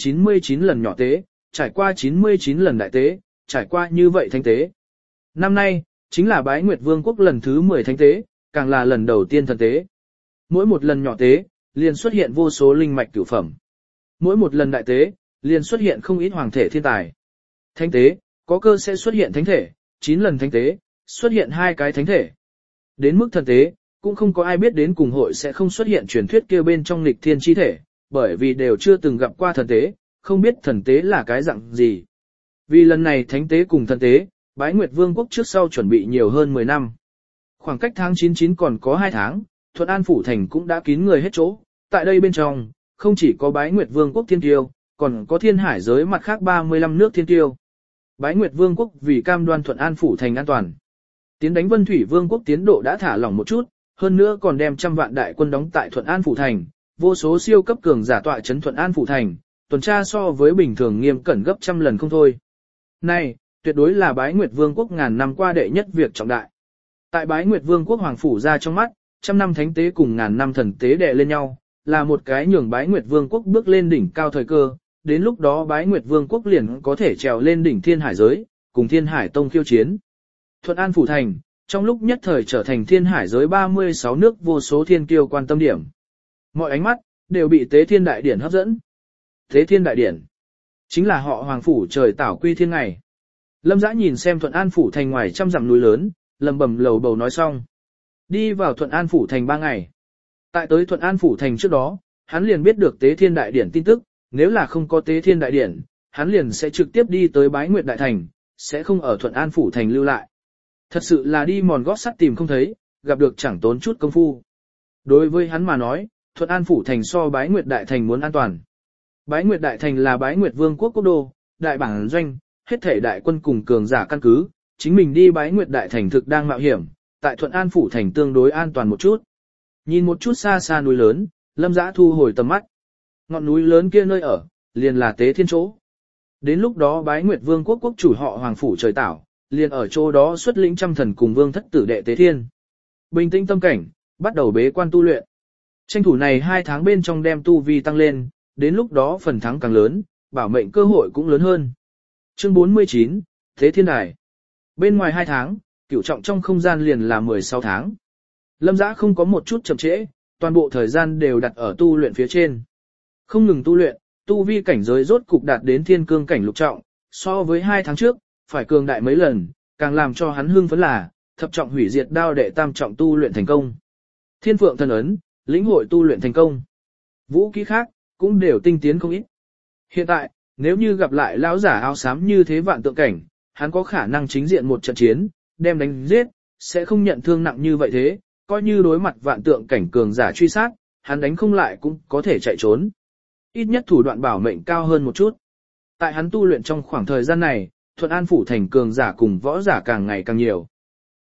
999 lần nhỏ tế, trải qua 99 lần đại tế, trải qua như vậy thánh tế. Năm nay, chính là Bái Nguyệt Vương quốc lần thứ 10 thánh tế, càng là lần đầu tiên thần tế. Mỗi một lần nhỏ tế, liền xuất hiện vô số linh mạch cửu phẩm. Mỗi một lần đại tế, liền xuất hiện không ít hoàng thể thiên tài. Thánh tế, có cơ sẽ xuất hiện thánh thể, 9 lần thánh tế, xuất hiện 2 cái thánh thể. Đến mức thần tế, cũng không có ai biết đến cùng hội sẽ không xuất hiện truyền thuyết kia bên trong nghịch thiên chi thể, bởi vì đều chưa từng gặp qua thần tế, không biết thần tế là cái dạng gì. Vì lần này thánh tế cùng thần tế, Bái Nguyệt Vương quốc trước sau chuẩn bị nhiều hơn 10 năm. Khoảng cách tháng 99 còn có 2 tháng, Thuận An Phủ Thành cũng đã kín người hết chỗ. Tại đây bên trong, không chỉ có Bái Nguyệt Vương quốc thiên tiêu, còn có thiên hải giới mặt khác 35 nước thiên tiêu. Bái Nguyệt Vương quốc vì cam đoan Thuận An Phủ Thành an toàn. Tiến đánh Vân Thủy Vương quốc tiến độ đã thả lỏng một chút, hơn nữa còn đem trăm vạn đại quân đóng tại Thuận An Phủ Thành, vô số siêu cấp cường giả tọa trấn Thuận An Phủ Thành, tuần tra so với bình thường nghiêm cẩn gấp trăm lần không thôi. Này, tuyệt đối là Bái Nguyệt Vương quốc ngàn năm qua đệ nhất việc trọng đại. Tại Bái Nguyệt Vương quốc hoàng phủ ra trong mắt, trăm năm thánh tế cùng ngàn năm thần tế đè lên nhau, là một cái nhường Bái Nguyệt Vương quốc bước lên đỉnh cao thời cơ, đến lúc đó Bái Nguyệt Vương quốc liền có thể trèo lên đỉnh Thiên Hải giới, cùng Thiên Hải Tông khiêu chiến. Thuận An Phủ Thành, trong lúc nhất thời trở thành Thiên Hải giới 36 nước vô số thiên kiêu quan tâm điểm. Mọi ánh mắt đều bị Tế Thiên Đại Điển hấp dẫn. Tế Thiên Đại Điển chính là họ hoàng phủ trời tảo quy thiên ngày. Lâm Dã nhìn xem Thuận An Phủ Thành ngoài trăm dặm núi lớn, lầm bầm lầu bầu nói xong. Đi vào Thuận An Phủ Thành 3 ngày. Tại tới Thuận An Phủ Thành trước đó, hắn liền biết được Tế Thiên Đại Điển tin tức, nếu là không có Tế Thiên Đại Điển, hắn liền sẽ trực tiếp đi tới Bái Nguyệt Đại Thành, sẽ không ở Thuận An Phủ Thành lưu lại. Thật sự là đi mòn gót sắt tìm không thấy, gặp được chẳng tốn chút công phu. Đối với hắn mà nói, Thuận An Phủ Thành so Bái Nguyệt Đại Thành muốn an toàn. Bái Nguyệt Đại Thành là Bái Nguyệt Vương quốc quốc đô, đại bản doanh, hết thể đại quân cùng cường giả căn cứ, chính mình đi Bái Nguyệt Đại Thành thực đang mạo hiểm, tại Thuận An Phủ Thành tương đối an toàn một chút. Nhìn một chút xa xa núi lớn, Lâm Dã thu hồi tầm mắt. Ngọn núi lớn kia nơi ở, liền là Tế Thiên chỗ. Đến lúc đó Bái Nguyệt Vương quốc quốc chủ họ Hoàng Phủ trời tảo, liền ở chỗ đó xuất lĩnh trăm thần cùng vương thất tử đệ Tế Thiên. Bình tĩnh tâm cảnh, bắt đầu bế quan tu luyện. Tranh thủ này 2 tháng bên trong đem tu vi tăng lên, đến lúc đó phần thắng càng lớn, bảo mệnh cơ hội cũng lớn hơn. Chương 49, Tế Thiên Đài. Bên ngoài 2 tháng, cửu trọng trong không gian liền là 16 tháng. Lâm Dã không có một chút chậm trễ, toàn bộ thời gian đều đặt ở tu luyện phía trên. Không ngừng tu luyện, tu vi cảnh giới rốt cục đạt đến thiên cương cảnh lục trọng, so với 2 tháng trước, phải cường đại mấy lần, càng làm cho hắn hưng phấn là, thập trọng hủy diệt đao đệ tam trọng tu luyện thành công. Thiên Phượng Thần Ấn, lĩnh hội tu luyện thành công. Vũ khí khác, cũng đều tinh tiến không ít. Hiện tại, nếu như gặp lại lão giả áo xám như thế vạn tượng cảnh, hắn có khả năng chính diện một trận chiến, đem đánh giết, sẽ không nhận thương nặng như vậy thế, coi như đối mặt vạn tượng cảnh cường giả truy sát, hắn đánh không lại cũng có thể chạy trốn. Ít nhất thủ đoạn bảo mệnh cao hơn một chút. Tại hắn tu luyện trong khoảng thời gian này, Thuận An Phủ Thành cường giả cùng võ giả càng ngày càng nhiều.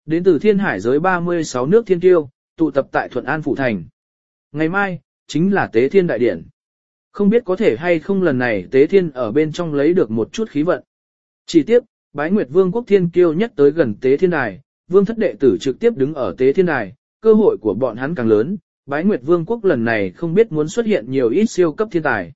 Đến từ thiên hải giới 36 nước thiên tiêu, tụ tập tại Thuận An Phủ Thành. Ngày mai, chính là Tế Thiên Đại Điển. Không biết có thể hay không lần này Tế Thiên ở bên trong lấy được một chút khí vận. Chỉ tiếc, Bái Nguyệt Vương quốc thiên kiêu nhất tới gần Tế Thiên Đài, Vương thất đệ tử trực tiếp đứng ở Tế Thiên Đài, cơ hội của bọn hắn càng lớn, Bái Nguyệt Vương quốc lần này không biết muốn xuất hiện nhiều ít siêu cấp thiên tài.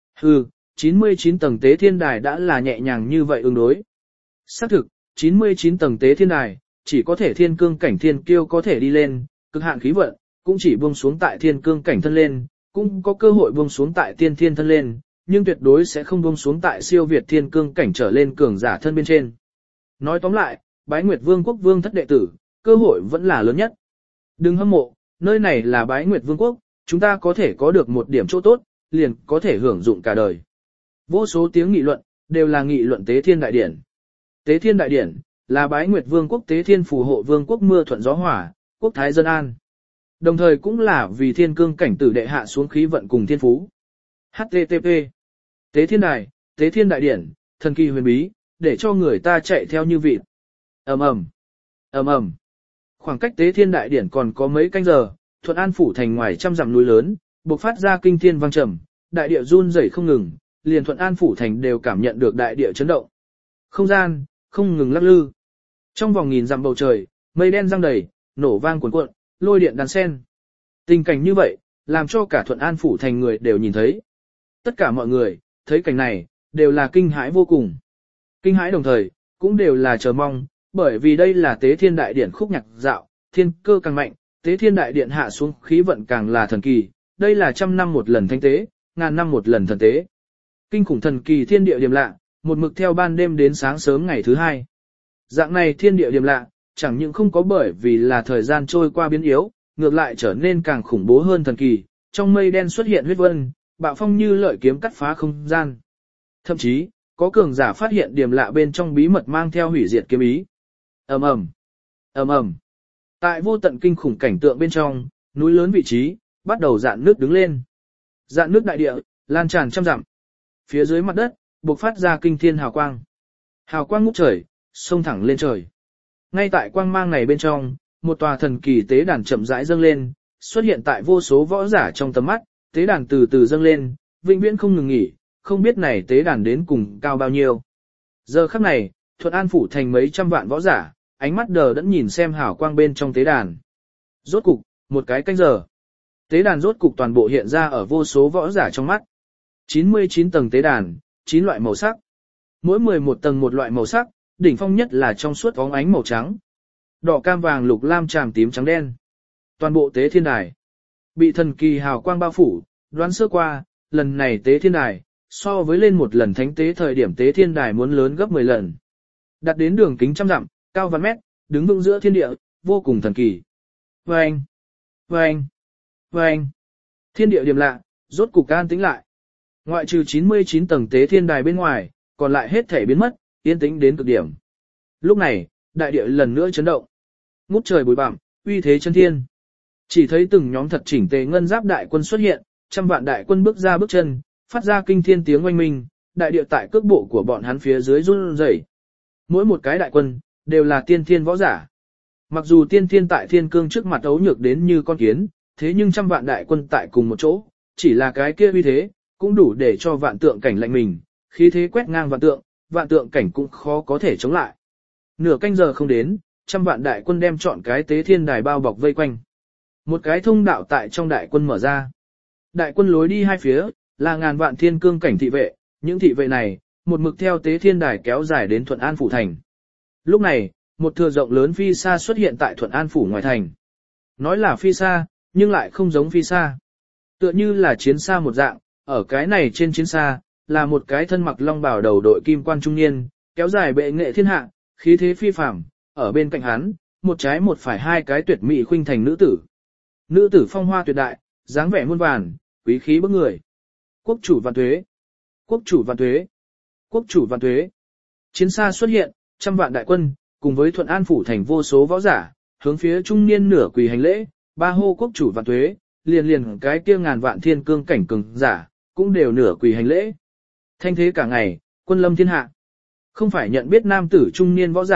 99 tầng Tế Thiên Đài đã là nhẹ nhàng như vậy ứng đối. Xác thực, 99 tầng Tế Thiên Đài, chỉ có thể thiên cương cảnh thiên kiêu có thể đi lên, cực hạn khí vận, cũng chỉ buông xuống tại thiên cương cảnh thân lên, cũng có cơ hội buông xuống tại tiên thiên thân lên, nhưng tuyệt đối sẽ không buông xuống tại siêu việt thiên cương cảnh trở lên cường giả thân bên trên. Nói tóm lại, Bái Nguyệt Vương quốc vương thất đệ tử, cơ hội vẫn là lớn nhất. Đừng hâm mộ, nơi này là Bái Nguyệt Vương quốc, chúng ta có thể có được một điểm chỗ tốt, liền có thể hưởng dụng cả đời. Vô số tiếng nghị luận, đều là nghị luận Tế Thiên Đại Điển. Tế Thiên Đại Điển, là Bái Nguyệt Vương quốc Tế Thiên phù hộ vương quốc mưa thuận gió hòa, quốc thái dân an. Đồng thời cũng là vì thiên cương cảnh tử đệ hạ xuống khí vận cùng thiên phú. HTTP Tế Thiên Đài, Tế Thiên Đại Điển, thần kỳ huyền bí, để cho người ta chạy theo như vịt. Ầm ầm, ầm ầm. Khoảng cách Tế Thiên Đại Điển còn có mấy canh giờ, Thuận An Phủ Thành ngoài trăm dặm núi lớn, bộc phát ra kinh thiên vang trầm, đại địa run rẩy không ngừng, liền Thuận An Phủ Thành đều cảm nhận được đại địa chấn động. Không gian, không ngừng lắc lư. Trong vòng nghìn dặm bầu trời, mây đen giăng đầy, nổ vang cuồn cuộn, lôi điện đan sen. Tình cảnh như vậy, làm cho cả Thuận An Phủ Thành người đều nhìn thấy. Tất cả mọi người, thấy cảnh này, đều là kinh hãi vô cùng. Kinh hãi đồng thời, cũng đều là chờ mong, bởi vì đây là Tế Thiên Đại Điển khúc nhạc dạo, thiên cơ càng mạnh, Tế Thiên Đại Điện hạ xuống khí vận càng là thần kỳ, đây là 100 năm một lần thánh tế, ngàn năm một lần thần tế. Kinh khủng thần kỳ thiên địa điềm lạ, một mực theo ban đêm đến sáng sớm ngày thứ hai. Dạng này thiên địa điềm lạ, chẳng những không có bởi vì là thời gian trôi qua biến yếu, ngược lại trở nên càng khủng bố hơn thần kỳ, trong mây đen xuất hiện huyết vân, bạo phong như lợi kiếm cắt phá không gian. Thậm chí, có cường giả phát hiện điềm lạ bên trong bí mật mang theo hủy diệt kiếm ý. Ầm ầm, ầm ầm. Tại vô tận kinh khủng cảnh tượng bên trong, núi lớn vị trí bắt đầu dạn nước đứng lên. Dạn nước đại địa lan tràn trăm dặm. Phía dưới mặt đất bộc phát ra kinh thiên hào quang. Hào quang ngút trời, xông thẳng lên trời. Ngay tại quang mang này bên trong, một tòa thần kỳ tế đàn chậm rãi dâng lên, xuất hiện tại vô số võ giả trong tầm mắt, tế đàn từ từ dâng lên, vĩnh viễn không ngừng nghỉ, không biết này tế đàn đến cùng cao bao nhiêu. Giờ khắc này, Thuận An Phủ Thành mấy trăm vạn võ giả, ánh mắt đờ đẫn nhìn xem hào quang bên trong tế đàn. Rốt cục, một cái canh giờ. Tế đàn rốt cục toàn bộ hiện ra ở vô số võ giả trong mắt. 99 tầng tế đàn, 9 loại màu sắc. Mỗi 11 tầng một loại màu sắc, đỉnh phong nhất là trong suốt óng ánh màu trắng. Đỏ cam vàng lục lam tràm tím trắng đen. Toàn bộ Tế Thiên Đài bị thần kỳ hào quang bao phủ, đoán sơ qua, lần này Tế Thiên Đài so với lên một lần thánh tế thời điểm Tế Thiên Đài muốn lớn gấp 10 lần. Đặt đến đường kính trăm dặm, cao vạn mét, đứng vững giữa thiên địa, vô cùng thần kỳ. Vâng! Vâng! Vâng! Thiên địa điềm lạ, rốt cục an tĩnh lại. Ngoại trừ 99 tầng Tế Thiên Đài bên ngoài, còn lại hết thể biến mất, yên tĩnh đến cực điểm. Lúc này, đại địa lần nữa chấn động. Ngút trời bụi bặm, uy thế chân thiên. Chỉ thấy từng nhóm thật chỉnh tề ngân giáp đại quân xuất hiện, trăm vạn đại quân bước ra bước chân, phát ra kinh thiên tiếng oanh minh, đại địa tại cước bộ của bọn hắn phía dưới run rẩy. Mỗi một cái đại quân đều là tiên thiên võ giả. Mặc dù tiên thiên tại thiên cương trước mặt ấu nhược đến như con kiến, thế nhưng trăm vạn đại quân tại cùng một chỗ, chỉ là cái kia uy thế, cũng đủ để cho vạn tượng cảnh lạnh mình, khí thế quét ngang vạn tượng cảnh cũng khó có thể chống lại. Nửa canh giờ không đến, trăm vạn đại quân đem chọn cái Tế Thiên Đài bao bọc vây quanh. Một cái thông đạo tại trong đại quân mở ra. Đại quân lối đi hai phía, là ngàn vạn thiên cương cảnh thị vệ, những thị vệ này, một mực theo Tế Thiên Đài kéo dài đến Thuận An Phủ Thành. Lúc này, một thừa rộng lớn phi xa xuất hiện tại Thuận An Phủ ngoài thành. Nói là phi xa, nhưng lại không giống phi xa. Tựa như là chiến xa một dạng, ở cái này trên chiến xa, là một cái thân mặc long bào đầu đội kim quan trung niên, kéo dài bệ nghệ thiên hạ, khí thế phi phàm, ở bên cạnh hắn, một trái một phải hai cái tuyệt mỹ khuynh thành nữ tử. Nữ tử phong hoa tuyệt đại, dáng vẻ muôn vàn, quý khí bức người. Quốc chủ vạn tuế, quốc chủ vạn tuế, quốc chủ vạn tuế. Chiến xa xuất hiện, trăm vạn đại quân, cùng với Thuận An Phủ Thành vô số võ giả, hướng phía trung niên nửa quỳ hành lễ, ba hô quốc chủ vạn tuế, liền cái kia ngàn vạn thiên cương cảnh cường giả, cũng đều nửa quỳ hành lễ. Thanh thế cả ngày, quân lâm thiên hạ. Không phải nhận biết nam tử trung niên võ giả,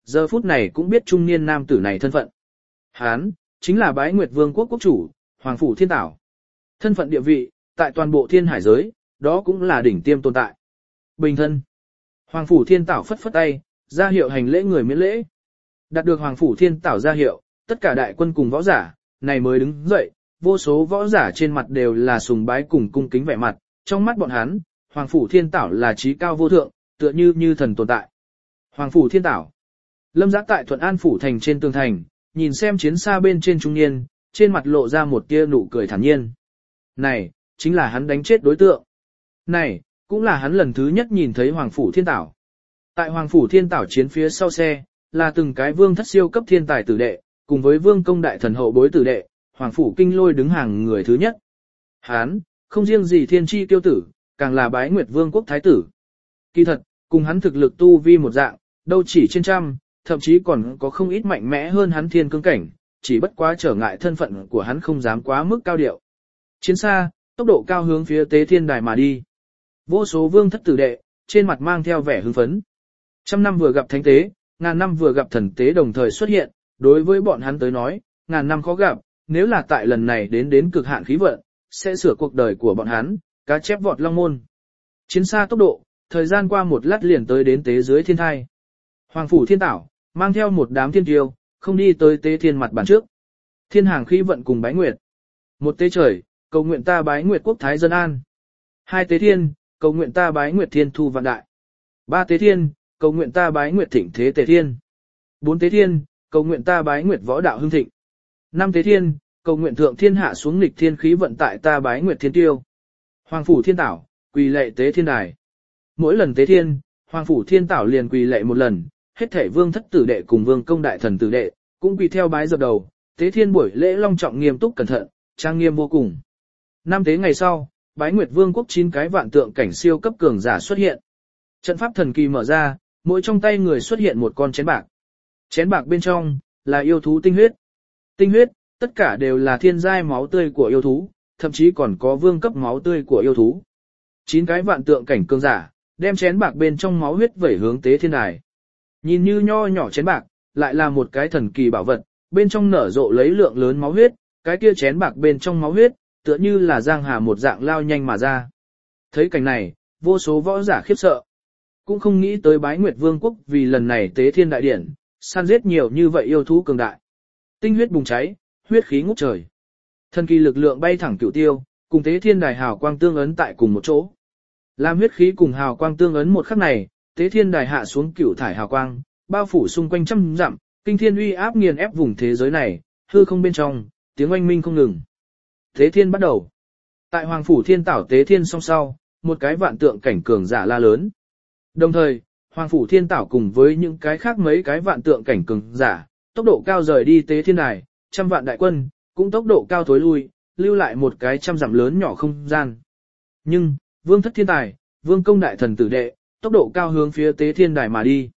giờ phút này cũng biết trung niên nam tử này thân phận. Hán, chính là Bái Nguyệt Vương quốc quốc chủ, Hoàng Phủ Thiên Tảo. Thân phận địa vị, tại toàn bộ thiên hải giới, đó cũng là đỉnh tiêm tồn tại. Bình thân. Hoàng Phủ Thiên Tảo phất phất tay, ra hiệu hành lễ người miễn lễ. Đạt được Hoàng Phủ Thiên Tảo ra hiệu, tất cả đại quân cùng võ giả, này mới đứng dậy, vô số võ giả trên mặt đều là sùng bái cùng cung kính vẻ mặt, trong mắt bọn hắn, Hoàng Phủ Thiên Tảo là trí cao vô thượng, tựa như thần tồn tại. Hoàng Phủ Thiên Tảo. Lâm Giã tại Thuận An Phủ thành trên tường thành, nhìn xem chiến xa bên trên trung niên, trên mặt lộ ra một tia nụ cười thản nhiên. Này, chính là hắn đánh chết đối tượng. Này, cũng là hắn lần thứ nhất nhìn thấy Hoàng Phủ Thiên Tảo. Tại Hoàng Phủ Thiên Tảo chiến phía sau xe, là từng cái vương thất siêu cấp thiên tài tử đệ, cùng với vương công đại thần hậu bối tử đệ, Hoàng Phủ Kinh Lôi đứng hàng người thứ nhất. Hắn, không riêng gì thiên chi tiêu tử, càng là Bái Nguyệt Vương quốc thái tử. Kỳ thật, cùng hắn thực lực tu vi một dạng, đâu chỉ trên trăm, thậm chí còn có không ít mạnh mẽ hơn hắn thiên cương cảnh, chỉ bất quá trở ngại thân phận của hắn không dám quá mức cao điệu. Chiến xa, tốc độ cao hướng phía Tế Thiên Đài mà đi. Vô số vương thất tử đệ, trên mặt mang theo vẻ hưng phấn. Trăm năm vừa gặp thánh tế, ngàn năm vừa gặp thần tế đồng thời xuất hiện, đối với bọn hắn tới nói, ngàn năm khó gặp, nếu là tại lần này đến cực hạn khí vận, sẽ sửa cuộc đời của bọn hắn, cá chép vọt long môn. Chiến xa tốc độ, thời gian qua một lát liền tới đến tế dưới thiên thai. Hoàng Phủ Thiên Tảo, mang theo một đám thiên kiêu, không đi tới tế thiên mặt bàn trước. Thiên hàng khí vận cùng bái nguyệt. Một tế trời, cầu nguyện ta bái nguyệt quốc thái dân an. Hai tế thiên, cầu nguyện ta bái nguyệt thiên thu vạn đại. Ba tế thiên, cầu nguyện ta bái nguyệt thịnh thế tề thiên. Bốn tế thiên, cầu nguyện ta bái nguyệt võ đạo hưng thịnh. Năm tế thiên, cầu nguyện thượng thiên hạ xuống nghịch thiên khí vận tại ta bái nguyệt thiên tiêu. Hoàng Phủ Thiên Tảo, quỳ lệ tế thiên đài. Mỗi lần tế thiên, Hoàng Phủ Thiên Tảo liền quỳ lệ một lần, hết thảy vương thất tử đệ cùng vương công đại thần tử đệ, cũng quỳ theo bái dập đầu, tế thiên buổi lễ long trọng nghiêm túc cẩn thận, trang nghiêm vô cùng. Năm tế ngày sau, Bái Nguyệt Vương quốc 9 cái vạn tượng cảnh siêu cấp cường giả xuất hiện. Trận pháp thần kỳ mở ra, mỗi trong tay người xuất hiện một con chén bạc. Chén bạc bên trong là yêu thú tinh huyết. Tinh huyết, tất cả đều là thiên giai máu tươi của yêu thú, thậm chí còn có vương cấp máu tươi của yêu thú. 9 cái vạn tượng cảnh cường giả, đem chén bạc bên trong máu huyết vẩy hướng tế thiên đài. Nhìn như nho nhỏ chén bạc, lại là một cái thần kỳ bảo vật, bên trong nở rộ lấy lượng lớn máu huyết, cái kia chén bạc bên trong máu huyết, tựa như là giang hà một dạng lao nhanh mà ra. Thấy cảnh này, vô số võ giả khiếp sợ. Cũng không nghĩ tới Bái Nguyệt Vương quốc vì lần này tế thiên đại điển, săn giết nhiều như vậy yêu thú cường đại. Tinh huyết bùng cháy, huyết khí ngút trời. Thần kỳ lực lượng bay thẳng cửu tiêu, cùng tế thiên đài hào quang tương ấn tại cùng một chỗ. Làm huyết khí cùng hào quang tương ấn một khắc này, tế thiên đài hạ xuống cửu thải hào quang, bao phủ xung quanh trăm dặm, kinh thiên uy áp nghiền ép vùng thế giới này, hư không bên trong, tiếng oanh minh không ngừng. Tế thiên bắt đầu. Tại Hoàng Phủ Thiên Tảo tế thiên song sau, một cái vạn tượng cảnh cường giả la lớn. Đồng thời, Hoàng Phủ Thiên Tảo cùng với những cái khác mấy cái vạn tượng cảnh cường giả, tốc độ cao rời đi tế thiên đài, trăm vạn đại quân, cũng tốc độ cao thối lui, lưu lại một cái trăm dặm lớn nhỏ không gian. Nhưng, vương thất thiên tài, vương công đại thần tử đệ, tốc độ cao hướng phía tế thiên đài mà đi.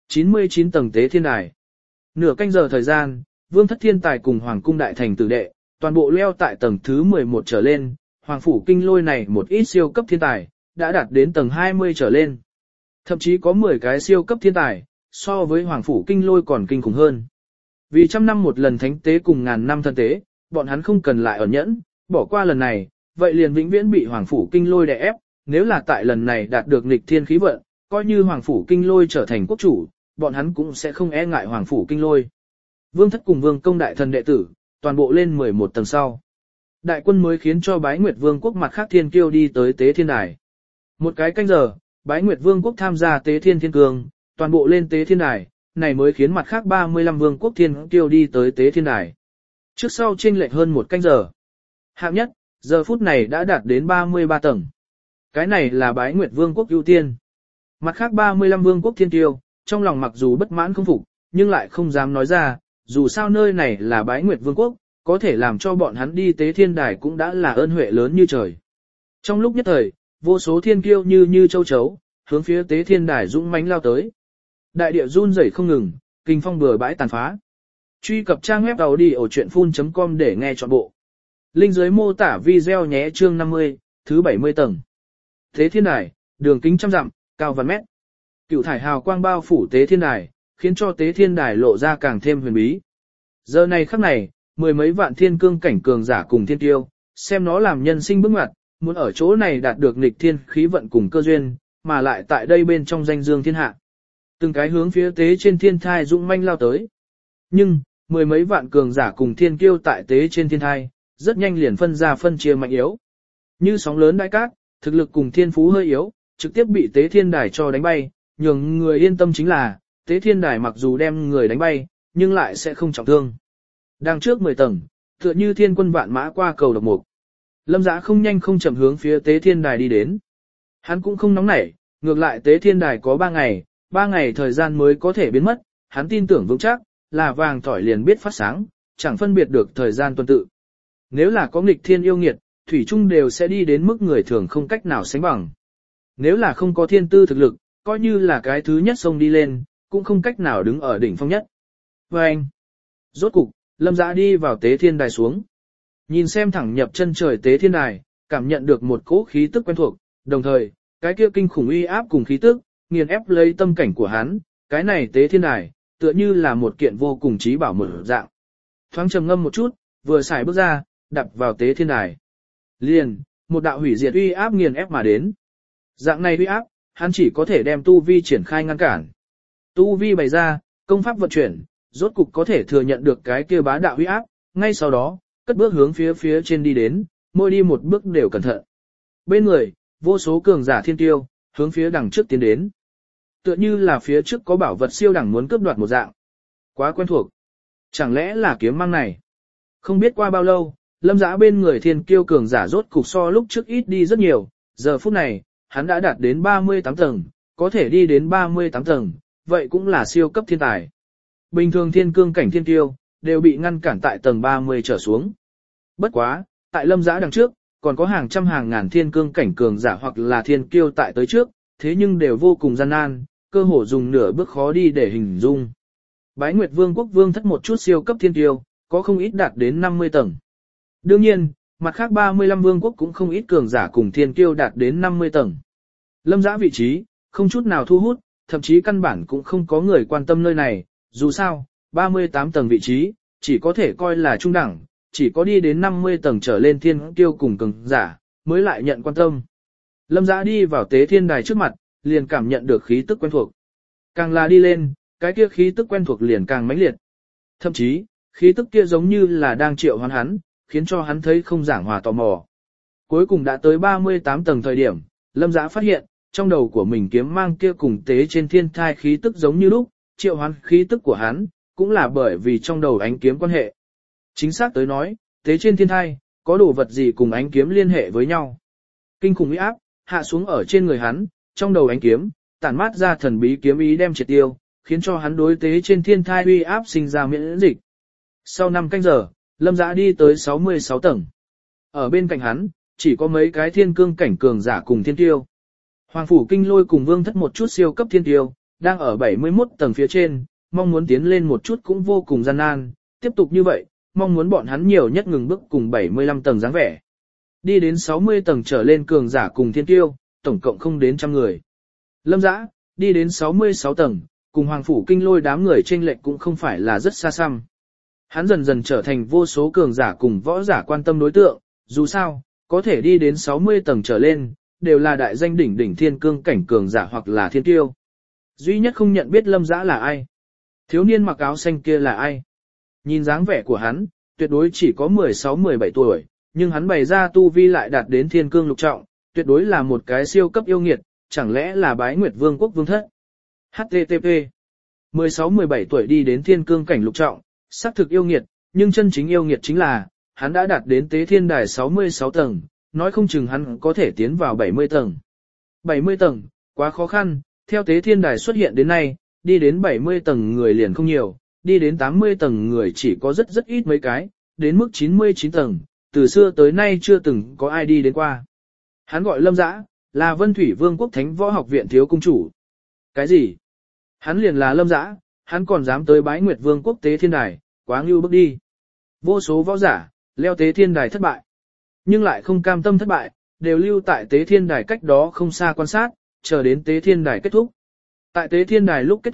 99 tầng tế thiên đài. Nửa canh giờ thời gian, vương thất thiên tài cùng hoàng cung đại thành tử đệ, toàn bộ leo tại tầng thứ 11 trở lên, Hoàng Phủ Kinh Lôi này một ít siêu cấp thiên tài, đã đạt đến tầng 20 trở lên. Thậm chí có 10 cái siêu cấp thiên tài, so với Hoàng Phủ Kinh Lôi còn kinh khủng hơn. Vì trăm năm một lần thánh tế cùng ngàn năm thân tế, bọn hắn không cần lại ẩn nhẫn, bỏ qua lần này, vậy liền vĩnh viễn bị Hoàng Phủ Kinh Lôi đè ép, nếu là tại lần này đạt được nghịch thiên khí vận, coi như Hoàng Phủ Kinh Lôi trở thành quốc chủ, bọn hắn cũng sẽ không e ngại Hoàng Phủ Kinh Lôi. Vương thất cùng vương công đại thần đệ tử, toàn bộ lên 11 tầng sau. Đại quân mới khiến cho Bái Nguyệt Vương quốc mặt khác thiên kiêu đi tới tế thiên đài. Một cái canh giờ, Bái Nguyệt Vương quốc tham gia tế thiên thiên cương, toàn bộ lên tế thiên đài, này mới khiến mặt khác 35 vương quốc thiên kiêu đi tới tế thiên đài. Trước sau chênh lệch hơn một canh giờ. Hạng nhất, giờ phút này đã đạt đến 33 tầng. Cái này là Bái Nguyệt Vương quốc ưu tiên. Mặt khác 35 vương quốc thiên kiêu, trong lòng mặc dù bất mãn không phục, nhưng lại không dám nói ra, dù sao nơi này là Bái Nguyệt Vương quốc, có thể làm cho bọn hắn đi tế thiên đài cũng đã là ơn huệ lớn như trời. Trong lúc nhất thời, vô số thiên kiêu như châu chấu, hướng phía tế thiên đài dũng mãnh lao tới. Đại địa run rẩy không ngừng, kinh phong bừa bãi tàn phá. Truy cập trang web audiochuyenphun.com để nghe trọn bộ. Link dưới mô tả video nhé. Chương 50, thứ 70 tầng. Tế thiên đài, đường kính trăm dặm, cao vạn mét. Cửu thải hào quang bao phủ tế thiên đài, khiến cho tế thiên đài lộ ra càng thêm huyền bí. Giờ này khắc này, mười mấy vạn thiên cương cảnh cường giả cùng thiên tiêu, xem nó làm nhân sinh bước ngoặt, muốn ở chỗ này đạt được nghịch thiên khí vận cùng cơ duyên, mà lại tại đây bên trong danh dương thiên hạ. Từng cái hướng phía tế trên thiên thai dũng manh lao tới. Nhưng, mười mấy vạn cường giả cùng thiên kiêu tại tế trên thiên thai, rất nhanh liền phân ra phân chia mạnh yếu. Như sóng lớn đại cát, thực lực cùng thiên phú hơi yếu, trực tiếp bị tế thiên đài cho đánh bay, nhường người yên tâm chính là, tế thiên đài mặc dù đem người đánh bay, nhưng lại sẽ không trọng thương. Đang trước 10 tầng, tựa như thiên quân vạn mã qua cầu độc mục. Lâm Dã không nhanh không chậm hướng phía tế thiên đài đi đến. Hắn cũng không nóng nảy, ngược lại tế thiên đài có 3 ngày thời gian mới có thể biến mất, hắn tin tưởng vững chắc, là vàng tỏi liền biết phát sáng, chẳng phân biệt được thời gian tuần tự. Nếu là có nghịch thiên yêu nghiệt, thủy chung đều sẽ đi đến mức người thường không cách nào sánh bằng. Nếu là không có thiên tư thực lực, coi như là cái thứ nhất xông đi lên, cũng không cách nào đứng ở đỉnh phong nhất. Và anh, rốt cục, Lâm Dã đi vào tế thiên đài xuống. Nhìn xem thẳng nhập chân trời tế thiên đài, cảm nhận được một cỗ khí tức quen thuộc, đồng thời, cái kia kinh khủng uy áp cùng khí tức, nghiền ép lấy tâm cảnh của hắn, cái này tế thiên đài, tựa như là một kiện vô cùng trí bảo một dạng. Thoáng trầm ngâm một chút, vừa xài bước ra, đập vào tế thiên đài. Liền, một đạo hủy diệt uy áp nghiền ép mà đến. Dạng này uy áp, hắn chỉ có thể đem tu vi triển khai ngăn cản. Tu vi bày ra, công pháp vận chuyển, rốt cục có thể thừa nhận được cái kia bá đạo uy áp, ngay sau đó, cất bước hướng phía trên đi đến, mỗi đi một bước đều cẩn thận. Bên người, vô số cường giả thiên tiêu, hướng phía đằng trước tiến đến. Tựa như là phía trước có bảo vật siêu đẳng muốn cướp đoạt một dạng. Quá quen thuộc. Chẳng lẽ là kiếm mang này? Không biết qua bao lâu, Lâm Dã bên người thiên kiêu cường giả rốt cục so lúc trước ít đi rất nhiều, giờ phút này, hắn đã đạt đến 38 tầng, có thể đi đến 38 tầng, vậy cũng là siêu cấp thiên tài. Bình thường thiên cương cảnh thiên kiêu, đều bị ngăn cản tại tầng 30 trở xuống. Bất quá, tại Lâm Dã đằng trước, còn có hàng trăm hàng ngàn thiên cương cảnh cường giả hoặc là thiên kiêu tại tới trước, thế nhưng đều vô cùng gian nan, cơ hồ dùng nửa bước khó đi để hình dung. Bái Nguyệt Vương quốc vương thất một chút siêu cấp thiên kiêu, có không ít đạt đến 50 tầng. Đương nhiên, mặt khác 35 vương quốc cũng không ít cường giả cùng thiên kiêu đạt đến 50 tầng. Lâm Dã vị trí, không chút nào thu hút, thậm chí căn bản cũng không có người quan tâm nơi này, dù sao, 38 tầng vị trí, chỉ có thể coi là trung đẳng, chỉ có đi đến 50 tầng trở lên thiên kiêu cùng cường giả, mới lại nhận quan tâm. Lâm Dã đi vào tế thiên đài trước mặt, liền cảm nhận được khí tức quen thuộc. Càng là đi lên, cái kia khí tức quen thuộc liền càng mãnh liệt. Thậm chí, khí tức kia giống như là đang triệu hoán hắn, khiến cho hắn thấy không giảng hòa tò mò. Cuối cùng đã tới 38 tầng thời điểm, Lâm Dã phát hiện, trong đầu của mình kiếm mang kia cùng tế trên thiên thai khí tức giống như lúc, triệu hoán khí tức của hắn, cũng là bởi vì trong đầu ánh kiếm quan hệ. Chính xác tới nói, tế trên thiên thai, có đồ vật gì cùng ánh kiếm liên hệ với nhau. Kinh khủng uy áp, hạ xuống ở trên người hắn, trong đầu ánh kiếm, tản mát ra thần bí kiếm ý đem triệt tiêu, khiến cho hắn đối tế trên thiên thai uy áp sinh ra miễn dịch. Sau 5 canh giờ, Lâm Dã đi tới 66 tầng. Ở bên cạnh hắn, chỉ có mấy cái thiên cương cảnh cường giả cùng thiên tiêu. Hoàng phủ Kinh Lôi cùng Vương thất một chút siêu cấp thiên tiêu, đang ở 71 tầng phía trên, mong muốn tiến lên một chút cũng vô cùng gian nan, tiếp tục như vậy, mong muốn bọn hắn nhiều nhất ngừng bước cùng 75 tầng dáng vẻ. Đi đến 60 tầng trở lên cường giả cùng thiên tiêu, tổng cộng không đến trăm người. Lâm Dã, đi đến 66 tầng, cùng Hoàng phủ Kinh Lôi đám người chênh lệch cũng không phải là rất xa xăm. Hắn dần dần trở thành vô số cường giả cùng võ giả quan tâm đối tượng, dù sao, có thể đi đến 60 tầng trở lên, đều là đại danh đỉnh đỉnh thiên cương cảnh cường giả hoặc là thiên tiêu. Duy nhất không nhận biết Lâm Dã là ai. Thiếu niên mặc áo xanh kia là ai. Nhìn dáng vẻ của hắn, tuyệt đối chỉ có 16-17 tuổi, nhưng hắn bày ra tu vi lại đạt đến thiên cương lục trọng, tuyệt đối là một cái siêu cấp yêu nghiệt, chẳng lẽ là Bái Nguyệt Vương quốc vương thất. HTTP 16-17 tuổi đi đến thiên cương cảnh lục trọng, xác thực yêu nghiệt, nhưng chân chính yêu nghiệt chính là, hắn đã đạt đến tế thiên đài 66 tầng, nói không chừng hắn có thể tiến vào 70 tầng. 70 tầng, quá khó khăn, theo tế thiên đài xuất hiện đến nay, đi đến 70 tầng người liền không nhiều, đi đến 80 tầng người chỉ có rất rất ít mấy cái, đến mức 99 tầng, từ xưa tới nay chưa từng có ai đi đến qua. Hắn gọi Lâm Dã, là Vân Thủy Vương quốc Thánh Võ Học viện thiếu cung chủ. Cái gì? Hắn liền là Lâm Dã, hắn còn dám tới Bái Nguyệt Vương quốc tế thiên đài, quá ngưu bước đi. Vô số võ giả, leo tế thiên đài thất bại. Nhưng lại không cam tâm thất bại, đều lưu tại tế thiên đài cách đó không xa quan sát, chờ đến tế thiên đài kết thúc. Tại tế thiên đài lúc kết thúc,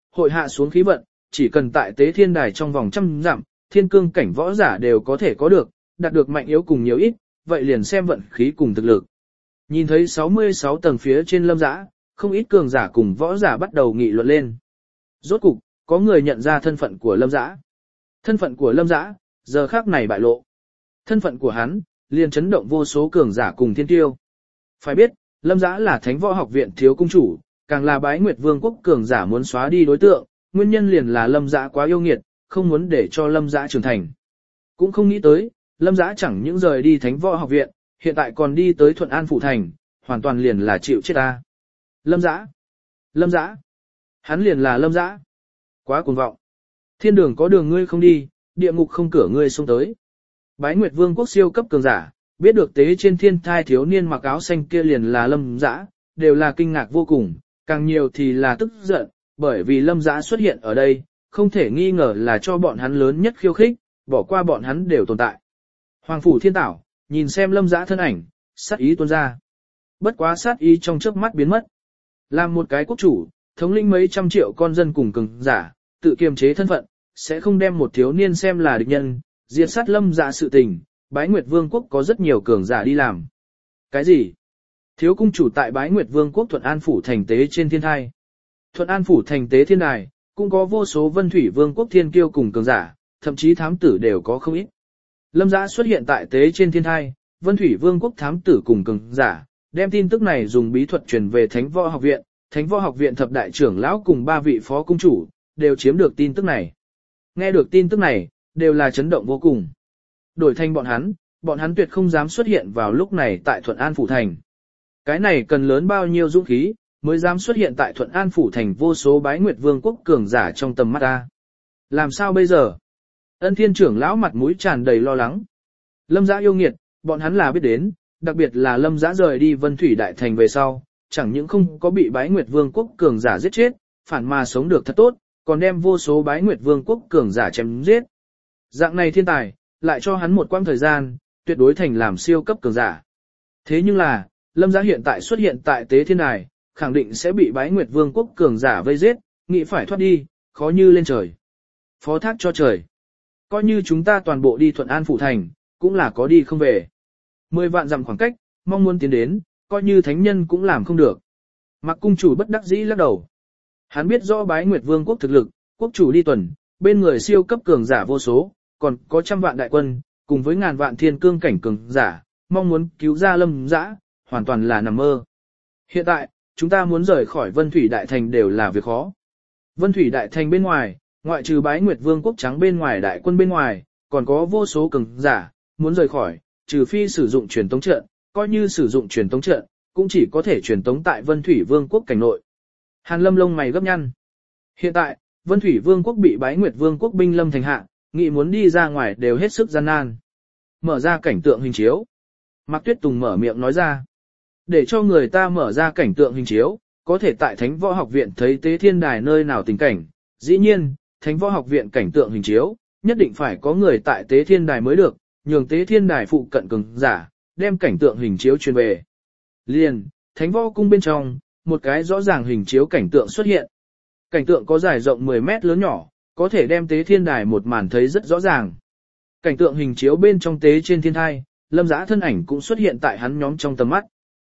hội hạ xuống khí vận, chỉ cần tại tế thiên đài trong vòng trăm dặm, thiên cương cảnh võ giả đều có thể có được, đạt được mạnh yếu cùng nhiều ít, vậy liền xem vận khí cùng thực lực. Nhìn thấy 66 tầng phía trên Lâm Dã, không ít cường giả cùng võ giả bắt đầu nghị luận lên. Rốt cục, có người nhận ra thân phận của Lâm Dã. Thân phận của Lâm Dã, giờ khắc này bại lộ. Thân phận của hắn, liền chấn động vô số cường giả cùng thiên tiêu. Phải biết, Lâm Dã là Thánh Võ Học Viện thiếu cung chủ, càng là Bái Nguyệt Vương quốc cường giả muốn xóa đi đối tượng, nguyên nhân liền là Lâm Dã quá yêu nghiệt, không muốn để cho Lâm Dã trưởng thành. Cũng không nghĩ tới, Lâm Dã chẳng những rời đi Thánh Võ Học Viện, hiện tại còn đi tới Thuận An Phủ Thành, hoàn toàn liền là chịu chết ta. Lâm Dã, Lâm Dã, hắn liền là Lâm Dã. Quá cuồng vọng. Thiên đường có đường ngươi không đi, địa ngục không cửa ngươi xông tới. Bái Nguyệt Vương quốc siêu cấp cường giả, biết được tế trên thiên thai thiếu niên mặc áo xanh kia liền là Lâm Dã, đều là kinh ngạc vô cùng, càng nhiều thì là tức giận, bởi vì Lâm Dã xuất hiện ở đây, không thể nghi ngờ là cho bọn hắn lớn nhất khiêu khích, bỏ qua bọn hắn đều tồn tại. Hoàng phủ Thiên Tảo, nhìn xem Lâm Dã thân ảnh, sát ý tuôn ra. Bất quá sát ý trong chớp mắt biến mất. Làm một cái quốc chủ, thống lĩnh mấy trăm triệu con dân cùng cường giả, tự kiềm chế thân phận, sẽ không đem một thiếu niên xem là địch nhân, diệt sát Lâm Dã sự tình, Bái Nguyệt Vương quốc có rất nhiều cường giả đi làm. Cái gì? Thiếu cung chủ tại Bái Nguyệt Vương quốc Thuận An Phủ thành tế trên thiên thai. Thuận An Phủ thành tế thiên đài, cũng có vô số Vân Thủy Vương quốc thiên kiêu cùng cường giả, thậm chí thám tử đều có không ít. Lâm Dã xuất hiện tại tế trên thiên thai, Vân Thủy Vương quốc thám tử cùng cường giả, đem tin tức này dùng bí thuật truyền về Thánh Võ Học Viện, Thánh Võ Học Viện thập đại trưởng lão cùng 3 vị phó cung chủ, đều chiếm được tin tức này. Nghe được tin tức này, đều là chấn động vô cùng. Đổi thành bọn hắn tuyệt không dám xuất hiện vào lúc này tại Thuận An Phủ thành. Cái này cần lớn bao nhiêu dũng khí, mới dám xuất hiện tại Thuận An Phủ thành vô số Bái Nguyệt Vương quốc cường giả trong tầm mắt ta. Làm sao bây giờ? Ân Thiên trưởng lão mặt mũi tràn đầy lo lắng. Lâm Dã yêu nghiệt, bọn hắn là biết đến, đặc biệt là Lâm Dã rời đi Vân Thủy Đại Thành về sau, chẳng những không có bị Bái Nguyệt Vương quốc cường giả giết chết, phản mà sống được thật tốt, còn đem vô số Bái Nguyệt Vương quốc cường giả chém giết. Dạng này thiên tài, lại cho hắn một quãng thời gian, tuyệt đối thành làm siêu cấp cường giả. Thế nhưng là, Lâm Dã hiện tại xuất hiện tại Tế Thiên Đài, khẳng định sẽ bị Bái Nguyệt Vương quốc cường giả vây giết, nghĩ phải thoát đi, khó như lên trời. Phó thác cho trời. Coi như chúng ta toàn bộ đi Thuận An Phủ thành, cũng là có đi không về. 10 vạn dặm khoảng cách, mong muốn tiến đến, coi như thánh nhân cũng làm không được. Mặc cung chủ bất đắc dĩ lắc đầu. Hắn biết rõ Bái Nguyệt Vương quốc thực lực, quốc chủ đi tuần, bên người siêu cấp cường giả vô số, còn có trăm vạn đại quân, cùng với ngàn vạn thiên cương cảnh cường giả, mong muốn cứu ra Lâm Dã, hoàn toàn là nằm mơ. Hiện tại, chúng ta muốn rời khỏi Vân Thủy Đại Thành đều là việc khó. Vân Thủy Đại Thành bên ngoài, ngoại trừ Bái Nguyệt Vương quốc trắng bên ngoài đại quân bên ngoài, còn có vô số cường giả, muốn rời khỏi, trừ phi sử dụng truyền tống trận, coi như sử dụng truyền tống trận, cũng chỉ có thể truyền tống tại Vân Thủy Vương quốc cảnh nội. Hàn Lâm lông mày gấp nhăn. Hiện tại, Vân Thủy Vương quốc bị Bái Nguyệt Vương quốc binh lâm thành hạ, nghĩ muốn đi ra ngoài đều hết sức gian nan. Mở ra cảnh tượng hình chiếu. Mạc Tuyết Tùng mở miệng nói ra. Để cho người ta mở ra cảnh tượng hình chiếu, có thể tại Thánh Võ Học Viện thấy Tế Thiên Đài nơi nào tình cảnh. Dĩ nhiên, Thánh Võ Học Viện cảnh tượng hình chiếu, nhất định phải có người tại Tế Thiên Đài mới được, nhường Tế Thiên Đài phụ cận cường giả, đem cảnh tượng hình chiếu truyền về. Liền, Thánh Võ cung bên trong, một cái rõ ràng hình chiếu cảnh tượng xuất hiện. Cảnh tượng có dài rộng 10 mét lớn nhỏ, có thể đem Tế Thiên Đài một màn thấy rất rõ ràng. Cảnh tượng hình chiếu bên trong tế trên thiên thai, Lâm Dã thân ảnh cũng xuất hiện tại hắn nhóm trong tầm mắt.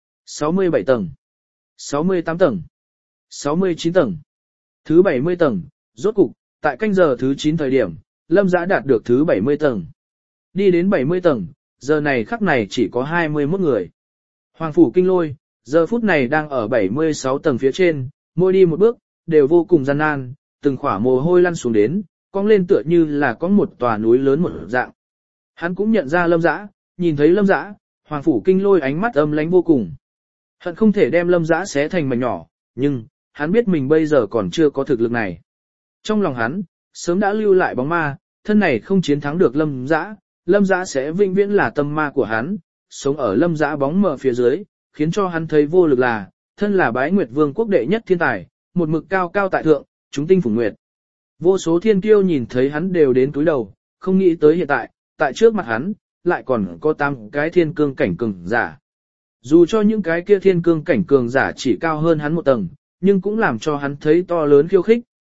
67 tầng, 68 tầng, 69 tầng, thứ 70 tầng, rốt cục, tại canh giờ thứ 9 thời điểm, Lâm Dã đạt được thứ 70 tầng. Đi đến 70 tầng, giờ này khắc này chỉ có 21 người. Hoàng phủ Kinh Lôi, giờ phút này đang ở 76 tầng phía trên, mỗi đi một bước, đều vô cùng gian nan, từng khỏa mồ hôi lăn xuống đến, cong lên tựa như là có một tòa núi lớn một dạng. Hắn cũng nhận ra Lâm Dã, nhìn thấy Lâm Dã, Hoàng phủ Kinh Lôi ánh mắt âm lãnh vô cùng. Hận không thể đem Lâm Dã xé thành mảnh nhỏ, nhưng, hắn biết mình bây giờ còn chưa có thực lực này. Trong lòng hắn, sớm đã lưu lại bóng ma, thân này không chiến thắng được Lâm Dã sẽ vĩnh viễn là tâm ma của hắn, sống ở Lâm Dã bóng mờ phía dưới, khiến cho hắn thấy vô lực là, thân là Bái Nguyệt Vương quốc đệ nhất thiên tài, một mực cao cao tại thượng, chúng tinh phủng nguyệt. Vô số thiên kiêu nhìn thấy hắn đều đến túi đầu, không nghĩ tới hiện tại, tại trước mặt hắn, lại còn có 8 cái thiên cương cảnh cường giả. Dù cho những cái kia thiên cương cảnh cường giả chỉ cao hơn hắn một tầng, nhưng cũng làm cho hắn thấy to lớn khiêu khích,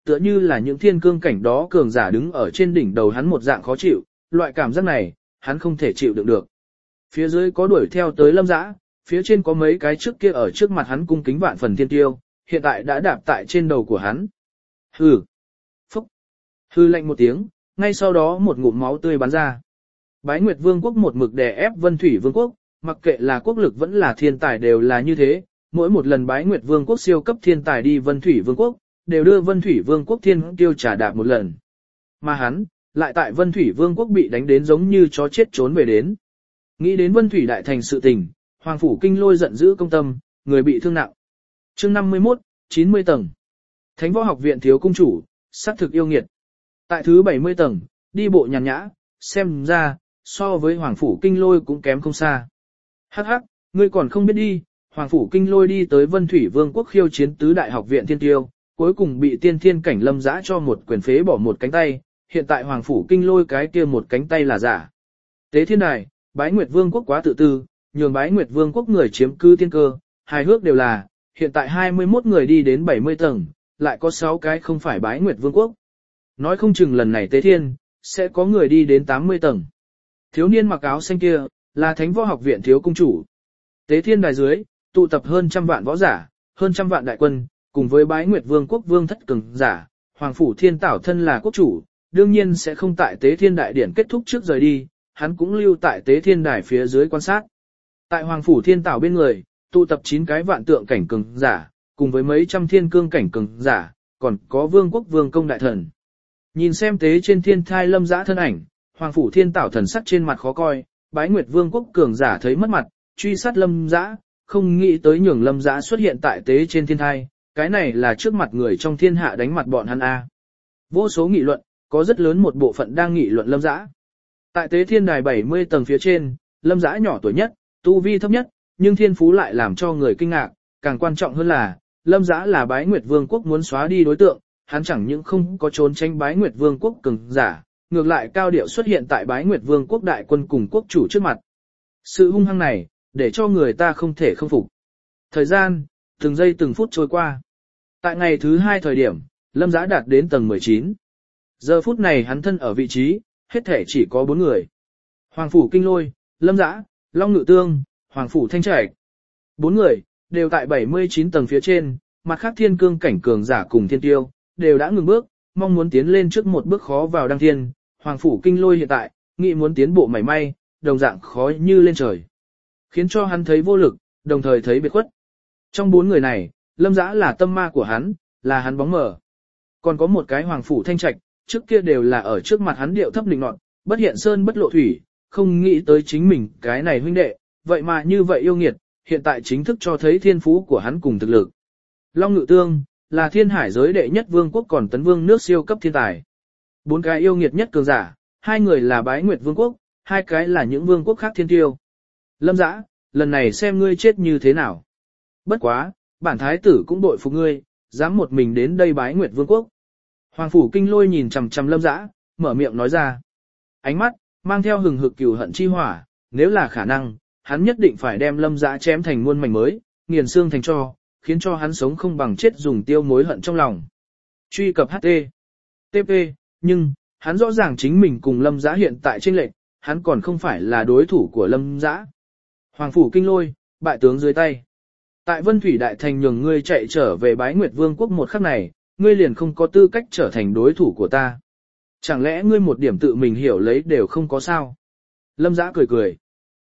tựa như là những thiên cương cảnh đó cường giả đứng ở trên đỉnh đầu hắn một dạng khó chịu, loại cảm giác này, hắn không thể chịu đựng được. Phía dưới có đuổi theo tới Lâm Dã, phía trên có mấy cái trước kia ở trước mặt hắn cung kính vạn phần thiên tiêu, hiện tại đã đạp tại trên đầu của hắn. Hừ. Phúc. Hừ lạnh một tiếng, ngay sau đó một ngụm máu tươi bắn ra. Bái Nguyệt Vương quốc một mực đè ép Vân Thủy Vương quốc, mặc kệ là quốc lực vẫn là thiên tài đều là như thế, mỗi một lần Bái Nguyệt Vương quốc siêu cấp thiên tài đi Vân Thủy Vương quốc, đều đưa Vân Thủy Vương quốc thiên tiêu trả đạp một lần. Mà hắn, lại tại Vân Thủy Vương quốc bị đánh đến giống như chó chết trốn về đến. Nghĩ đến Vân Thủy đại thành sự tình, Hoàng phủ Kinh Lôi giận dữ công tâm, người bị thương nặng. Chương 51, 90 tầng. Thánh Võ Học viện thiếu cung chủ, sát thực yêu nghiệt. Tại thứ 70 tầng, đi bộ nhàn nhã, xem ra, so với Hoàng phủ Kinh Lôi cũng kém không xa. Hắc hắc, ngươi còn không biết đi, Hoàng phủ Kinh Lôi đi tới Vân Thủy Vương quốc khiêu chiến tứ đại học viện thiên tiêu, cuối cùng bị tiên thiên cảnh Lâm Dã cho một quyền phế bỏ một cánh tay, hiện tại Hoàng phủ Kinh Lôi cái kia một cánh tay là giả. Tế thiên đài, Bái Nguyệt Vương quốc quá tự tư, nhường Bái Nguyệt Vương quốc người chiếm cứ tiên cơ, hài hước đều là, hiện tại 21 người đi đến 70 tầng, lại có 6 cái không phải Bái Nguyệt Vương quốc. Nói không chừng lần này tế thiên, sẽ có người đi đến 80 tầng. Thiếu niên mặc áo xanh kia, là Thánh Võ Học viện thiếu cung chủ. Tế thiên đài dưới, tụ tập hơn trăm vạn võ giả, hơn trăm vạn đại quân, cùng với Bái Nguyệt Vương quốc vương thất cường giả, Hoàng phủ Thiên Tảo thân là quốc chủ, đương nhiên sẽ không tại Tế Thiên đại điển kết thúc trước rời đi, hắn cũng lưu tại Tế Thiên đài phía dưới quan sát. Tại Hoàng phủ Thiên Tảo bên người, tụ tập 9 cái vạn tượng cảnh cường giả, cùng với mấy trăm thiên cương cảnh cường giả, còn có vương quốc vương công đại thần. Nhìn xem tế trên thiên thai Lâm Dã thân ảnh, Hoàng phủ Thiên Tảo thần sắc trên mặt khó coi, Bái Nguyệt Vương quốc cường giả thấy mất mặt, truy sát Lâm Dã, không nghĩ tới nhường Lâm Dã xuất hiện tại tế trên thiên thai, cái này là trước mặt người trong thiên hạ đánh mặt bọn hắn a. Vô số nghị luận, có rất lớn một bộ phận đang nghị luận Lâm Dã. Tại tế thiên đài 70 tầng phía trên, Lâm Dã nhỏ tuổi nhất, tu vi thấp nhất, nhưng thiên phú lại làm cho người kinh ngạc, càng quan trọng hơn là, Lâm Dã là Bái Nguyệt Vương quốc muốn xóa đi đối tượng, hắn chẳng những không có trốn tránh Bái Nguyệt Vương quốc cường giả, ngược lại cao điệu xuất hiện tại Bái Nguyệt Vương quốc đại quân cùng quốc chủ trước mặt. Sự hung hăng này, để cho người ta không thể không phục. Thời gian, từng giây từng phút trôi qua. Tại ngày thứ 2 thời điểm, Lâm Dã đạt đến tầng 19. Giờ phút này hắn thân ở vị trí, hết thể chỉ có 4 người. Hoàng phủ Kinh Lôi, Lâm Dã, Long Ngự Tương, Hoàng phủ Thanh Trạch. 4 người, đều tại 79 tầng phía trên, mặt khác thiên cương cảnh cường giả cùng thiên tiêu, đều đã ngừng bước, mong muốn tiến lên trước một bước khó vào đăng thiên. Hoàng phủ Kinh Lôi hiện tại, nghĩ muốn tiến bộ mảy may, đồng dạng khó như lên trời. Khiến cho hắn thấy vô lực, đồng thời thấy biệt khuất. Trong 4 người này, Lâm Dã là tâm ma của hắn, là hắn bóng mờ. Còn có một cái Hoàng phủ Thanh Trạch, trước kia đều là ở trước mặt hắn điệu thấp định nọt, bất hiện sơn bất lộ thủy, không nghĩ tới chính mình cái này huynh đệ, vậy mà như vậy yêu nghiệt, hiện tại chính thức cho thấy thiên phú của hắn cùng thực lực. Long Ngự Tương, là thiên hải giới đệ nhất vương quốc còn tấn vương nước siêu cấp thiên tài. 4 cái yêu nghiệt nhất cường giả, 2 người là Bái Nguyệt Vương quốc, 2 cái là những vương quốc khác thiên tiêu. Lâm Dã, lần này xem ngươi chết như thế nào. Bất quá, bản thái tử cũng bội phục ngươi, dám một mình đến đây Bái Nguyệt Vương quốc. Hoàng phủ Kinh Lôi nhìn chằm chằm Lâm Dã, mở miệng nói ra. Ánh mắt, mang theo hừng hực cừu hận chi hỏa, nếu là khả năng, hắn nhất định phải đem Lâm Dã chém thành muôn mảnh mới, nghiền xương thành tro, khiến cho hắn sống không bằng chết dùng tiêu mối hận trong lòng. Truy cập HT. TP, nhưng, hắn rõ ràng chính mình cùng Lâm Dã hiện tại chênh lệch, hắn còn không phải là đối thủ của Lâm Dã. Hoàng phủ Kinh Lôi, bại tướng dưới tay. Tại Vân Thủy Đại Thành nhường ngươi chạy trở về Bái Nguyệt Vương quốc một khắc này, ngươi liền không có tư cách trở thành đối thủ của ta. Chẳng lẽ ngươi một điểm tự mình hiểu lấy đều không có sao? Lâm Dã cười cười.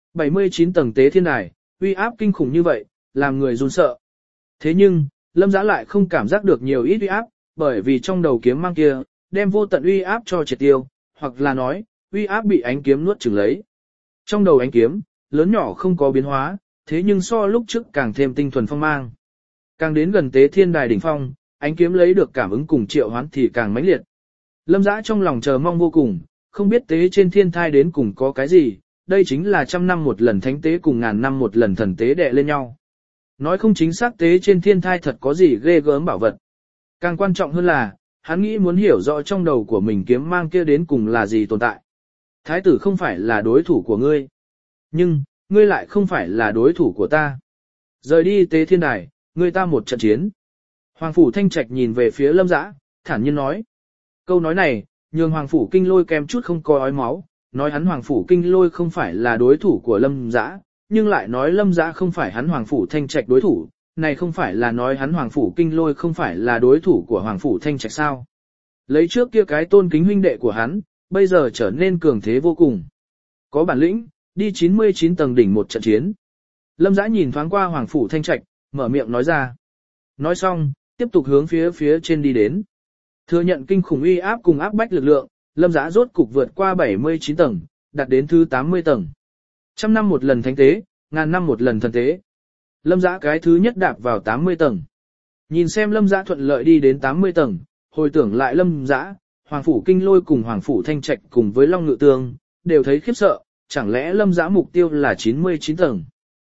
79 tầng tế thiên đài, uy áp kinh khủng như vậy, làm người run sợ. Thế nhưng, Lâm Dã lại không cảm giác được nhiều ít uy áp, bởi vì trong đầu kiếm mang kia, đem vô tận uy áp cho triệt tiêu, hoặc là nói, uy áp bị ánh kiếm nuốt chửng lấy. Trong đầu ánh kiếm, lớn nhỏ không có biến hóa, thế nhưng so lúc trước càng thêm tinh thuần phong mang. Càng đến gần tế thiên đài đỉnh phong, ánh kiếm lấy được cảm ứng cùng triệu hoán thì càng mãnh liệt. Lâm Dã trong lòng chờ mong vô cùng, không biết tế trên thiên thai đến cùng có cái gì, đây chính là 100 năm một lần thánh tế cùng ngàn năm một lần thần tế đè lên nhau. Nói không chính xác tế trên thiên thai thật có gì ghê gớm bảo vật. Càng quan trọng hơn là, hắn nghĩ muốn hiểu rõ trong đầu của mình kiếm mang kia đến cùng là gì tồn tại. Thái tử không phải là đối thủ của ngươi. Nhưng, ngươi lại không phải là đối thủ của ta. Rời đi tế thiên đài, ngươi ta một trận chiến. Hoàng phủ Thanh Trạch nhìn về phía Lâm Dã, thản nhiên nói. Câu nói này, nhường Hoàng Phủ Kinh Lôi kèm chút không có ói máu, nói hắn Hoàng Phủ Kinh Lôi không phải là đối thủ của Lâm Dã, nhưng lại nói Lâm Dã không phải hắn Hoàng Phủ Thanh Trạch đối thủ, này không phải là nói hắn Hoàng Phủ Kinh Lôi không phải là đối thủ của Hoàng Phủ Thanh Trạch sao. Lấy trước kia cái tôn kính huynh đệ của hắn, bây giờ trở nên cường thế vô cùng. Có bản lĩnh, đi 99 tầng đỉnh một trận chiến. Lâm Dã nhìn thoáng qua Hoàng Phủ Thanh Trạch, mở miệng nói ra. Nói xong, tiếp tục hướng phía trên đi đến. Thừa nhận kinh khủng uy áp cùng áp bách lực lượng, Lâm Dã rốt cục vượt qua 79 tầng, đạt đến thứ 80 tầng. 100 năm một lần thánh tế, ngàn năm một lần thần tế. Lâm Dã cái thứ nhất đạp vào 80 tầng. Nhìn xem Lâm Dã thuận lợi đi đến 80 tầng, hồi tưởng lại Lâm Dã, Hoàng Phủ Kinh Lôi cùng Hoàng Phủ Thanh Trạch cùng với Long Ngự Tương, đều thấy khiếp sợ, chẳng lẽ Lâm Dã mục tiêu là 99 tầng.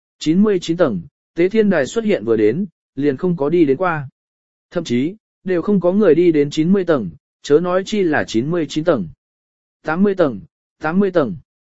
99 tầng, Tế Thiên Đài xuất hiện vừa đến, liền không có đi đến qua. Thậm chí, đều không có người đi đến 90 tầng, chớ nói chi là 99 tầng. 80 tầng, 80 tầng.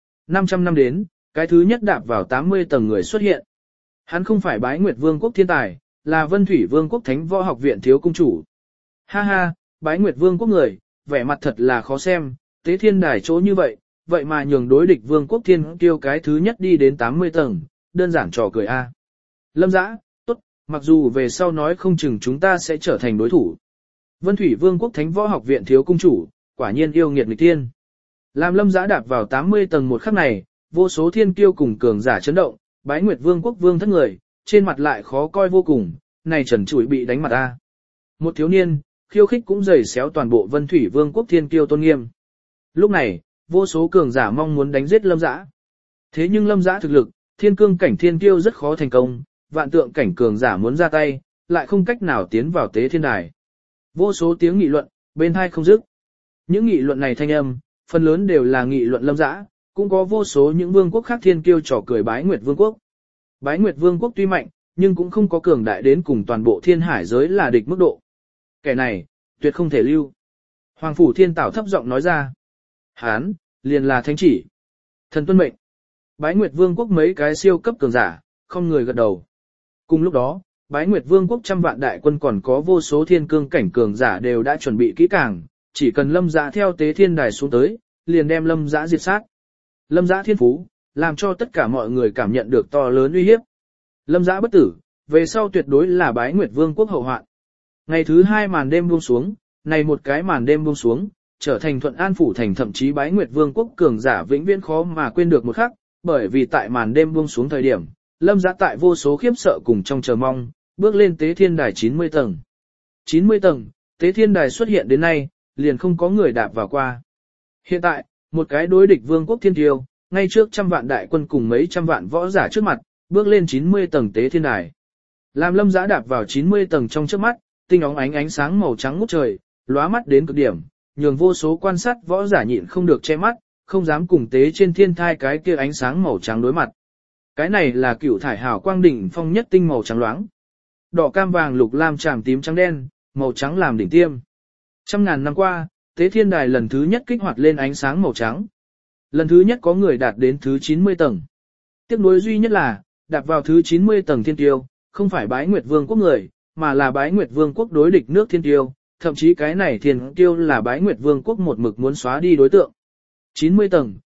500 năm đến, cái thứ nhất đạp vào 80 tầng người xuất hiện. Hắn không phải Bái Nguyệt Vương quốc thiên tài, là Vân Thủy Vương quốc Thánh Võ Học viện thiếu cung chủ. Ha ha, Bái Nguyệt Vương quốc người, vẻ mặt thật là khó xem, Tế Thiên Đài chỗ như vậy, vậy mà nhường đối địch Vương quốc thiên kiêu cái thứ nhất đi đến 80 tầng, đơn giản trò cười a. Lâm Dã, tốt, mặc dù về sau nói không chừng chúng ta sẽ trở thành đối thủ. Vân Thủy Vương quốc Thánh Võ Học viện thiếu cung chủ, quả nhiên yêu nghiệt nghịch thiên. Làm Lâm Dã đạp vào 80 tầng một khắc này, vô số thiên kiêu cùng cường giả chấn động, Bái Nguyệt Vương quốc vương thất người, trên mặt lại khó coi vô cùng, này trần trụi bị đánh mặt a. Một thiếu niên, khiêu khích cũng giày xéo toàn bộ Vân Thủy Vương quốc thiên kiêu tôn nghiêm. Lúc này, vô số cường giả mong muốn đánh giết Lâm Dã. Thế nhưng Lâm Dã thực lực, thiên cương cảnh thiên kiêu rất khó thành công, vạn tượng cảnh cường giả muốn ra tay, lại không cách nào tiến vào Tế Thiên Đài. Vô số tiếng nghị luận, bên hai không dứt. Những nghị luận này thanh âm, phần lớn đều là nghị luận Lâm Dã, cũng có vô số những vương quốc khác thiên kiêu trò cười Bái Nguyệt Vương quốc. Bái Nguyệt Vương quốc tuy mạnh, nhưng cũng không có cường đại đến cùng toàn bộ thiên hải giới là địch mức độ. Kẻ này, tuyệt không thể lưu. Hoàng Phủ Thiên Tảo thấp giọng nói ra. Hán, liền là thánh chỉ. Thần tuân mệnh. Bái Nguyệt Vương quốc mấy cái siêu cấp cường giả, không người gật đầu. Cùng lúc đó, Bái Nguyệt Vương quốc trăm vạn đại quân còn có vô số thiên cương cảnh cường giả đều đã chuẩn bị kỹ càng, chỉ cần Lâm Dã theo Tế Thiên Đài xuống tới, liền đem Lâm Dã diệt sát. Lâm Dã thiên phú, làm cho tất cả mọi người cảm nhận được to lớn uy hiếp. Lâm Dã bất tử, về sau tuyệt đối là Bái Nguyệt Vương quốc hậu hoạn. Ngày thứ hai màn đêm buông xuống, này một cái màn đêm buông xuống, trở thành Thuận An phủ thành thậm chí Bái Nguyệt Vương quốc cường giả vĩnh viễn khó mà quên được một khắc, bởi vì tại màn đêm buông xuống thời điểm, Lâm Dã tại vô số khiếp sợ cùng trong chờ mong, bước lên Tế Thiên Đài 90 tầng. 90 tầng, Tế Thiên Đài xuất hiện đến nay, liền không có người đạp vào qua. Hiện tại, một cái đối địch vương quốc thiên tiêu, ngay trước trăm vạn đại quân cùng mấy trăm vạn võ giả trước mặt, bước lên 90 tầng Tế Thiên Đài. Làm Lâm Dã đạp vào 90 tầng trong trước mắt, tinh óng ánh sáng màu trắng ngút trời, lóa mắt đến cực điểm, nhường vô số quan sát võ giả nhịn không được che mắt, không dám cùng tế trên thiên thai cái kia ánh sáng màu trắng đối mặt. Cái này là cựu thải hào quang đỉnh phong nhất tinh màu trắng loáng. Đỏ cam vàng lục lam tràm tím trắng đen, màu trắng làm đỉnh tiêm. Trăm ngàn năm qua, Tế Thiên Đài lần thứ nhất kích hoạt lên ánh sáng màu trắng. Lần thứ nhất có người đạt đến thứ 90 tầng. Tiếc nuối duy nhất là, đạp vào thứ 90 tầng thiên tiêu, không phải Bái Nguyệt Vương quốc người, mà là Bái Nguyệt Vương quốc đối địch nước thiên tiêu, thậm chí cái này thiên tiêu là Bái Nguyệt Vương quốc một mực muốn xóa đi đối tượng. 90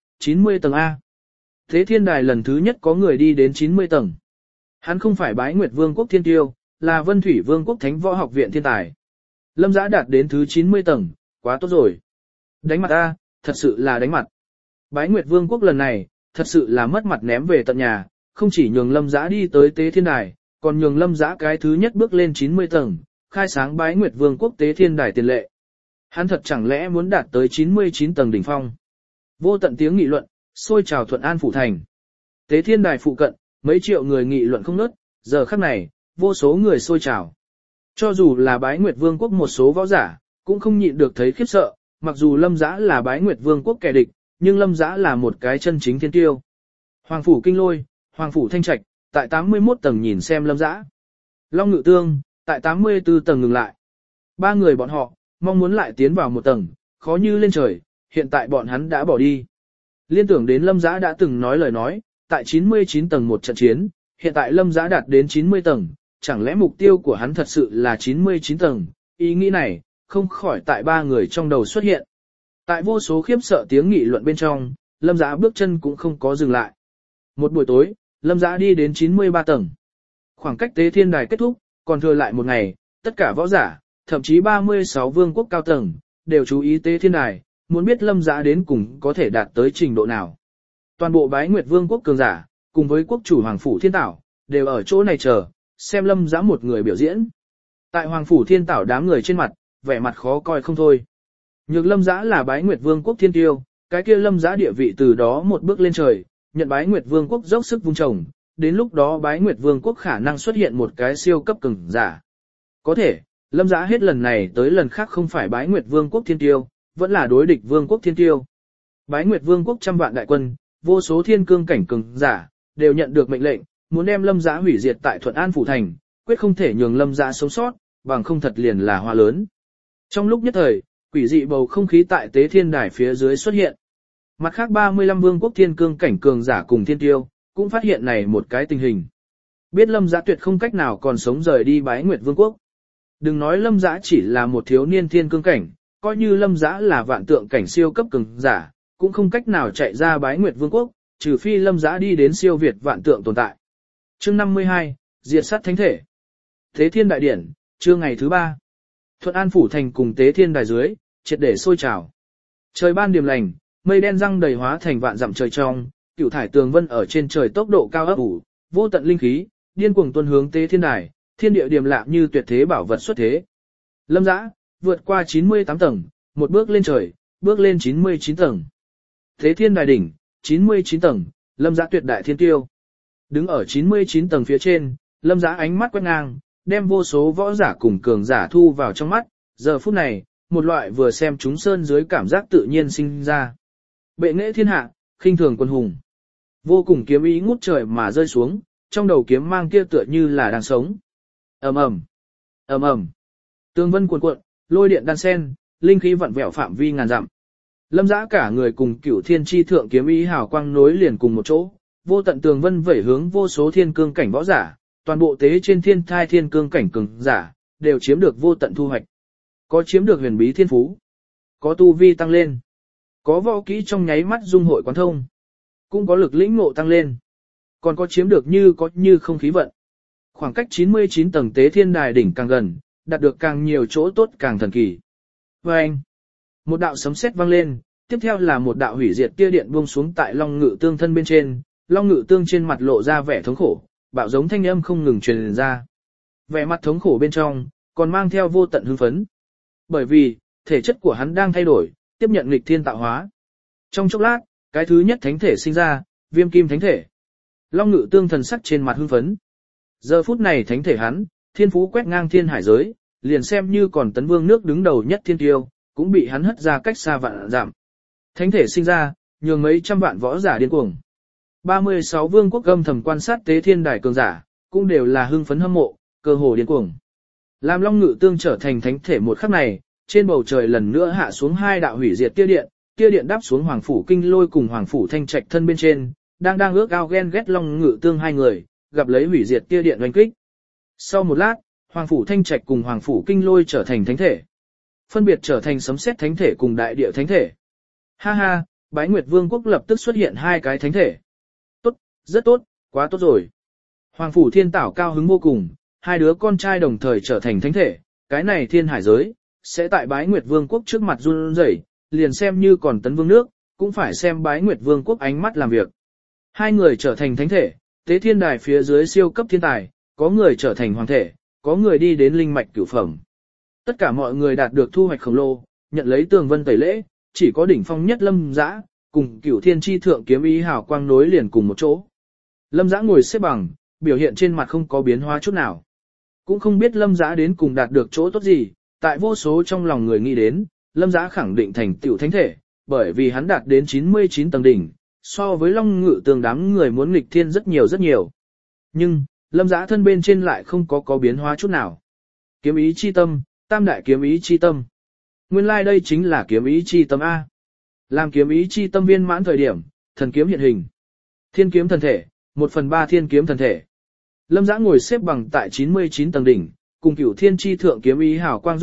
tầng A. Tế Thiên Đài lần thứ nhất có người đi đến 90 tầng. Hắn không phải Bái Nguyệt Vương quốc thiên tiêu, là Vân Thủy Vương quốc Thánh Võ Học viện thiên tài. Lâm Dã đạt đến thứ 90 tầng, quá tốt rồi. Đánh mặt A, thật sự là đánh mặt. Bái Nguyệt Vương quốc lần này, thật sự là mất mặt ném về tận nhà, không chỉ nhường Lâm Dã đi tới Tế Thiên Đài, còn nhường Lâm Dã cái thứ nhất bước lên 90 tầng, khai sáng Bái Nguyệt Vương quốc Tế Thiên Đài tiền lệ. Hắn thật chẳng lẽ muốn đạt tới 99 tầng đỉnh phong. Vô tận tiếng nghị luận, sôi trào Thuận An phủ thành. Tế Thiên Đài phụ cận, mấy triệu người nghị luận không ngớt, giờ khắc này, vô số người sôi trào. Cho dù là Bái Nguyệt Vương quốc một số võ giả, cũng không nhịn được thấy khiếp sợ, mặc dù Lâm Dã là Bái Nguyệt Vương quốc kẻ địch, nhưng Lâm Dã là một cái chân chính thiên tiêu. Hoàng phủ Kinh Lôi, Hoàng phủ Thanh Trạch, tại 81 tầng nhìn xem Lâm Dã. Long Ngự Tương, tại 84 tầng ngừng lại. Ba người bọn họ, mong muốn lại tiến vào một tầng, khó như lên trời, hiện tại bọn hắn đã bỏ đi. Liên tưởng đến Lâm Dã đã từng nói lời nói, tại 99 tầng một trận chiến, hiện tại Lâm Dã đạt đến 90 tầng, chẳng lẽ mục tiêu của hắn thật sự là 99 tầng, ý nghĩ này, không khỏi tại ba người trong đầu xuất hiện. Tại vô số khiếp sợ tiếng nghị luận bên trong, Lâm Dã bước chân cũng không có dừng lại. Một buổi tối, Lâm Dã đi đến 93 tầng. Khoảng cách tế thiên đài kết thúc, còn thừa lại một ngày, tất cả võ giả, thậm chí 36 vương quốc cao tầng, đều chú ý tế thiên đài, muốn biết Lâm Dã đến cùng có thể đạt tới trình độ nào. Toàn bộ Bái Nguyệt Vương quốc cường giả, cùng với quốc chủ Hoàng Phủ Thiên Tảo, đều ở chỗ này chờ, xem Lâm Dã một người biểu diễn. Tại Hoàng Phủ Thiên Tảo đám người trên mặt, vẻ mặt khó coi không thôi. Nhược Lâm Dã là Bái Nguyệt Vương quốc thiên tiêu, cái kia Lâm Dã địa vị từ đó một bước lên trời, nhận Bái Nguyệt Vương quốc dốc sức vung trồng, đến lúc đó Bái Nguyệt Vương quốc khả năng xuất hiện một cái siêu cấp cường giả. Có thể, Lâm Dã hết lần này tới lần khác không phải Bái Nguyệt Vương quốc thiên tiêu, vẫn là đối địch Vương quốc thiên tiêu. Bái Nguyệt Vương quốc trăm vạn đại quân, vô số thiên cương cảnh cường giả, đều nhận được mệnh lệnh, muốn đem Lâm Dã hủy diệt tại Thuận An phủ thành, quyết không thể nhường Lâm Dã sống sót, bằng không thật liền là hoa lớn. Trong lúc nhất thời, quỷ dị bầu không khí tại Tế Thiên Đài phía dưới xuất hiện. Mặt khác 35 vương quốc thiên cương cảnh cường giả cùng thiên tiêu, cũng phát hiện này một cái tình hình. Biết Lâm Dã tuyệt không cách nào còn sống rời đi Bái Nguyệt Vương quốc. Đừng nói Lâm Dã chỉ là một thiếu niên thiên cương cảnh, coi như Lâm Dã là vạn tượng cảnh siêu cấp cường giả, cũng không cách nào chạy ra Bái Nguyệt Vương quốc, trừ phi Lâm Dã đi đến siêu việt vạn tượng tồn tại. Chương 52, diệt sát thánh thể. Tế Thiên Đại Điển, chương ngày thứ 3. Thuận An phủ thành cùng Tế Thiên Đài dưới, triệt để sôi trào. Trời ban điềm lành, mây đen răng đầy hóa thành vạn dặm trời trong, cửu thải tường vân ở trên trời tốc độ cao ấp ủ, vô tận linh khí, điên cuồng tuôn hướng Tế Thiên Đài, thiên địa điềm lạ như tuyệt thế bảo vật xuất thế. Lâm Dã vượt qua 98 tầng, một bước lên trời, bước lên 99 tầng. Tế Thiên Đài đỉnh, 99 tầng, Lâm Dã tuyệt đại thiên tiêu. Đứng ở 99 tầng phía trên, Lâm Dã ánh mắt quét ngang, đem vô số võ giả cùng cường giả thu vào trong mắt, giờ phút này, một loại vừa xem chúng sơn dưới cảm giác tự nhiên sinh ra. Bệ nghệ thiên hạ, khinh thường quân hùng. Vô cùng kiếm ý ngút trời mà rơi xuống, trong đầu kiếm mang kia tựa như là đang sống. Ầm ầm, ầm ầm. Tường vân cuồn cuộn, lôi điện đan sen, linh khí vặn vẹo phạm vi ngàn dặm. Lâm Dã cả người cùng Cửu Thiên chi thượng kiếm ý hào quang nối liền cùng một chỗ, vô tận tường vân vẩy hướng vô số thiên cương cảnh võ giả, toàn bộ tế trên thiên thai thiên cương cảnh cường giả, đều chiếm được vô tận thu hoạch. Có chiếm được huyền bí thiên phú, có tu vi tăng lên, có võ kỹ trong nháy mắt dung hội quán thông, cũng có lực lĩnh ngộ tăng lên, còn có chiếm được như không khí vận. Khoảng cách 99 tầng Tế Thiên Đài đỉnh càng gần, đạt được càng nhiều chỗ tốt càng thần kỳ. Và anh, một đạo sấm sét vang lên, tiếp theo là một đạo hủy diệt tia điện buông xuống tại Long Ngự Tương thân bên trên, Long Ngự Tương trên mặt lộ ra vẻ thống khổ, bạo giống thanh âm không ngừng truyền ra. Vẻ mặt thống khổ bên trong, còn mang theo vô tận hưng phấn. Bởi vì, thể chất của hắn đang thay đổi, tiếp nhận nghịch thiên tạo hóa. Trong chốc lát, cái thứ nhất thánh thể sinh ra, Viêm Kim Thánh Thể. Long Ngự Tương thần sắc trên mặt hưng phấn. Giờ phút này thánh thể hắn, thiên phú quét ngang thiên hải giới, liền xem như còn tấn vương nước đứng đầu nhất thiên tiêu, cũng bị hắn hất ra cách xa vạn dặm. Thánh thể sinh ra, nhường mấy trăm vạn võ giả điên cuồng. 36 vương quốc gâm thầm quan sát Tế Thiên Đài cường giả, cũng đều là hưng phấn hâm mộ, cơ hồ điên cuồng. Làm Long Ngự Tương trở thành thánh thể một khắc này, trên bầu trời lần nữa hạ xuống hai đạo hủy diệt tia điện đáp xuống Hoàng phủ Kinh Lôi cùng Hoàng phủ Thanh Trạch thân bên trên, đang ước ao ghen ghét Long Ngự Tương hai người, gặp lấy hủy diệt tia điện oanh kích. Sau một lát, Hoàng phủ Thanh Trạch cùng Hoàng phủ Kinh Lôi trở thành thánh thể, phân biệt trở thành sấm sét thánh thể cùng đại địa thánh thể. Ha ha, Bái Nguyệt Vương quốc lập tức xuất hiện hai cái thánh thể. Tốt, rất tốt, quá tốt rồi. Hoàng phủ Thiên Tảo cao hứng vô cùng, hai đứa con trai đồng thời trở thành thánh thể, cái này thiên hải giới, sẽ tại Bái Nguyệt Vương quốc trước mặt run rẩy, liền xem như còn tấn vương nước, cũng phải xem Bái Nguyệt Vương quốc ánh mắt làm việc. Hai người trở thành thánh thể, Tế Thiên Đài phía dưới siêu cấp thiên tài, có người trở thành hoàng thể, có người đi đến linh mạch cửu phẩm. Tất cả mọi người đạt được thu hoạch khổng lồ, nhận lấy tường vân tẩy lễ, chỉ có đỉnh phong nhất Lâm Dã, cùng Cửu Thiên chi thượng kiếm ý hào quang nối liền cùng một chỗ. Lâm Dã ngồi xếp bằng, biểu hiện trên mặt không có biến hóa chút nào. Cũng không biết Lâm Dã đến cùng đạt được chỗ tốt gì, tại vô số trong lòng người nghĩ đến, Lâm Dã khẳng định thành tựu thánh thể, bởi vì hắn đạt đến 99 tầng đỉnh, so với Long Ngự Tương đám người muốn nghịch thiên rất nhiều. Nhưng, Lâm Dã thân bên trên lại không có biến hóa chút nào. Kiếm ý chi tâm, tam đại kiếm ý chi tâm. Nguyên lai đây chính là kiếm ý chi tâm A. Làm kiếm ý chi tâm viên mãn thời điểm, thần kiếm hiện hình. Thiên kiếm thần thể, 1/3 thiên kiếm thần thể. Lâm Dã ngồi xếp bằng tại 99 tầng đỉnh, cùng Cửu Thiên chi thượng kiếm ý hào quang dung hợp,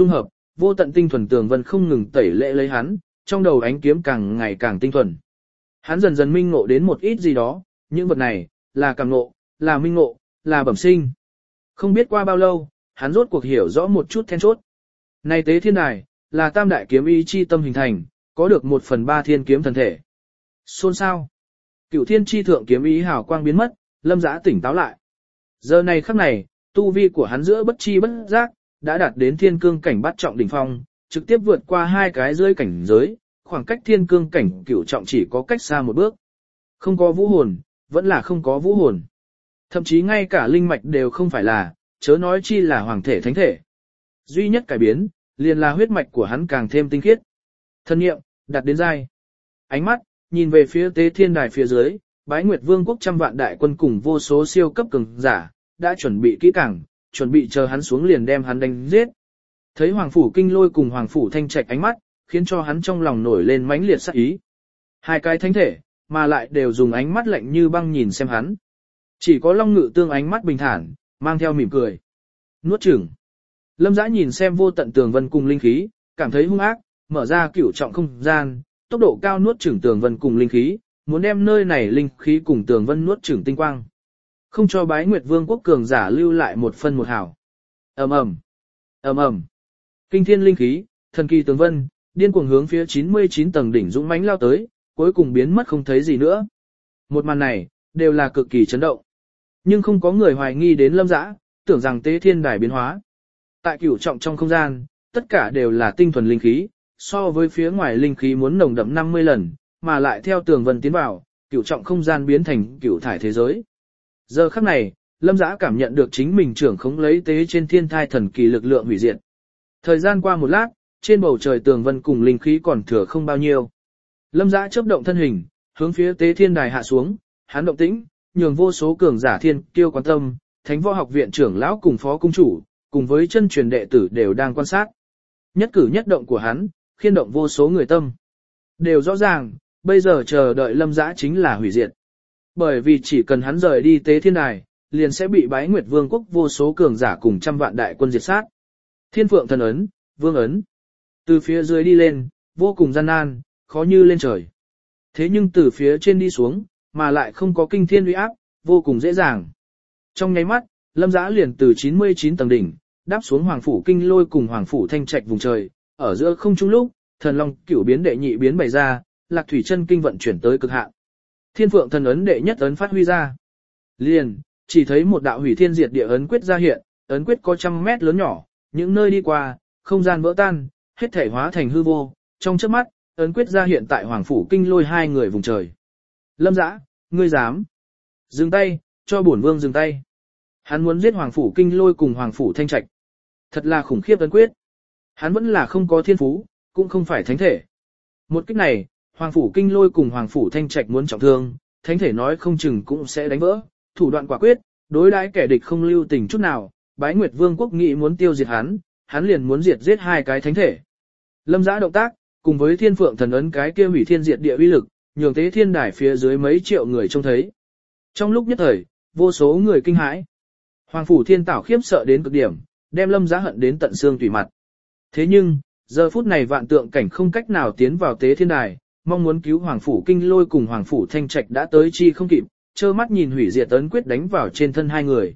vô tận tinh thuần tường vân không ngừng tẩy lệ lấy hắn, trong đầu ánh kiếm càng ngày càng tinh thuần. Hắn dần dần minh ngộ đến một ít gì đó, những vật này, là cảm ngộ, là minh ngộ, là bẩm sinh. Không biết qua bao lâu, hắn rốt cuộc hiểu rõ một chút then chốt. Này tế thiên đài, là tam đại kiếm ý chi tâm hình thành, có được 1/3 thiên kiếm thần thể. Xôn sao? Cửu thiên chi thượng kiếm ý hào quang biến mất, Lâm Dã tỉnh táo lại. Giờ này khắc này, tu vi của hắn giữa bất chi bất giác, đã đạt đến thiên cương cảnh bát trọng đỉnh phong, trực tiếp vượt qua 2 cái rơi cảnh giới, khoảng cách thiên cương cảnh cửu trọng chỉ có cách xa một bước. Không có vũ hồn, vẫn là không có vũ hồn. Thậm chí ngay cả linh mạch đều không phải là, chớ nói chi là hoàng thể thánh thể. Duy nhất cải biến, liền là huyết mạch của hắn càng thêm tinh khiết. Thân nghiệm, đặt đến dai. Ánh mắt, nhìn về phía tế thiên đài phía dưới, Bái Nguyệt Vương quốc trăm vạn đại quân cùng vô số siêu cấp cường giả, đã chuẩn bị kỹ càng, chuẩn bị chờ hắn xuống liền đem hắn đánh giết. Thấy Hoàng Phủ Kinh Lôi cùng Hoàng Phủ Thanh Trạch ánh mắt, khiến cho hắn trong lòng nổi lên mãnh liệt sát ý. Hai cái thánh thể, mà lại đều dùng ánh mắt lạnh như băng nhìn xem hắn. Chỉ có Long Ngự Tương ánh mắt bình thản, mang theo mỉm cười. Nuốt chửng. Lâm Dã nhìn xem vô tận tường vân cùng linh khí, cảm thấy hung ác, mở ra cửu trọng không gian, tốc độ cao nuốt chửng tường vân cùng linh khí, muốn đem nơi này linh khí cùng tường vân nuốt chửng tinh quang. Không cho Bái Nguyệt Vương quốc cường giả lưu lại một phân một hào. Ầm ầm, ầm ầm. Kinh thiên linh khí, thần kỳ tường vân, điên cuồng hướng phía 99 tầng đỉnh dũng mãnh lao tới, cuối cùng biến mất không thấy gì nữa. Một màn này, đều là cực kỳ chấn động. Nhưng không có người hoài nghi đến Lâm Dã, tưởng rằng tế thiên đài biến hóa. Tại cửu trọng trong không gian, tất cả đều là tinh thuần linh khí, so với phía ngoài linh khí muốn nồng đậm 50 lần, mà lại theo tường vân tiến vào, cửu trọng không gian biến thành cửu thải thế giới. Giờ khắc này, Lâm Dã cảm nhận được chính mình trưởng khống lấy tế trên thiên thai thần kỳ lực lượng hủy diệt. Thời gian qua một lát, trên bầu trời tường vân cùng linh khí còn thừa không bao nhiêu. Lâm Dã chớp động thân hình, hướng phía tế thiên đài hạ xuống, hắn động tĩnh, nhường vô số cường giả thiên kiêu quan tâm, Thánh Võ Học viện trưởng lão cùng phó cung chủ, cùng với chân truyền đệ tử đều đang quan sát. Nhất cử nhất động của hắn, khiên động vô số người tâm. Đều rõ ràng, bây giờ chờ đợi Lâm Dã chính là hủy diệt. Bởi vì chỉ cần hắn rời đi tế thiên đài, liền sẽ bị Bái Nguyệt Vương quốc vô số cường giả cùng trăm vạn đại quân diệt sát. Thiên Phượng thần ấn, Vương ấn. Từ phía dưới đi lên, vô cùng gian nan, khó như lên trời. Thế nhưng từ phía trên đi xuống, mà lại không có kinh thiên uy áp, vô cùng dễ dàng. Trong nháy mắt, Lâm Dã liền từ 99 tầng đỉnh, đáp xuống Hoàng Phủ Kinh Lôi cùng Hoàng Phủ Thanh Trạch vùng trời, ở giữa không trung lúc, thần long cửu biến đệ nhị biến bày ra, Lạc Thủy chân kinh vận chuyển tới cực hạn. Thiên Phượng thần ấn đệ nhất ấn phát huy ra. Liền, chỉ thấy một đạo hủy thiên diệt địa ấn quyết ra hiện, ấn quyết có 100 mét lớn nhỏ, những nơi đi qua, không gian vỡ tan, hết thể hóa thành hư vô, trong chớp mắt, ấn quyết ra hiện tại Hoàng Phủ Kinh Lôi hai người vùng trời. Lâm Dã, ngươi dám? Dừng tay, cho bổn vương dừng tay. Hắn muốn giết Hoàng Phủ Kinh Lôi cùng Hoàng Phủ Thanh Trạch. Thật là khủng khiếp ấn quyết. Hắn vẫn là không có thiên phú, cũng không phải thánh thể. Một kích này, Hoàng Phủ Kinh Lôi cùng Hoàng Phủ Thanh Trạch muốn trọng thương, thánh thể nói không chừng cũng sẽ đánh vỡ, thủ đoạn quả quyết, đối đãi kẻ địch không lưu tình chút nào, Bái Nguyệt Vương quốc nghị muốn tiêu diệt hắn liền muốn diệt giết hai cái thánh thể. Lâm Dã động tác, cùng với Thiên Phượng thần ấn cái kia hủy thiên diệt địa uy lực, nhường tế thiên đài phía dưới mấy triệu người trông thấy. Trong lúc nhất thời, vô số người kinh hãi. Hoàng Phủ Thiên Tảo khiếp sợ đến cực điểm, đem Lâm Dã hận đến tận xương tủy mặt. Thế nhưng, giờ phút này vạn tượng cảnh không cách nào tiến vào tế thiên đài, mong muốn cứu Hoàng Phủ Kinh Lôi cùng Hoàng Phủ Thanh Trạch đã tới chi không kịp, trơ mắt nhìn hủy diệt ấn quyết đánh vào trên thân hai người.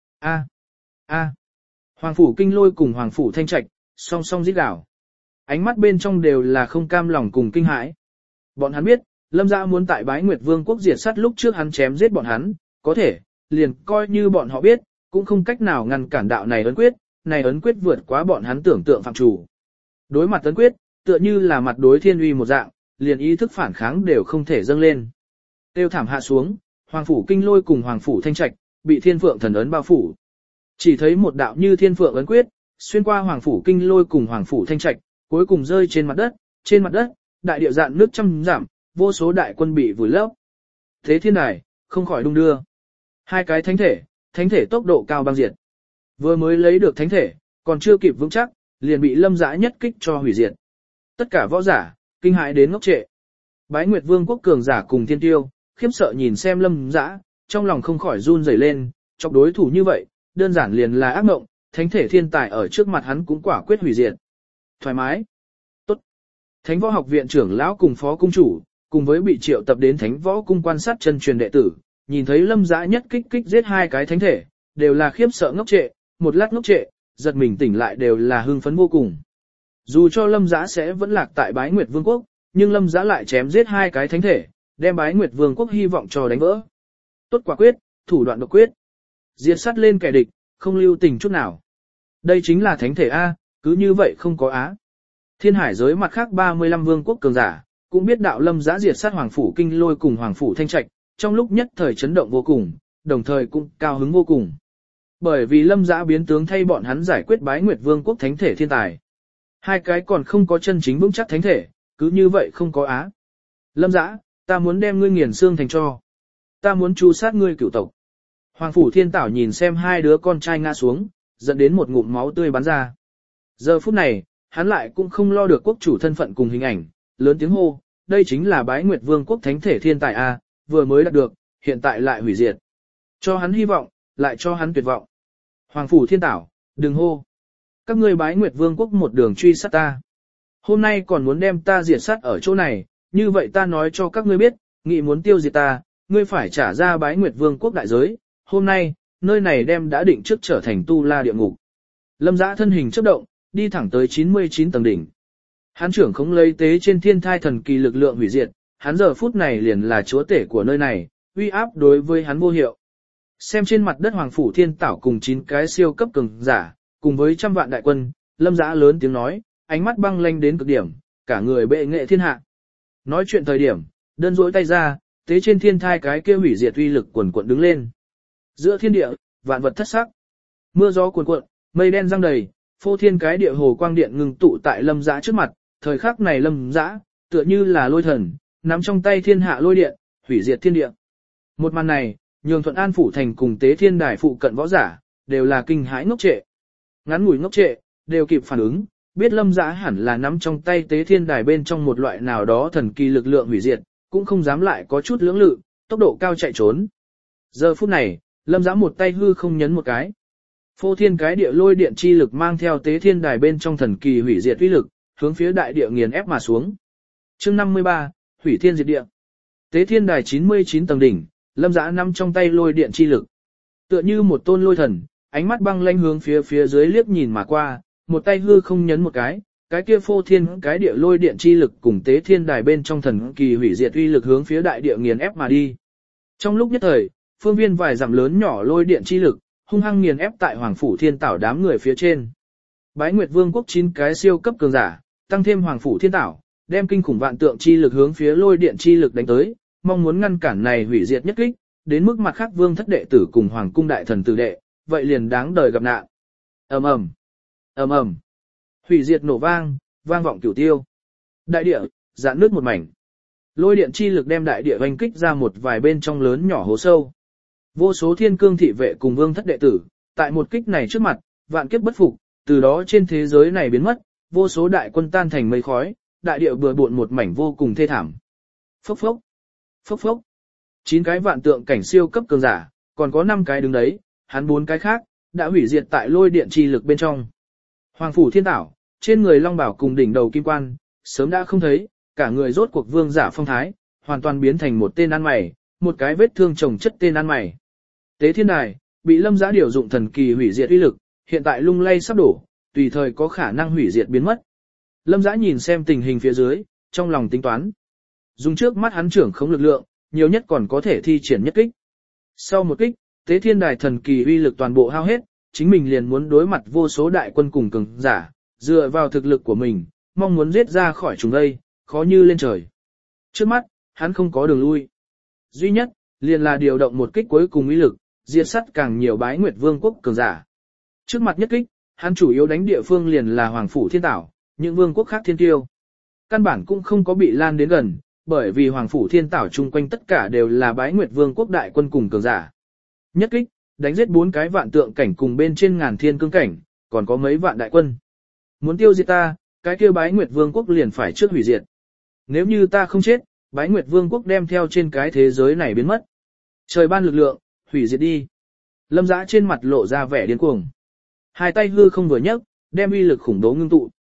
Hoàng Phủ Kinh Lôi cùng Hoàng Phủ Thanh Trạch, song song rít gào. Ánh mắt bên trong đều là không cam lòng cùng kinh hãi. Bọn hắn biết, Lâm Dã muốn tại Bái Nguyệt Vương quốc diệt sát lúc trước hắn chém giết bọn hắn, có thể, liền coi như bọn họ biết, cũng không cách nào ngăn cản đạo này ấn quyết vượt quá bọn hắn tưởng tượng phạm chủ. Đối mặt ấn quyết, tựa như là mặt đối thiên uy một dạng, liền ý thức phản kháng đều không thể dâng lên. Tiêu thảm hạ xuống, Hoàng Phủ Kinh Lôi cùng Hoàng Phủ Thanh Trạch, bị Thiên Phượng thần ấn bao phủ. Chỉ thấy một đạo như Thiên Phượng ấn quyết, xuyên qua Hoàng Phủ Kinh Lôi cùng Hoàng Phủ Thanh Trạch, cuối cùng rơi trên mặt đất, đại địa dạn nước trăm giảm, vô số đại quân bị vùi lấp. Thế thiên đài, không khỏi đung đưa. Hai cái thánh thể tốc độ cao băng diệt. Vừa mới lấy được thánh thể, còn chưa kịp vững chắc, liền bị Lâm Dã nhất kích cho hủy diệt. Tất cả võ giả, kinh hãi đến ngốc trệ. Bái Nguyệt Vương quốc cường giả cùng thiên tiêu, khiếp sợ nhìn xem Lâm Dã, trong lòng không khỏi run rẩy lên, chọc đối thủ như vậy, đơn giản liền là ác mộng, thánh thể thiên tài ở trước mặt hắn cũng quả quyết hủy diệt. thoải mái. Tốt. Thánh võ học viện trưởng lão cùng phó cung chủ, cùng với bị triệu tập đến thánh võ cung quan sát chân truyền đệ tử, nhìn thấy Lâm Dã nhất kích giết hai cái thánh thể, đều là khiếp sợ ngốc trệ, một lát ngốc trệ, giật mình tỉnh lại đều là hưng phấn vô cùng. Dù cho Lâm Dã sẽ vẫn lạc tại Bái Nguyệt Vương quốc, nhưng Lâm Dã lại chém giết hai cái thánh thể, đem Bái Nguyệt Vương quốc hy vọng cho đánh vỡ. Tốt quả quyết, thủ đoạn độc quyết. Diệt sát lên kẻ địch, không lưu tình chút nào. Đây chính là thánh thể A, cứ như vậy không có á. Thiên hải giới mặt khác 35 vương quốc cường giả, cũng biết đạo Lâm Dã diệt sát Hoàng Phủ Kinh Lôi cùng Hoàng Phủ Thanh Trạch, trong lúc nhất thời chấn động vô cùng, đồng thời cũng cao hứng vô cùng. Bởi vì Lâm Dã biến tướng thay bọn hắn giải quyết Bái Nguyệt Vương quốc thánh thể thiên tài. Hai cái còn không có chân chính vững chắc thánh thể, cứ như vậy không có á. Lâm Dã, ta muốn đem ngươi nghiền xương thành tro. Ta muốn tru sát ngươi cửu tộc. Hoàng Phủ Thiên Tảo nhìn xem hai đứa con trai ngã xuống, dẫn đến một ngụm máu tươi bắn ra. Giờ phút này, hắn lại cũng không lo được quốc chủ thân phận cùng hình ảnh, lớn tiếng hô, đây chính là Bái Nguyệt Vương quốc thánh thể thiên tài a, vừa mới đạt được, hiện tại lại hủy diệt. Cho hắn hy vọng, lại cho hắn tuyệt vọng. Hoàng Phủ Thiên Tảo, đừng hô. Các ngươi Bái Nguyệt Vương quốc một đường truy sát ta. Hôm nay còn muốn đem ta diệt sát ở chỗ này, như vậy ta nói cho các ngươi biết, nghị muốn tiêu diệt ta, ngươi phải trả ra Bái Nguyệt Vương quốc đại giới. Hôm nay, nơi này đem đã định trước trở thành tu la địa ngục. Lâm Dã thân hình chớp động, đi thẳng tới 99 tầng đỉnh. Hắn trưởng không lấy tế trên thiên thai thần kỳ lực lượng hủy diệt, hắn giờ phút này liền là chúa tể của nơi này, uy áp đối với hắn vô hiệu. Xem trên mặt đất Hoàng Phủ Thiên Tảo cùng 9 cái siêu cấp cường giả, cùng với trăm vạn đại quân, Lâm Dã lớn tiếng nói, ánh mắt băng lanh đến cực điểm, cả người bệ nghệ thiên hạ. Nói chuyện thời điểm, đơn duỗi tay ra, tế trên thiên thai cái kia hủy diệt uy lực quần quận đứng lên. Giữa thiên địa, vạn vật thất sắc. Mưa gió cuồn cuộn, mây đen giăng đầy, phô thiên cái địa hồ quang điện ngừng tụ tại Lâm Dã trước mặt, thời khắc này Lâm Dã, tựa như là lôi thần, nắm trong tay thiên hạ lôi điện, hủy diệt thiên địa. Một màn này, nhường Thuận An phủ thành cùng Tế Thiên Đài phụ cận võ giả, đều là kinh hãi ngốc trệ. Ngắn ngủi ngốc trệ, đều kịp phản ứng, biết Lâm Dã hẳn là nắm trong tay Tế Thiên Đài bên trong một loại nào đó thần kỳ lực lượng hủy diệt, cũng không dám lại có chút lưỡng lự, tốc độ cao chạy trốn. Giờ phút này, Lâm Dã một tay hư không nhấn một cái. Phô thiên cái địa lôi điện chi lực mang theo Tế Thiên Đài bên trong thần kỳ hủy diệt uy lực, hướng phía đại địa nghiền ép mà xuống. Chương 53, Hủy Thiên Diệt Địa. Tế Thiên Đài 99 tầng đỉnh, Lâm Dã nắm trong tay lôi điện chi lực. Tựa như một tôn lôi thần, ánh mắt băng lãnh hướng phía dưới liếc nhìn mà qua, một tay hư không nhấn một cái kia phô thiên cái địa lôi điện chi lực cùng Tế Thiên Đài bên trong thần kỳ hủy diệt uy lực hướng phía đại địa nghiền ép mà đi. Trong lúc nhất thời, phương viên vài dặm lớn nhỏ lôi điện chi lực, hung hăng nghiền ép tại Hoàng Phủ Thiên Tảo đám người phía trên. Bái Nguyệt Vương quốc 9 cái siêu cấp cường giả, tăng thêm Hoàng Phủ Thiên Tảo, đem kinh khủng vạn tượng chi lực hướng phía lôi điện chi lực đánh tới, mong muốn ngăn cản này hủy diệt nhất kích, đến mức mặt khác vương thất đệ tử cùng hoàng cung đại thần tử đệ, vậy liền đáng đời gặp nạn. Ầm ầm, ầm ầm, hủy diệt nổ vang, vang vọng cửu tiêu. Đại địa rạn nứt một mảnh. Lôi điện chi lực đem đại địa vành kích ra một vài bên trong lớn nhỏ hố sâu. Vô số thiên cương thị vệ cùng vương thất đệ tử, tại một kích này trước mặt, vạn kiếp bất phục, từ đó trên thế giới này biến mất, vô số đại quân tan thành mây khói, đại địa bừa bộn một mảnh vô cùng thê thảm. Phốc phốc, phốc phốc. 9 cái vạn tượng cảnh siêu cấp cường giả, còn có 5 cái đứng đấy, hắn 4 cái khác, đã hủy diệt tại lôi điện chi lực bên trong. Hoàng Phủ Thiên Tảo, trên người long bảo cùng đỉnh đầu kim quan, sớm đã không thấy, cả người rốt cuộc vương giả phong thái, hoàn toàn biến thành một tên ăn mày, một cái vết thương chồng chất tên ăn mày. Tế Thiên Đài, bị Lâm Dã điều dụng thần kỳ hủy diệt uy lực, hiện tại lung lay sắp đổ, tùy thời có khả năng hủy diệt biến mất. Lâm Dã nhìn xem tình hình phía dưới, trong lòng tính toán. Dùng trước mắt hắn trưởng không lực lượng, nhiều nhất còn có thể thi triển nhất kích. Sau một kích, Tế Thiên Đài thần kỳ uy lực toàn bộ hao hết, chính mình liền muốn đối mặt vô số đại quân cùng cường giả, dựa vào thực lực của mình, mong muốn giết ra khỏi chúng đây, khó như lên trời. Trước mắt, hắn không có đường lui. Duy nhất, liền là điều động một kích cuối cùng uy lực, diệt sát càng nhiều Bái Nguyệt Vương quốc cường giả. Trước mặt nhất kích, hắn chủ yếu đánh địa phương liền là Hoàng Phủ Thiên Tảo, những vương quốc khác thiên tiêu. Căn bản cũng không có bị lan đến gần, bởi vì Hoàng Phủ Thiên Tảo chung quanh tất cả đều là Bái Nguyệt Vương quốc đại quân cùng cường giả. Nhất kích, đánh giết 4 cái vạn tượng cảnh cùng bên trên ngàn thiên cương cảnh, còn có mấy vạn đại quân. Muốn tiêu diệt ta, cái kia Bái Nguyệt Vương quốc liền phải trước hủy diệt. Nếu như ta không chết, Bái Nguyệt Vương quốc đem theo trên cái thế giới này biến mất. Trời ban lực lượng, hủy diệt đi. Lâm Dã trên mặt lộ ra vẻ điên cuồng. Hai tay hư không vừa nhấc, đem uy lực khủng bố ngưng tụ.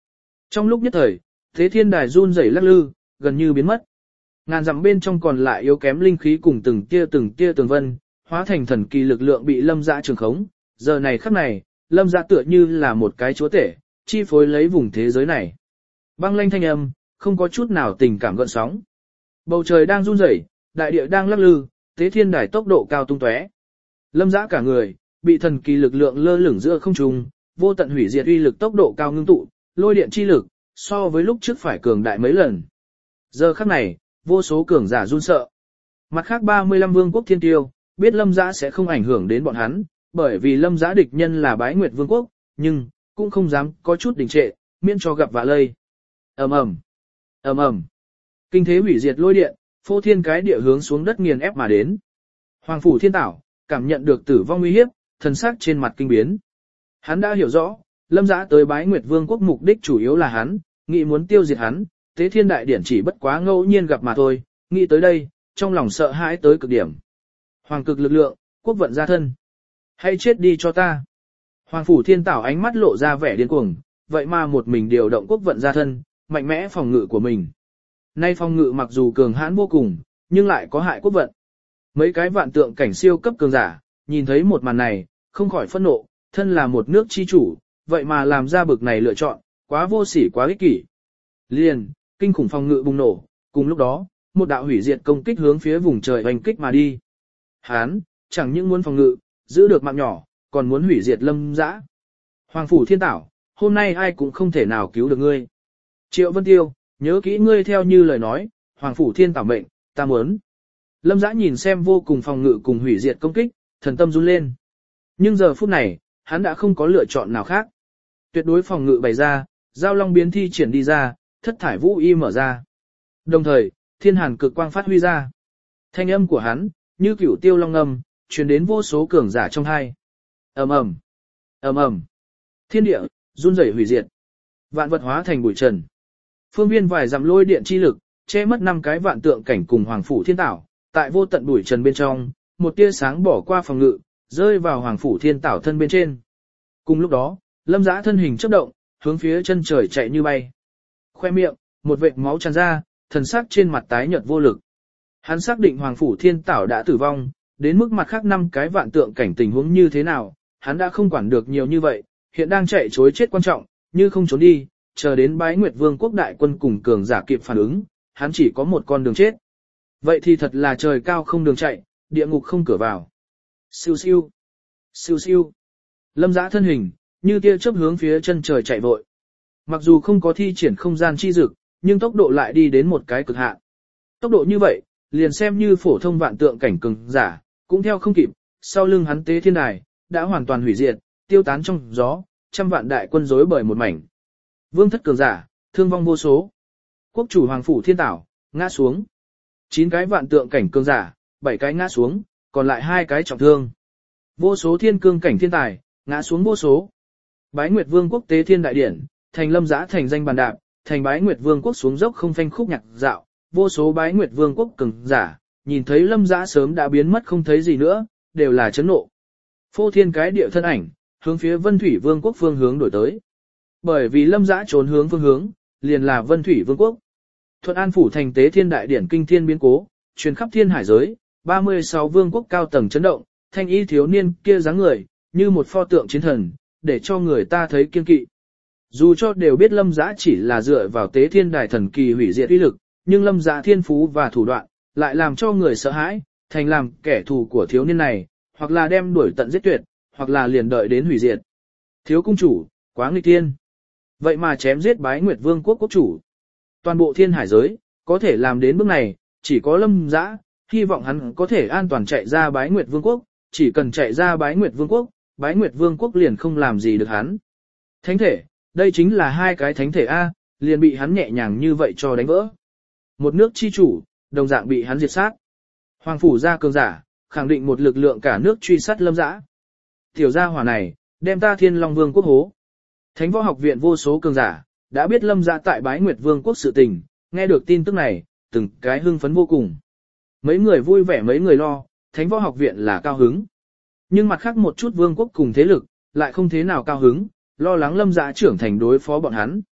Trong lúc nhất thời, Tế Thiên Đài run rẩy lắc lư, gần như biến mất. Ngàn dặm bên trong còn lại yếu kém linh khí cùng từng tia tường vân, hóa thành thần kỳ lực lượng bị Lâm Dã trường khống. Giờ này khắc này, Lâm Dã tựa như là một cái chúa tể, chi phối lấy vùng thế giới này. Băng lanh thanh âm, không có chút nào tình cảm gợn sóng. Bầu trời đang run rẩy, đại địa đang lắc lư, Tế Thiên Đài tốc độ cao tung tóe. Lâm Dã cả người bị thần kỳ lực lượng lơ lửng giữa không trung, vô tận hủy diệt uy lực tốc độ cao ngưng tụ, lôi điện chi lực, so với lúc trước phải cường đại mấy lần. Giờ khắc này, vô số cường giả run sợ. Mặt khác 35 vương quốc thiên tiêu, biết Lâm Dã sẽ không ảnh hưởng đến bọn hắn, bởi vì Lâm Dã địch nhân là Bái Nguyệt Vương quốc, nhưng cũng không dám có chút đình trệ, miễn cho gặp vạ lây. Ầm ầm, ầm ầm. Kinh thế hủy diệt lôi điện, phô thiên cái địa hướng xuống đất nghiền ép mà đến. Hoàng phủ Thiên Tảo cảm nhận được tử vong uy hiếp, thần sắc trên mặt kinh biến. Hắn đã hiểu rõ, Lâm Dã tới Bái Nguyệt Vương quốc mục đích chủ yếu là hắn, nghĩ muốn tiêu diệt hắn, Tế Thiên Đại Điển chỉ bất quá ngẫu nhiên gặp mà thôi, nghĩ tới đây, trong lòng sợ hãi tới cực điểm. Hoàng cực lực lượng, quốc vận gia thân. Hãy chết đi cho ta. Hoàng phủ Thiên Tảo ánh mắt lộ ra vẻ điên cuồng, vậy mà một mình điều động quốc vận gia thân, mạnh mẽ phòng ngự của mình. Nay phòng ngự mặc dù cường hãn vô cùng, nhưng lại có hại quốc vận. Mấy cái vạn tượng cảnh siêu cấp cường giả, nhìn thấy một màn này, không khỏi phẫn nộ, thân là một nước chi chủ, vậy mà làm ra bực này lựa chọn, quá vô sỉ quá ích kỷ. Liền, kinh khủng phòng ngự bùng nổ, cùng lúc đó, một đạo hủy diệt công kích hướng phía vùng trời hoành kích mà đi. Hán, chẳng những muốn phòng ngự, giữ được mạng nhỏ, còn muốn hủy diệt Lâm Dã. Hoàng phủ Thiên Tảo, hôm nay ai cũng không thể nào cứu được ngươi. Triệu Vân Tiêu, nhớ kỹ ngươi theo như lời nói, Hoàng phủ Thiên Tảo mệnh, ta muốn. Lâm Dã nhìn xem vô cùng phòng ngự cùng hủy diệt công kích, thần tâm run lên. Nhưng giờ phút này, hắn đã không có lựa chọn nào khác. Tuyệt đối phòng ngự bày ra, giao long biến thi triển đi ra, thất thải vũ y mở ra. Đồng thời, thiên hàn cực quang phát huy ra. Thanh âm của hắn, như cửu tiêu long ngâm, truyền đến vô số cường giả trong hai. Ầm ầm, ầm ầm. Thiên địa run rẩy hủy diệt. Vạn vật hóa thành bụi trần. Phương viên vài dặm lôi điện chi lực, che mất 5 cái vạn tượng cảnh cùng Hoàng phủ Thiên Tảo, tại vô tận bụi trần bên trong, một tia sáng bỏ qua phòng ngự, rơi vào Hoàng phủ Thiên Tảo thân bên trên. Cùng lúc đó, Lâm Dã thân hình chớp động, hướng phía chân trời chạy như bay. Khoe miệng, một vệt máu tràn ra, thần sắc trên mặt tái nhợt vô lực. Hắn xác định Hoàng phủ Thiên Tảo đã tử vong, đến mức mặt khác 5 cái vạn tượng cảnh tình huống như thế nào, hắn đã không quản được nhiều như vậy, hiện đang chạy trối chết quan trọng, như không trốn đi, chờ đến Bái Nguyệt Vương quốc đại quân cùng cường giả kịp phản ứng, hắn chỉ có một con đường chết. Vậy thì thật là trời cao không đường chạy, địa ngục không cửa vào. Siêu siêu, siêu siêu. Lâm Dã thân hình, như tia chớp hướng phía chân trời chạy vội. Mặc dù không có thi triển không gian chi dực, nhưng tốc độ lại đi đến một cái cực hạn. Tốc độ như vậy, liền xem như phổ thông vạn tượng cảnh cường giả, cũng theo không kịp, sau lưng hắn Tế Thiên Đài, đã hoàn toàn hủy diệt, tiêu tán trong gió, trăm vạn đại quân rối bời một mảnh. Vương thất cường giả, thương vong vô số. Quốc chủ Hoàng phủ Thiên Tảo, ngã xuống. 9 cái vạn tượng cảnh cường giả, 7 cái ngã xuống, còn lại 2 cái trọng thương. Vô số thiên cương cảnh thiên tài, ngã xuống vô số. Bái Nguyệt Vương quốc Tế Thiên Đại Điển, thành Lâm Dã thành danh bàn đạp, thành Bái Nguyệt Vương quốc xuống dốc không phanh khúc nhạc dạo, vô số Bái Nguyệt Vương quốc cường giả, nhìn thấy Lâm Dã sớm đã biến mất không thấy gì nữa, đều là chấn nộ. Phô thiên cái địa thân ảnh, hướng phía Vân Thủy Vương quốc phương hướng đổi tới. Bởi vì Lâm Dã trốn hướng phương hướng, liền là Vân Thủy Vương quốc. Thuận An phủ thành Tế Thiên Đại Điển kinh thiên biến cố, truyền khắp thiên hải giới, 36 vương quốc cao tầng chấn động, thanh y thiếu niên kia dáng người, như một pho tượng chiến thần, để cho người ta thấy kiên kỵ. Dù cho đều biết Lâm Dã chỉ là dựa vào Tế Thiên Đài thần kỳ hủy diệt uy lực, nhưng Lâm Dã thiên phú và thủ đoạn, lại làm cho người sợ hãi, thành làm kẻ thù của thiếu niên này, hoặc là đem đuổi tận giết tuyệt, hoặc là liền đợi đến hủy diệt. Thiếu cung chủ, quá nghịch thiên. Vậy mà chém giết Bái Nguyệt Vương quốc quốc chủ. Toàn bộ thiên hải giới, có thể làm đến bước này, chỉ có Lâm Dã, hy vọng hắn có thể an toàn chạy ra Bái Nguyệt Vương quốc, chỉ cần chạy ra Bái Nguyệt Vương quốc, Bái Nguyệt Vương quốc liền không làm gì được hắn. Thánh thể, đây chính là 2 cái thánh thể A, liền bị hắn nhẹ nhàng như vậy cho đánh vỡ. Một nước chi chủ, đồng dạng bị hắn diệt sát. Hoàng phủ gia cường giả, khẳng định một lực lượng cả nước truy sát Lâm Dã. Tiểu gia hỏa này, đem ta Thiên Long Vương quốc hố. Thánh võ học viện vô số cường giả, đã biết Lâm Dã tại Bái Nguyệt Vương quốc sự tình, nghe được tin tức này, từng cái hưng phấn vô cùng. Mấy người vui vẻ mấy người lo, Thánh võ học viện là cao hứng. Nhưng mặt khác một chút vương quốc cùng thế lực, lại không thế nào cao hứng, lo lắng Lâm Dã trưởng thành đối phó bọn hắn.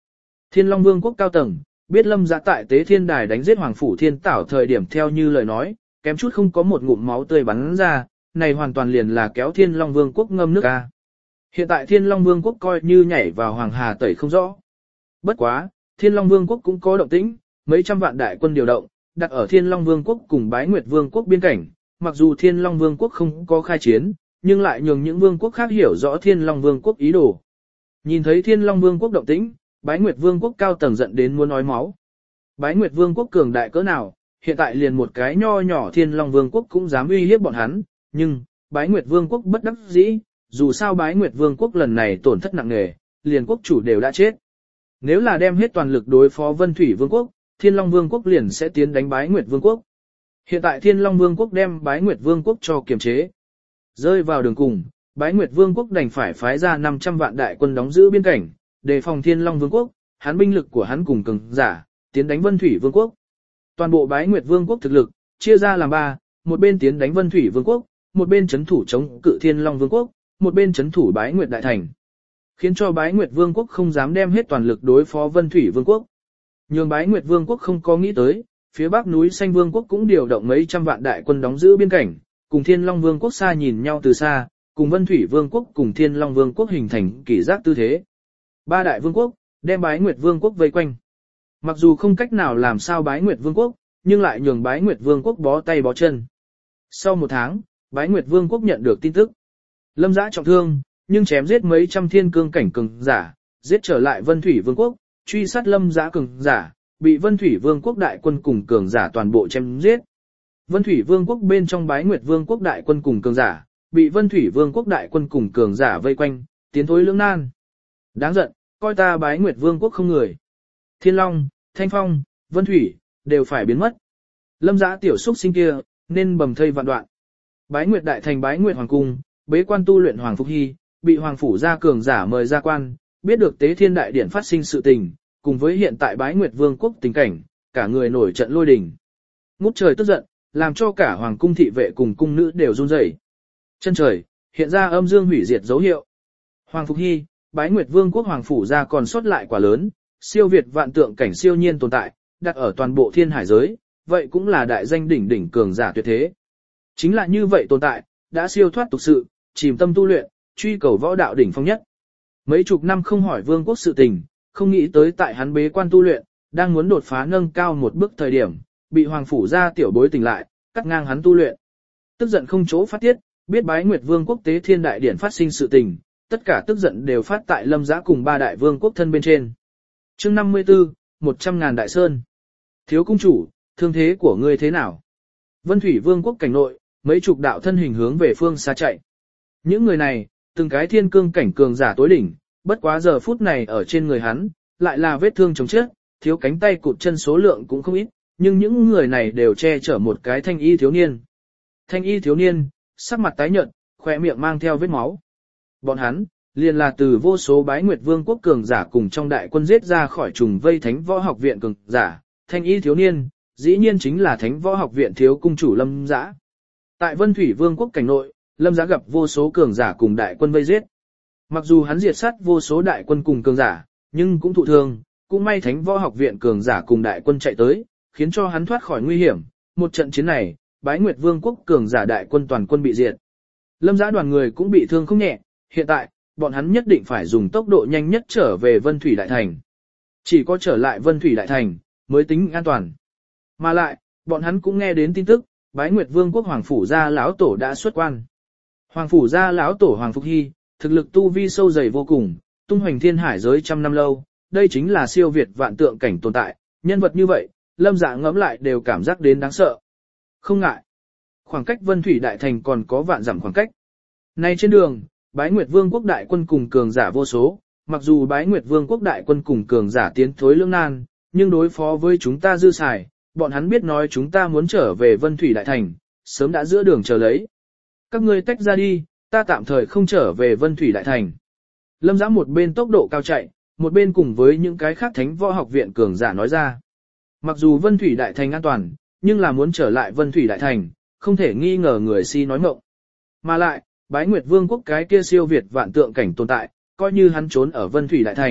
Thiên Long Vương quốc cao tầng, biết Lâm Dã tại Tế Thiên Đài đánh giết Hoàng phủ Thiên Tảo thời điểm theo như lời nói, kém chút không có một ngụm máu tươi bắn ra, này hoàn toàn liền là kéo Thiên Long Vương quốc ngâm nước ca. Hiện tại Thiên Long Vương quốc coi như nhảy vào Hoàng Hà tẩy không rõ. Bất quá, Thiên Long Vương quốc cũng có động tĩnh, mấy trăm vạn đại quân điều động, đặt ở Thiên Long Vương quốc cùng Bái Nguyệt Vương quốc biên cảnh, mặc dù Thiên Long Vương quốc không có khai chiến, nhưng lại nhường những vương quốc khác hiểu rõ Thiên Long Vương quốc ý đồ. Nhìn thấy Thiên Long Vương quốc động tĩnh, Bái Nguyệt Vương quốc cao tầng giận đến muốn nói máu. Bái Nguyệt Vương quốc cường đại cỡ nào, hiện tại liền một cái nho nhỏ Thiên Long Vương quốc cũng dám uy hiếp bọn hắn, nhưng Bái Nguyệt Vương quốc bất đắc dĩ, dù sao Bái Nguyệt Vương quốc lần này tổn thất nặng nề, liền quốc chủ đều đã chết. Nếu là đem hết toàn lực đối phó Vân Thủy Vương quốc, Thiên Long Vương quốc liền sẽ tiến đánh Bái Nguyệt Vương quốc. Hiện tại Thiên Long Vương quốc đem Bái Nguyệt Vương quốc cho kiềm chế. Rơi vào đường cùng, Bái Nguyệt Vương quốc đành phải phái ra 500 vạn đại quân đóng giữ biên cảnh, đề phòng Thiên Long Vương quốc, hắn binh lực của hắn cùng cường giả, tiến đánh Vân Thủy Vương quốc. Toàn bộ Bái Nguyệt Vương quốc thực lực, chia ra làm 3, một bên tiến đánh Vân Thủy Vương quốc, một bên chấn thủ chống cự Thiên Long Vương quốc, một bên chấn thủ Bái Nguyệt Đại Thành. Khiến cho Bái Nguyệt Vương quốc không dám đem hết toàn lực đối phó Vân Thủy Vương quốc. Nhưng Bái Nguyệt Vương quốc không có nghĩ tới, phía bắc núi Xanh Vương quốc cũng điều động mấy trăm vạn đại quân đóng giữ biên cảnh, cùng Thiên Long Vương quốc xa nhìn nhau từ xa, cùng Vân Thủy Vương quốc cùng Thiên Long Vương quốc hình thành kỷ giác tư thế. 3 đại vương quốc, đem Bái Nguyệt Vương quốc vây quanh. Mặc dù không cách nào làm sao Bái Nguyệt Vương quốc, nhưng lại nhường Bái Nguyệt Vương quốc bó tay bó chân. Sau 1 tháng, Bái Nguyệt Vương quốc nhận được tin tức. Lâm Dã trọng thương, nhưng chém giết mấy trăm thiên cương cảnh cường giả, giết trở lại Vân Thủy Vương quốc, truy sát Lâm Dã cường giả, bị Vân Thủy Vương quốc đại quân cùng cường giả toàn bộ chém giết. Vân Thủy Vương quốc bên trong Bái Nguyệt Vương quốc đại quân cùng cường giả, bị Vân Thủy Vương quốc đại quân cùng cường giả vây quanh, tiến thối lưỡng nan. Đáng giận, coi ta Bái Nguyệt Vương quốc không người. Thiên Long, Thanh Phong, Vân Thủy, đều phải biến mất. Lâm Dã tiểu xúc sinh kia, nên bầm thây vạn đoạn. Bái Nguyệt Đại Thành Bái Nguyệt Hoàng cung, bế quan tu luyện Hoàng Phục Hy, bị Hoàng phủ gia cường giả mời ra quan, biết được Tế Thiên Đại Điện phát sinh sự tình, cùng với hiện tại Bái Nguyệt Vương quốc tình cảnh, cả người nổi trận lôi đình. Ngút trời tức giận, làm cho cả Hoàng cung thị vệ cùng cung nữ đều run rẩy. Chân trời, hiện ra âm dương hủy diệt dấu hiệu. Hoàng Phục Hy, Bái Nguyệt Vương quốc Hoàng phủ gia còn sót lại quả lớn, siêu việt vạn tượng cảnh siêu nhiên tồn tại, đặt ở toàn bộ thiên hải giới, vậy cũng là đại danh đỉnh đỉnh cường giả tuyệt thế. Chính là như vậy tồn tại, đã siêu thoát tục sự, chìm tâm tu luyện, truy cầu võ đạo đỉnh phong nhất. Mấy chục năm không hỏi vương quốc sự tình, không nghĩ tới tại hắn bế quan tu luyện, đang muốn đột phá nâng cao một bước thời điểm, bị Hoàng phủ gia tiểu bối tỉnh lại, cắt ngang hắn tu luyện. Tức giận không chỗ phát tiết, biết Bái Nguyệt Vương quốc Tế Thiên Đại Điển phát sinh sự tình, tất cả tức giận đều phát tại Lâm Dã cùng 3 đại vương quốc thân bên trên. Chương 54, 100.000 đại sơn. Thiếu cung chủ, thương thế của ngươi thế nào? Vân Thủy Vương quốc cảnh nội, mấy chục đạo thân hình hướng về phương xa chạy. Những người này, từng cái thiên cương cảnh cường giả tối đỉnh, bất quá giờ phút này ở trên người hắn, lại là vết thương chồng chết, thiếu cánh tay cụt chân số lượng cũng không ít, nhưng những người này đều che chở một cái thanh y thiếu niên. Thanh y thiếu niên, sắc mặt tái nhợt, khỏe miệng mang theo vết máu. Bọn hắn, liền là từ vô số Bái Nguyệt Vương quốc cường giả cùng trong đại quân giết ra khỏi trùng vây Thánh Võ Học viện cường giả, thanh y thiếu niên, dĩ nhiên chính là Thánh Võ Học viện thiếu cung chủ Lâm Dã. Tại Vân Thủy Vương quốc cảnh nội, Lâm Dã gặp vô số cường giả cùng đại quân vây giết. Mặc dù hắn diệt sát vô số đại quân cùng cường giả, nhưng cũng thụ thương, cũng may Thánh Võ Học viện cường giả cùng đại quân chạy tới, khiến cho hắn thoát khỏi nguy hiểm. Một trận chiến này, Bái Nguyệt Vương quốc cường giả đại quân toàn quân bị diệt. Lâm Dã đoàn người cũng bị thương không nhẹ, hiện tại, bọn hắn nhất định phải dùng tốc độ nhanh nhất trở về Vân Thủy Đại Thành. Chỉ có trở lại Vân Thủy Đại Thành, mới tính an toàn. Mà lại, bọn hắn cũng nghe đến tin tức, Bái Nguyệt Vương quốc Hoàng phủ gia lão tổ đã xuất quan. Hoàng phủ gia lão tổ Hoàng Phục Hy, thực lực tu vi sâu dày vô cùng, tung hoành thiên hải giới trăm năm lâu, đây chính là siêu việt vạn tượng cảnh tồn tại, nhân vật như vậy, Lâm Dạ ngẫm lại đều cảm giác đến đáng sợ. Không ngại, khoảng cách Vân Thủy Đại Thành còn có vạn dặm khoảng cách. Nay trên đường, Bái Nguyệt Vương quốc đại quân cùng cường giả vô số, mặc dù Bái Nguyệt Vương quốc đại quân cùng cường giả tiến thối lưỡng nan, nhưng đối phó với chúng ta dư xài, bọn hắn biết nói chúng ta muốn trở về Vân Thủy Đại Thành, sớm đã giữa đường chờ lấy. Các ngươi tách ra đi, ta tạm thời không trở về Vân Thủy Đại Thành. Lâm Dã một bên tốc độ cao chạy, một bên cùng với những cái khác Thánh Võ Học viện cường giả nói ra. Mặc dù Vân Thủy Đại Thành an toàn, nhưng là muốn trở lại Vân Thủy Đại Thành, không thể nghi ngờ người si nói mộng. Mà lại, Bái Nguyệt Vương quốc cái kia siêu việt vạn tượng cảnh tồn tại, coi như hắn trốn ở Vân Thủy Đại Thành,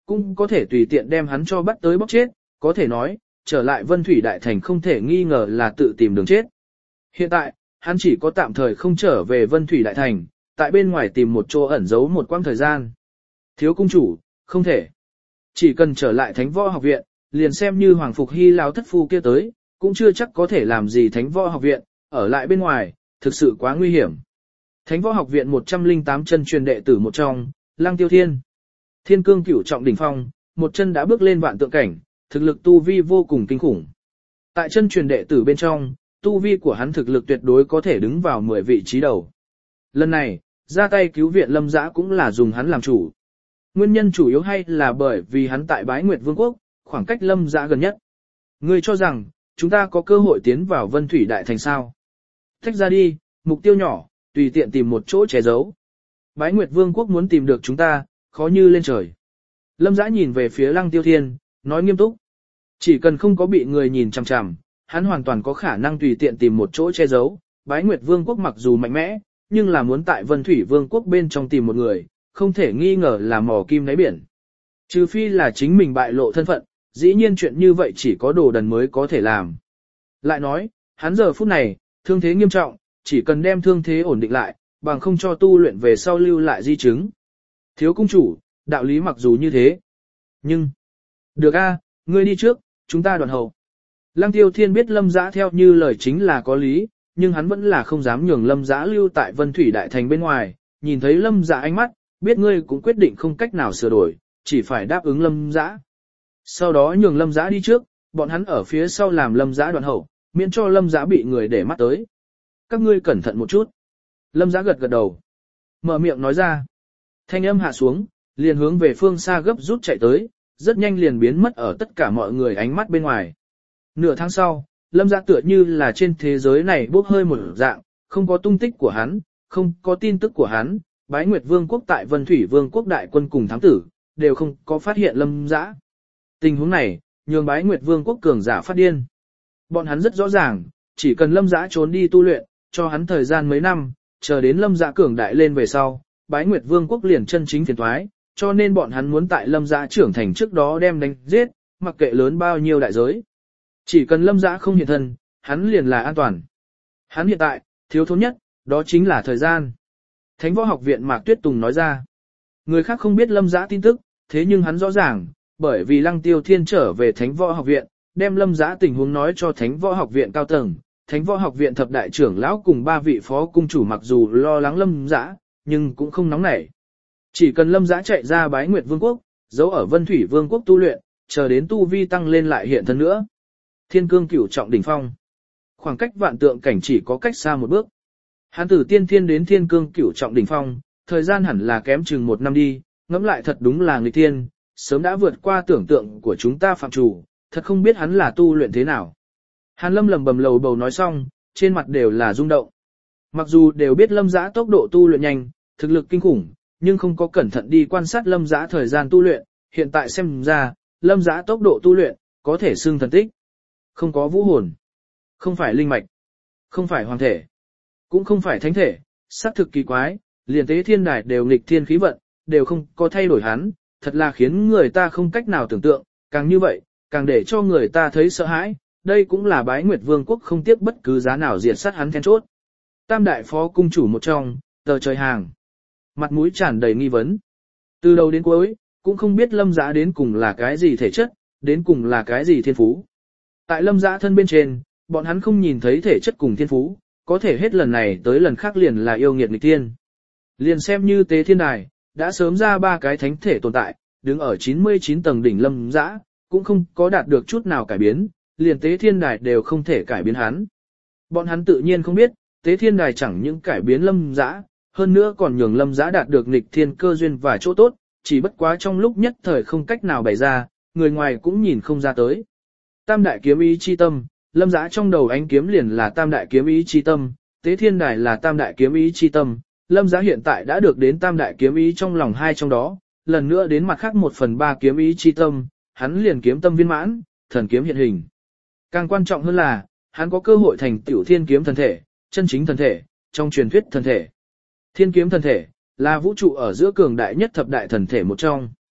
cũng có thể tùy tiện đem hắn cho bắt tới bóc chết, có thể nói, trở lại Vân Thủy Đại Thành không thể nghi ngờ là tự tìm đường chết. Hiện tại, hắn chỉ có tạm thời không trở về Vân Thủy Đại Thành, tại bên ngoài tìm một chỗ ẩn giấu một quãng thời gian. Thiếu cung chủ, không thể. Chỉ cần trở lại Thánh Võ Học Viện, liền xem như Hoàng Phục Hy lão thất phu kia tới, cũng chưa chắc có thể làm gì Thánh Võ Học Viện, ở lại bên ngoài, thực sự quá nguy hiểm. Thánh Võ Học Viện 108 chân truyền đệ tử một trong, Lăng Tiêu Thiên. Thiên cương cửu trọng đỉnh phong, một chân đã bước lên vạn tượng cảnh, thực lực tu vi vô cùng kinh khủng. Tại chân truyền đệ tử bên trong, tu vi của hắn thực lực tuyệt đối có thể đứng vào 10 vị trí đầu. Lần này, ra tay cứu viện Lâm Dã cũng là dùng hắn làm chủ. Nguyên nhân chủ yếu hay là bởi vì hắn tại Bái Nguyệt Vương quốc, khoảng cách Lâm Dã gần nhất. Ngươi cho rằng, chúng ta có cơ hội tiến vào Vân Thủy Đại Thành sao? Thách ra đi, mục tiêu nhỏ, tùy tiện tìm một chỗ che giấu. Bái Nguyệt Vương quốc muốn tìm được chúng ta, khó như lên trời. Lâm Dã nhìn về phía Lăng Tiêu Thiên, nói nghiêm túc. Chỉ cần không có bị người nhìn chằm chằm, hắn hoàn toàn có khả năng tùy tiện tìm một chỗ che giấu. Bái Nguyệt Vương quốc mặc dù mạnh mẽ, nhưng là muốn tại Vân Thủy Vương quốc bên trong tìm một người, không thể nghi ngờ là mò kim đáy biển. Trừ phi là chính mình bại lộ thân phận, dĩ nhiên chuyện như vậy chỉ có đồ đần mới có thể làm. Lại nói, hắn giờ phút này, thương thế nghiêm trọng, chỉ cần đem thương thế ổn định lại, bằng không cho tu luyện về sau lưu lại di chứng. Thiếu cung chủ, đạo lý mặc dù như thế. Nhưng, được a, ngươi đi trước, chúng ta đoàn hậu. Lăng Tiêu Thiên biết Lâm Dã theo như lời chính là có lý, nhưng hắn vẫn là không dám nhường Lâm Dã lưu tại Vân Thủy Đại Thành bên ngoài, nhìn thấy Lâm Dã ánh mắt, biết ngươi cũng quyết định không cách nào sửa đổi, chỉ phải đáp ứng Lâm Dã. Sau đó nhường Lâm Dã đi trước, bọn hắn ở phía sau làm Lâm Dã đoàn hậu, miễn cho Lâm Dã bị người để mắt tới. Các ngươi cẩn thận một chút. Lâm Dã gật gật đầu. Mở miệng nói ra. Thanh âm hạ xuống, liền hướng về phương xa gấp rút chạy tới, rất nhanh liền biến mất ở tất cả mọi người ánh mắt bên ngoài. Nửa tháng sau, Lâm Dã tựa như là trên thế giới này bốc hơi một dạng, không có tung tích của hắn, không có tin tức của hắn, Bái Nguyệt Vương quốc tại Vân Thủy Vương quốc đại quân cùng thám tử, đều không có phát hiện Lâm Dã. Tình huống này, nhường Bái Nguyệt Vương quốc cường giả phát điên. Bọn hắn rất rõ ràng, chỉ cần Lâm Dã trốn đi tu luyện, cho hắn thời gian mấy năm, chờ đến Lâm Dã cường đại lên về sau, Bái Nguyệt Vương quốc liền chân chính phiền toái, cho nên bọn hắn muốn tại Lâm Dã trưởng thành trước đó đem đánh giết, mặc kệ lớn bao nhiêu đại giới. Chỉ cần Lâm Dã không hiện thân, hắn liền là an toàn. Hắn hiện tại, thiếu thốn nhất, đó chính là thời gian. Thánh Võ Học Viện Mạc Tuyết Tùng nói ra. Người khác không biết Lâm Dã tin tức, thế nhưng hắn rõ ràng, bởi vì Lăng Tiêu Thiên trở về Thánh Võ Học Viện, đem Lâm Dã tình huống nói cho Thánh Võ Học Viện cao tầng. Thánh Võ Học Viện thập đại trưởng lão cùng 3 vị phó cung chủ mặc dù lo lắng Lâm Dã, nhưng cũng không nóng nảy. Chỉ cần Lâm Dã chạy ra Bái Nguyệt Vương quốc, giấu ở Vân Thủy Vương quốc tu luyện, chờ đến tu vi tăng lên lại hiện thân nữa. Thiên cương cửu trọng đỉnh phong. Khoảng cách vạn tượng cảnh chỉ có cách xa một bước. Hắn từ tiên thiên đến thiên cương cửu trọng đỉnh phong, thời gian hẳn là kém chừng 1 năm đi, ngẫm lại thật đúng là nghịch thiên, sớm đã vượt qua tưởng tượng của chúng ta phạm chủ, thật không biết hắn là tu luyện thế nào. Hàn Lâm lẩm bẩm lầu bầu nói xong, trên mặt đều là rung động. Mặc dù đều biết Lâm Dã tốc độ tu luyện nhanh, thực lực kinh khủng, nhưng không có cẩn thận đi quan sát Lâm Dã thời gian tu luyện, hiện tại xem ra, Lâm Dã tốc độ tu luyện, có thể xưng thần tích. Không có vũ hồn, không phải linh mạch, không phải hoàng thể, cũng không phải thánh thể, xác thực kỳ quái, liền tế thiên đài đều nghịch thiên khí vận, đều không có thay đổi hắn, thật là khiến người ta không cách nào tưởng tượng, càng như vậy, càng để cho người ta thấy sợ hãi, đây cũng là Bái Nguyệt Vương quốc không tiếc bất cứ giá nào diệt sát hắn then chốt. Tam đại phó cung chủ một trong, tờ trời hàng. Mặt mũi tràn đầy nghi vấn. Từ đầu đến cuối, cũng không biết Lâm Dã đến cùng là cái gì thể chất, đến cùng là cái gì thiên phú. Tại Lâm Dã thân bên trên, bọn hắn không nhìn thấy thể chất cùng thiên phú, có thể hết lần này tới lần khác liền là yêu nghiệt nghịch thiên. Liền xem như tế thiên đài, đã sớm ra 3 cái thánh thể tồn tại, đứng ở 99 tầng đỉnh Lâm Dã, cũng không có đạt được chút nào cải biến, liền tế thiên đài đều không thể cải biến hắn. Bọn hắn tự nhiên không biết, tế thiên đài chẳng những cải biến Lâm Dã, hơn nữa còn nhường Lâm Dã đạt được nghịch thiên cơ duyên và chỗ tốt, chỉ bất quá trong lúc nhất thời không cách nào bày ra, người ngoài cũng nhìn không ra tới. Tam đại kiếm ý chi tâm, Lâm Dã trong đầu ánh kiếm liền là tam đại kiếm ý chi tâm, tế thiên đài là tam đại kiếm ý chi tâm, Lâm Dã hiện tại đã được đến tam đại kiếm ý trong lòng 2 trong đó, lần nữa đến mặt khác 1/3 kiếm ý chi tâm, hắn liền kiếm tâm viên mãn, thần kiếm hiện hình. Càng quan trọng hơn là, hắn có cơ hội thành tiểu thiên kiếm thần thể, chân chính thần thể, trong truyền thuyết thần thể. Thiên kiếm thần thể, là vũ trụ ở giữa cường đại nhất thập đại thần thể một trong.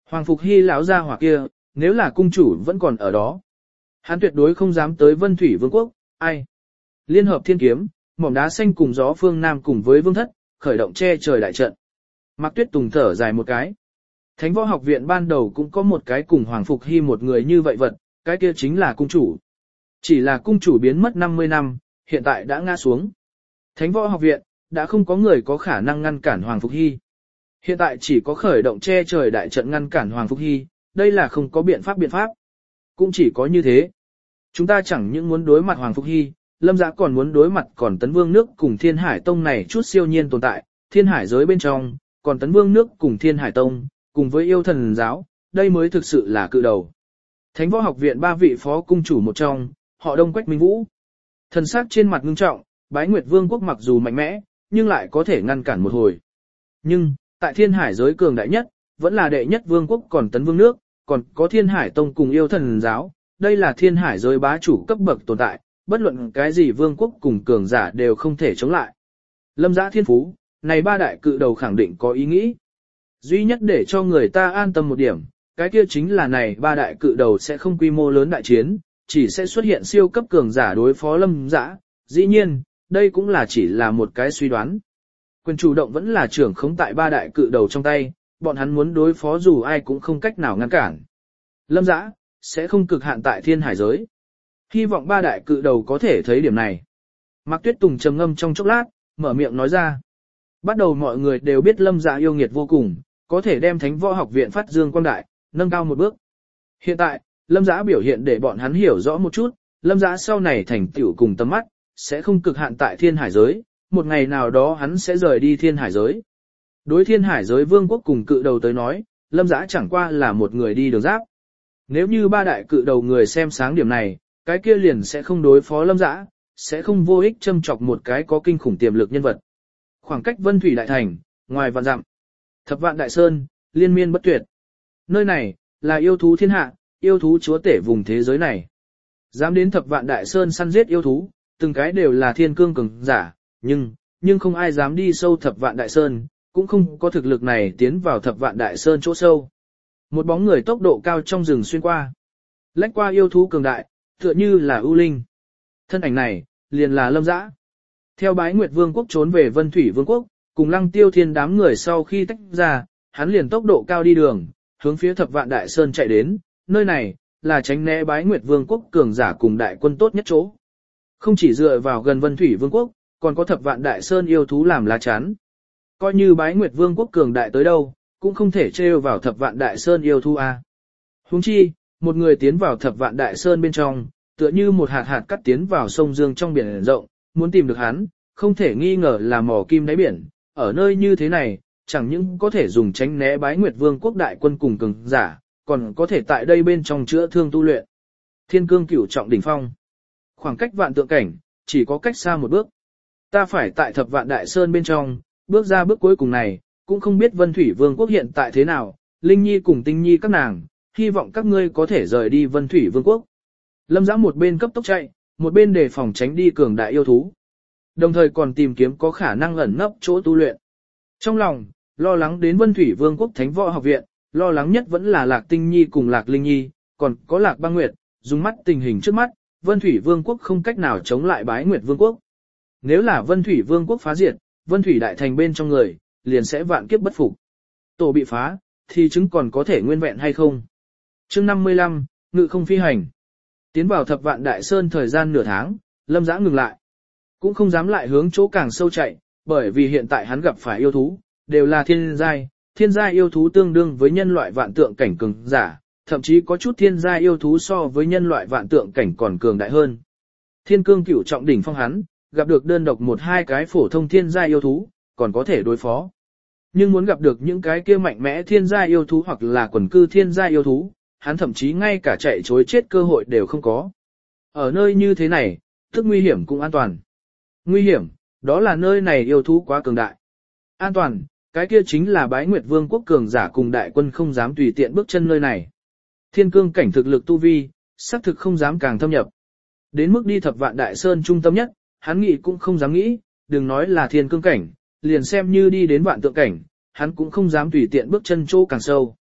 Hoàng Phục Hy lão gia hỏa kia, nếu là cung chủ vẫn còn ở đó, hắn tuyệt đối không dám tới Vân Thủy Vương quốc, ai. Liên hợp thiên kiếm, mỏm đá xanh cùng gió phương Nam cùng với vương thất, khởi động che trời đại trận. Mạc Tuyết Tùng thở dài một cái. Thánh võ học viện ban đầu cũng có một cái cùng Hoàng Phục Hy một người như vậy vật, cái kia chính là cung chủ. Chỉ là cung chủ biến mất 50 năm, hiện tại đã ngã xuống. Thánh võ học viện, đã không có người có khả năng ngăn cản Hoàng Phục Hy. Hiện tại chỉ có khởi động che trời đại trận ngăn cản Hoàng Phục Hy, đây là không có biện pháp. Cũng chỉ có như thế. Chúng ta chẳng những muốn đối mặt Hoàng Phục Hy, Lâm Dã còn muốn đối mặt còn Tấn Vương nước cùng Thiên Hải Tông này chút siêu nhiên tồn tại, Thiên Hải giới bên trong, còn Tấn Vương nước cùng Thiên Hải Tông, cùng với yêu thần giáo, đây mới thực sự là cự đầu. Thánh võ học viện 3 vị phó cung chủ một trong, họ Đông Quách Minh Vũ. Thần sắc trên mặt ngưng trọng, Bái Nguyệt Vương quốc mặc dù mạnh mẽ, nhưng lại có thể ngăn cản một hồi. Nhưng, tại Thiên Hải giới cường đại nhất, vẫn là đệ nhất vương quốc còn Tấn Vương nước, còn có Thiên Hải Tông cùng yêu thần giáo, đây là Thiên Hải giới bá chủ cấp bậc tồn tại, bất luận cái gì vương quốc cùng cường giả đều không thể chống lại. Lâm Dã thiên phú, này 3 đại cự đầu khẳng định có ý nghĩ. Duy nhất để cho người ta an tâm một điểm, cái kia chính là này 3 đại cự đầu sẽ không quy mô lớn đại chiến, chỉ sẽ xuất hiện siêu cấp cường giả đối phó Lâm Dã. Dĩ nhiên, đây cũng là chỉ là một cái suy đoán. Quyền chủ động vẫn là trưởng khống tại 3 đại cự đầu trong tay, bọn hắn muốn đối phó dù ai cũng không cách nào ngăn cản. Lâm Dã sẽ không cực hạn tại Thiên Hải giới. Hy vọng 3 đại cự đầu có thể thấy điểm này. Mạc Tuyết Tùng trầm ngâm trong chốc lát, mở miệng nói ra. Bắt đầu mọi người đều biết Lâm Dã yêu nghiệt vô cùng, có thể đem Thánh võ học viện phát dương quang đại, nâng cao một bước. Hiện tại, Lâm Dã biểu hiện để bọn hắn hiểu rõ một chút, Lâm Dã sau này thành tựu cùng tầm mắt, sẽ không cực hạn tại Thiên Hải giới, một ngày nào đó hắn sẽ rời đi Thiên Hải giới. Đối Thiên Hải giới vương quốc cùng cự đầu tới nói, Lâm Dã chẳng qua là một người đi đường giáp. Nếu như 3 đại cự đầu người xem sáng điểm này, cái kia liền sẽ không đối phó Lâm Dã, sẽ không vô ích châm chọc một cái có kinh khủng tiềm lực nhân vật. Khoảng cách Vân Thủy Đại Thành, ngoài vạn dặm, Thập Vạn Đại Sơn, liên miên bất tuyệt. Nơi này, là yêu thú thiên hạ, yêu thú chúa tể vùng thế giới này. Dám đến Thập Vạn Đại Sơn săn giết yêu thú, từng cái đều là thiên cương cường giả, nhưng không ai dám đi sâu Thập Vạn Đại Sơn, cũng không có thực lực này tiến vào Thập Vạn Đại Sơn chỗ sâu. Một bóng người tốc độ cao trong rừng xuyên qua. Lách qua yêu thú cường đại, tựa như là ưu linh. Thân ảnh này, liền là Lâm Dã. Theo Bái Nguyệt Vương quốc trốn về Vân Thủy Vương quốc, cùng Lăng Tiêu Thiên đám người sau khi tách ra, hắn liền tốc độ cao đi đường, hướng phía Thập Vạn Đại Sơn chạy đến, nơi này, là tránh né Bái Nguyệt Vương quốc cường giả cùng đại quân tốt nhất chỗ. Không chỉ dựa vào gần Vân Thủy Vương quốc, còn có Thập Vạn Đại Sơn yêu thú làm lá chắn. Coi như Bái Nguyệt Vương quốc cường đại tới đâu, cũng không thể trêu vào Thập Vạn Đại Sơn yêu thú a. Huống chi, một người tiến vào Thập Vạn Đại Sơn bên trong, tựa như một hạt hạt cắt tiến vào sông Dương trong biển rộng, muốn tìm được hắn, không thể nghi ngờ là mò kim đáy biển. Ở nơi như thế này, chẳng những có thể dùng tránh né Bái Nguyệt Vương quốc đại quân cùng cường giả, còn có thể tại đây bên trong chữa thương tu luyện. Thiên cương cửu trọng đỉnh phong. Khoảng cách vạn tượng cảnh, chỉ có cách xa một bước. Ta phải tại Thập Vạn Đại Sơn bên trong, bước ra bước cuối cùng này, cũng không biết Vân Thủy Vương quốc hiện tại thế nào, Linh Nhi cùng Tinh Nhi các nàng, hy vọng các ngươi có thể rời đi Vân Thủy Vương quốc. Lâm Dã một bên cấp tốc chạy, một bên đề phòng tránh đi cường đại yêu thú. Đồng thời còn tìm kiếm có khả năng ẩn nấp chỗ tu luyện. Trong lòng, lo lắng đến Vân Thủy Vương quốc Thánh võ học viện, lo lắng nhất vẫn là Lạc Tinh Nhi cùng Lạc Linh Nhi, còn có Lạc Băng Nguyệt, dùng mắt tình hình trước mắt, Vân Thủy Vương quốc không cách nào chống lại Bái Nguyệt Vương quốc. Nếu là Vân Thủy Vương quốc phá diệt, Vân Thủy Đại Thành bên trong người, liền sẽ vạn kiếp bất phục. Tổ bị phá, thì chứng còn có thể nguyên vẹn hay không? Chương 55, ngự không phi hành. Tiến vào Thập Vạn Đại Sơn thời gian nửa tháng, Lâm Dã ngừng lại. Cũng không dám lại hướng chỗ càng sâu chạy, bởi vì hiện tại hắn gặp phải yêu thú, đều là thiên giai yêu thú tương đương với nhân loại vạn tượng cảnh cường giả, thậm chí có chút thiên giai yêu thú so với nhân loại vạn tượng cảnh còn cường đại hơn. Thiên cương cửu trọng đỉnh phong hắn, gặp được đơn độc một hai cái phổ thông thiên giai yêu thú, còn có thể đối phó. Nhưng muốn gặp được những cái kia mạnh mẽ thiên giai yêu thú hoặc là quần cư thiên giai yêu thú, hắn thậm chí ngay cả chạy trối chết cơ hội đều không có. Ở nơi như thế này, tức nguy hiểm cũng an toàn. Nguy hiểm, đó là nơi này yêu thú quá cường đại. An toàn, cái kia chính là Bái Nguyệt Vương quốc cường giả cùng đại quân không dám tùy tiện bước chân nơi này. Thiên cương cảnh thực lực tu vi, xác thực không dám càng thâm nhập. Đến mức đi Thập Vạn Đại Sơn trung tâm nhất, hắn nghĩ cũng không dám nghĩ, đừng nói là thiên cương cảnh, liền xem như đi đến vạn tượng cảnh, hắn cũng không dám tùy tiện bước chân chỗ càng sâu.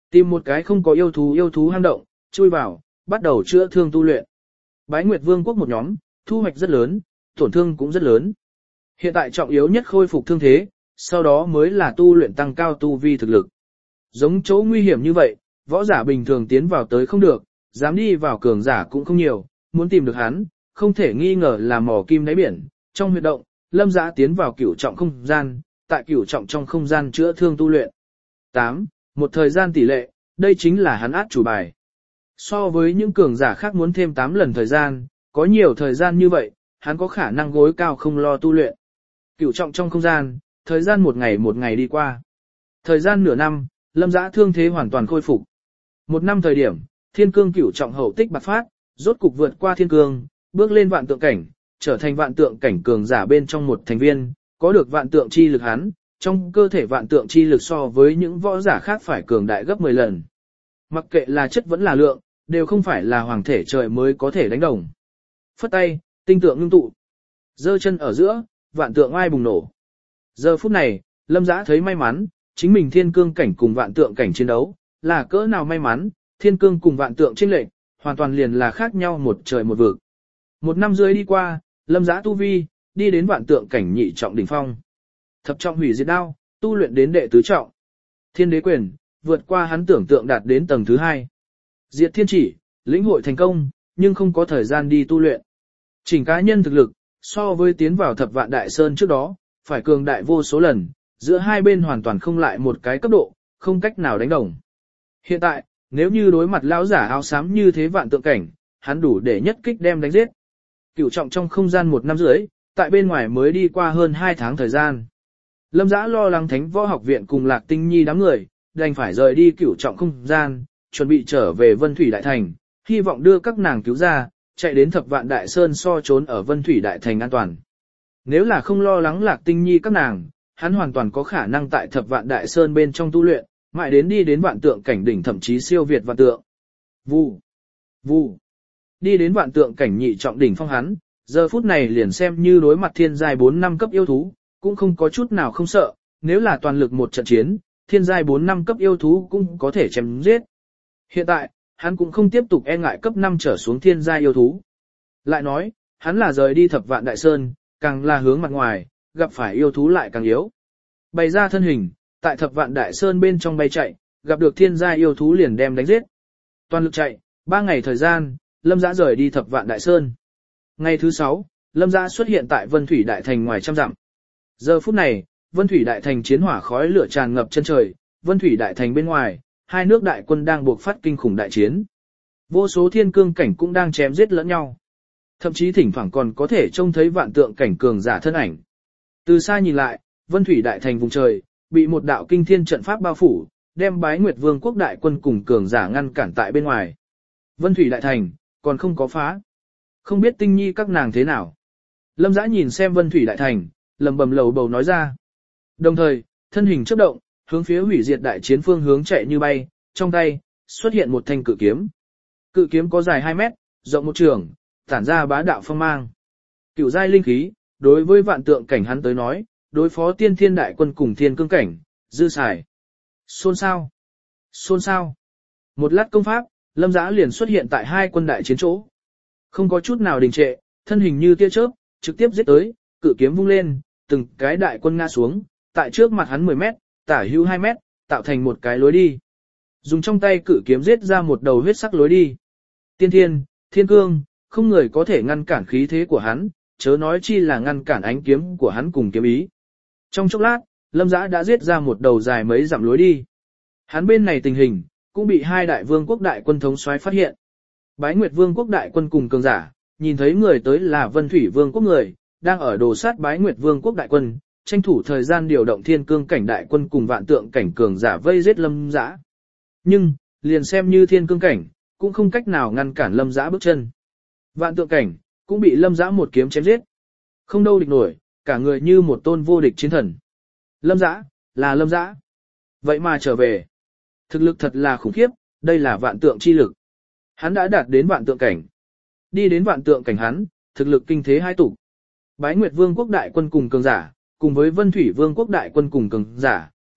Tìm một cái không có yêu thú hang động, chui vào, bắt đầu chữa thương tu luyện. Bái Nguyệt Vương quốc một nhóm, thu hoạch rất lớn, tổn thương cũng rất lớn. Hiện tại trọng yếu nhất khôi phục thương thế, sau đó mới là tu luyện tăng cao tu vi thực lực. Giống chỗ nguy hiểm như vậy, võ giả bình thường tiến vào tới không được, dám đi vào cường giả cũng không nhiều, muốn tìm được hắn, không thể nghi ngờ là mỏ kim đáy biển. Trong huyệt động, Lâm Dã tiến vào cửu trọng không gian, tại cửu trọng trong không gian chữa thương tu luyện. 8. Một thời gian tỷ lệ, đây chính là hắn át chủ bài. So với những cường giả khác muốn thêm 8 lần thời gian, có nhiều thời gian như vậy, hắn có khả năng gối cao không lo tu luyện. Cửu trọng trong không gian, thời gian một ngày đi qua. Thời gian nửa năm, Lâm Dã thương thế hoàn toàn khôi phục. Một năm thời điểm, thiên cương cửu trọng hậu tích bạc phát, rốt cục vượt qua thiên cương, bước lên vạn tượng cảnh, trở thành vạn tượng cảnh cường giả bên trong một thành viên, có được vạn tượng chi lực hắn, trong cơ thể vạn tượng chi lực so với những võ giả khác phải cường đại gấp 10 lần. Mặc kệ là chất vẫn là lượng, đều không phải là hoàng thể trời mới có thể đánh đồng. Phất tay, tinh tượng ngưng tụ. Giơ chân ở giữa, vạn tượng ai bùng nổ. Giờ phút này, Lâm Dã thấy may mắn, chính mình thiên cương cảnh cùng vạn tượng cảnh chiến đấu, là cỡ nào may mắn, thiên cương cùng vạn tượng chênh lệch, hoàn toàn liền là khác nhau một trời một vực. Một năm rưỡi đi qua, Lâm Dã tu vi, đi đến vạn tượng cảnh nhị trọng đỉnh phong. Thập trọng hủy diệt đao, tu luyện đến đệ tứ trọng. Thiên đế quyền, vượt qua hắn tưởng tượng đạt đến tầng thứ 2. Diệt thiên chỉ, lĩnh hội thành công, nhưng không có thời gian đi tu luyện. Chỉnh cá nhân thực lực, so với tiến vào thập vạn đại sơn trước đó, phải cường đại vô số lần, giữa hai bên hoàn toàn không lại một cái cấp độ, không cách nào đánh đồng. Hiện tại, nếu như đối mặt lão giả áo xám như thế vạn tượng cảnh, hắn đủ để nhất kích đem đánh giết. Cửu trọng trong không gian một năm rưỡi, tại bên ngoài mới đi qua hơn 2 tháng thời gian. Lâm Dã lo lắng Thánh Võ Học Viện cùng Lạc Tinh Nhi đám người, đành phải rời đi cửu trọng không gian, chuẩn bị trở về Vân Thủy Đại Thành, hy vọng đưa các nàng cứu ra, chạy đến thập vạn đại sơn so trốn ở Vân Thủy Đại Thành an toàn. Nếu là không lo lắng Lạc Tinh Nhi các nàng, hắn hoàn toàn có khả năng tại thập vạn đại sơn bên trong tu luyện, mãi đến đi đến vạn tượng cảnh đỉnh thậm chí siêu việt vạn tượng. Vù, vù, đi đến vạn tượng cảnh nhị trọng đỉnh phong hắn, giờ phút này liền xem như đối mặt thiên giai 4 năm cấp yêu thú, cũng không có chút nào không sợ, nếu là toàn lực một trận chiến, thiên giai 4 năm cấp yêu thú cũng có thể chém giết. Hiện tại, hắn cũng không tiếp tục e ngại cấp 5 trở xuống thiên giai yêu thú. Lại nói, hắn là rời đi thập vạn đại sơn, càng là hướng mặt ngoài, gặp phải yêu thú lại càng yếu. Bày ra thân hình, tại thập vạn đại sơn bên trong bay chạy, gặp được thiên giai yêu thú liền đem đánh giết. Toàn lực chạy, 3 ngày thời gian, Lâm Dã rời đi thập vạn đại sơn. Ngày thứ 6, Lâm Dã xuất hiện tại Vân Thủy Đại Thành ngoài trăm dặm. Giờ phút này, Vân Thủy Đại Thành chiến hỏa khói lửa tràn ngập chân trời, Vân Thủy Đại Thành bên ngoài, hai nước đại quân đang buộc phát kinh khủng đại chiến. Vô số thiên cương cảnh cũng đang chém giết lẫn nhau. Thậm chí thỉnh thoảng còn có thể trông thấy vạn tượng cảnh cường giả thân ảnh. Từ xa nhìn lại, Vân Thủy Đại Thành vùng trời, bị một đạo kinh thiên trận pháp bao phủ, đem Bái Nguyệt Vương quốc đại quân cùng cường giả ngăn cản tại bên ngoài. Vân Thủy Đại Thành, còn không có phá. Không biết Tinh Nhi các nàng thế nào. Lâm Dã nhìn xem Vân Thủy Đại Thành, lầm bầm lầu bầu nói ra. Đồng thời, thân hình chớp động, hướng phía hủy diệt đại chiến phương hướng chạy như bay, trong tay, xuất hiện một thanh cự kiếm. Cự kiếm có dài 2 mét, rộng 1 trường, tản ra bá đạo phong mang. Cửu giai linh khí, đối với vạn tượng cảnh hắn tới nói, đối phó tiên thiên đại quân cùng thiên cương cảnh, dư xài. Xôn xao. Xôn xao. Một lát công pháp, Lâm Dã liền xuất hiện tại hai quân đại chiến chỗ. Không có chút nào đình trệ, thân hình như tia chớp, trực tiếp giết tới, cự kiếm vung lên, từng cái đại quân ngã xuống, tại trước mặt hắn 10 mét, tả hữu 2 mét, tạo thành một cái lối đi. Dùng trong tay cự kiếm giết ra một đầu huyết sắc lối đi. Tiên thiên, thiên cương, không người có thể ngăn cản khí thế của hắn, chớ nói chi là ngăn cản ánh kiếm của hắn cùng kiếm ý. Trong chốc lát, Lâm Dã đã giết ra một đầu dài mấy dặm lối đi. Hắn bên này tình hình, cũng bị hai đại vương quốc đại quân thống soái phát hiện. Bái Nguyệt Vương quốc đại quân cùng cường giả, nhìn thấy người tới là Vân Thủy Vương quốc người, đang ở đồ sát Bái Nguyệt Vương quốc đại quân, tranh thủ thời gian điều động thiên cương cảnh đại quân cùng vạn tượng cảnh cường giả vây giết Lâm Dã. Nhưng, liền xem như thiên cương cảnh, cũng không cách nào ngăn cản Lâm Dã bước chân. Vạn tượng cảnh, cũng bị Lâm Dã một kiếm chém giết. Không đâu địch nổi, cả người như một tôn vô địch chiến thần. Lâm Dã, là Lâm Dã. Vậy mà trở về. Thực lực thật là khủng khiếp, đây là vạn tượng chi lực. Hắn đã đạt đến vạn tượng cảnh. Đi đến vạn tượng cảnh hắn, thực lực kinh thế hai tụ. Bái Nguyệt Vương quốc đại quân cùng cường giả, cùng với Vân Thủy Vương quốc đại quân cùng cường giả,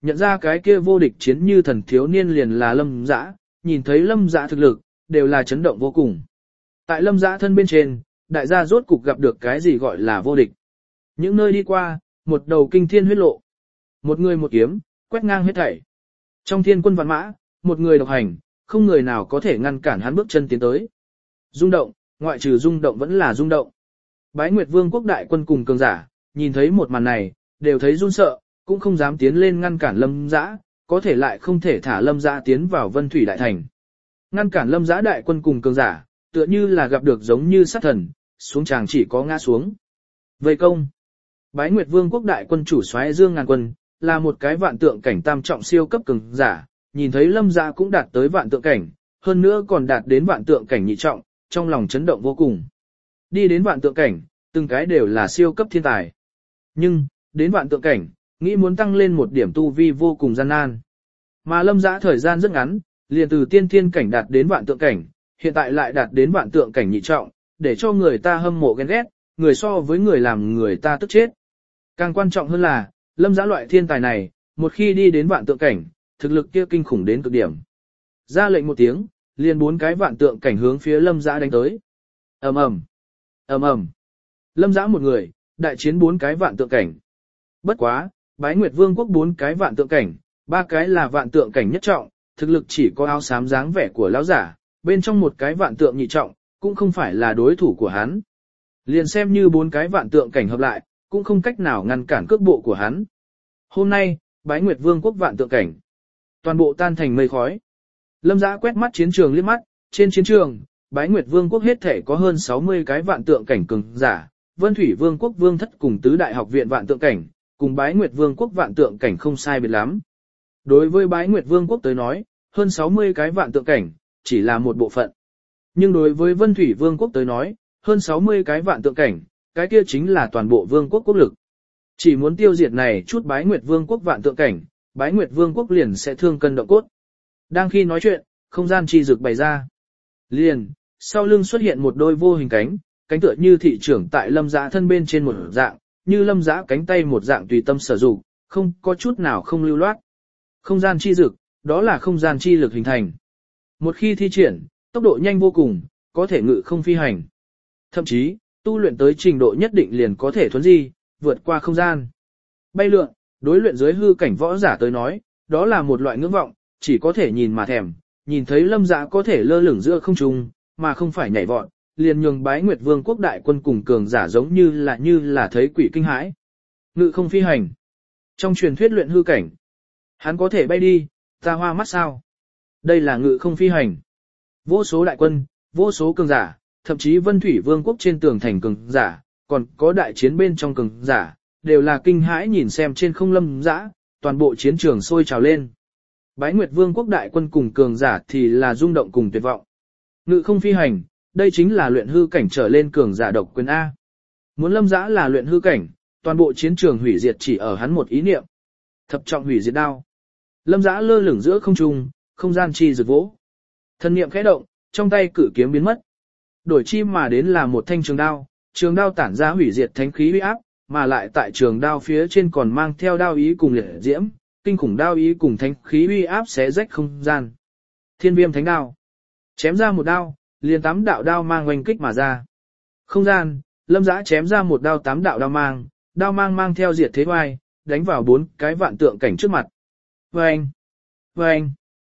nhận ra cái kia vô địch chiến như thần thiếu niên liền là Lâm Dã, nhìn thấy Lâm Dã thực lực, đều là chấn động vô cùng. Tại Lâm Dã thân bên trên, đại gia rốt cục gặp được cái gì gọi là vô địch. Những nơi đi qua, một đầu kinh thiên huyết lộ. Một người một kiếm, quét ngang hết thảy. Trong thiên quân vạn mã, một người độc hành, không người nào có thể ngăn cản hắn bước chân tiến tới. Rung động, ngoại trừ rung động vẫn là rung động. Bái Nguyệt Vương quốc đại quân cùng cường giả, nhìn thấy một màn này, đều thấy run sợ, cũng không dám tiến lên ngăn cản Lâm Dã, có thể lại không thể thả Lâm Dã tiến vào Vân Thủy Đại Thành. Ngăn cản Lâm Dã đại quân cùng cường giả, tựa như là gặp được giống như sát thần, xuống tràng chỉ có ngã xuống. Vây công. Bái Nguyệt Vương quốc đại quân chủ soái Dương Ngàn Quân, là một cái vạn tượng cảnh tam trọng siêu cấp cường giả, nhìn thấy Lâm Dã cũng đạt tới vạn tượng cảnh, hơn nữa còn đạt đến vạn tượng cảnh nhị trọng, trong lòng chấn động vô cùng. Đi đến vạn tượng cảnh, từng cái đều là siêu cấp thiên tài. Nhưng, đến vạn tượng cảnh, nghĩ muốn tăng lên một điểm tu vi vô cùng gian nan. Mà Lâm Dã thời gian rất ngắn, liền từ tiên thiên cảnh đạt đến vạn tượng cảnh, hiện tại lại đạt đến vạn tượng cảnh nhị trọng, để cho người ta hâm mộ ghen ghét, người so với người làm người ta tức chết. Càng quan trọng hơn là, Lâm Dã loại thiên tài này, một khi đi đến vạn tượng cảnh, thực lực kia kinh khủng đến cực điểm. Ra lệnh một tiếng, liền 4 cái vạn tượng cảnh hướng phía Lâm Dã đánh tới. Ầm ầm, ầm ầm. Lâm Dã một người, đại chiến 4 cái vạn tượng cảnh. Bất quá, Bái Nguyệt Vương quốc 4 cái vạn tượng cảnh, 3 cái là vạn tượng cảnh nhất trọng, thực lực chỉ có áo xám dáng vẻ của lão giả, bên trong một cái vạn tượng nhị trọng, cũng không phải là đối thủ của hắn. Liền xem như 4 cái vạn tượng cảnh hợp lại, cũng không cách nào ngăn cản cước bộ của hắn. Hôm nay, Bái Nguyệt Vương quốc vạn tượng cảnh, toàn bộ tan thành mây khói. Lâm Dã quét mắt chiến trường liếc mắt, trên chiến trường, Bái Nguyệt Vương quốc hết thể có hơn 60 cái vạn tượng cảnh cường giả, Vân Thủy Vương quốc Vương Thất cùng tứ đại học viện vạn tượng cảnh, cùng Bái Nguyệt Vương quốc vạn tượng cảnh không sai biệt lắm. Đối với Bái Nguyệt Vương quốc tới nói, hơn 60 cái vạn tượng cảnh, chỉ là một bộ phận. Nhưng đối với Vân Thủy Vương quốc tới nói, hơn 60 cái vạn tượng cảnh, cái kia chính là toàn bộ vương quốc quốc lực. Chỉ muốn tiêu diệt này chút Bái Nguyệt Vương quốc vạn tượng cảnh, Bái Nguyệt Vương quốc liền sẽ thương cân động cốt. Đang khi nói chuyện, không gian chi dược bày ra. Liền, sau lưng xuất hiện một đôi vô hình cánh, cánh tựa như thị trưởng tại Lâm Dã thân bên trên một dạng, như Lâm Dã cánh tay một dạng tùy tâm sử dụng, không có chút nào không lưu loát. Không gian chi dược, đó là không gian chi lực hình thành. Một khi thi triển, tốc độ nhanh vô cùng, có thể ngự không phi hành. Thậm chí, tu luyện tới trình độ nhất định liền có thể thuấn di, vượt qua không gian. Bay lượn, đối luyện dưới hư cảnh võ giả tới nói, đó là một loại ngưỡng vọng, chỉ có thể nhìn mà thèm, nhìn thấy Lâm Dã có thể lơ lửng giữa không trung, mà không phải nhảy vọt, liền nhường Bái Nguyệt Vương quốc đại quân cùng cường giả giống như là thấy quỷ kinh hãi. Ngự không phi hành. Trong truyền thuyết luyện hư cảnh, hắn có thể bay đi, ta hoa mắt sao? Đây là ngự không phi hành. Vô số đại quân, vô số cường giả, thậm chí Vân Thủy Vương quốc trên tường thành cường giả, còn có đại chiến bên trong cường giả, đều là kinh hãi nhìn xem trên không Lâm Dã, toàn bộ chiến trường sôi trào lên. Bái Nguyệt Vương quốc đại quân cùng cường giả thì là rung động cùng tuyệt vọng. Ngự không phi hành, đây chính là luyện hư cảnh trở lên cường giả độc quyền A. Muốn Lâm Dã là luyện hư cảnh, toàn bộ chiến trường hủy diệt chỉ ở hắn một ý niệm. Thập trọng hủy diệt đao. Lâm Dã lơ lửng giữa không trung, không gian chi rực vỗ. Thân niệm khẽ động, trong tay cử kiếm biến mất. Đổi chi mà đến là một thanh trường đao tản ra hủy diệt thánh khí uy áp, mà lại tại trường đao phía trên còn mang theo đao ý cùng liệt diễm, kinh khủng đao ý cùng thánh khí uy áp xé rách không gian. Thiên Viêm Thánh Đao. Chém ra một đao, liền 8 đạo đao mang oanh kích mà ra. Không gian, Lâm Dã chém ra một đao 8 đạo đao mang mang theo diệt thế oai, đánh vào 4 cái vạn tượng cảnh trước mặt. Oanh, oanh.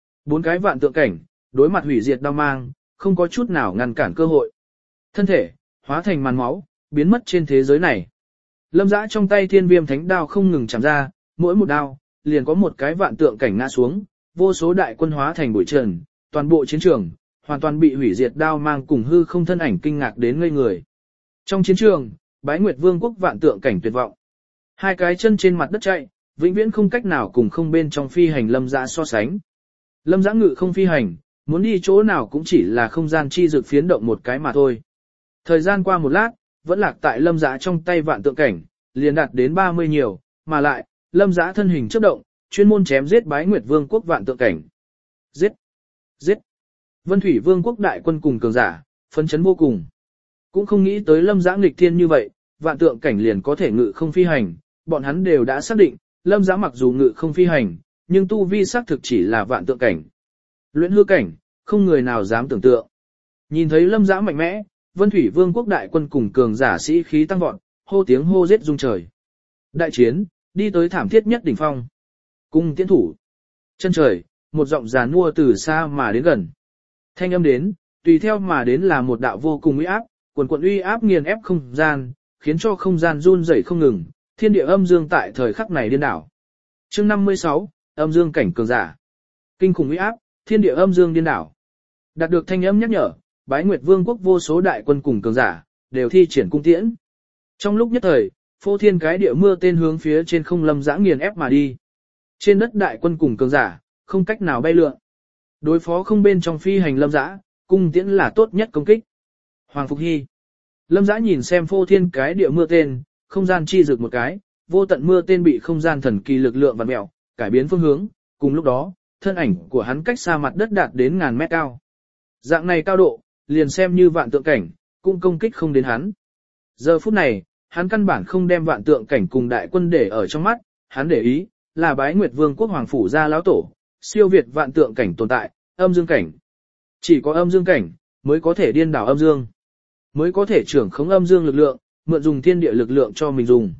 4 cái vạn tượng cảnh, đối mặt hủy diệt đao mang, không có chút nào ngăn cản cơ hội. Thân thể, hóa thành màn máu, biến mất trên thế giới này. Lâm Dã trong tay Thiên Viêm Thánh Đao không ngừng chém ra, mỗi một đao, liền có một cái vạn tượng cảnh ngã xuống, vô số đại quân hóa thành bụi trần, toàn bộ chiến trường, hoàn toàn bị hủy diệt đao mang cùng hư không thân ảnh kinh ngạc đến ngây người. Trong chiến trường, Bái Nguyệt Vương quốc vạn tượng cảnh tuyệt vọng. Hai cái chân trên mặt đất chạy, vĩnh viễn không cách nào cùng không bên trong phi hành Lâm Dã so sánh. Lâm Dã ngự không phi hành, muốn đi chỗ nào cũng chỉ là không gian chi dược phiến động một cái mà thôi. Thời gian qua một lát, vẫn lạc tại Lâm Dã trong tay vạn tượng cảnh, liền đạt đến 30 nhiều, mà lại, Lâm Dã thân hình chớp động, chuyên môn chém giết Bái Nguyệt Vương quốc vạn tượng cảnh. Giết! Giết! Vân Thủy Vương quốc đại quân cùng cường giả, phấn chấn vô cùng. Cũng không nghĩ tới Lâm Dã nghịch thiên như vậy, vạn tượng cảnh liền có thể ngự không phi hành, bọn hắn đều đã xác định, Lâm Dã mặc dù ngự không phi hành, nhưng tu vi xác thực chỉ là vạn tượng cảnh. Luyện hư cảnh, không người nào dám tưởng tượng. Nhìn thấy Lâm Dã mạnh mẽ, Vân Thủy Vương quốc đại quân cùng cường giả sĩ khí tăng vọt, hô tiếng hô giết rung trời. Đại chiến, đi tới thảm thiết nhất đỉnh phong. Cung tiễn thủ. Chân trời, một giọng giàn mua từ xa mà đến gần. Thanh âm đến, tùy theo mà đến là một đạo vô cùng uy áp, quần quần uy áp nghiền ép không gian, khiến cho không gian run rẩy không ngừng, thiên địa âm dương tại thời khắc này điên đảo. Chương 56, âm dương cảnh cường giả. Kinh khủng uy áp, thiên địa âm dương điên đảo. Đạt được thanh âm nhắc nhở, Bái Nguyệt Vương quốc vô số đại quân cùng cường giả đều thi triển cung tiễn. Trong lúc nhất thời, phô thiên cái địa mưa tên hướng phía trên không Lâm Dã nghiền ép mà đi. Trên đất đại quân cùng cường giả, không cách nào bay lượn. Đối phó không bên trong phi hành Lâm Dã, cung tiễn là tốt nhất công kích. Hoàng Phục Hy. Lâm Dã nhìn xem phô thiên cái địa mưa tên, không gian chi rực một cái, vô tận mưa tên bị không gian thần kỳ lực lượng vặn mèo, cải biến phương hướng, cùng lúc đó, thân ảnh của hắn cách xa mặt đất đạt đến ngàn mét cao. Dạng này cao độ, liền xem như vạn tượng cảnh, cũng công kích không đến hắn. Giờ phút này, hắn căn bản không đem vạn tượng cảnh cùng đại quân để ở trong mắt, hắn để ý, là Bái Nguyệt Vương quốc hoàng phủ gia lão tổ, siêu việt vạn tượng cảnh tồn tại, âm dương cảnh. Chỉ có âm dương cảnh, mới có thể điên đảo âm dương, mới có thể trưởng khống âm dương lực lượng, mượn dùng thiên địa lực lượng cho mình dùng.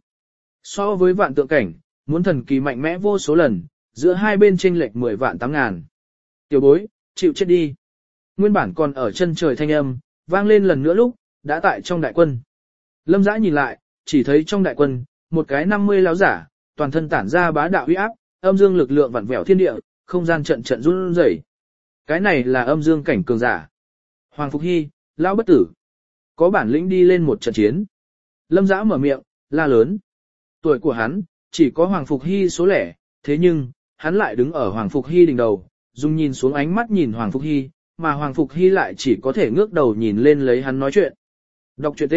So với vạn tượng cảnh, muốn thần kỳ mạnh mẽ vô số lần, giữa hai bên chênh lệch 10 vạn 8 ngàn. Tiểu bối, chịu chết đi. Nguyên bản còn ở chân trời thanh âm, vang lên lần nữa lúc, đã tại trong đại quân. Lâm Dã nhìn lại, chỉ thấy trong đại quân, một cái 50 lão giả, toàn thân tản ra bá đạo uy áp, âm dương lực lượng vặn vẹo thiên địa, không gian trận trận run rẩy. Cái này là âm dương cảnh cường giả. Hoàng Phục Hy, lão bất tử, có bản lĩnh đi lên một trận chiến. Lâm Dã mở miệng, la lớn. Tuổi của hắn, chỉ có Hoàng Phục Hy số lẻ, thế nhưng, hắn lại đứng ở Hoàng Phục Hy đỉnh đầu, dùng nhìn xuống ánh mắt nhìn Hoàng Phục Hy, mà Hoàng Phục Hy lại chỉ có thể ngước đầu nhìn lên lấy hắn nói chuyện. Đọc truyện T.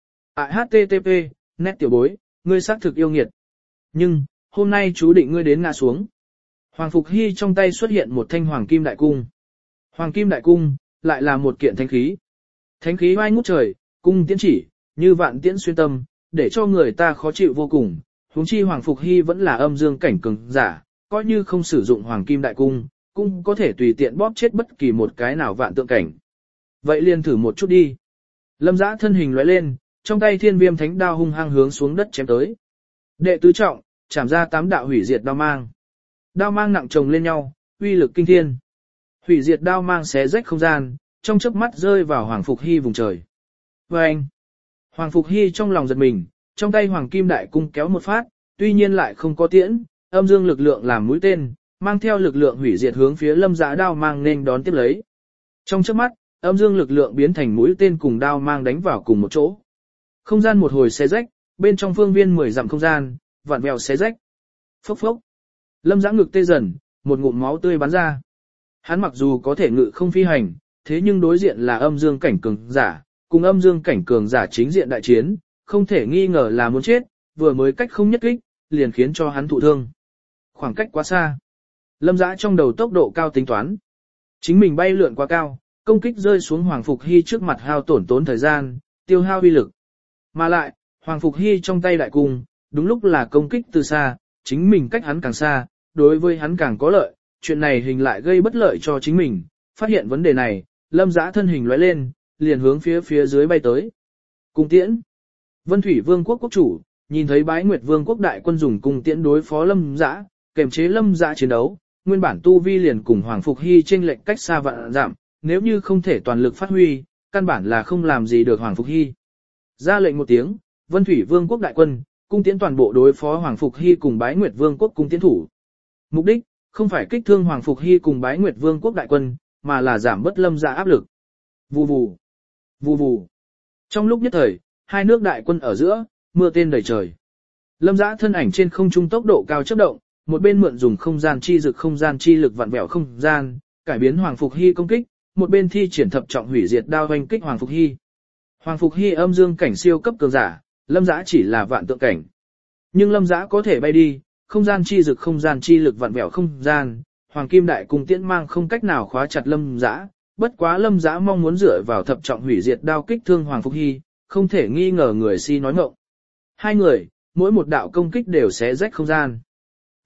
HTTP, nét tiểu bối, ngươi xác thực yêu nghiệt. Nhưng, hôm nay chú định ngươi đến ngã xuống. Hoàng Phục Hy trong tay xuất hiện một thanh Hoàng Kim Đại Cung. Hoàng Kim Đại Cung, lại là một kiện thánh khí. Thánh khí oai ngút trời, cung tiễn chỉ, như vạn tiễn xuyên tâm, để cho người ta khó chịu vô cùng. Huống chi Hoàng Phục Hy vẫn là âm dương cảnh cường giả, coi như không sử dụng Hoàng Kim Đại Cung, cũng có thể tùy tiện bóp chết bất kỳ một cái nào vạn tượng cảnh. Vậy liền thử một chút đi. Lâm Dã thân hình lóe lên, trong tay Thiên Viêm Thánh Đao hung hăng hướng xuống đất chém tới. Đệ tứ trọng, chạm ra 8 đạo hủy diệt đao mang. Đao mang nặng chồng lên nhau, uy lực kinh thiên. Hủy diệt đao mang xé rách không gian, trong chớp mắt rơi vào Hoàng Phục Hy vùng trời. Oeng! Hoàng Phục Hy trong lòng giật mình, trong tay Hoàng Kim Đại Cung kéo một phát, tuy nhiên lại không có tiễn, âm dương lực lượng làm mũi tên, mang theo lực lượng hủy diệt hướng phía Lâm Dã đao mang nên đón tiếp lấy. Trong chớp mắt, âm dương lực lượng biến thành mũi tên cùng đao mang đánh vào cùng một chỗ. Không gian một hồi xé rách, bên trong phương viên 10 dặm không gian, vặn vẹo xé rách. Phốc phốc. Lâm Dã ngực tê dần, một ngụm máu tươi bắn ra. Hắn mặc dù có thể ngự không phi hành, thế nhưng đối diện là âm dương cảnh cường giả, cùng âm dương cảnh cường giả chính diện đại chiến, không thể nghi ngờ là muốn chết, vừa mới cách không nhất kích, liền khiến cho hắn thụ thương. Khoảng cách quá xa. Lâm Dã trong đầu tốc độ cao tính toán. Chính mình bay lượn quá cao, công kích rơi xuống Hoàng Phục Hy trước mặt hao tổn thời gian, tiêu hao uy lực. Mà lại, Hoàng Phục Hy trong tay đại cung, đúng lúc là công kích từ xa, chính mình cách hắn càng xa, đối với hắn càng có lợi, chuyện này hình lại gây bất lợi cho chính mình. Phát hiện vấn đề này, Lâm Dã thân hình lóe lên, liền hướng phía dưới bay tới. Cung tiễn. Vân Thủy Vương quốc quốc chủ, nhìn thấy Bái Nguyệt Vương quốc đại quân dùng cung tiễn đối phó Lâm Dã, kềm chế Lâm Dã chiến đấu, nguyên bản tu vi liền cùng Hoàng Phục Hy chênh lệch cách xa vạn dặm, nếu như không thể toàn lực phát huy, căn bản là không làm gì được Hoàng Phục Hy. Ra lệnh một tiếng, Vân Thủy Vương quốc đại quân, cung tiễn toàn bộ đối phó Hoàng Phục Hy cùng Bái Nguyệt Vương quốc cung tiễn thủ. Mục đích, không phải kích thương Hoàng Phục Hy cùng Bái Nguyệt Vương quốc đại quân, mà là giảm bớt Lâm Dã áp lực. Vù vù, vù vù. Trong lúc nhất thời, hai nước đại quân ở giữa, mưa tên đầy trời. Lâm Dã thân ảnh trên không trung tốc độ cao chớp động, một bên mượn dùng không gian chi dực không gian chi lực vặn vẹo không gian, cải biến Hoàng Phục Hy công kích, một bên thi triển thập trọng hủy diệt đao hoành kích Hoàng Phục Hy. Hoàng Phục Hy âm dương cảnh siêu cấp cường giả, Lâm Dã chỉ là vạn tượng cảnh. Nhưng Lâm Dã có thể bay đi, không gian chi dực không gian chi lực vặn vẹo không gian, Hoàng Kim Đại Cung tiễn mang không cách nào khóa chặt Lâm Dã, bất quá Lâm Dã mong muốn dựa vào thập trọng hủy diệt đao kích thương Hoàng Phục Hy, không thể nghi ngờ người si nói ngọng. Hai người, mỗi một đạo công kích đều xé rách không gian.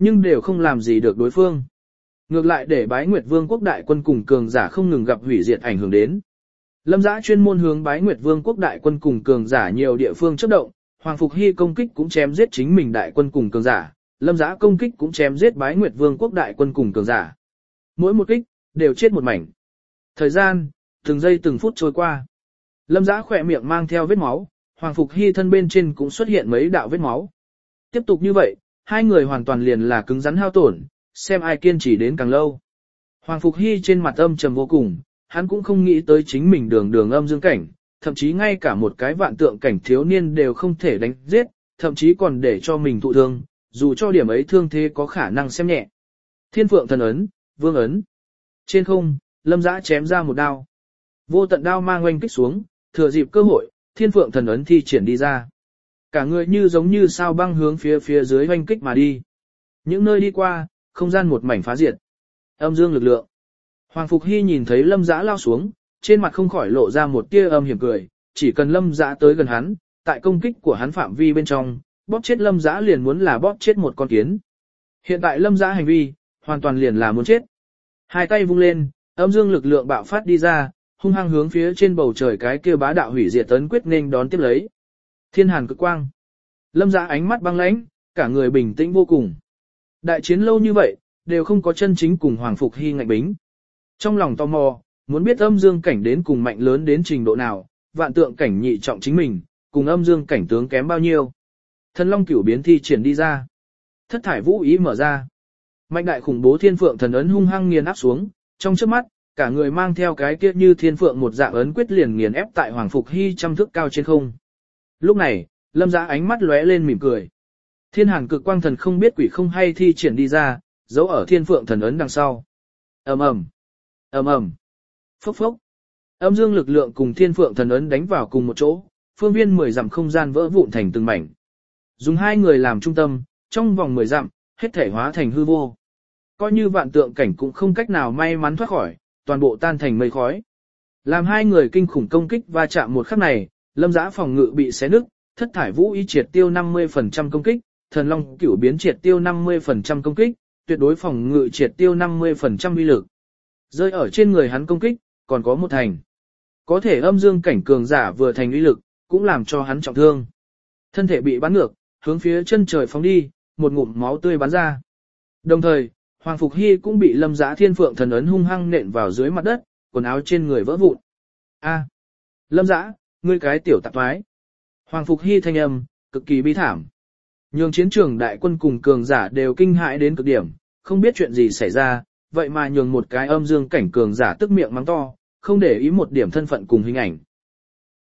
nhưng đều không làm gì được đối phương. Ngược lại để Bái Nguyệt Vương quốc đại quân cùng cường giả không ngừng gặp hủy diệt ảnh hưởng đến. Lâm Dã chuyên môn hướng Bái Nguyệt Vương quốc đại quân cùng cường giả nhiều địa phương chớp động, Hoàng Phục Hy công kích cũng chém giết chính mình đại quân cùng cường giả, Lâm Dã công kích cũng chém giết Bái Nguyệt Vương quốc đại quân cùng cường giả. Mỗi một kích đều chết một mảnh. Thời gian, từng giây từng phút trôi qua. Lâm Dã khỏe miệng mang theo vết máu, Hoàng Phục Hy thân bên trên cũng xuất hiện mấy đạo vết máu. Tiếp tục như vậy, hai người hoàn toàn liền là cứng rắn hao tổn, xem ai kiên trì đến càng lâu. Hoàng Phục Hy trên mặt âm trầm vô cùng, hắn cũng không nghĩ tới chính mình đường âm dương cảnh, thậm chí ngay cả một cái vạn tượng cảnh thiếu niên đều không thể đánh giết, thậm chí còn để cho mình thụ thương, dù cho điểm ấy thương thế có khả năng xem nhẹ. Thiên Phượng Thần ấn, Vương ấn. Trên không, Lâm Dã chém ra một đao. Vô tận đao mang oanh kích xuống, thừa dịp cơ hội, Thiên Phượng Thần ấn thi triển đi ra. Cả người như giống như sao băng hướng phía dưới oanh kích mà đi. Những nơi đi qua, không gian một mảnh phá diệt. Âm dương lực lượng. Hoàng Phục Hy nhìn thấy Lâm Dã lao xuống, trên mặt không khỏi lộ ra một tia âm hiểm cười, chỉ cần Lâm Dã tới gần hắn, tại công kích của hắn phạm vi bên trong, bóp chết Lâm Dã liền muốn là bóp chết một con kiến. Hiện tại Lâm Dã hành vi, hoàn toàn liền là muốn chết. Hai tay vung lên, âm dương lực lượng bạo phát đi ra, hung hăng hướng phía trên bầu trời cái kia bá đạo hủy diệt tấn quyết nên đón tiếp lấy. Thiên hàn cực quang. Lâm Dã ánh mắt băng lãnh, cả người bình tĩnh vô cùng. Đại chiến lâu như vậy, đều không có chân chính cùng Hoàng Phục Hy ngạnh bính. Trong lòng tò mò, muốn biết âm dương cảnh đến cùng mạnh lớn đến trình độ nào, vạn tượng cảnh nhị trọng chính mình, cùng âm dương cảnh tướng kém bao nhiêu. Thần Long Cửu biến thi triển đi ra. Thất thải vũ ý mở ra. Mạnh đại khủng bố Thiên Phượng Thần ấn hung hăng nghiền áp xuống, trong chớp mắt, cả người mang theo cái kia như thiên phượng một dạng ấn quyết liền nghiền ép tại Hoàng Phục Hy trăm thước cao trên không. Lúc này, Lâm Dã ánh mắt lóe lên mỉm cười. Thiên hàn cực quang thần không biết quỷ không hay thi triển đi ra, giấu ở Thiên Phượng Thần ấn đằng sau. Ầm ầm, ầm ầm, phốc phốc. Âm dương lực lượng cùng Thiên Phượng Thần ấn đánh vào cùng một chỗ, phương viên 10 dặm không gian vỡ vụn thành từng mảnh. Dùng hai người làm trung tâm, trong vòng 10 dặm, hết thể hóa thành hư vô. Coi như vạn tượng cảnh cũng không cách nào may mắn thoát khỏi, toàn bộ tan thành mây khói. Làm hai người kinh khủng công kích va chạm một khắc này, Lâm Dã phòng ngự bị xé nứt, thất thải vũ y triệt tiêu 50% công kích, thần long cửu biến triệt tiêu 50% công kích, tuyệt đối phòng ngự triệt tiêu 50% uy lực. Rơi ở trên người hắn công kích, còn có một thành. Có thể âm dương cảnh cường giả vừa thành uy lực, cũng làm cho hắn trọng thương. Thân thể bị bắn ngược, hướng phía chân trời phóng đi, một ngụm máu tươi bắn ra. Đồng thời, Hoàng Phục Hy cũng bị Lâm Dã Thiên Phượng Thần ấn hung hăng nện vào dưới mặt đất, quần áo trên người vỡ vụn. A, Lâm Dã, ngươi cái tiểu tạp thoái. Hoàng Phục Hy thanh âm, cực kỳ bi thảm. Nhường chiến trường đại quân cùng cường giả đều kinh hãi đến cực điểm, không biết chuyện gì xảy ra, vậy mà nhường một cái âm dương cảnh cường giả tức miệng mắng to, không để ý một điểm thân phận cùng hình ảnh.